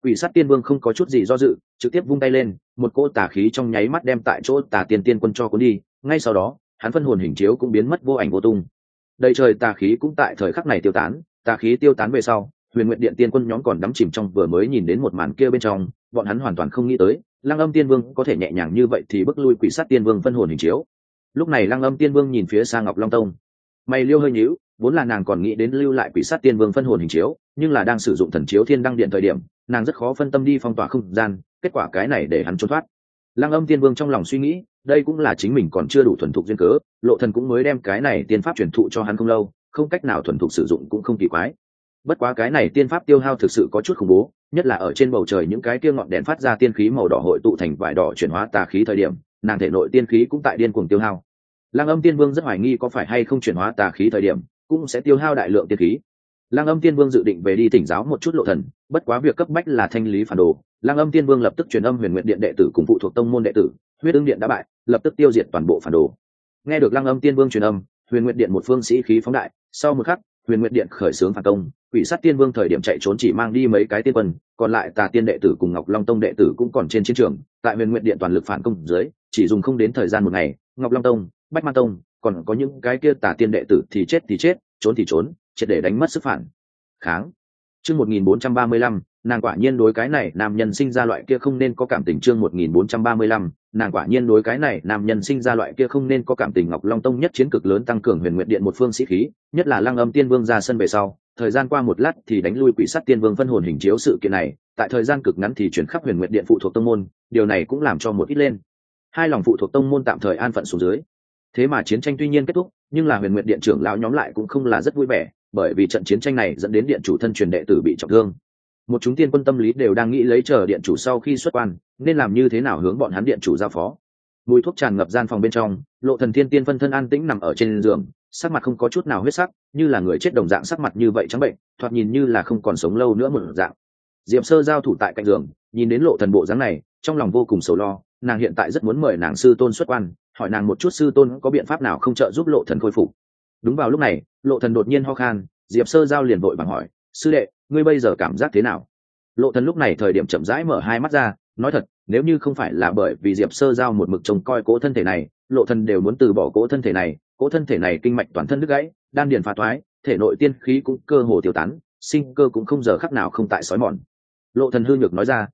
A: Quỷ sát tiên vương không có chút gì do dự, trực tiếp vung tay lên, một cỗ tà khí trong nháy mắt đem tại chỗ tà tiên tiên quân cho cuốn đi, ngay sau đó hắn phân hồn hình chiếu cũng biến mất vô ảnh vô tung. Đầy trời tà khí cũng tại thời khắc này tiêu tán. Tà khí tiêu tán về sau, Huyền Nguyệt Điện tiên quân nhóm còn đắm chìm trong vừa mới nhìn đến một màn kia bên trong, bọn hắn hoàn toàn không nghĩ tới Lăng Âm Tiên Vương có thể nhẹ nhàng như vậy thì bức lui Quỷ Sát Tiên Vương phân hồn hình chiếu. Lúc này Lăng Âm Tiên Vương nhìn phía xa Ngọc Long Tông, mày liêu hơi nhíu, vốn là nàng còn nghĩ đến lưu lại Quỷ Sát Tiên Vương phân hồn hình chiếu, nhưng là đang sử dụng thần chiếu Thiên Đăng Điện thời điểm, nàng rất khó phân tâm đi phong tỏa không gian, kết quả cái này để hắn trốn thoát. Lăng Âm Tiên Vương trong lòng suy nghĩ, đây cũng là chính mình còn chưa đủ thuần thục duyên cớ, Lộ Thần cũng mới đem cái này tiên pháp truyền thụ cho hắn không lâu, không cách nào thuần thục sử dụng cũng không kỳ quái. Bất quá cái này tiên pháp tiêu hao thực sự có chút khủng bố, nhất là ở trên bầu trời những cái kia ngọn đèn phát ra tiên khí màu đỏ hội tụ thành vải đỏ chuyển hóa tà khí thời điểm, nàng thể nội tiên khí cũng tại điên cuồng tiêu hao. Lăng Âm Tiên Vương rất hoài nghi có phải hay không chuyển hóa tà khí thời điểm cũng sẽ tiêu hao đại lượng tiên khí. Lăng Âm Tiên Vương dự định về đi thỉnh giáo một chút Lộ Thần, bất quá việc cấp bách là thanh lý phản đồ. Lăng Âm Tiên Vương lập tức truyền âm Huyền Nguyệt Điện đệ tử cùng phụ thuộc tông môn đệ tử, Huyết Ưng Điện đã bại, lập tức tiêu diệt toàn bộ phản đồ. Nghe được Lăng Âm Tiên Vương truyền âm, Huyền Nguyệt Điện một phương sĩ khí phóng đại, sau một khắc, Huyền Nguyệt Điện khởi xướng phản công, Quỷ Sát Tiên Vương thời điểm chạy trốn chỉ mang đi mấy cái tiên quân, còn lại Tà Tiên đệ tử cùng Ngọc Long Tông đệ tử cũng còn trên chiến trường, tại Huyền Nguyệt Điện toàn lực phản công dưới, chỉ dùng không đến thời gian một ngày, Ngọc Long Tông, Bách Ma Tông, còn có những cái kia Tà Tiên đệ tử thì chết, trốn thì trốn, triệt để đánh mất sức phản kháng. Chương 1435, nàng quả nhiên đối cái này nam nhân sinh ra loại kia không nên có cảm tình. Chương 1435, nàng quả nhiên đối cái này nam nhân sinh ra loại kia không nên có cảm tình. Ngọc Long Tông nhất chiến cực lớn tăng cường Huyền Nguyệt Điện một phương sĩ khí, nhất là Lăng Âm Tiên Vương ra sân về sau, thời gian qua một lát thì đánh lui Quỷ Sát Tiên Vương phân hồn hình chiếu. Sự kiện này tại thời gian cực ngắn thì chuyển khắp Huyền Nguyệt Điện phụ thuộc tông môn, điều này cũng làm cho một ít lên hai lòng phụ thuộc tông môn tạm thời an phận xuống dưới. Thế mà chiến tranh tuy nhiên kết thúc, nhưng là Huyền Nguyệt Điện trưởng lão nhóm lại cũng không là rất vui vẻ, bởi vì trận chiến tranh này dẫn đến điện chủ thân truyền đệ tử bị trọng thương. Một chúng tiên quân tâm lý đều đang nghĩ lấy chờ điện chủ sau khi xuất quan nên làm như thế nào hướng bọn hắn điện chủ giao phó. Mùi thuốc tràn ngập gian phòng bên trong, Lộ Thần Thiên tiên phân thân an tĩnh nằm ở trên giường, sắc mặt không có chút nào huyết sắc, như là người chết đồng dạng, sắc mặt như vậy trắng bệnh, thoạt nhìn như là không còn sống lâu nữa một dạng. Diệp Sơ giao thủ tại cạnh giường, nhìn đến Lộ Thần bộ dáng này, trong lòng vô cùng sầu lo, nàng hiện tại rất muốn mời nàng sư tôn xuất quan, hỏi nàng một chút sư tôn có biện pháp nào không trợ giúp Lộ Thần khôi phục. Đúng vào lúc này, Lộ Thần đột nhiên ho khan, Diệp Sơ giao liền vội vàng hỏi, sư đệ, ngươi bây giờ cảm giác thế nào? Lộ Thần lúc này thời điểm chậm rãi mở hai mắt ra, nói thật, nếu như không phải là bởi vì Diệp Sơ giao một mực trông coi cỗ thân thể này, Lộ Thần đều muốn từ bỏ cỗ thân thể này. Cỗ thân thể này kinh mạch toàn thân đứt gãy, đan điền phá toái, thể nội tiên khí cũng cơ hồ tiêu tán, sinh cơ cũng không giờ khắc nào không tại sói mòn. Lộ Thần hư nhược nói ra,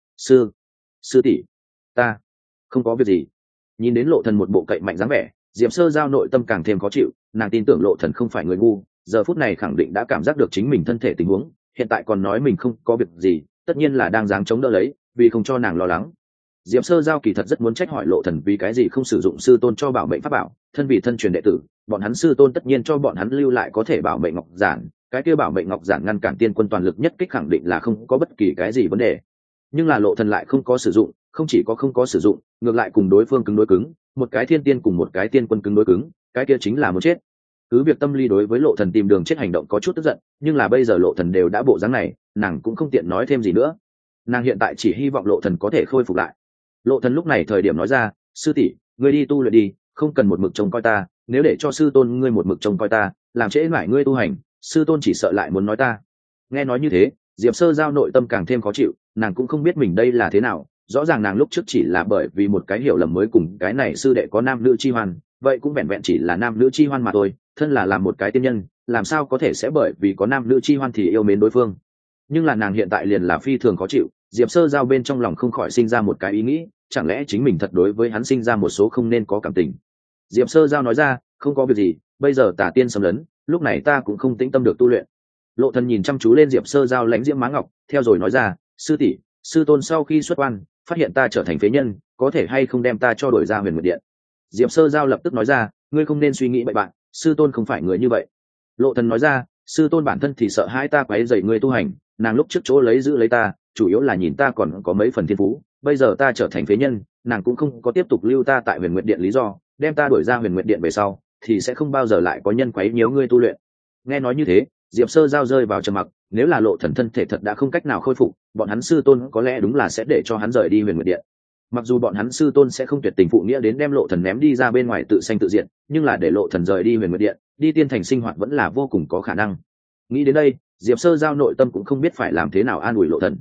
A: sư tỷ, ta không có việc gì. Nhìn đến Lộ Thần một bộ cậy mạnh dáng vẻ, Diệp Sơ giao nội tâm càng thêm khó chịu, nàng tin tưởng Lộ Thần không phải người ngu, giờ phút này khẳng định đã cảm giác được chính mình thân thể tình huống, hiện tại còn nói mình không có việc gì, tất nhiên là đang dáng chống đỡ lấy, vì không cho nàng lo lắng. Diệp Sơ giao kỳ thật rất muốn trách hỏi Lộ Thần vì cái gì không sử dụng sư tôn cho bảo mệnh pháp bảo, thân vì thân truyền đệ tử, bọn hắn sư tôn tất nhiên cho bọn hắn lưu lại có thể bảo mệnh ngọc giản, cái kia bảo mệnh ngọc giản ngăn cản tiên quân toàn lực nhất kích khẳng định là không có bất kỳ cái gì vấn đề. Nhưng là Lộ Thần lại không có sử dụng, không chỉ có không có sử dụng, ngược lại cùng đối phương cứng đối cứng, một cái thiên tiên cùng một cái tiên quân cứng đối cứng, cái kia chính là muốn chết. Cứ việc tâm lý đối với Lộ Thần tìm đường chết hành động có chút tức giận, nhưng là bây giờ Lộ Thần đều đã bộ dáng này, nàng cũng không tiện nói thêm gì nữa. Nàng hiện tại chỉ hy vọng Lộ Thần có thể khôi phục lại. Lộ Thần lúc này thời điểm nói ra, sư tỷ, ngươi đi tu luyện đi, không cần một mực trông coi ta, nếu để cho sư tôn ngươi một mực trông coi ta, làm trễ mãi ngươi tu hành, sư tôn chỉ sợ lại muốn nói ta. Nghe nói như thế, Diệp Sơ giao nội tâm càng thêm khó chịu, nàng cũng không biết mình đây là thế nào, rõ ràng nàng lúc trước chỉ là bởi vì một cái hiểu lầm mới cùng cái này sư đệ có nam nữ chi hoan, vậy cũng vẹn vẹn chỉ là nam nữ chi hoan mà thôi, thân là làm một cái tiên nhân, làm sao có thể sẽ bởi vì có nam nữ chi hoan thì yêu mến đối phương. Nhưng là nàng hiện tại liền là phi thường khó chịu, Diệp Sơ giao bên trong lòng không khỏi sinh ra một cái ý nghĩ, chẳng lẽ chính mình thật đối với hắn sinh ra một số không nên có cảm tình. Diệp Sơ giao nói ra, không có việc gì, bây giờ Tà Tiên xâm lấn, lúc này ta cũng không tĩnh tâm được tu luyện. Lộ Thần nhìn chăm chú lên Diệp Sơ giao lãnh diễm má ngọc, theo rồi nói ra, sư tỷ, sư tôn sau khi xuất quan phát hiện ta trở thành phế nhân, có thể hay không đem ta cho đổi ra Huyền Nguyệt Điện. Diệp Sơ giao lập tức nói ra, ngươi không nên suy nghĩ bậy bạn, sư tôn không phải người như vậy. Lộ Thần nói ra, sư tôn bản thân thì sợ hai ta quấy rầy ngươi tu hành, nàng lúc trước chỗ lấy giữ lấy ta, chủ yếu là nhìn ta còn có mấy phần thiên phú, bây giờ ta trở thành phế nhân, nàng cũng không có tiếp tục lưu ta tại Huyền Nguyệt Điện lý do, đem ta đuổi ra Huyền Nguyệt Điện về sau, thì sẽ không bao giờ lại có nhân quấy nhiễu ngươi tu luyện. Nghe nói như thế, Diệp Sơ giao rơi vào trầm mặc, nếu là Lộ Thần thân thể thật đã không cách nào khôi phục, bọn hắn sư tôn có lẽ đúng là sẽ để cho hắn rời đi Huyền Nguyệt Điện. Mặc dù bọn hắn sư tôn sẽ không tuyệt tình phụ nghĩa đến đem Lộ Thần ném đi ra bên ngoài tự sanh tự diệt, nhưng là để Lộ Thần rời đi Huyền Nguyệt Điện, đi tiên thành sinh hoạt vẫn là vô cùng có khả năng. Nghĩ đến đây, Diệp Sơ giao nội tâm cũng không biết phải làm thế nào an ủi Lộ Thần.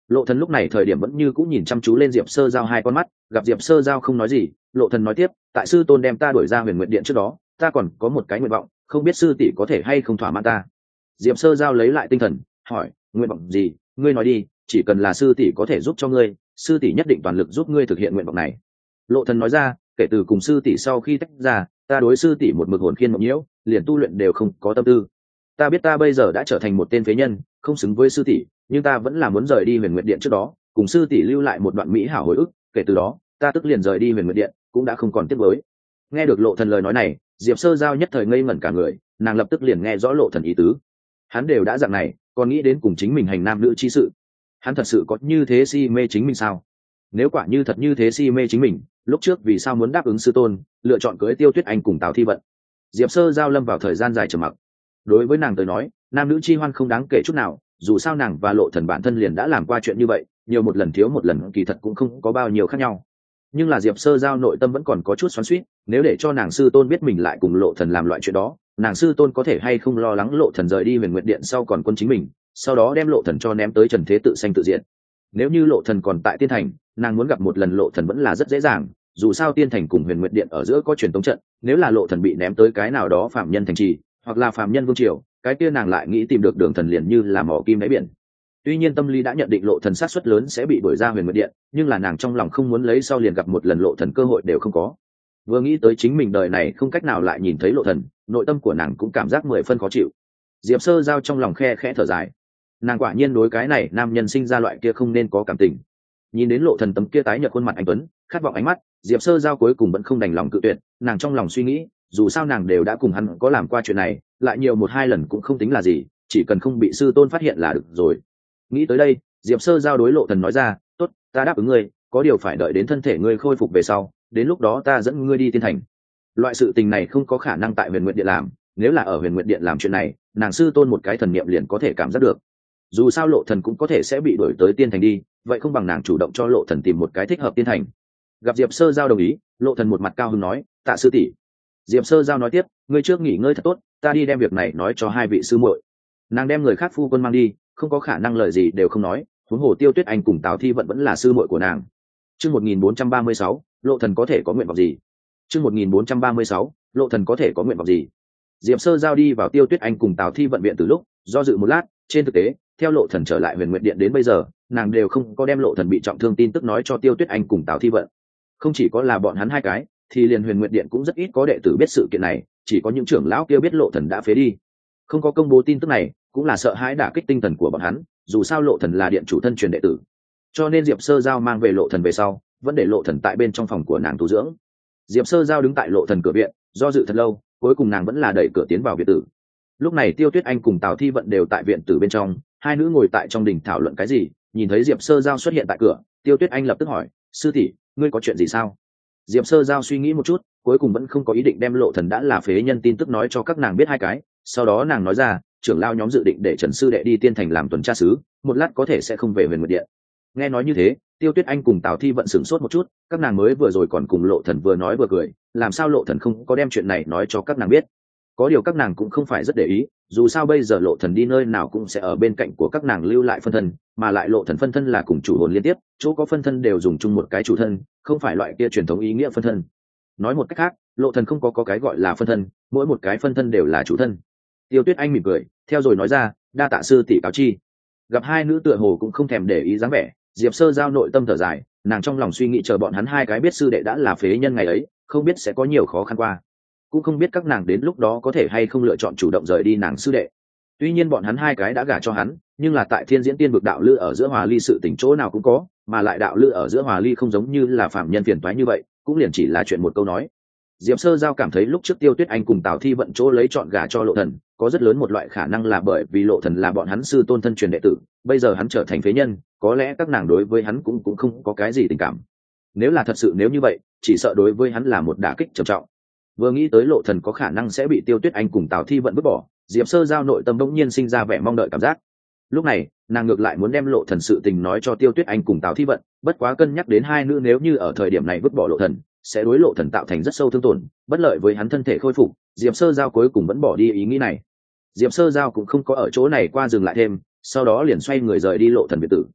A: Lộ Thần lúc này thời điểm vẫn như cũng nhìn chăm chú lên Diệp Sơ Giao hai con mắt, gặp Diệp Sơ Giao không nói gì, Lộ Thần nói tiếp, tại sư tôn đem ta đuổi ra Huyền Nguyệt Điện trước đó, ta còn có một cái nguyện vọng, không biết sư tỷ có thể hay không thỏa mãn ta. Diệp Sơ Giao lấy lại tinh thần, hỏi, nguyện vọng gì? Ngươi nói đi, chỉ cần là sư tỷ có thể giúp cho ngươi, sư tỷ nhất định toàn lực giúp ngươi thực hiện nguyện vọng này. Lộ Thần nói ra, kể từ cùng sư tỷ sau khi tách ra, ta đối sư tỷ một mực hồn khiên mộng nhiễu, liền tu luyện đều không có tâm tư. Ta biết ta bây giờ đã trở thành một tên phế nhân, không xứng với sư tỷ, nhưng ta vẫn là muốn rời đi Huyền Nguyệt Điện trước đó, cùng sư tỷ lưu lại một đoạn mỹ hảo hồi ức, kể từ đó, ta tức liền rời đi Huyền Nguyệt Điện, cũng đã không còn tiếc nuối. Nghe được Lộ Thần lời nói này, Diệp Sơ Giao nhất thời ngây ngẩn cả người, nàng lập tức liền nghe rõ Lộ Thần ý tứ. Hắn đều đã dạng này, còn nghĩ đến cùng chính mình hành nam nữ chi sự. Hắn thật sự có như thế si mê chính mình sao? Nếu quả như thật như thế si mê chính mình, lúc trước vì sao muốn đáp ứng sư tôn, lựa chọn cưới Tiêu Tuyết Anh cùng Tào Thi Vận? Diệp Sơ Giao lâm vào thời gian dài trầm mặc. Đối với nàng tới nói, nam nữ chi hoan không đáng kể chút nào, dù sao nàng và Lộ Thần bản thân liền đã làm qua chuyện như vậy, nhiều một lần thiếu một lần kỳ thật cũng không có bao nhiêu khác nhau. Nhưng là Diệp Sơ Giao nội tâm vẫn còn có chút xoắn xuýt, nếu để cho nàng sư tôn biết mình lại cùng Lộ Thần làm loại chuyện đó, nàng sư tôn có thể hay không lo lắng Lộ Thần rời đi Huyền Nguyệt Điện sau còn quân chính mình, sau đó đem Lộ Thần cho ném tới trần thế tự sanh tự diệt. Nếu như Lộ Thần còn tại Tiên Thành, nàng muốn gặp một lần Lộ Thần vẫn là rất dễ dàng, dù sao Tiên Thành cùng Huyền Nguyệt Điện ở giữa có truyền tống trận, nếu là Lộ Thần bị ném tới cái nào đó phạm nhân thành trì, hoặc là phạm nhân vương triều, cái kia nàng lại nghĩ tìm được Đường Thần liền như là mỏ kim đáy biển. Tuy nhiên tâm lý đã nhận định Lộ Thần sát suất lớn sẽ bị đuổi ra Huyền Nguyệt Điện, nhưng là nàng trong lòng không muốn lấy sau liền gặp một lần Lộ Thần cơ hội đều không có. Vừa nghĩ tới chính mình đời này không cách nào lại nhìn thấy Lộ Thần, nội tâm của nàng cũng cảm giác 10 phân khó chịu. Diệp Sơ Giao trong lòng khe khẽ thở dài, nàng quả nhiên đối cái này nam nhân sinh ra loại kia không nên có cảm tình. Nhìn đến Lộ Thần tấm kia tái nhợt khuôn mặt anh tuấn, khát vọng ánh mắt, Diệp Sơ Giao cuối cùng vẫn không đành lòng cự tuyệt, nàng trong lòng suy nghĩ, dù sao nàng đều đã cùng hắn có làm qua chuyện này, lại nhiều một hai lần cũng không tính là gì, chỉ cần không bị sư tôn phát hiện là được rồi. Nghĩ tới đây, Diệp Sơ Giao đối Lộ Thần nói ra, tốt, ta đáp ứng ngươi, có điều phải đợi đến thân thể ngươi khôi phục về sau, đến lúc đó ta dẫn ngươi đi Tiên Thành. Loại sự tình này không có khả năng tại Huyền Nguyệt Điện làm, nếu là ở Huyền Nguyệt Điện làm chuyện này, nàng sư tôn một cái thần niệm liền có thể cảm giác được. Dù sao Lộ Thần cũng có thể sẽ bị đuổi tới Tiên Thành đi, vậy không bằng nàng chủ động cho Lộ Thần tìm một cái thích hợp Tiên Thành. Gặp Diệp Sơ Giao đồng ý, Lộ Thần một mặt cao hứng nói, tạ sư tỷ. Diệp Sơ Giao nói tiếp, ngươi trước nghỉ ngơi thật tốt, ta đi đem việc này nói cho hai vị sư muội. Nàng đem người khác phu quân mang đi, không có khả năng lời gì đều không nói, huống hồ Tiêu Tuyết Anh cùng Tào Thi vẫn là sư muội của nàng. Chương 1436, Lộ Thần có thể có nguyện vọng gì? Chương 1436, Lộ Thần có thể có nguyện vọng gì? Diệp Sơ Giao đi vào Tiêu Tuyết Anh cùng Tào Thi vận viện từ lúc, do dự một lát, trên thực tế, theo Lộ Thần trở lại Huyền Nguyệt Điện đến bây giờ, nàng đều không có đem Lộ Thần bị trọng thương tin tức nói cho Tiêu Tuyết Anh cùng Tào Thi vận. Không chỉ có là bọn hắn hai cái, thì liền Huyền Nguyệt Điện cũng rất ít có đệ tử biết sự kiện này, chỉ có những trưởng lão kia biết Lộ Thần đã phế đi. Không có công bố tin tức này, cũng là sợ hãi đả kích tinh thần của bọn hắn, dù sao Lộ Thần là điện chủ thân truyền đệ tử. Cho nên Diệp Sơ Giao mang về Lộ Thần về sau, vẫn để Lộ Thần tại bên trong phòng của nàng tu dưỡng. Diệp Sơ Giao đứng tại Lộ Thần cửa viện, do dự thật lâu, cuối cùng nàng vẫn là đẩy cửa tiến vào viện tử. Lúc này Tiêu Tuyết Anh cùng Tào Thi vận đều tại viện tử bên trong, hai nữ ngồi tại trong đình thảo luận cái gì, nhìn thấy Diệp Sơ Giao xuất hiện tại cửa, Tiêu Tuyết Anh lập tức hỏi, sư tỷ, ngươi có chuyện gì sao? Diệp Sơ Giao suy nghĩ một chút, cuối cùng vẫn không có ý định đem Lộ Thần đã là phế nhân tin tức nói cho các nàng biết hai cái, sau đó nàng nói ra, trưởng lao nhóm dự định để Trần sư đệ đi Tiên Thành làm tuần tra sứ, một lát có thể sẽ không về Huyền Nguyệt Điện. Nghe nói như thế, Tiêu Tuyết Anh cùng Tào Thi vận sửng sốt một chút, các nàng mới vừa rồi còn cùng Lộ Thần vừa nói vừa cười, làm sao Lộ Thần không có đem chuyện này nói cho các nàng biết? Có điều các nàng cũng không phải rất để ý, dù sao bây giờ Lộ Thần đi nơi nào cũng sẽ ở bên cạnh của các nàng lưu lại phân thân, mà lại Lộ Thần phân thân là cùng chủ hồn liên tiếp, chỗ có phân thân đều dùng chung một cái chủ thân, không phải loại kia truyền thống ý nghĩa phân thân. Nói một cách khác, Lộ Thần không có cái gọi là phân thân, mỗi một cái phân thân đều là chủ thân. Tiêu Tuyết Anh mỉm cười, theo rồi nói ra, đa tạ sư tỷ cáo chi. Gặp hai nữ tựa hồ cũng không thèm để ý dáng vẻ, Diệp Sơ Giao nội tâm thở dài, nàng trong lòng suy nghĩ chờ bọn hắn hai cái biết sư đệ đã là phế nhân ngày ấy, không biết sẽ có nhiều khó khăn qua, cũng không biết các nàng đến lúc đó có thể hay không lựa chọn chủ động rời đi nàng sư đệ. Tuy nhiên bọn hắn hai cái đã gả cho hắn, nhưng là tại Thiên Diễn Tiên vực đạo lữ ở giữa hòa ly sự tình chỗ nào cũng có, mà lại đạo lữ ở giữa hòa ly không giống như là phạm nhân phiền toái như vậy, cũng liền chỉ là chuyện một câu nói. Diệp Sơ Giao cảm thấy lúc trước Tiêu Tuyết Anh cùng Tào Thi vận chỗ lấy chọn gả cho Lộ Thần, có rất lớn một loại khả năng là bởi vì Lộ Thần là bọn hắn sư tôn thân truyền đệ tử, bây giờ hắn trở thành phế nhân, có lẽ các nàng đối với hắn cũng không có cái gì tình cảm. Nếu là thật sự nếu như vậy, chỉ sợ đối với hắn là một đả kích trầm trọng. Vừa nghĩ tới Lộ Thần có khả năng sẽ bị Tiêu Tuyết Anh cùng Tào Thi vận vứt bỏ, Diệp Sơ Giao nội tâm bỗng nhiên sinh ra vẻ mong đợi cảm giác. Lúc này, nàng ngược lại muốn đem Lộ Thần sự tình nói cho Tiêu Tuyết Anh cùng Tào Thi vận, bất quá cân nhắc đến hai nữ nếu như ở thời điểm này vứt bỏ Lộ Thần, sẽ đối Lộ Thần tạo thành rất sâu thương tổn, bất lợi với hắn thân thể khôi phục, Diệp Sơ Giao cuối cùng vẫn bỏ đi ý nghĩ này. Diệp Sơ Giao cũng không có ở chỗ này qua dừng lại thêm, sau đó liền xoay người rời đi Lộ Thần biệt tử.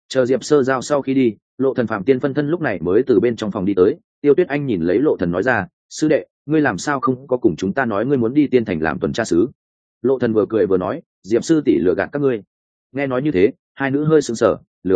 A: Chờ Diệp Sơ Giao sau khi đi, Lộ Thần Phạm Tiên phân thân lúc này mới từ bên trong phòng đi tới. Tiêu Tuyết Anh nhìn lấy Lộ Thần nói ra, sư đệ, ngươi làm sao không có cùng chúng ta nói ngươi muốn đi Tiên Thành làm tuần tra sứ? Lộ Thần vừa cười vừa nói, Diệp sư tỷ lừa gạt các ngươi. Nghe nói như thế, hai nữ hơi sững sờ, lừa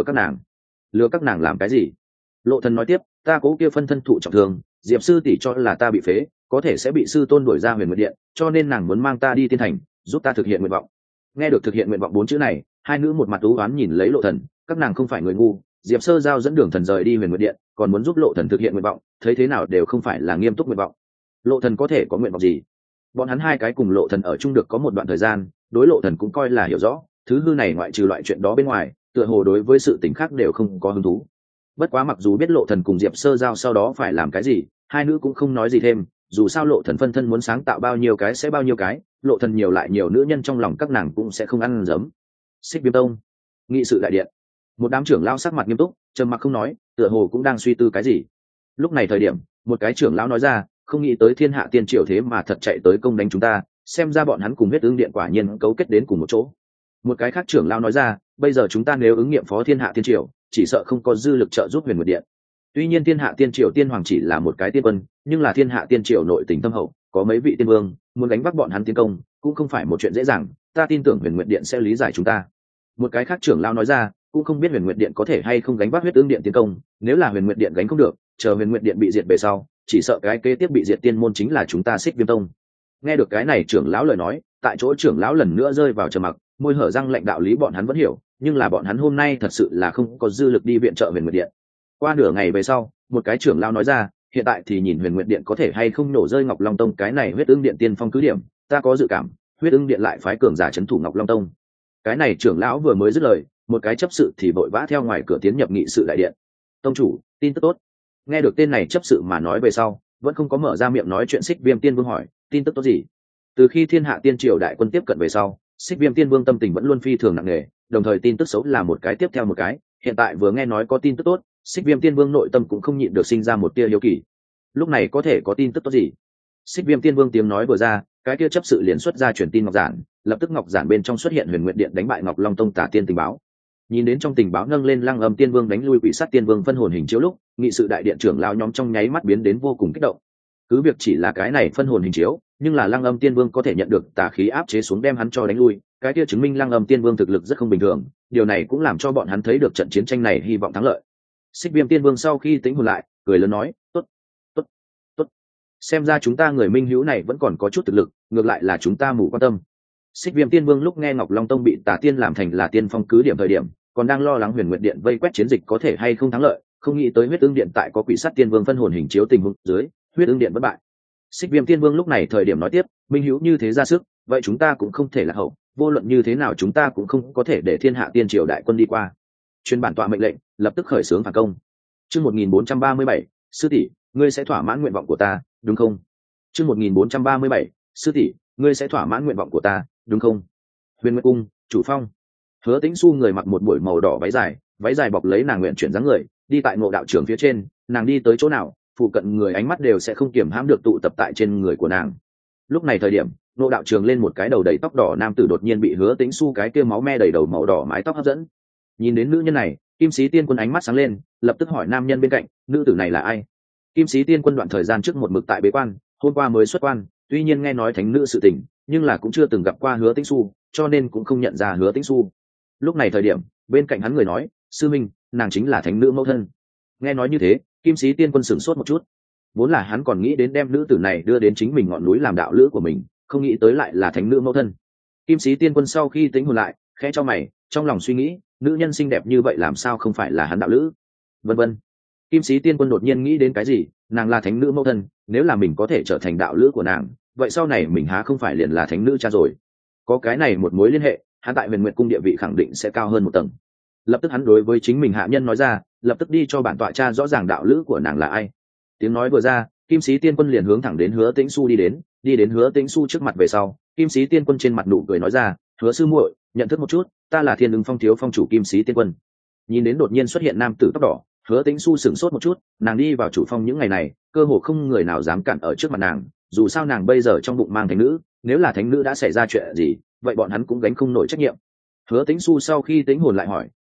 A: các nàng làm cái gì? Lộ Thần nói tiếp, ta cố kia phân thân thụ trọng thương, Diệp sư tỷ cho là ta bị phế, có thể sẽ bị sư tôn đuổi ra Huyền Nguyệt Điện, cho nên nàng muốn mang ta đi Tiên Thành, giúp ta thực hiện nguyện vọng. Nghe được thực hiện nguyện vọng 4 chữ này, hai nữ một mặt u uất nhìn lấy Lộ Thần, các nàng không phải người ngu, Diệp Sơ Giao dẫn đường thần rời đi Huyền Nguyệt Điện, còn muốn giúp Lộ Thần thực hiện nguyện vọng, thấy thế nào đều không phải là nghiêm túc nguyện vọng. Lộ Thần có thể có nguyện vọng gì? Bọn hắn hai cái cùng Lộ Thần ở chung được có một đoạn thời gian, đối Lộ Thần cũng coi là hiểu rõ, thứ hư này ngoại trừ loại chuyện đó bên ngoài, tựa hồ đối với sự tình khác đều không có hứng thú. Bất quá mặc dù biết Lộ Thần cùng Diệp Sơ Giao sau đó phải làm cái gì, hai nữ cũng không nói gì thêm, dù sao Lộ Thần phân thân muốn sáng tạo bao nhiêu cái sẽ bao nhiêu cái, Lộ Thần nhiều lại nhiều nữ nhân trong lòng các nàng cũng sẽ không ăn dấm. Xích Viêm Tông, nghị sự đại điện, một đám trưởng lão sắc mặt nghiêm túc, trầm mặc không nói, tựa hồ cũng đang suy tư cái gì. Lúc này thời điểm, một cái trưởng lão nói ra, không nghĩ tới Thiên Hạ Tiên Triều thế mà thật chạy tới công đánh chúng ta, xem ra bọn hắn cùng Huyết Ưng Điện quả nhiên cấu kết đến cùng một chỗ. Một cái khác trưởng lão nói ra, bây giờ chúng ta nếu ứng nghiệm phó Thiên Hạ Tiên Triều, chỉ sợ không có dư lực trợ giúp Huyền Nguyệt Điện. Tuy nhiên Thiên Hạ Tiên Triều tiên hoàng chỉ là một cái tiên quân, nhưng là Thiên Hạ Tiên Triều nội tình thâm hậu, có mấy vị tiên vương, muốn đánh bắt bọn hắn tiến công, cũng không phải một chuyện dễ dàng, ta tin tưởng Huyền Nguyệt Điện sẽ lý giải chúng ta. Một cái khác trưởng lão nói ra, cũng không biết Huyền Nguyệt Điện có thể hay không gánh vác Huyết Ưng Điện tiến công, nếu là Huyền Nguyệt Điện gánh không được, chờ Huyền Nguyệt Điện bị diệt về sau, chỉ sợ cái kế tiếp bị diệt tiên môn chính là chúng ta Xích Viêm Tông. Nghe được cái này trưởng lão lời nói, tại chỗ trưởng lão lần nữa rơi vào trầm mặc, môi hở răng lệnh đạo lý bọn hắn vẫn hiểu, nhưng là bọn hắn hôm nay thật sự là không có dư lực đi viện trợ Huyền Nguyệt Điện. Qua nửa ngày về sau, một cái trưởng lão nói ra, hiện tại thì nhìn Huyền Nguyệt Điện có thể hay không nổ rơi Ngọc Long Tông cái này Huyết Ưng Điện tiên phong cứ điểm, ta có dự cảm, Huyết Ưng Điện lại phái cường giả trấn thủ Ngọc Long Tông. Cái này trưởng lão vừa mới dứt lời, một cái chấp sự thì vội vã theo ngoài cửa tiến nhập nghị sự đại điện. Tông chủ, tin tức tốt. Nghe được tên này chấp sự mà nói về sau, vẫn không có mở ra miệng nói chuyện Xích Viêm Tiên Vương hỏi, tin tức tốt gì? Từ khi Thiên Hạ Tiên Triều đại quân tiếp cận về sau, Xích Viêm Tiên Vương tâm tình vẫn luôn phi thường nặng nề, đồng thời tin tức xấu là một cái tiếp theo một cái, hiện tại vừa nghe nói có tin tức tốt, Xích Viêm Tiên Vương nội tâm cũng không nhịn được sinh ra một tia hiếu kỳ. Lúc này có thể có tin tức tốt gì? Xích Viêm Tiên Vương tiếng nói vừa ra, cái kia chấp sự liền xuất ra truyền tin ngọc giản, lập tức ngọc giản bên trong xuất hiện Huyền Nguyệt Điện đánh bại Ngọc Long Tông Tả Tiên tình báo. Nhìn đến trong tình báo nâng lên Lăng Âm Tiên Vương đánh lui Quỷ Sát Tiên Vương phân hồn hình chiếu lúc, nghị sự đại điện trưởng lão nhóm trong nháy mắt biến đến vô cùng kích động. Cứ việc chỉ là cái này phân hồn hình chiếu, nhưng là Lăng Âm Tiên Vương có thể nhận được tà khí áp chế xuống đem hắn cho đánh lui, cái kia chứng minh Lăng Âm Tiên Vương thực lực rất không bình thường, điều này cũng làm cho bọn hắn thấy được trận chiến tranh này hy vọng thắng lợi. Xích Viêm Tiên Vương sau khi tĩnh hồn lại, cười lớn nói, "Tốt, tốt, tốt. Xem ra chúng ta người minh hữu này vẫn còn có chút thực lực, ngược lại là chúng ta mù quan tâm." Xích Viêm Tiên Vương lúc nghe Ngọc Long Tông bị Tà Tiên làm thành là tiên phong cứ điểm thời điểm, còn đang lo lắng Huyền Nguyệt Điện vây quét chiến dịch có thể hay không thắng lợi, không nghĩ tới Huyết Ưng Điện tại có Quỷ Sát Tiên Vương phân hồn hình chiếu tình huống dưới, Huyết Ưng Điện bất bại. Xích Viêm Tiên Vương lúc này thời điểm nói tiếp, minh hữu như thế ra sức, vậy chúng ta cũng không thể lạc hậu, vô luận như thế nào chúng ta cũng không có thể để Thiên Hạ Tiên Triều đại quân đi qua. Truyền bản tọa mệnh lệnh, lập tức khởi xướng phản công. Chương 1437, sư tỷ, ngươi sẽ thỏa mãn nguyện vọng của ta, đúng không? Chương 1437, sư tỷ, ngươi sẽ thỏa mãn nguyện vọng của ta, đúng không? Huyền Nguyệt Cung, chủ phong. Hứa Tĩnh Xu người mặc một buổi màu đỏ váy dài bọc lấy nàng nguyện chuyển dáng người, đi tại Ngộ Đạo Trường phía trên, nàng đi tới chỗ nào, phụ cận người ánh mắt đều sẽ không kiềm hãm được tụ tập tại trên người của nàng. Lúc này thời điểm, Ngộ Đạo Trường lên một cái đầu đầy tóc đỏ nam tử đột nhiên bị Hứa Tĩnh Xu cái kia máu me đầy đầu màu đỏ mái tóc hấp dẫn. Nhìn đến nữ nhân này, Kim Sĩ Tiên Quân ánh mắt sáng lên, lập tức hỏi nam nhân bên cạnh, nữ tử này là ai? Kim Sĩ Tiên Quân đoạn thời gian trước một mực tại bế quan, hôm qua mới xuất quan, tuy nhiên nghe nói thánh nữ sự tình, nhưng là cũng chưa từng gặp qua Hứa Tĩnh Xu, cho nên cũng không nhận ra Hứa Tĩnh Xu. Lúc này thời điểm, bên cạnh hắn người nói, sư minh, nàng chính là thánh nữ mẫu thân. Nghe nói như thế, Kim Sĩ Tiên Quân sửng sốt một chút, vốn là hắn còn nghĩ đến đem nữ tử này đưa đến chính mình ngọn núi làm đạo lữ của mình, không nghĩ tới lại là thánh nữ mẫu thân. Kim Sĩ Tiên Quân sau khi tính hồn lại, khẽ cho mày, trong lòng suy nghĩ, nữ nhân xinh đẹp như vậy làm sao không phải là hắn đạo lữ? Vân vân. Kim Sĩ Tiên Quân đột nhiên nghĩ đến cái gì, nàng là thánh nữ mẫu thân, nếu là mình có thể trở thành đạo lữ của nàng, vậy sau này mình há không phải liền là thánh nữ cha rồi? Có cái này một mối liên hệ, hắn tại Huyền Nguyệt Cung địa vị khẳng định sẽ cao hơn một tầng. Lập tức hắn đối với chính mình hạ nhân nói ra, lập tức đi cho bản tọa cha rõ ràng đạo lữ của nàng là ai. Tiếng nói vừa ra, Kim Sĩ Tiên Quân liền hướng thẳng đến Hứa Tĩnh Xu đi đến Hứa Tĩnh Xu trước mặt về sau, Kim Sĩ Tiên Quân trên mặt nụ cười nói ra, Hứa sư muội, nhận thức một chút, ta là Thiên Ưng Phong thiếu phong chủ Kim Sĩ Tiên Quân. Nhìn đến đột nhiên xuất hiện nam tử tóc đỏ, Hứa Tĩnh Xu sửng sốt một chút, nàng đi vào chủ phong những ngày này, cơ hồ không người nào dám cản ở trước mặt nàng, dù sao nàng bây giờ trong bụng mang thánh nữ, nếu là thánh nữ đã xảy ra chuyện gì, vậy bọn hắn cũng gánh không nổi trách nhiệm. Hứa Tĩnh Xu sau khi tĩnh hồn lại hỏi,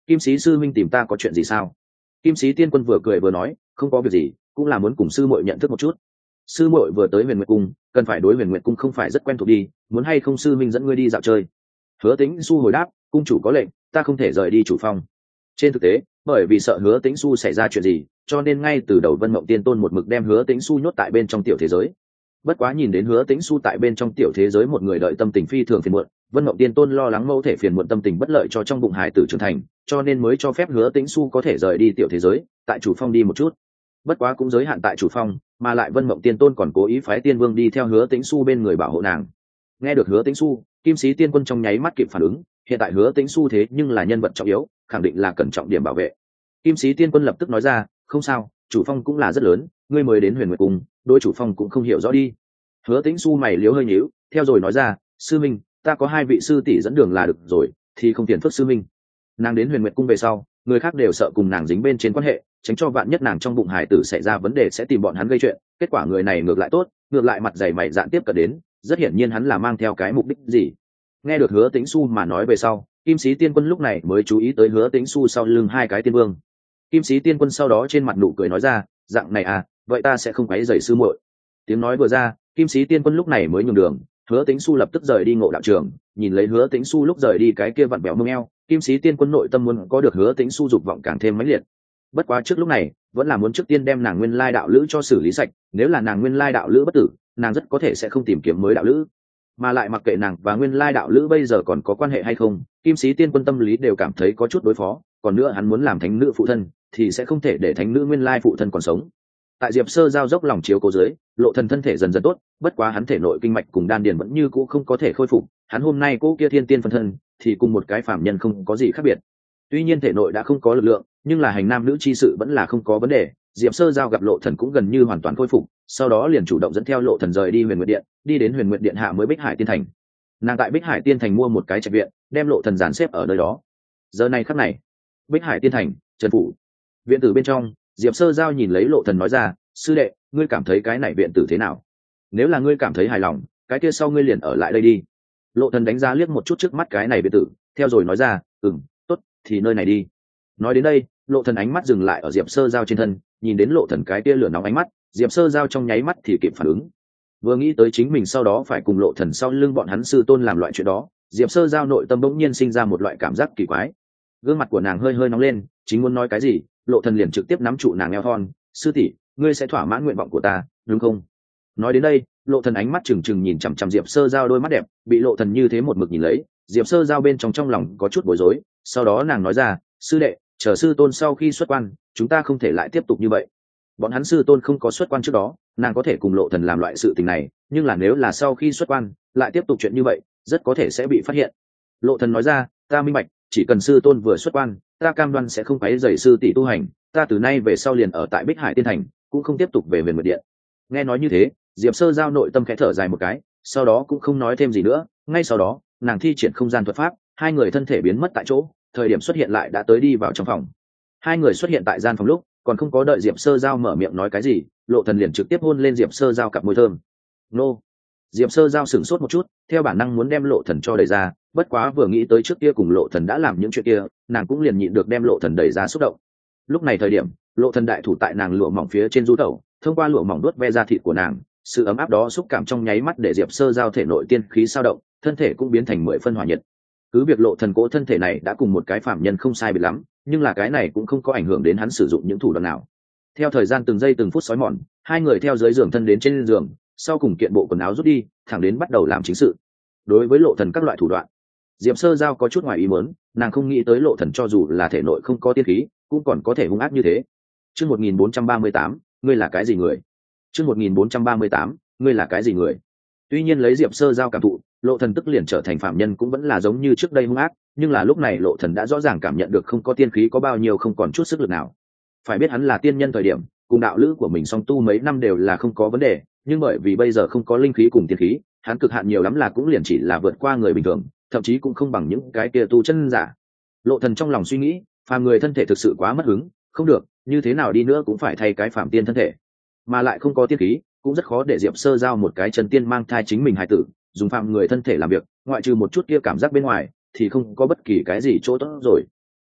A: Kim sĩ sư minh tìm ta có chuyện gì sao? Kim sĩ tiên quân vừa cười vừa nói, không có việc gì, cũng là muốn cùng sư muội nhận thức một chút. Sư muội vừa tới Huyền Nguyệt cung, cần phải đối Huyền Nguyệt cung không phải rất quen thuộc đi, muốn hay không sư minh dẫn ngươi đi dạo chơi? Hứa Tĩnh Xu hồi đáp, cung chủ có lệnh, ta không thể rời đi chủ phong. Trên thực tế, bởi vì sợ Hứa Tĩnh Xu xảy ra chuyện gì, cho nên ngay từ đầu Vân Mộng Tiên Tôn một mực đem Hứa Tĩnh Xu nhốt tại bên trong tiểu thế giới. Bất quá nhìn đến Hứa Tĩnh Xu tại bên trong tiểu thế giới một người đợi tâm tình phi thường phiền muộn, Vân Mộng Tiên Tôn lo lắng mẫu thể phiền muộn tâm tình bất lợi cho trong bụng hải tử trưởng thành, cho nên mới cho phép Hứa Tĩnh Xu có thể rời đi tiểu thế giới, tại chủ phong đi một chút. Bất quá cũng giới hạn tại chủ phong, mà lại Vân Mộng Tiên Tôn còn cố ý phái Tiên Vương đi theo Hứa Tĩnh Xu bên người bảo hộ nàng. Nghe được Hứa Tĩnh Xu, Kim Sĩ Tiên Quân trong nháy mắt kịp phản ứng, hiện tại Hứa Tĩnh Xu thế nhưng là nhân vật trọng yếu, khẳng định là cần trọng điểm bảo vệ. Kim Sĩ Tiên Quân lập tức nói ra, không sao, chủ phong cũng là rất lớn, ngươi mới đến Huyền Nguyệt cung, đối chủ phong cũng không hiểu rõ đi. Hứa Tĩnh Xu mày liếu hơi nhíu, theo rồi nói ra, sư minh, ta có hai vị sư tỷ dẫn đường là được rồi, thì không phiền phức sư minh. Nàng đến Huyền Nguyệt cung về sau, người khác đều sợ cùng nàng dính bên trên quan hệ, tránh cho vạn nhất nàng trong bụng hải tử xảy ra vấn đề sẽ tìm bọn hắn gây chuyện, kết quả người này ngược lại tốt, ngược lại mặt dày mày dạn tiếp cận đến, rất hiển nhiên hắn là mang theo cái mục đích gì. Nghe được Hứa Tĩnh Xu mà nói về sau, Kim Sĩ Tiên Quân lúc này mới chú ý tới Hứa Tĩnh Xu sau lưng hai cái tiên vương. Kim Sĩ Tiên Quân sau đó trên mặt nụ cười nói ra, dạng này à, vậy ta sẽ không quấy rầy sư muội. Tiếng nói vừa ra, Kim Sĩ Tiên Quân lúc này mới nhường đường, Hứa Tĩnh Xu lập tức rời đi Ngộ Đạo Trường, nhìn lấy Hứa Tĩnh Xu lúc rời đi cái kia vặn bẹo mông eo, Kim Sĩ Tiên Quân nội tâm muốn có được Hứa Tĩnh Xu dục vọng càng thêm mãnh liệt. Bất quá trước lúc này, vẫn là muốn trước tiên đem nàng nguyên lai đạo lữ cho xử lý sạch, nếu là nàng nguyên lai đạo lữ bất tử, nàng rất có thể sẽ không tìm kiếm mới đạo lữ. Mà lại mặc kệ nàng và nguyên lai đạo lữ bây giờ còn có quan hệ hay không, Kim Sĩ Tiên Quân tâm lý đều cảm thấy có chút đối phó, còn nữa hắn muốn làm thánh nữ phụ thân, thì sẽ không thể để thánh nữ nguyên lai phụ thân còn sống. Tại Diệp Sơ giao dốc lòng chiếu cố dưới, Lộ Thần thân thể dần dần tốt, bất quá hắn thể nội kinh mạch cùng đan điền vẫn như cũ không có thể khôi phục, hắn hôm nay cố kia thiên tiên phân thân thì cùng một cái phàm nhân không có gì khác biệt. Tuy nhiên thể nội đã không có lực lượng, nhưng là hành nam nữ chi sự vẫn là không có vấn đề. Diệp Sơ giao gặp Lộ Thần cũng gần như hoàn toàn khôi phục, sau đó liền chủ động dẫn theo Lộ Thần rời đi Huyền Nguyệt Điện, đi đến Huyền Nguyệt Điện hạ mới Bích Hải Tiên Thành. Nàng tại Bích Hải Tiên Thành mua một cái trạch viện, đem Lộ Thần dàn xếp ở nơi đó. Giờ này khắc này, Bích Hải Tiên Thành, Trần phủ. Viện tử bên trong, Diệp Sơ giao nhìn lấy Lộ Thần nói ra, sư đệ, ngươi cảm thấy cái này viện tử thế nào? Nếu là ngươi cảm thấy hài lòng, cái kia sau ngươi liền ở lại đây đi. Lộ Thần đánh giá liếc một chút trước mắt cái này viện tử, theo rồi nói ra, tốt, thì nơi này đi. Nói đến đây, Lộ Thần ánh mắt dừng lại ở Diệp Sơ giao trên thân, nhìn đến Lộ Thần cái kia lửa nóng ánh mắt, Diệp Sơ giao trong nháy mắt thì kịp phản ứng. Vừa nghĩ tới chính mình sau đó phải cùng Lộ Thần sau lưng bọn hắn sư tôn làm loại chuyện đó, Diệp Sơ giao nội tâm bỗng nhiên sinh ra một loại cảm giác kỳ quái. Gương mặt của nàng hơi hơi nóng lên, chính muốn nói cái gì, Lộ Thần liền trực tiếp nắm trụ nàng eo thon, sư tỷ, ngươi sẽ thỏa mãn nguyện vọng của ta, đúng không? Nói đến đây, Lộ Thần ánh mắt trừng trừng nhìn chằm chằm Diệp Sơ giao đôi mắt đẹp, bị Lộ Thần như thế một mực nhìn lấy, Diệp Sơ giao bên trong lòng có chút bối rối, sau đó nàng nói ra, sư đệ, chờ sư tôn sau khi xuất quan, chúng ta không thể lại tiếp tục như vậy. Bọn hắn sư tôn không có xuất quan trước đó, nàng có thể cùng Lộ Thần làm loại sự tình này, nhưng là nếu là sau khi xuất quan lại tiếp tục chuyện như vậy, rất có thể sẽ bị phát hiện. Lộ Thần nói ra, ta minh bạch, chỉ cần sư tôn vừa xuất quan, ta cam đoan sẽ không quấy rầy sư tỷ tu hành, ta từ nay về sau liền ở tại Bích Hải Tiên Thành, cũng không tiếp tục về Huyền Nguyệt Điện. Nghe nói như thế, Diệp Sơ giao nội tâm khẽ thở dài một cái, sau đó cũng không nói thêm gì nữa, ngay sau đó, nàng thi triển không gian thuật pháp, hai người thân thể biến mất tại chỗ, thời điểm xuất hiện lại đã tới đi vào trong phòng. Hai người xuất hiện tại gian phòng lúc, còn không có đợi Diệp Sơ giao mở miệng nói cái gì, Lộ Thần liền trực tiếp hôn lên Diệp Sơ giao cặp môi thơm. Nô! Diệp Sơ giao sửng sốt một chút, theo bản năng muốn đem Lộ Thần cho đẩy ra, bất quá vừa nghĩ tới trước kia cùng Lộ Thần đã làm những chuyện kia, nàng cũng liền nhịn được đem Lộ Thần đẩy ra xúc động. Lúc này thời điểm, Lộ Thần đại thủ tại nàng lụa mỏng phía trên du tẩu, thông qua lụa mỏng đuốt ve da thịt của nàng, sự ấm áp đó xúc cảm trong nháy mắt để Diệp Sơ giao thể nội tiên khí sao động, thân thể cũng biến thành 10 phân hỏa nhiệt. Cứ việc Lộ Thần cố thân thể này đã cùng một cái phàm nhân không sai biệt lắm, nhưng là cái này cũng không có ảnh hưởng đến hắn sử dụng những thủ đoạn nào. Theo thời gian từng giây từng phút sói mòn, hai người theo dưới giường thân đến trên giường, sau cùng kiện bộ quần áo rút đi, thẳng đến bắt đầu làm chính sự. Đối với Lộ Thần các loại thủ đoạn, Diệp Sơ giao có chút ngoài ý muốn, nàng không nghĩ tới Lộ Thần cho dù là thể nội không có tiên khí, cũng còn có thể hung ác như thế. Chương 1438, ngươi là cái gì người? Chương 1438, ngươi là cái gì người? Tuy nhiên lấy Diệp Sơ giao cảm thụ, Lộ Thần tức liền trở thành phạm nhân cũng vẫn là giống như trước đây hung ác, nhưng là lúc này Lộ Thần đã rõ ràng cảm nhận được không có tiên khí có bao nhiêu không còn chút sức lực nào. Phải biết hắn là tiên nhân thời điểm, cùng đạo lữ của mình song tu mấy năm đều là không có vấn đề, nhưng bởi vì bây giờ không có linh khí cùng tiên khí, hắn cực hạn nhiều lắm là cũng liền chỉ là vượt qua người bình thường, thậm chí cũng không bằng những cái kia tu chân giả. Lộ Thần trong lòng suy nghĩ, phàm người thân thể thực sự quá mất hứng, không được, như thế nào đi nữa cũng phải thay cái phàm tiên thân thể, mà lại không có tiên khí, cũng rất khó để Diệp Sơ giao một cái chân tiên mang thai chính mình hài tử, dùng phàm người thân thể làm việc, ngoại trừ một chút kia cảm giác bên ngoài, thì không có bất kỳ cái gì chỗ tốt rồi.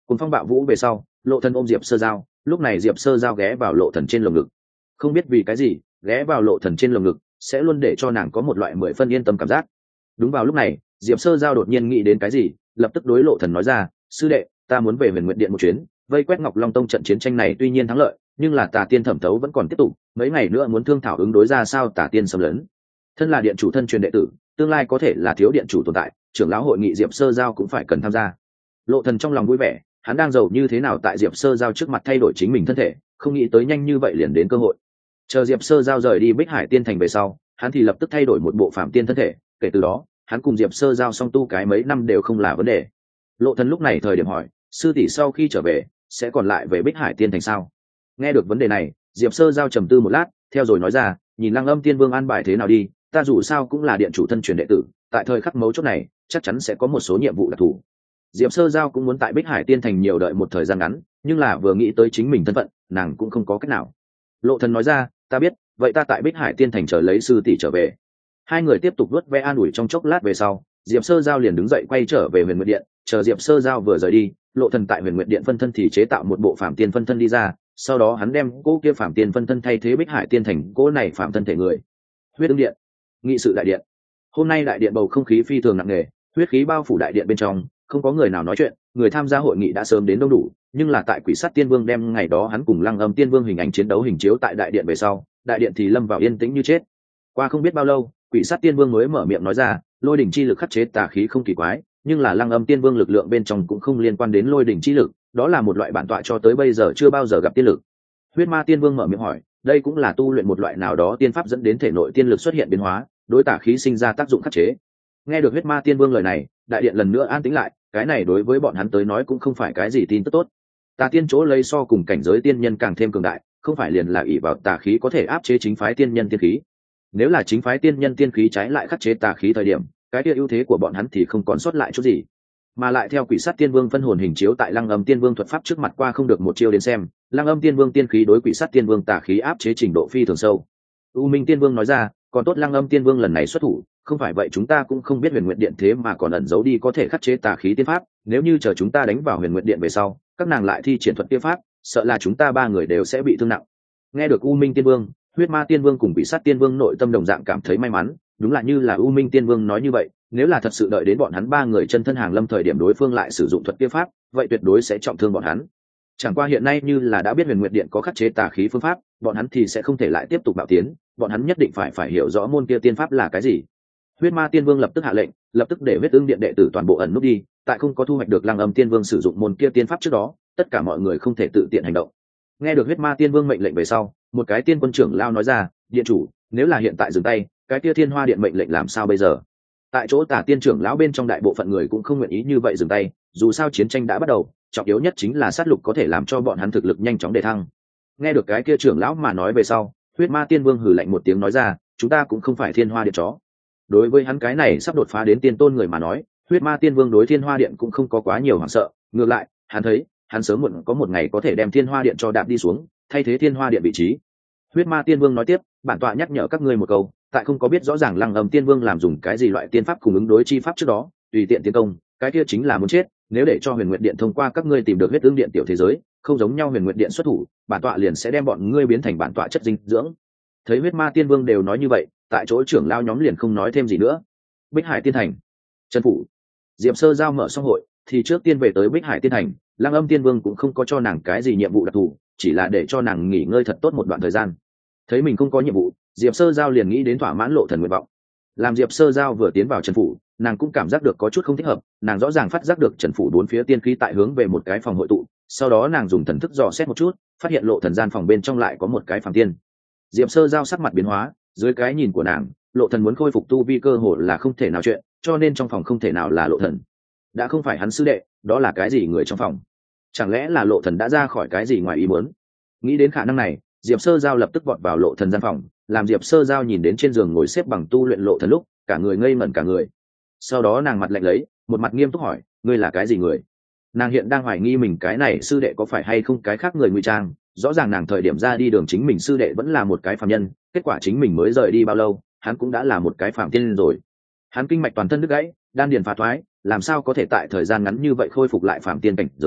A: Cùng phong bạo vũ về sau, Lộ Thần ôm Diệp Sơ Giao, lúc này Diệp Sơ Giao ghé vào Lộ Thần trên lồng ngực. Không biết vì cái gì, ghé vào Lộ Thần trên lồng ngực sẽ luôn để cho nàng có một loại 10 phân yên tâm cảm giác. Đúng vào lúc này, Diệp Sơ Giao đột nhiên nghĩ đến cái gì, lập tức đối Lộ Thần nói ra, sư đệ, ta muốn về Huyền Nguyện Điện một chuyến, vây quét Ngọc Long Tông. Trận chiến tranh này tuy nhiên thắng lợi, nhưng là Tà Tiên thẩm thấu vẫn còn tiếp tục, mấy ngày nữa muốn thương thảo ứng đối ra sao Tà Tiên xâm lấn. Thân là điện chủ thân truyền đệ tử, tương lai có thể là thiếu điện chủ tồn tại, trưởng lão hội nghị Diệp Sơ Giao cũng phải cần tham gia. Lộ Thần trong lòng vui vẻ, hắn đang giàu như thế nào tại Diệp Sơ Giao trước mặt thay đổi chính mình thân thể, không nghĩ tới nhanh như vậy liền đến cơ hội. Chờ Diệp Sơ Giao rời đi Bích Hải Tiên Thành về sau, hắn thì lập tức thay đổi một bộ phạm tiên thân thể, kể từ đó hắn cùng Diệp Sơ Giao song tu cái mấy năm đều không là vấn đề. Lộ Thần lúc này thời điểm hỏi, sư tỷ sau khi trở về sẽ còn lại về Bích Hải Tiên Thành sao? Nghe được vấn đề này, Diệp Sơ Giao trầm tư một lát, theo rồi nói ra, nhìn Lăng Âm Tiên Vương an bài thế nào đi, ta dù sao cũng là điện chủ thân truyền đệ tử, tại thời khắc mấu chốt này chắc chắn sẽ có một số nhiệm vụ đặc thù. Diệp Sơ Giao cũng muốn tại Bích Hải Tiên Thành nhiều đợi một thời gian ngắn, nhưng là vừa nghĩ tới chính mình thân phận, nàng cũng không có cách nào. Lộ Thần nói ra, ta biết, vậy ta tại Bích Hải Tiên Thành chờ lấy sư tỷ trở về. Hai người tiếp tục vuốt ve an ủi trong chốc lát về sau, Diệp Sơ Giao liền đứng dậy quay trở về Huyền Nguyệt Điện. Chờ Diệp Sơ Giao vừa rời đi, Lộ Thần tại Huyền Nguyệt Điện phân thân thì chế tạo một bộ phạm tiên phân thân đi ra, sau đó hắn đem cô kia phạm tiên phân thân thay thế Bích Hải Tiên Thành cô này phạm thân thể người. Huyết Ưng Điện, nghị sự đại điện. Hôm nay đại điện bầu không khí phi thường nặng nề, huyết khí bao phủ đại điện bên trong, không có người nào nói chuyện, người tham gia hội nghị đã sớm đến đông đủ, nhưng là tại Quỷ Sát Tiên Vương đem ngày đó hắn cùng Lăng Âm Tiên Vương hình ảnh chiến đấu hình chiếu tại đại điện về sau, đại điện thì lâm vào yên tĩnh như chết. Qua không biết bao lâu, Quỷ Sát Tiên Vương mới mở miệng nói ra, lôi đỉnh chi lực khắc chế tà khí không kỳ quái, nhưng là Lăng Âm Tiên Vương lực lượng bên trong cũng không liên quan đến lôi đỉnh chi lực, đó là một loại bản tọa cho tới bây giờ chưa bao giờ gặp tiên lực. Huyết Ma Tiên Vương mở miệng hỏi, đây cũng là tu luyện một loại nào đó tiên pháp dẫn đến thể nội tiên lực xuất hiện biến hóa, đối tà khí sinh ra tác dụng khắc chế. Nghe được Huyết Ma Tiên Vương lời này, đại điện lần nữa an tĩnh lại, cái này đối với bọn hắn tới nói cũng không phải cái gì tin tức tốt. Tà tiên chỗ lấy so cùng cảnh giới tiên nhân càng thêm cường đại, không phải liền là ỷ vào tà khí có thể áp chế chính phái tiên nhân tiên khí. Nếu là chính phái tiên nhân tiên khí trái lại khắc chế tà khí thời điểm, cái kia ưu thế của bọn hắn thì không còn sót lại chút gì. Mà lại theo Quỷ Sát Tiên Vương phân hồn hình chiếu tại Lăng Âm Tiên Vương thuật pháp trước mặt qua không được một chiêu đến xem, Lăng Âm Tiên Vương tiên khí đối Quỷ Sát Tiên Vương tà khí áp chế trình độ phi thường sâu. U Minh Tiên Vương nói ra, còn tốt Lăng Âm Tiên Vương lần này xuất thủ, không phải vậy chúng ta cũng không biết Huyền Nguyệt Điện thế mà còn ẩn giấu đi có thể khắc chế tà khí tiên pháp, nếu như chờ chúng ta đánh vào Huyền Nguyệt Điện về sau, các nàng lại thi triển thuật tiên pháp, sợ là chúng ta ba người đều sẽ bị thương nặng. Nghe được U Minh Tiên Vương, Huyết Ma Tiên Vương cùng Quỷ Sát Tiên Vương nội tâm đồng dạng cảm thấy may mắn, đúng là như là U Minh Tiên Vương nói như vậy, nếu là thật sự đợi đến bọn hắn ba người chân thân hàng lâm thời điểm đối phương lại sử dụng thuật tiên pháp, vậy tuyệt đối sẽ trọng thương bọn hắn. Chẳng qua hiện nay như là đã biết Huyền Nguyệt Điện có khắc chế tà khí phương pháp, bọn hắn thì sẽ không thể lại tiếp tục bạo tiến, bọn hắn nhất định phải hiểu rõ môn kia tiên pháp là cái gì. Huyết Ma Tiên Vương lập tức hạ lệnh, lập tức để Huyết Ưng Điện đệ tử toàn bộ ẩn núp đi, tại không có thu hoạch được Lăng Âm Tiên Vương sử dụng môn kia tiên pháp trước đó, tất cả mọi người không thể tự tiện hành động. Nghe được Huyết Ma Tiên Vương mệnh lệnh về sau, một cái tiên quân trưởng lao nói ra, điện chủ, nếu là hiện tại dừng tay, cái kia Thiên Hoa Điện mệnh lệnh làm sao bây giờ? Tại chỗ Tà Tiên trưởng lão bên trong đại bộ phận người cũng không nguyện ý như vậy dừng tay, dù sao chiến tranh đã bắt đầu, trọng yếu nhất chính là sát lục có thể làm cho bọn hắn thực lực nhanh chóng đề thăng. Nghe được cái kia trưởng lão mà nói về sau, Huyết Ma Tiên Vương hừ lạnh một tiếng nói ra, chúng ta cũng không phải Thiên Hoa Điện chó. Đối với hắn cái này sắp đột phá đến tiên tôn người mà nói, Huyết Ma Tiên Vương đối Thiên Hoa Điện cũng không có quá nhiều hoảng sợ, ngược lại, hắn thấy, hắn sớm muộn có một ngày có thể đem Thiên Hoa Điện cho đạp đi xuống, thay thế Thiên Hoa Điện vị trí. Huyết Ma Tiên Vương nói tiếp, bản tọa nhắc nhở các ngươi một câu, tại không có biết rõ ràng Lăng Âm Tiên Vương làm dùng cái gì loại tiên pháp cùng ứng đối chi pháp trước đó, tùy tiện tiến công, cái kia chính là muốn chết. Nếu để cho Huyền Nguyệt Điện thông qua các ngươi tìm được Huyết Ưng Điện tiểu thế giới, không giống nhau Huyền Nguyệt Điện xuất thủ, bản tọa liền sẽ đem bọn ngươi biến thành bản tọa chất dinh dưỡng. Thấy Huyết Ma Tiên Vương đều nói như vậy, tại chỗ trưởng lao nhóm liền không nói thêm gì nữa. Bích Hải Tiên Thành, Trần phủ, Diệp Sơ Giao mở xong hội, thì trước tiên về tới Bích Hải Tiên Thành. Lăng Âm Tiên Vương cũng không có cho nàng cái gì nhiệm vụ đặc thù, chỉ là để cho nàng nghỉ ngơi thật tốt một đoạn thời gian. Thấy mình không có nhiệm vụ, Diệp Sơ Giao liền nghĩ đến thỏa mãn Lộ Thần nguyện vọng. Làm Diệp Sơ Giao vừa tiến vào Trần phủ, nàng cũng cảm giác được có chút không thích hợp, nàng rõ ràng phát giác được Trần phủ bốn phía tiên khí tại hướng về một cái phòng hội tụ, sau đó nàng dùng thần thức dò xét một chút, phát hiện Lộ Thần gian phòng bên trong lại có một cái phàm tiên. Diệp Sơ Giao sắc mặt biến hóa, dưới cái nhìn của nàng, Lộ Thần muốn khôi phục tu vi cơ hội là không thể nào chuyện, cho nên trong phòng không thể nào là Lộ Thần. Đã không phải hắn sư đệ, đó là cái gì người trong phòng? Chẳng lẽ là Lộ Thần đã ra khỏi cái gì ngoài ý muốn? Nghĩ đến khả năng này, Diệp Sơ Giao lập tức vọt vào Lộ Thần gian phòng, làm Diệp Sơ Giao nhìn đến trên giường ngồi xếp bằng tu luyện Lộ Thần lúc, cả người ngây ngẩn cả người. Sau đó nàng mặt lạnh lấy, một mặt nghiêm túc hỏi, ngươi là cái gì người? Nàng hiện đang hoài nghi mình cái này sư đệ có phải hay không cái khác người ngụy trang, rõ ràng nàng thời điểm ra đi đường chính mình sư đệ vẫn là một cái phàm nhân, kết quả chính mình mới rời đi bao lâu, hắn cũng đã là một cái phàm tiên rồi. Hắn kinh mạch toàn thân đứt gãy, đan điền phá thoái, làm sao có thể tại thời gian ngắn như vậy khôi phục lại phàm tiên cảnh giới,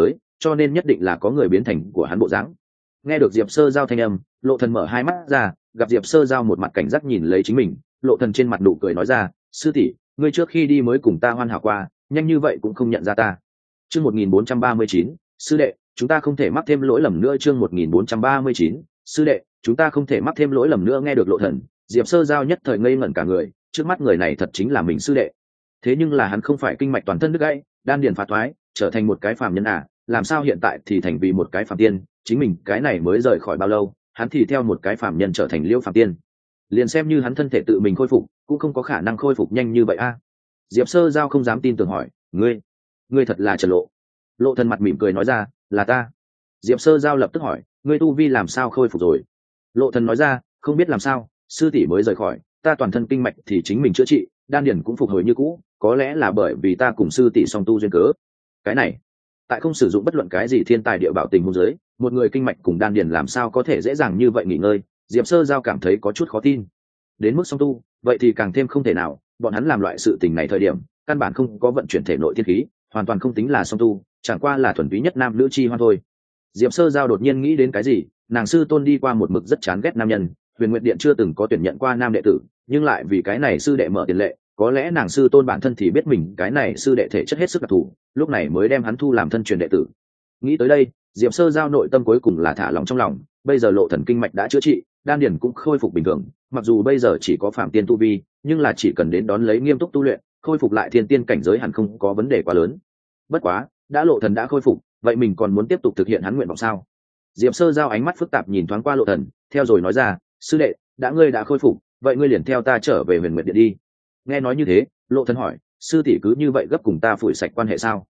A: cho nên nhất định là có người biến thành của hắn bộ dáng. Nghe được Diệp Sơ Giao thanh âm, Lộ Thần mở hai mắt ra, gặp Diệp Sơ Giao một mặt cảnh giác nhìn lấy chính mình, Lộ Thần trên mặt nụ cười nói ra, sư tỷ, ngươi trước khi đi mới cùng ta hoàn hảo qua, nhanh như vậy cũng không nhận ra ta. Chương 1439, sư đệ, chúng ta không thể mắc thêm lỗi lầm nữa. Chương 1439, sư đệ, chúng ta không thể mắc thêm lỗi lầm nữa. Nghe được Lộ Thần, Diệp Sơ Giao nhất thời ngây ngẩn cả người, trước mắt người này thật chính là mình sư đệ. Thế nhưng là hắn không phải kinh mạch toàn thân đứt gãy, đan điền phá thoái, trở thành một cái phàm nhân à, làm sao hiện tại thì thành vì một cái phàm tiên, chính mình cái này mới rời khỏi bao lâu, hắn thì theo một cái phàm nhân trở thành Liễu phàm tiên. Liền xem như hắn thân thể tự mình khôi phục, cũng không có khả năng khôi phục nhanh như vậy a. Diệp Sơ Giao không dám tin tưởng hỏi, ngươi thật là Trần Lộ. Lộ Thần mặt mỉm cười nói ra, là ta. Diệp Sơ Giao lập tức hỏi, ngươi tu vi làm sao khôi phục rồi? Lộ Thần nói ra, không biết làm sao, sư tỷ mới rời khỏi, ta toàn thân kinh mạch thì chính mình chữa trị, đan điền cũng phục hồi như cũ, có lẽ là bởi vì ta cùng sư tỷ song tu duyên cớ. Cái này, tại không sử dụng bất luận cái gì thiên tài địa bảo tình huống dưới, một người kinh mạch cùng đan điền làm sao có thể dễ dàng như vậy nghỉ ngơi? Diệp Sơ Giao cảm thấy có chút khó tin. Đến mức song tu, vậy thì càng thêm không thể nào, bọn hắn làm loại sự tình này thời điểm, căn bản không có vận chuyển thể nội thiên khí, hoàn toàn không tính là song tu, chẳng qua là thuần túy nhất nam nữ chi hoan thôi. Diệp Sơ Giao đột nhiên nghĩ đến cái gì, nàng sư tôn đi qua một mực rất chán ghét nam nhân, Huyền Nguyệt Điện chưa từng có tuyển nhận qua nam đệ tử, nhưng lại vì cái này sư đệ mở tiền lệ, có lẽ nàng sư tôn bản thân thì biết mình cái này sư đệ thể chất hết sức đặc thù, lúc này mới đem hắn thu làm thân truyền đệ tử. Nghĩ tới đây, Diệp Sơ Giao nội tâm cuối cùng là thả lòng trong lòng, bây giờ Lộ Thần kinh mạch đã chữa trị, đan điền cũng khôi phục bình thường, mặc dù bây giờ chỉ có phạm tiên tu vi, nhưng là chỉ cần đến đón lấy nghiêm túc tu luyện, khôi phục lại thiên tiên cảnh giới hẳn không có vấn đề quá lớn. Bất quá, đã Lộ Thần đã khôi phục, vậy mình còn muốn tiếp tục thực hiện hắn nguyện vọng sao? Diệp Sơ Giao ánh mắt phức tạp nhìn thoáng qua Lộ Thần, theo rồi nói ra, sư đệ, ngươi đã khôi phục, vậy ngươi liền theo ta trở về Huyền Nguyệt Điện đi. Nghe nói như thế, Lộ Thần hỏi, sư tỷ cứ như vậy gấp cùng ta phủi sạch quan hệ sao?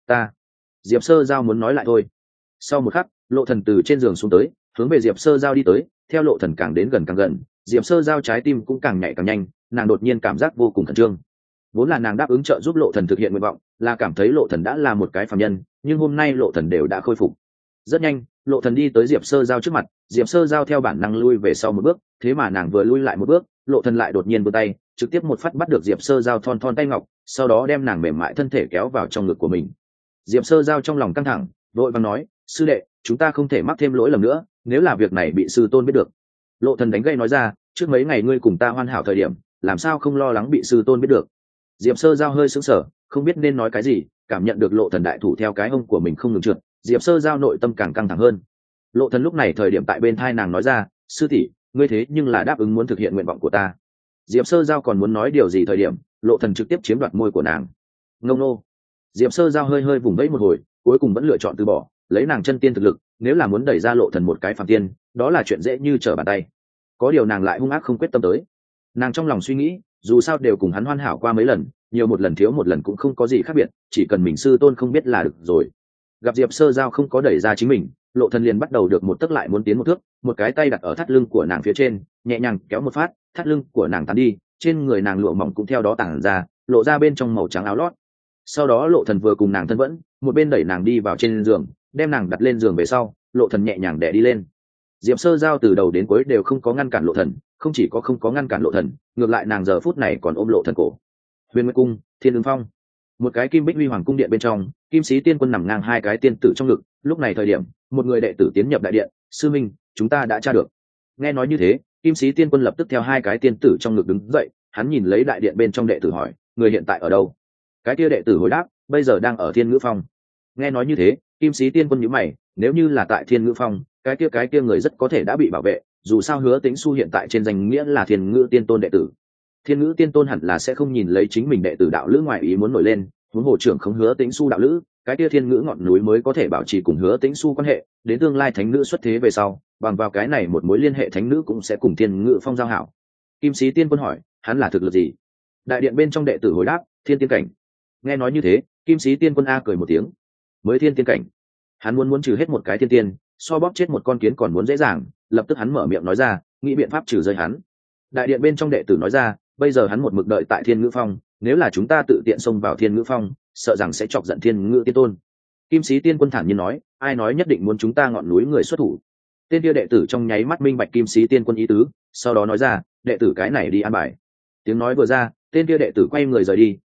A: Diệp Sơ Giao muốn nói lại thôi. Sau một khắc, Lộ Thần từ trên giường xuống tới, hướng về Diệp Sơ Giao đi tới, theo Lộ Thần càng đến gần càng gần, Diệp Sơ Giao trái tim cũng càng nhảy càng nhanh, nàng đột nhiên cảm giác vô cùng khẩn trương. Vốn là nàng đáp ứng trợ giúp Lộ Thần thực hiện nguyện vọng, là cảm thấy Lộ Thần đã là một cái phàm nhân, nhưng hôm nay Lộ Thần đều đã khôi phục. Rất nhanh, Lộ Thần đi tới Diệp Sơ Giao trước mặt, Diệp Sơ Giao theo bản năng lui về sau một bước, thế mà nàng vừa lui lại một bước, Lộ Thần lại đột nhiên vươn tay, trực tiếp một phát bắt được Diệp Sơ Giao thon thon tay ngọc, sau đó đem nàng mềm mại thân thể kéo vào trong ngực của mình. Diệp Sơ Giao trong lòng căng thẳng, vội vàng nói, sư đệ, chúng ta không thể mắc thêm lỗi lầm nữa, nếu là việc này bị sư tôn biết được. Lộ Thần đánh gây nói ra, trước mấy ngày ngươi cùng ta hoàn hảo thời điểm, làm sao không lo lắng bị sư tôn biết được? Diệp Sơ Giao hơi sững sờ, không biết nên nói cái gì, cảm nhận được Lộ Thần đại thủ theo cái hông của mình không ngừng trượt, Diệp Sơ Giao nội tâm càng căng thẳng hơn. Lộ Thần lúc này thời điểm tại bên thai nàng nói ra, sư tỷ, ngươi thế nhưng là đáp ứng muốn thực hiện nguyện vọng của ta. Diệp Sơ Giao còn muốn nói điều gì thời điểm, Lộ Thần trực tiếp chiếm đoạt môi của nàng. Ngông nô. Diệp Sơ Giao hơi hơi vùng vẫy một hồi, cuối cùng vẫn lựa chọn từ bỏ, lấy nàng chân tiên thực lực, nếu là muốn đẩy ra Lộ Thần một cái phàm tiên, đó là chuyện dễ như trở bàn tay. Có điều nàng lại hung ác không quyết tâm tới. Nàng trong lòng suy nghĩ, dù sao đều cùng hắn hoàn hảo qua mấy lần, nhiều một lần thiếu một lần cũng không có gì khác biệt, chỉ cần mình sư tôn không biết là được rồi. Gặp Diệp Sơ Giao không có đẩy ra chính mình, Lộ Thần liền bắt đầu được một tấc lại muốn tiến một thước, một cái tay đặt ở thắt lưng của nàng phía trên, nhẹ nhàng kéo một phát, thắt lưng của nàng tán đi, trên người nàng lụa mỏng cũng theo đó tản ra, lộ ra bên trong màu trắng áo lót. Sau đó Lộ Thần vừa cùng nàng thân vẫn, một bên đẩy nàng đi vào trên giường, đem nàng đặt lên giường về sau, Lộ Thần nhẹ nhàng đè đi lên. Diệp Sơ Giao từ đầu đến cuối đều không có ngăn cản Lộ Thần, không chỉ có không có ngăn cản Lộ Thần, ngược lại nàng giờ phút này còn ôm Lộ Thần cổ. Huyền Nguyệt Cung, Thiên Ứng Phong, một cái kim bích huy hoàng cung điện bên trong, Kim Sĩ Tiên Quân nằm ngang hai cái tiên tử trong ngực. Lúc này thời điểm, một người đệ tử tiến nhập đại điện, sư minh, chúng ta đã tra được. Nghe nói như thế, Kim Sĩ Tiên Quân lập tức theo hai cái tiên tử trong ngực đứng dậy, hắn nhìn lấy đại điện bên trong đệ tử hỏi, người hiện tại ở đâu? Cái kia đệ tử hồi đáp, bây giờ đang ở Thiên Ngữ Phong. Nghe nói như thế, Kim Sĩ Tiên Quân nhíu mày, nếu như là tại Thiên Ngữ Phong, cái kia người rất có thể đã bị bảo vệ, dù sao Hứa Tĩnh Xu hiện tại trên danh nghĩa là Thiên Ngữ Tiên Tôn đệ tử. Thiên Ngữ Tiên Tôn hẳn là sẽ không nhìn lấy chính mình đệ tử đạo lữ ngoài ý muốn nổi lên, huống hồ trưởng không Hứa Tĩnh Xu đạo lữ, cái kia Thiên Ngữ ngọn núi mới có thể bảo trì cùng Hứa Tĩnh Xu quan hệ, đến tương lai thánh nữ xuất thế về sau, bằng vào cái này một mối liên hệ thánh nữ cũng sẽ cùng Thiên Ngữ Phong giao hảo. Kim Sĩ Tiên Quân hỏi, hắn là thực lực gì? Đại điện bên trong đệ tử hồi đáp, thiên tiên cảnh. Nghe nói như thế, Kim Sĩ Tiên Quân a cười một tiếng, mới thiên tiên cảnh, hắn muốn trừ hết một cái thiên tiên, so bóp chết một con kiến còn muốn dễ dàng. Lập tức hắn mở miệng nói ra, nghĩ biện pháp trừ rơi hắn. Đại điện bên trong đệ tử nói ra, bây giờ hắn một mực đợi tại Thiên Ngữ Phong, nếu là chúng ta tự tiện xông vào Thiên Ngữ Phong, sợ rằng sẽ chọc giận Thiên Ngữ Tiên Tôn. Kim Sĩ Tiên Quân thản nhiên nói, ai nói nhất định muốn chúng ta ngọn núi người xuất thủ? Tên kia đệ tử trong nháy mắt minh bạch Kim Sĩ Tiên Quân ý tứ, sau đó nói ra, đệ tử cái này đi an bài. Tiếng nói vừa ra, tên kia đệ tử quay người rời đi,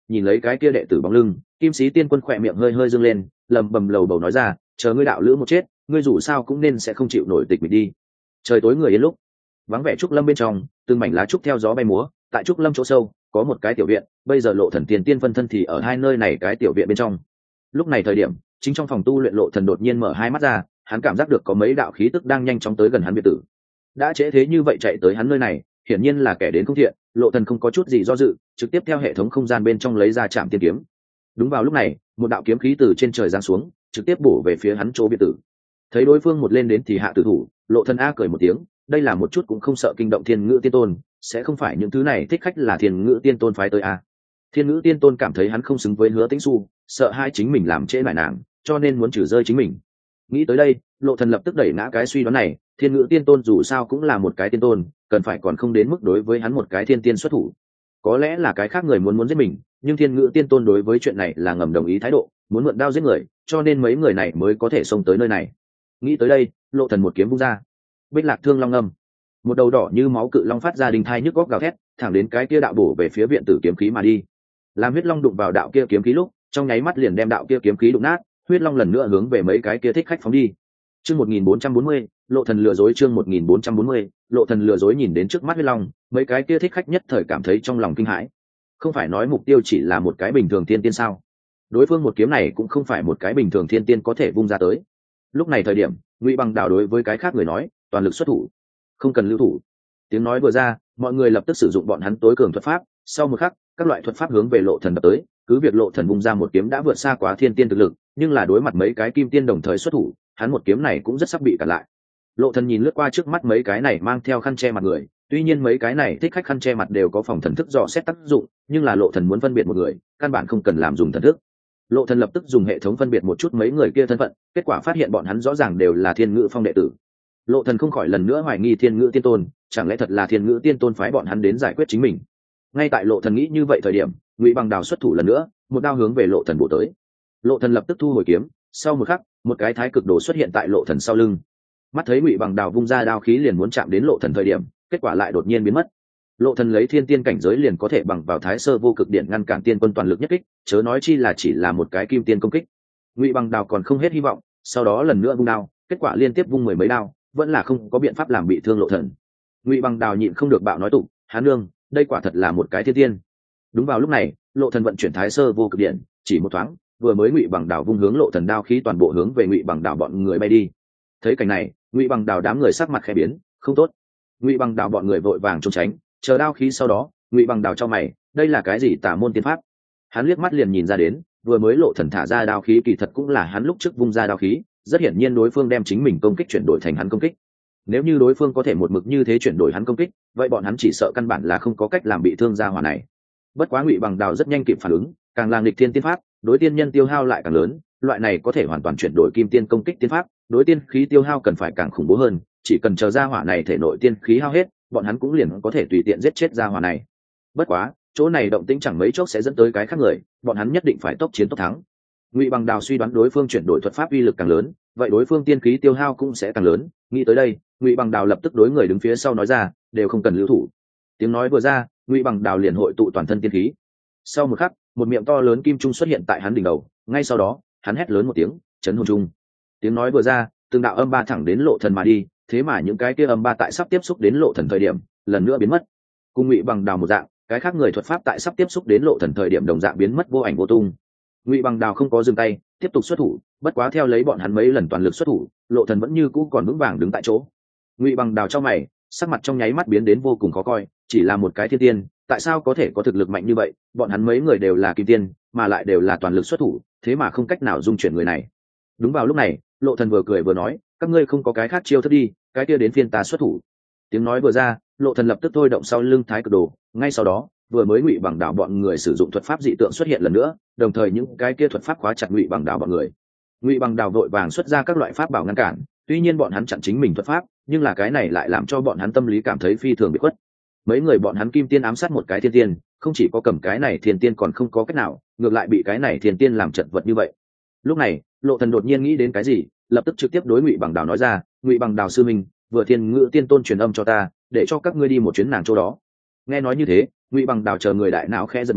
A: nhìn lấy cái kia đệ tử bóng lưng, Kim Sĩ Tiên Quân khỏe miệng hơi hơi dương lên, lầm bầm lầu bầu nói ra, chờ ngươi đạo lữ một chết, ngươi dù sao cũng nên sẽ không chịu nổi tịch mịch đi. Trời tối người yên lúc, vắng vẻ trúc lâm bên trong, từng mảnh lá trúc theo gió bay múa, tại trúc lâm chỗ sâu có một cái tiểu viện, bây giờ Lộ Thần Tiền Tiên phân thân thì ở hai nơi này cái tiểu viện bên trong. Lúc này thời điểm, chính trong phòng tu luyện Lộ Thần đột nhiên mở hai mắt ra, hắn cảm giác được có mấy đạo khí tức đang nhanh chóng tới gần hắn biệt tử. Đã trễ thế như vậy chạy tới hắn nơi này, hiển nhiên là kẻ đến không thiện. Lộ Thần không có chút gì do dự, trực tiếp theo hệ thống không gian bên trong lấy ra Trảm Tiên kiếm. Đúng vào lúc này, một đạo kiếm khí từ trên trời giáng xuống, trực tiếp bổ về phía hắn chỗ biệt tử. Thấy đối phương một lên đến thì hạ tử thủ, Lộ Thần a cười một tiếng, đây là một chút cũng không sợ kinh động Thiên Ngữ Tiên Tôn, sẽ không phải những thứ này thích khách là Thiên Ngữ Tiên Tôn phái tới a. Thiên Ngữ Tiên Tôn cảm thấy hắn không xứng với Hứa Tĩnh Xu, sợ hai chính mình làm trễ nải nàng, cho nên muốn trừ rơi chính mình. Nghĩ tới đây, Lộ Thần lập tức đẩy ngã cái suy đoán này, Thiên Ngữ Tiên Tôn dù sao cũng là một cái tiên tôn, cần phải còn không đến mức đối với hắn một cái thiên tiên xuất thủ. Có lẽ là cái khác người muốn giết mình, nhưng Thiên Ngữ Tiên Tôn đối với chuyện này là ngầm đồng ý thái độ, muốn mượn đao giết người, cho nên mấy người này mới có thể xông tới nơi này. Nghĩ tới đây, Lộ Thần một kiếm vung ra. Bích Lạc Thương Long ngâm, một đầu đỏ như máu cự long phát ra đình thai nhức góc gào thét, thẳng đến cái kia đạo bổ về phía viện tử kiếm khí mà đi. Làm huyết long đụng vào đạo kia kiếm khí lúc, trong nháy mắt liền đem đạo kia kiếm khí đụng nát, huyết long lần nữa hướng về mấy cái kia thích khách phóng đi. Chương 1440, Lộ Thần lừa dối. Chương 1440, Lộ Thần lừa dối. Nhìn đến trước mắt huyết long, mấy cái kia thích khách nhất thời cảm thấy trong lòng kinh hãi. Không phải nói mục tiêu chỉ là một cái bình thường thiên tiên sao? Đối phương một kiếm này cũng không phải một cái bình thường thiên tiên có thể vung ra tới. Lúc này thời điểm, Ngụy Bằng Đào đối với cái khác người nói, toàn lực xuất thủ, không cần lưu thủ. Tiếng nói vừa ra, mọi người lập tức sử dụng bọn hắn tối cường thuật pháp, sau một khắc, các loại thuật pháp hướng về Lộ Thần đập tới, cứ việc Lộ Thần vung ra một kiếm đã vượt xa quá thiên tiên thực lực, nhưng là đối mặt mấy cái kim tiên đồng thời xuất thủ, hắn một kiếm này cũng rất sắp bị cản lại. Lộ Thần nhìn lướt qua trước mắt mấy cái này mang theo khăn che mặt người, tuy nhiên mấy cái này thích khách khăn che mặt đều có phòng thần thức dò xét tác dụng, nhưng là Lộ Thần muốn phân biệt một người, căn bản không cần làm dùng thần thức. Lộ Thần lập tức dùng hệ thống phân biệt một chút mấy người kia thân phận, kết quả phát hiện bọn hắn rõ ràng đều là Thiên Ngữ Phong đệ tử. Lộ Thần không khỏi lần nữa hoài nghi Thiên Ngữ Tiên Tôn, chẳng lẽ thật là Thiên Ngữ Tiên Tôn phái bọn hắn đến giải quyết chính mình? Ngay tại Lộ Thần nghĩ như vậy thời điểm, Ngụy Bằng Đào xuất thủ lần nữa, một đao hướng về Lộ Thần bổ tới. Lộ Thần lập tức thu hồi kiếm, sau một khắc, một cái thái cực đồ xuất hiện tại Lộ Thần sau lưng. Mắt thấy Ngụy Bằng Đào vung ra đao khí liền muốn chạm đến Lộ Thần thời điểm, kết quả lại đột nhiên biến mất. Lộ Thần lấy thiên tiên cảnh giới liền có thể bằng vào Thái Sơ Vô Cực Điện ngăn cản tiên quân toàn lực nhất kích, chớ nói chi là chỉ là một cái kim tiên công kích. Ngụy Bằng Đào còn không hết hy vọng, sau đó lần nữa vung đao, kết quả liên tiếp vung mười mấy đao, vẫn là không có biện pháp làm bị thương Lộ Thần. Ngụy Bằng Đào nhịn không được bạo nói tục, hán nương, đây quả thật là một cái thiên tiên. Đúng vào lúc này, Lộ Thần vận chuyển Thái Sơ Vô Cực Điện, chỉ một thoáng, vừa mới Ngụy Bằng Đào vung hướng Lộ Thần đao khí toàn bộ hướng về Ngụy Bằng Đào bọn người bay đi. Thấy cảnh này, Ngụy Bằng Đào đám người sắc mặt khẽ biến, không tốt. Ngụy Bằng Đào bọn người vội vàng trốn tránh, chờ đao khí sau đó, Ngụy Bằng Đào cho mày, đây là cái gì tà môn tiên pháp? Hắn liếc mắt liền nhìn ra đến, vừa mới Lộ Thần thả ra đao khí kỳ thật cũng là hắn lúc trước vung ra đao khí, rất hiển nhiên đối phương đem chính mình công kích chuyển đổi thành hắn công kích. Nếu như đối phương có thể một mực như thế chuyển đổi hắn công kích, vậy bọn hắn chỉ sợ căn bản là không có cách làm bị thương gia hỏa này. Bất quá Ngụy Bằng Đào rất nhanh kịp phản ứng, càng là nghịch thiên tiên pháp, đối tiên nhân tiêu hao lại càng lớn, loại này có thể hoàn toàn chuyển đổi kim tiên công kích tiên pháp, đối tiên khí tiêu hao cần phải càng khủng bố hơn, chỉ cần chờ gia hỏa này thể nội tiên khí hao hết, bọn hắn cũng liền có thể tùy tiện giết chết gia hỏa này. Bất quá, chỗ này động tĩnh chẳng mấy chốc sẽ dẫn tới cái khác người, bọn hắn nhất định phải tốc chiến tốc thắng. Ngụy Bằng Đào suy đoán đối phương chuyển đổi thuật pháp uy lực càng lớn, vậy đối phương tiên khí tiêu hao cũng sẽ càng lớn. Nghĩ tới đây, Ngụy Bằng Đào lập tức đối người đứng phía sau nói ra, đều không cần lưu thủ. Tiếng nói vừa ra, Ngụy Bằng Đào liền hội tụ toàn thân tiên khí. Sau một khắc, một miệng to lớn kim trung xuất hiện tại hắn đỉnh đầu, ngay sau đó, hắn hét lớn một tiếng, chấn hồn trung. Tiếng nói vừa ra, từng đạo âm ba thẳng đến Lộ Thần mà đi, thế mà những cái kia âm ba tại sắp tiếp xúc đến Lộ Thần thời điểm, lần nữa biến mất. Cùng Ngụy Bằng Đào một dạng, cái khác người thuật pháp tại sắp tiếp xúc đến Lộ Thần thời điểm đồng dạng biến mất vô ảnh vô tung. Ngụy Bằng Đào không có dừng tay, tiếp tục xuất thủ, bất quá theo lấy bọn hắn mấy lần toàn lực xuất thủ, Lộ Thần vẫn như cũ còn vững vàng đứng tại chỗ. Ngụy Bằng Đào trong mày, sắc mặt trong nháy mắt biến đến vô cùng khó coi, chỉ là một cái thiên tiên, tại sao có thể có thực lực mạnh như vậy? Bọn hắn mấy người đều là kim tiên, mà lại đều là toàn lực xuất thủ, thế mà không cách nào dung chuyển người này. Đúng vào lúc này, Lộ Thần vừa cười vừa nói, các ngươi không có cái khác chiêu thức đi, cái kia đến phiên ta xuất thủ. Tiếng nói vừa ra, Lộ Thần lập tức thôi động sau lưng thái cực đồ, ngay sau đó, vừa mới Ngụy Bằng Đào bọn người sử dụng thuật pháp dị tượng xuất hiện lần nữa, đồng thời những cái kia thuật pháp khóa chặt Ngụy Bằng Đào bọn người. Ngụy Bằng Đào vội vàng xuất ra các loại pháp bảo ngăn cản, tuy nhiên bọn hắn chặn chính mình thuật pháp, nhưng là cái này lại làm cho bọn hắn tâm lý cảm thấy phi thường bị khuất. Mấy người bọn hắn kim tiên ám sát một cái thiên tiên, không chỉ có cầm cái này thiên tiên còn không có cách nào, ngược lại bị cái này thiên tiên làm chật vật như vậy. Lúc này, Lộ Thần đột nhiên nghĩ đến cái gì, lập tức trực tiếp đối Ngụy Bằng Đào nói ra, Ngụy Bằng Đào sư minh, vừa Thiên Ngữ Tiên Tôn truyền âm cho ta, để cho các ngươi đi một chuyến nàng chỗ đó. Nghe nói như thế, Ngụy Bằng Đào chờ người đại não khẽ giật mình,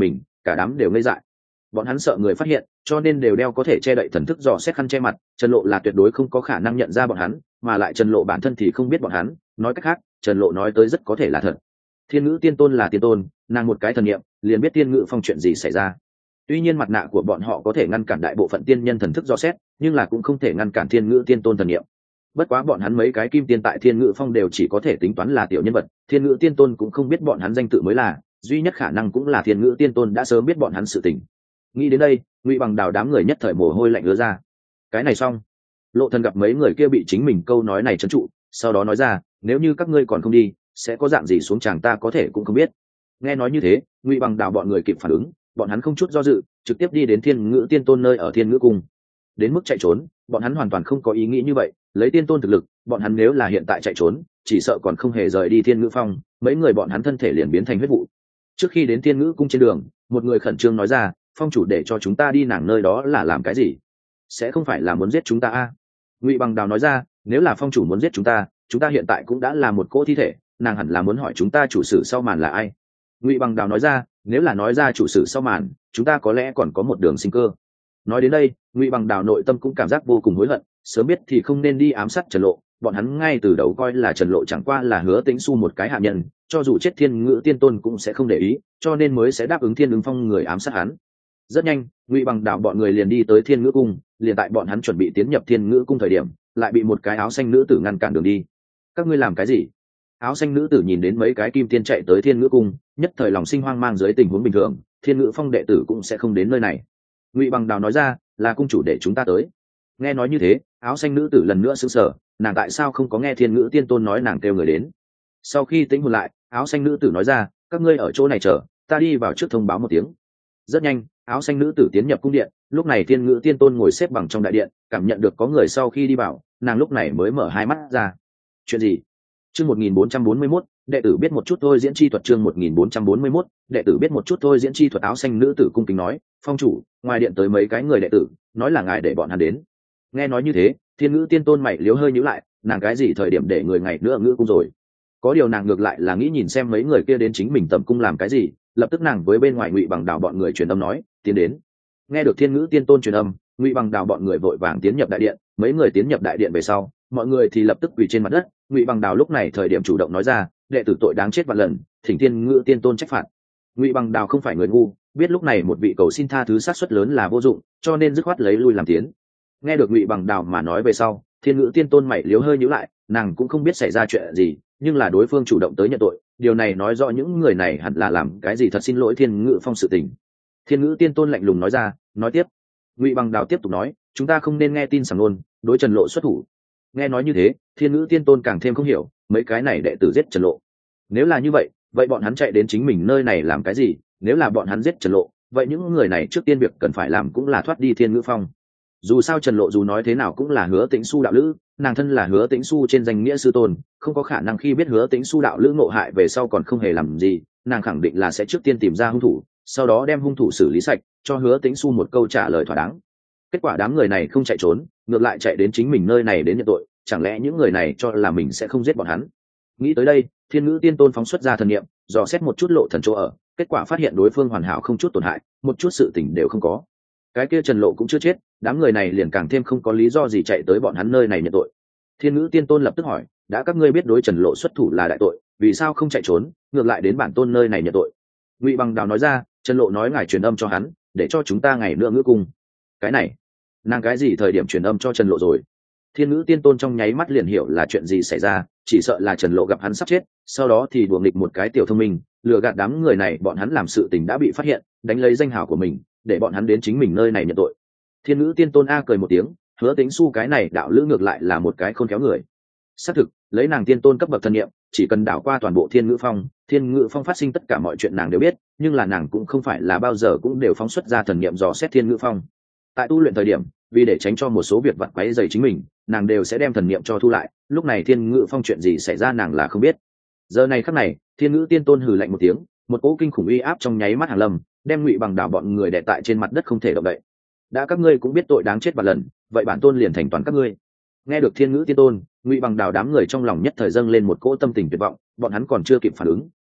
A: cả đám đều ngây dại. Bọn hắn sợ người phát hiện, cho nên đều đeo có thể che đậy thần thức dò xét khăn che mặt. Trần Lộ là tuyệt đối không có khả năng nhận ra bọn hắn, mà lại Trần Lộ bản thân thì không biết bọn hắn. Nói cách khác, Trần Lộ nói tới rất có thể là thật. Thiên Ngữ Tiên Tôn là tiên tôn, nàng một cái thần niệm liền biết Tiên Ngữ Phong chuyện gì xảy ra. Tuy nhiên mặt nạ của bọn họ có thể ngăn cản đại bộ phận tiên nhân thần thức dò xét, nhưng là cũng không thể ngăn cản Thiên Ngữ Tiên Tôn thần niệm. Bất quá bọn hắn mấy cái kim tiên tại Thiên Ngữ Phong đều chỉ có thể tính toán là tiểu nhân vật, Thiên Ngữ Tiên Tôn cũng không biết bọn hắn danh tự mới là, duy nhất khả năng cũng là Thiên Ngữ Tiên Tôn đã sớm biết bọn hắn sự tình. Nghĩ đến đây, Ngụy Bằng Đào đám người nhất thời mồ hôi lạnh ứa ra. Cái này xong, Lộ Thần gặp mấy người kia bị chính mình câu nói này trấn trụ, sau đó nói ra, nếu như các ngươi còn không đi, sẽ có dạng gì xuống chàng ta có thể cũng không biết. Nghe nói như thế, Ngụy Bằng Đào bọn người kịp phản ứng, bọn hắn không chút do dự, trực tiếp đi đến Thiên Ngữ Tiên Tôn nơi ở Thiên Ngữ cung. Đến mức chạy trốn, bọn hắn hoàn toàn không có ý nghĩ như vậy, lấy tiên tôn thực lực, bọn hắn nếu là hiện tại chạy trốn, chỉ sợ còn không hề rời đi Thiên Ngữ Phong, mấy người bọn hắn thân thể liền biến thành huyết vụ. Trước khi đến Thiên Ngữ cung trên đường, một người khẩn trương nói ra, phong chủ để cho chúng ta đi nàng nơi đó là làm cái gì? Sẽ không phải là muốn giết chúng ta a? Ngụy Bằng Đào nói ra, nếu là phong chủ muốn giết chúng ta hiện tại cũng đã là một cỗ thi thể, nàng hẳn là muốn hỏi chúng ta chủ sử sau màn là ai. Ngụy Bằng Đào nói ra, nếu là nói ra chủ sử sau màn, chúng ta có lẽ còn có một đường sinh cơ. Nói đến đây, Ngụy Bằng Đào nội tâm cũng cảm giác vô cùng hối hận, sớm biết thì không nên đi ám sát Trần Lộ, bọn hắn ngay từ đầu coi là Trần Lộ chẳng qua là Hứa Tĩnh Xu một cái hạ nhân, cho dù chết Thiên Ngữ Tiên Tôn cũng sẽ không để ý, cho nên mới sẽ đáp ứng Thiên Ứng Phong người ám sát hắn. Rất nhanh, Ngụy Bằng Đào bọn người liền đi tới Thiên Ngữ cung, liền tại bọn hắn chuẩn bị tiến nhập Thiên Ngữ cung thời điểm, lại bị một cái áo xanh nữ tử ngăn cản đường đi. Các ngươi làm cái gì? Áo xanh nữ tử nhìn đến mấy cái kim tiên chạy tới Thiên Ngữ cung, nhất thời lòng sinh hoang mang. Dưới tình huống bình thường, Thiên Ngữ Phong đệ tử cũng sẽ không đến nơi này. Ngụy Bằng Đào nói ra, là cung chủ để chúng ta tới. Nghe nói như thế, áo xanh nữ tử lần nữa sững sờ, nàng tại sao không có nghe Thiên Ngữ Tiên Tôn nói nàng kêu người đến? Sau khi tĩnh hồn lại, áo xanh nữ tử nói ra, các ngươi ở chỗ này chờ, ta đi vào trước thông báo một tiếng. Rất nhanh, áo xanh nữ tử tiến nhập cung điện, lúc này Thiên Ngữ Tiên Tôn ngồi xếp bằng trong đại điện, cảm nhận được có người sau khi đi vào, nàng lúc này mới mở hai mắt ra. Chuyện gì? Chương 1441, đệ tử biết một chút thôi diễn chi thuật. Chương 1441, đệ tử biết một chút thôi diễn chi thuật. Áo xanh nữ tử cung kính nói, phong chủ, ngoài điện tới mấy cái người đệ tử, nói là ngài để bọn hắn đến. Nghe nói như thế, Thiên Ngữ Tiên Tôn mày liếu hơi nhíu lại, nàng cái gì thời điểm để người ngày nữa ngữ cung rồi? Có điều nàng ngược lại là nghĩ nhìn xem mấy người kia đến chính mình tầm cung làm cái gì, lập tức nàng với bên ngoài Ngụy Bằng Đào bọn người truyền âm nói, tiến đến. Nghe được Thiên Ngữ Tiên Tôn truyền âm, Ngụy Bằng Đào bọn người vội vàng tiến nhập đại điện. Mấy người tiến nhập đại điện về sau, mọi người thì lập tức quỳ trên mặt đất. Ngụy Bằng Đào lúc này thời điểm chủ động nói ra, đệ tử tội đáng chết vạn lần, thỉnh Thiên Ngữ Tiên Tôn trách phạt. Ngụy Bằng Đào không phải người ngu, biết lúc này một vị cầu xin tha thứ sát suất lớn là vô dụng, cho nên dứt khoát lấy lui làm tiến. Nghe được Ngụy Bằng Đào mà nói về sau, Thiên Ngữ Tiên Tôn mày liếu hơi nhíu lại, nàng cũng không biết xảy ra chuyện gì, nhưng là đối phương chủ động tới nhận tội, điều này nói rõ những người này hẳn là làm cái gì thật xin lỗi Thiên Ngữ Phong sự tình. Thiên Ngữ Tiên Tôn lạnh lùng nói ra, nói tiếp. Ngụy Bằng Đào tiếp tục nói, chúng ta không nên nghe tin sảng ngôn, đối Trần Lộ xuất thủ. Nghe nói như thế, Thiên Ngữ Tiên Tôn càng thêm không hiểu, mấy cái này đệ tử giết Trần Lộ. Nếu là như vậy, vậy bọn hắn chạy đến chính mình nơi này làm cái gì? Nếu là bọn hắn giết Trần Lộ, vậy những người này trước tiên việc cần phải làm cũng là thoát đi Thiên Ngữ Phong. Dù sao Trần Lộ dù nói thế nào cũng là Hứa Tĩnh Xu đạo lữ, nàng thân là Hứa Tĩnh Xu trên danh nghĩa sư tôn, không có khả năng khi biết Hứa Tĩnh Xu đạo lữ ngộ hại về sau còn không hề làm gì, nàng khẳng định là sẽ trước tiên tìm ra hung thủ, sau đó đem hung thủ xử lý sạch, cho Hứa Tĩnh Xu một câu trả lời thỏa đáng. Kết quả đám người này không chạy trốn, ngược lại chạy đến chính mình nơi này đến nhận tội, chẳng lẽ những người này cho là mình sẽ không giết bọn hắn? Nghĩ tới đây, Thiên Ngữ Tiên Tôn phóng xuất ra thần niệm, dò xét một chút Lộ Thần chỗ ở, kết quả phát hiện đối phương hoàn hảo không chút tổn hại, một chút sự tình đều không có. Cái kia Trần Lộ cũng chưa chết, đám người này liền càng thêm không có lý do gì chạy tới bọn hắn nơi này nhận tội. Thiên Ngữ Tiên Tôn lập tức hỏi, đã các ngươi biết đối Trần Lộ xuất thủ là đại tội, vì sao không chạy trốn, ngược lại đến bản tôn nơi này nhận tội? Ngụy Bằng Đào nói ra, Trần Lộ nói ngài truyền âm cho hắn, để cho chúng ta ngày nữa ngữ cung. Cái này, nàng cái gì thời điểm truyền âm cho Trần Lộ rồi? Thiên Ngữ Tiên Tôn trong nháy mắt liền hiểu là chuyện gì xảy ra, chỉ sợ là Trần Lộ gặp hắn sắp chết, sau đó thì đùa nghịch một cái tiểu thông minh, lừa gạt đám người này, bọn hắn làm sự tình đã bị phát hiện, đánh lấy danh hào của mình, để bọn hắn đến chính mình nơi này nhận tội. Thiên Ngữ Tiên Tôn a cười một tiếng, Hứa Tĩnh Xu cái này đạo lữ ngược lại là một cái khôn khéo người. Xác thực, lấy nàng tiên tôn cấp bậc thần niệm, chỉ cần đảo qua toàn bộ Thiên Ngữ Phong phát sinh tất cả mọi chuyện nàng đều biết, nhưng là nàng cũng không phải là bao giờ cũng đều phóng xuất ra thần niệm dò xét Thiên Ngữ Phong. Tại tu luyện thời điểm, vì để tránh cho một số việc vặt quấy rầy chính mình, nàng đều sẽ đem thần niệm cho thu lại, lúc này Thiên Ngữ Phong chuyện gì xảy ra nàng là không biết. Giờ này khắc này, Thiên Ngữ Tiên Tôn hừ lạnh một tiếng, một cỗ kinh khủng uy áp trong nháy mắt hàng lâm, đem Ngụy Bằng Đào bọn người đè tại trên mặt đất không thể động đậy. Đã các ngươi cũng biết tội đáng chết vạn lần, vậy bản tôn liền thành toàn các ngươi. Nghe được Thiên Ngữ Tiên Tôn, Ngụy Bằng Đào đám người trong lòng nhất thời dâng lên một cỗ tâm tình tuyệt vọng, bọn hắn còn chưa kịp phản ứng,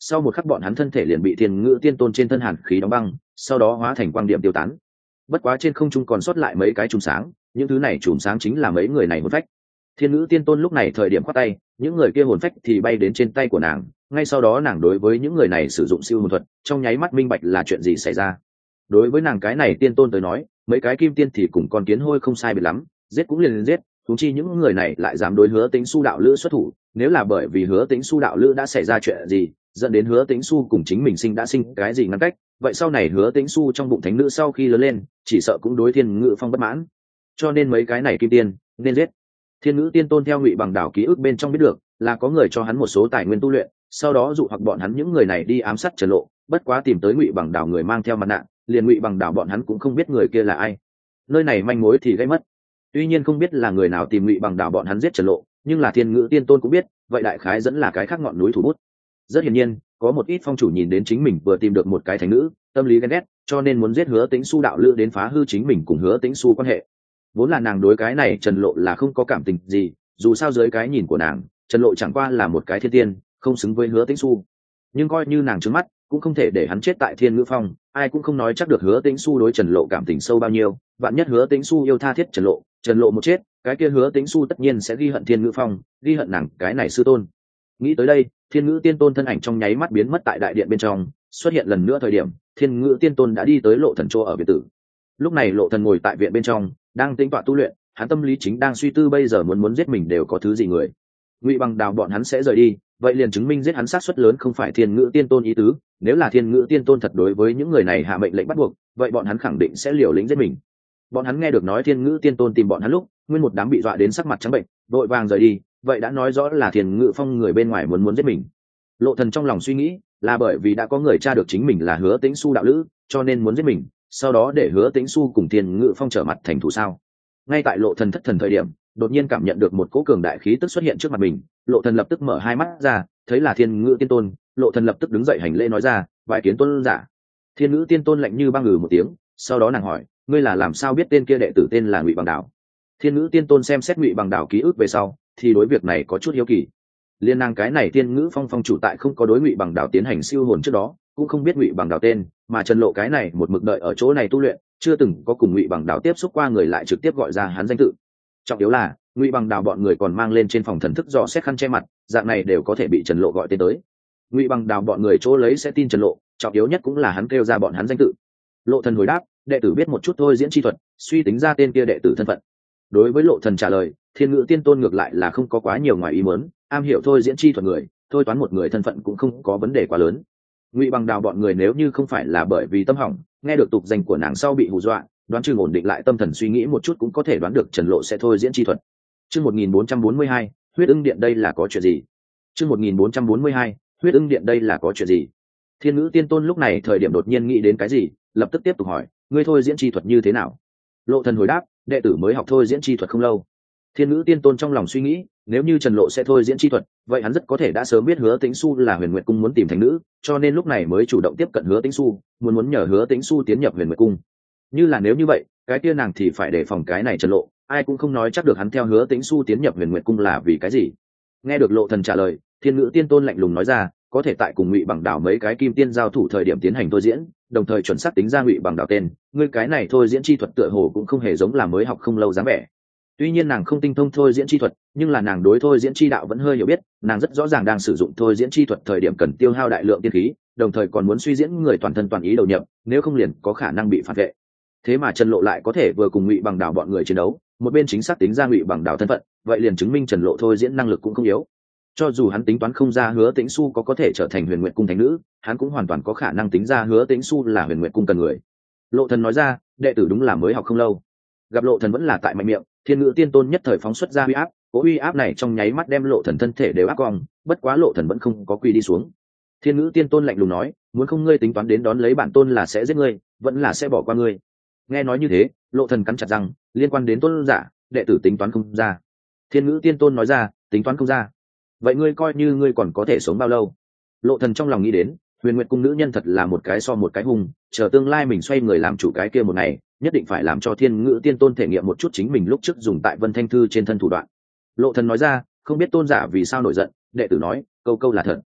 A: sau một khắc bọn hắn thân thể liền bị thiên ngữ tiên tôn trên thân hàn khí đóng băng, sau đó hóa thành quang điểm tiêu tán. Bất quá trên không trung còn sót lại mấy cái chùm sáng, những thứ này chùm sáng chính là mấy người này hồn phách. Thiên ngữ tiên tôn lúc này thời điểm khoát tay, những người kia hồn phách thì bay đến trên tay của nàng, ngay sau đó nàng đối với những người này sử dụng siêu hồn thuật, trong nháy mắt minh bạch là chuyện gì xảy ra. Đối với nàng cái này tiên tôn tới nói, mấy cái kim tiên thì cùng con kiến hôi không sai biệt lắm, giết cũng liền giết, huống chi những người này lại dám đối Hứa Tĩnh Xu đạo lữ xuất thủ, nếu là bởi vì Hứa Tĩnh Xu đạo lữ đã xảy ra chuyện gì, dẫn đến Hứa Tĩnh Xu cùng chính mình sinh đã sinh cái gì ngăn cách, vậy sau này Hứa Tĩnh Xu trong bụng thánh nữ sau khi lớn lên, chỉ sợ cũng đối Thiên Ngự Phong bất mãn. Cho nên mấy cái này kim tiên nên giết. Thiên Ngữ Tiên Tôn theo Ngụy Bằng Đảo ký ức bên trong biết được, là có người cho hắn một số tài nguyên tu luyện, sau đó dụ hoặc bọn hắn những người này đi ám sát Trần Lộ, bất quá tìm tới Ngụy Bằng Đảo người mang theo mặt nạ, liền Ngụy Bằng Đảo bọn hắn cũng không biết người kia là ai. Nơi này manh mối thì gây mất. Tuy nhiên không biết là người nào tìm Ngụy Bằng Đảo bọn hắn giết Trần Lộ, nhưng là Thiên Ngữ Tiên Tôn cũng biết, vậy đại khái dẫn là cái khác ngọn núi thủ bút. Rất hiển nhiên, có một ít phong chủ nhìn đến chính mình vừa tìm được một cái thánh nữ, tâm lý ghen ghét, cho nên muốn giết Hứa Tĩnh Xu đạo lữ đến phá hư chính mình cùng Hứa Tĩnh Xu quan hệ. Vốn là nàng đối cái này Trần Lộ là không có cảm tình gì, dù sao dưới cái nhìn của nàng, Trần Lộ chẳng qua là một cái thiên tiên, không xứng với Hứa Tĩnh Xu. Nhưng coi như nàng trừng mắt, cũng không thể để hắn chết tại Thiên Ngữ Phong, ai cũng không nói chắc được Hứa Tĩnh Xu đối Trần Lộ cảm tình sâu bao nhiêu, vạn nhất Hứa Tĩnh Xu yêu tha thiết Trần Lộ một chết, cái kia Hứa Tĩnh Xu tất nhiên sẽ ghi hận Thiên Ngữ Phong, ghi hận nàng cái này sư tôn. Nghĩ tới đây, Thiên Ngữ Tiên Tôn thân ảnh trong nháy mắt biến mất tại đại điện bên trong, xuất hiện lần nữa thời điểm, Thiên Ngữ Tiên Tôn đã đi tới Lộ Thần chỗ ở viện tử. Lúc này Lộ Thần ngồi tại viện bên trong, đang tĩnh tọa tu luyện, hắn tâm lý chính đang suy tư bây giờ muốn giết mình đều có thứ gì người. Ngụy Bằng Đào bọn hắn sẽ rời đi, vậy liền chứng minh giết hắn sát suất lớn không phải Thiên Ngữ Tiên Tôn ý tứ, nếu là Thiên Ngữ Tiên Tôn thật đối với những người này hạ mệnh lệnh bắt buộc, vậy bọn hắn khẳng định sẽ liều lĩnh giết mình. Bọn hắn nghe được nói Thiên Ngữ Tiên Tôn tìm bọn hắn lúc, nguyên một đám bị dọa đến sắc mặt trắng bệnh, vội vàng rời đi, vậy đã nói rõ là Thiên Ngữ Phong người bên ngoài muốn giết mình. Lộ Thần trong lòng suy nghĩ, là bởi vì đã có người tra được chính mình là Hứa Tĩnh Xu đạo lữ, cho nên muốn giết mình, sau đó để Hứa Tĩnh Xu cùng Thiên Ngữ Phong trở mặt thành thù sao? Ngay tại Lộ Thần thất thần thời điểm, đột nhiên cảm nhận được một cỗ cường đại khí tức xuất hiện trước mặt mình, Lộ Thần lập tức mở hai mắt ra, thấy là Thiên Ngữ Tiên Tôn, Lộ Thần lập tức đứng dậy hành lễ nói ra, "Bái kiến tôn giả." Thiên Ngữ Tiên Tôn lạnh như băng ngừ một tiếng, sau đó nàng hỏi, "Ngươi là làm sao biết tên kia đệ tử tên là Ngụy Bằng Đảo?" Thiên Ngữ Tiên Tôn xem xét Ngụy Bằng Đảo ký ức về sau, thì đối việc này có chút hiếu kỳ. Liên nàng cái này Thiên Ngữ Phong phong chủ tại không có đối Ngụy Bằng Đảo tiến hành siêu hồn trước đó, cũng không biết Ngụy Bằng Đảo tên, mà Trần Lộ cái này một mực đợi ở chỗ này tu luyện, chưa từng có cùng Ngụy Bằng Đảo tiếp xúc qua người lại trực tiếp gọi ra hắn danh tự. Trọng yếu là Ngụy Bằng Đảo bọn người còn mang lên trên phòng thần thức dò xét khăn che mặt, dạng này đều có thể bị Trần Lộ gọi tên tới. Ngụy Bằng Đảo bọn người chỗ lấy sẽ tin Trần Lộ, trọng yếu nhất cũng là hắn kêu ra bọn hắn danh tự. Lộ Thần hồi đáp, đệ tử biết một chút thôi diễn chi thuật, suy tính ra tên kia đệ tử thân phận. Đối với Lộ Thần trả lời, Thiên Ngữ Tiên Tôn ngược lại là không có quá nhiều ngoài ý muốn, am hiểu thôi diễn chi thuật người, thôi toán một người thân phận cũng không có vấn đề quá lớn. Ngụy Bằng Đảo bọn người nếu như không phải là bởi vì tâm hỏng, nghe được tục danh của nàng sau bị hù dọa, đoán chừng ổn định lại tâm thần suy nghĩ một chút cũng có thể đoán được Trần Lộ sẽ thôi diễn chi thuật. Chương 1442, huyết ưng điện đây là có chuyện gì? Chương 1442, huyết ưng điện đây là có chuyện gì? Thiên Ngữ Tiên Tôn lúc này thời điểm đột nhiên nghĩ đến cái gì, lập tức tiếp tục hỏi, ngươi thôi diễn chi thuật như thế nào? Lộ Thần hồi đáp, đệ tử mới học thôi diễn chi thuật không lâu. Thiên Ngữ Tiên Tôn trong lòng suy nghĩ, nếu như Trần Lộ sẽ thôi diễn chi thuật, vậy hắn rất có thể đã sớm biết Hứa Tĩnh Xu là Huyền Nguyệt Cung muốn tìm thánh nữ, cho nên lúc này mới chủ động tiếp cận Hứa Tĩnh Xu, muốn nhờ Hứa Tĩnh Xu tiến nhập Huyền Nguyệt Cung. Như là nếu như vậy, cái kia nàng thì phải đề phòng cái này Trần Lộ, ai cũng không nói chắc được hắn theo Hứa Tĩnh Xu tiến nhập Huyền Nguyệt Cung là vì cái gì. Nghe được Lộ Thần trả lời, Thiên Ngữ Tiên Tôn lạnh lùng nói ra, có thể tại cùng Ngụy Bằng Đảo mấy cái kim tiên giao thủ thời điểm tiến hành thôi diễn, đồng thời chuẩn xác tính ra Ngụy Bằng Đảo tên, ngươi cái này thôi diễn chi thuật tựa hồ cũng không hề giống là mới học không lâu dáng vẻ. Tuy nhiên nàng không tinh thông thôi diễn chi thuật, nhưng là nàng đối thôi diễn chi đạo vẫn hơi hiểu biết, nàng rất rõ ràng đang sử dụng thôi diễn chi thuật thời điểm cần tiêu hao đại lượng tiên khí, đồng thời còn muốn suy diễn người toàn thân toàn ý đầu nhập, nếu không liền có khả năng bị phản vệ. Thế mà Trần Lộ lại có thể vừa cùng Ngụy Bằng Đảo bọn người chiến đấu, một bên chính xác tính ra Ngụy Bằng Đảo thân phận, vậy liền chứng minh Trần Lộ thôi diễn năng lực cũng không yếu. Cho dù hắn tính toán không ra Hứa Tĩnh Xu có thể trở thành Huyền Nguyệt Cung thánh nữ, hắn cũng hoàn toàn có khả năng tính ra Hứa Tĩnh Xu là Huyền Nguyệt Cung cần người. Lộ Thần nói ra, đệ tử đúng là mới học không lâu. Gặp Lộ Thần vẫn là tại mạnh miệng, Thiên Ngữ Tiên Tôn nhất thời phóng xuất ra uy áp, cỗ uy áp này trong nháy mắt đem Lộ Thần thân thể đều áp cong, bất quá Lộ Thần vẫn không có quỳ đi xuống. Thiên Ngữ Tiên Tôn lạnh lùng nói, muốn không ngươi tính toán đến đón lấy bản tôn là sẽ giết ngươi, vẫn là sẽ bỏ qua ngươi. Nghe nói như thế, Lộ Thần cắn chặt răng, liên quan đến tôn giả, đệ tử tính toán không ra. Thiên Ngữ Tiên Tôn nói ra, tính toán không ra, vậy ngươi coi như ngươi còn có thể sống bao lâu? Lộ Thần trong lòng nghĩ đến, Huyền Nguyệt Cung nữ nhân thật là một cái so một cái hung, chờ tương lai mình xoay người làm chủ cái kia một ngày, nhất định phải làm cho Thiên Ngữ Tiên Tôn thể nghiệm một chút chính mình lúc trước dùng tại Vân Thanh Thư trên thân thủ đoạn. Lộ Thần nói ra, không biết tôn giả vì sao nổi giận, đệ tử nói, câu câu là thật.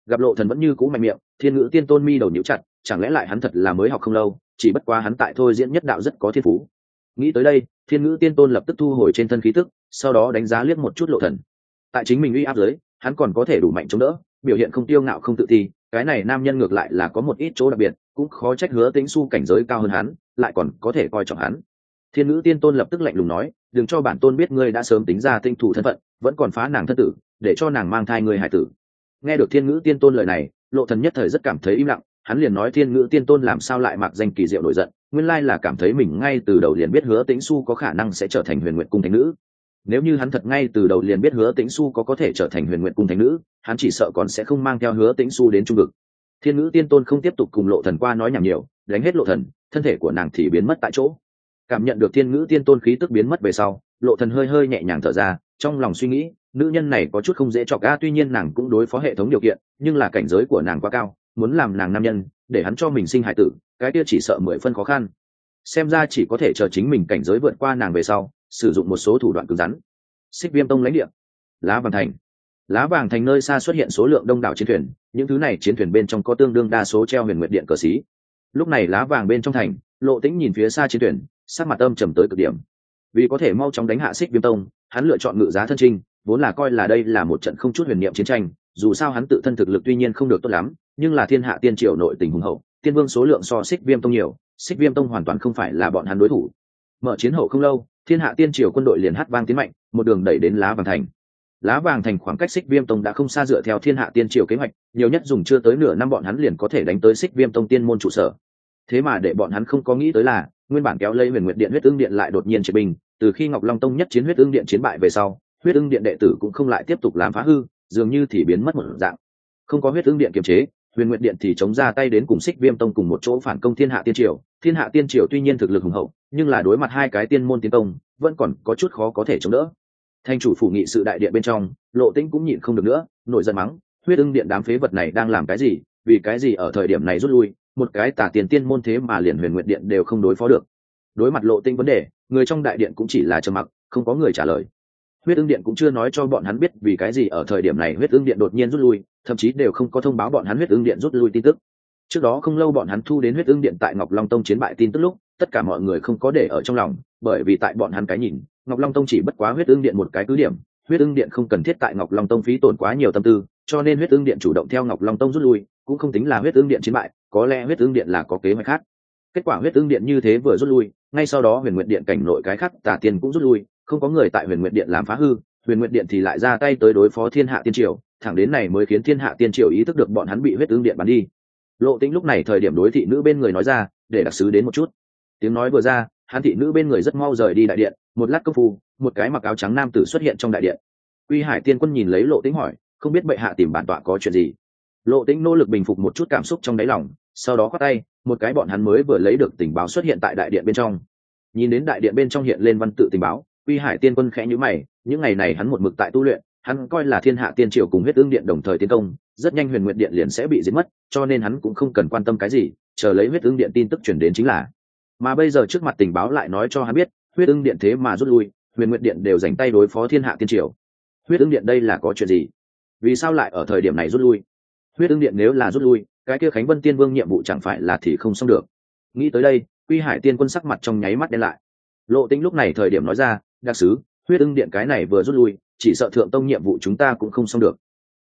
A: Gặp Lộ Thần vẫn như cũ mạnh miệng, Thiên Ngữ Tiên Tôn mi đầu nhíu chặt, chẳng lẽ lại hắn thật là mới học không lâu, chỉ bất quá hắn tại thôi diễn nhất đạo rất có thiên phú. Nghĩ tới đây, Thiên Ngữ Tiên Tôn lập tức thu hồi trên thân khí tức, sau đó đánh giá liếc một chút Lộ Thần. Tại chính mình uy áp dưới, hắn còn có thể đủ mạnh chống đỡ, biểu hiện không tiêu ngạo không tự ti, cái này nam nhân ngược lại là có một ít chỗ đặc biệt, cũng khó trách Hứa Tĩnh Xu cảnh giới cao hơn hắn, lại còn có thể coi trọng hắn. Thiên Ngữ Tiên Tôn lập tức lạnh lùng nói, đừng cho bản tôn biết ngươi đã sớm tính ra tinh thủ thân phận, vẫn còn phá nàng thân tử, để cho nàng mang thai ngươi hải tử. Nghe được Thiên Ngữ Tiên Tôn lời này, Lộ Thần nhất thời rất cảm thấy im lặng, hắn liền nói Thiên Ngữ Tiên Tôn làm sao lại mặc danh kỳ diệu nổi giận, nguyên lai là cảm thấy mình ngay từ đầu liền biết Hứa Tĩnh Xu có khả năng sẽ trở thành Huyền Nguyệt cung thánh nữ. Nếu như hắn thật ngay từ đầu liền biết Hứa Tĩnh Xu có thể trở thành Huyền Nguyệt cung thánh nữ, hắn chỉ sợ còn sẽ không mang theo Hứa Tĩnh Xu đến trung vực. Thiên Ngữ Tiên Tôn không tiếp tục cùng Lộ Thần qua nói nhảm nhiều, đánh hết Lộ Thần, thân thể của nàng thì biến mất tại chỗ. Cảm nhận được Thiên Ngữ Tiên Tôn khí tức biến mất về sau, Lộ Thần hơi hơi nhẹ nhàng thở ra, trong lòng suy nghĩ, nữ nhân này có chút không dễ chọc a, tuy nhiên nàng cũng đối phó hệ thống điều kiện, nhưng là cảnh giới của nàng quá cao, muốn làm nàng nam nhân, để hắn cho mình sinh hải tử, cái kia chỉ sợ 10 phân khó khăn. Xem ra chỉ có thể chờ chính mình cảnh giới vượt qua nàng về sau, sử dụng một số thủ đoạn cứng rắn. Xích Viêm Tông lãnh địa, Lá Vàng Thành. Lá Vàng Thành nơi xa xuất hiện số lượng đông đảo chiến thuyền, những thứ này chiến thuyền bên trong có tương đương đa số treo Huyền Nguyệt Điện cờ xí. Lúc này Lá Vàng bên trong thành, Lộ Tĩnh nhìn phía xa chiến thuyền, sắc mặt âm trầm tới cực điểm. Vì có thể mau chóng đánh hạ Xích Viêm Tông, hắn lựa chọn ngự giá thân trinh, vốn là coi là đây là một trận không chút huyền niệm chiến tranh, dù sao hắn tự thân thực lực tuy nhiên không được tốt lắm, nhưng là Thiên Hạ Tiên Triều nội tình hùng hậu, tiên vương số lượng so Xích Viêm Tông nhiều, Xích Viêm Tông hoàn toàn không phải là bọn hắn đối thủ. Mở chiến hậu không lâu, Thiên Hạ Tiên Triều quân đội liền hát vang tiến mạnh, một đường đẩy đến Lá Vàng Thành. Lá Vàng Thành khoảng cách Xích Viêm Tông đã không xa, dựa theo Thiên Hạ Tiên Triều kế hoạch, nhiều nhất dùng chưa tới nửa năm bọn hắn liền có thể đánh tới Xích Viêm Tông tiên môn trụ sở. Thế mà để bọn hắn không có nghĩ tới là, nguyên bản kéo lấy Huyền Nguyệt Điện Huyết Ưng Điện lại đột nhiên triệt binh, từ khi Ngọc Long Tông nhất chiến Huyết Ưng Điện chiến bại về sau, Huyết Ưng Điện đệ tử cũng không lại tiếp tục làm phá hư, dường như thì biến mất một dạng. Không có Huyết Ưng Điện kiềm chế, Huyền Nguyệt Điện thì chống ra tay đến cùng Xích Viêm Tông cùng một chỗ phản công Thiên Hạ Tiên Triều. Thiên Hạ Tiên Triều tuy nhiên thực lực hùng hậu, nhưng là đối mặt hai cái tiên môn tiến công, vẫn còn có chút khó có thể chống đỡ. Thành chủ phủ nghị sự đại điện bên trong, Lộ Tĩnh cũng nhịn không được nữa, nổi giận mắng, Huyết Ưng Điện đám phế vật này đang làm cái gì, vì cái gì ở thời điểm này rút lui, một cái tà tiền tiên môn thế mà liền Huyền Nguyệt Điện đều không đối phó được. Đối mặt Lộ Tĩnh vấn đề, người trong đại điện cũng chỉ là trầm mặc, không có người trả lời. Huyết Ưng Điện cũng chưa nói cho bọn hắn biết vì cái gì ở thời điểm này Huyết Ưng Điện đột nhiên rút lui, thậm chí đều không có thông báo bọn hắn Huyết Ưng Điện rút lui tin tức. Trước đó không lâu bọn hắn thu đến Huyết Ưng Điện tại Ngọc Long Tông chiến bại tin tức lúc, tất cả mọi người không có để ở trong lòng, bởi vì tại bọn hắn cái nhìn, Ngọc Long Tông chỉ bất quá Huyết Ưng Điện một cái cứ điểm, Huyết Ưng Điện không cần thiết tại Ngọc Long Tông phí tổn quá nhiều tâm tư, cho nên Huyết Ưng Điện chủ động theo Ngọc Long Tông rút lui, cũng không tính là Huyết Ưng Điện chiến bại, có lẽ Huyết Ưng Điện là có kế hoạch khác. Kết quả Huyết Ưng Điện như thế vừa rút lui, ngay sau đó Huyền Nguyệt Điện cảnh nội cái khác tà tiên cũng rút lui, không có người tại Huyền Nguyệt Điện làm phá hư, Huyền Nguyệt Điện thì lại ra tay tới đối phó Thiên Hạ Tiên Triều, thẳng đến này mới khiến Thiên Hạ Tiên Triều ý thức được bọn hắn bị Huyết Ưng Điện bắn đi. Lộ Tĩnh lúc này thời điểm đối thị nữ bên người nói ra, để đặc sứ đến một chút. Tiếng nói vừa ra, hắn thị nữ bên người rất mau rời đi đại điện, một lát công phu, một cái mặc áo trắng nam tử xuất hiện trong đại điện. Uy Hải Tiên Quân nhìn lấy Lộ Tĩnh hỏi, không biết bệ hạ tìm bản tọa có chuyện gì. Lộ Tĩnh nỗ lực bình phục một chút cảm xúc trong đáy lòng, sau đó khoát tay, một cái bọn hắn mới vừa lấy được tình báo xuất hiện tại đại điện bên trong. Nhìn đến đại điện bên trong hiện lên văn tự tình báo, Uy Hải Tiên Quân khẽ nhíu mày, những ngày này hắn một mực tại tu luyện, hắn coi là Thiên Hạ Tiên Triều cùng Huyết Ưng Điện đồng thời tiến công, rất nhanh Huyền Nguyệt Điện liền sẽ bị giết mất, cho nên hắn cũng không cần quan tâm cái gì, chờ lấy Huyết Ưng Điện tin tức truyền đến chính là. Mà bây giờ trước mặt tình báo lại nói cho hắn biết, Huyết Ưng Điện thế mà rút lui, Huyền Nguyệt Điện đều dành tay đối phó Thiên Hạ Tiên Triều. Huyết Ưng Điện đây là có chuyện gì? Vì sao lại ở thời điểm này rút lui? Huyết Ưng Điện nếu là rút lui, cái kia Khánh Vân Tiên Vương nhiệm vụ chẳng phải là thì không xong được. Nghĩ tới đây, Uy Hải Tiên Quân sắc mặt trong nháy mắt đen lại. Lộ Tĩnh lúc này thời điểm nói ra, đặc sứ, Huyết Ưng Điện cái này vừa rút lui, chỉ sợ Thượng Tông nhiệm vụ chúng ta cũng không xong được.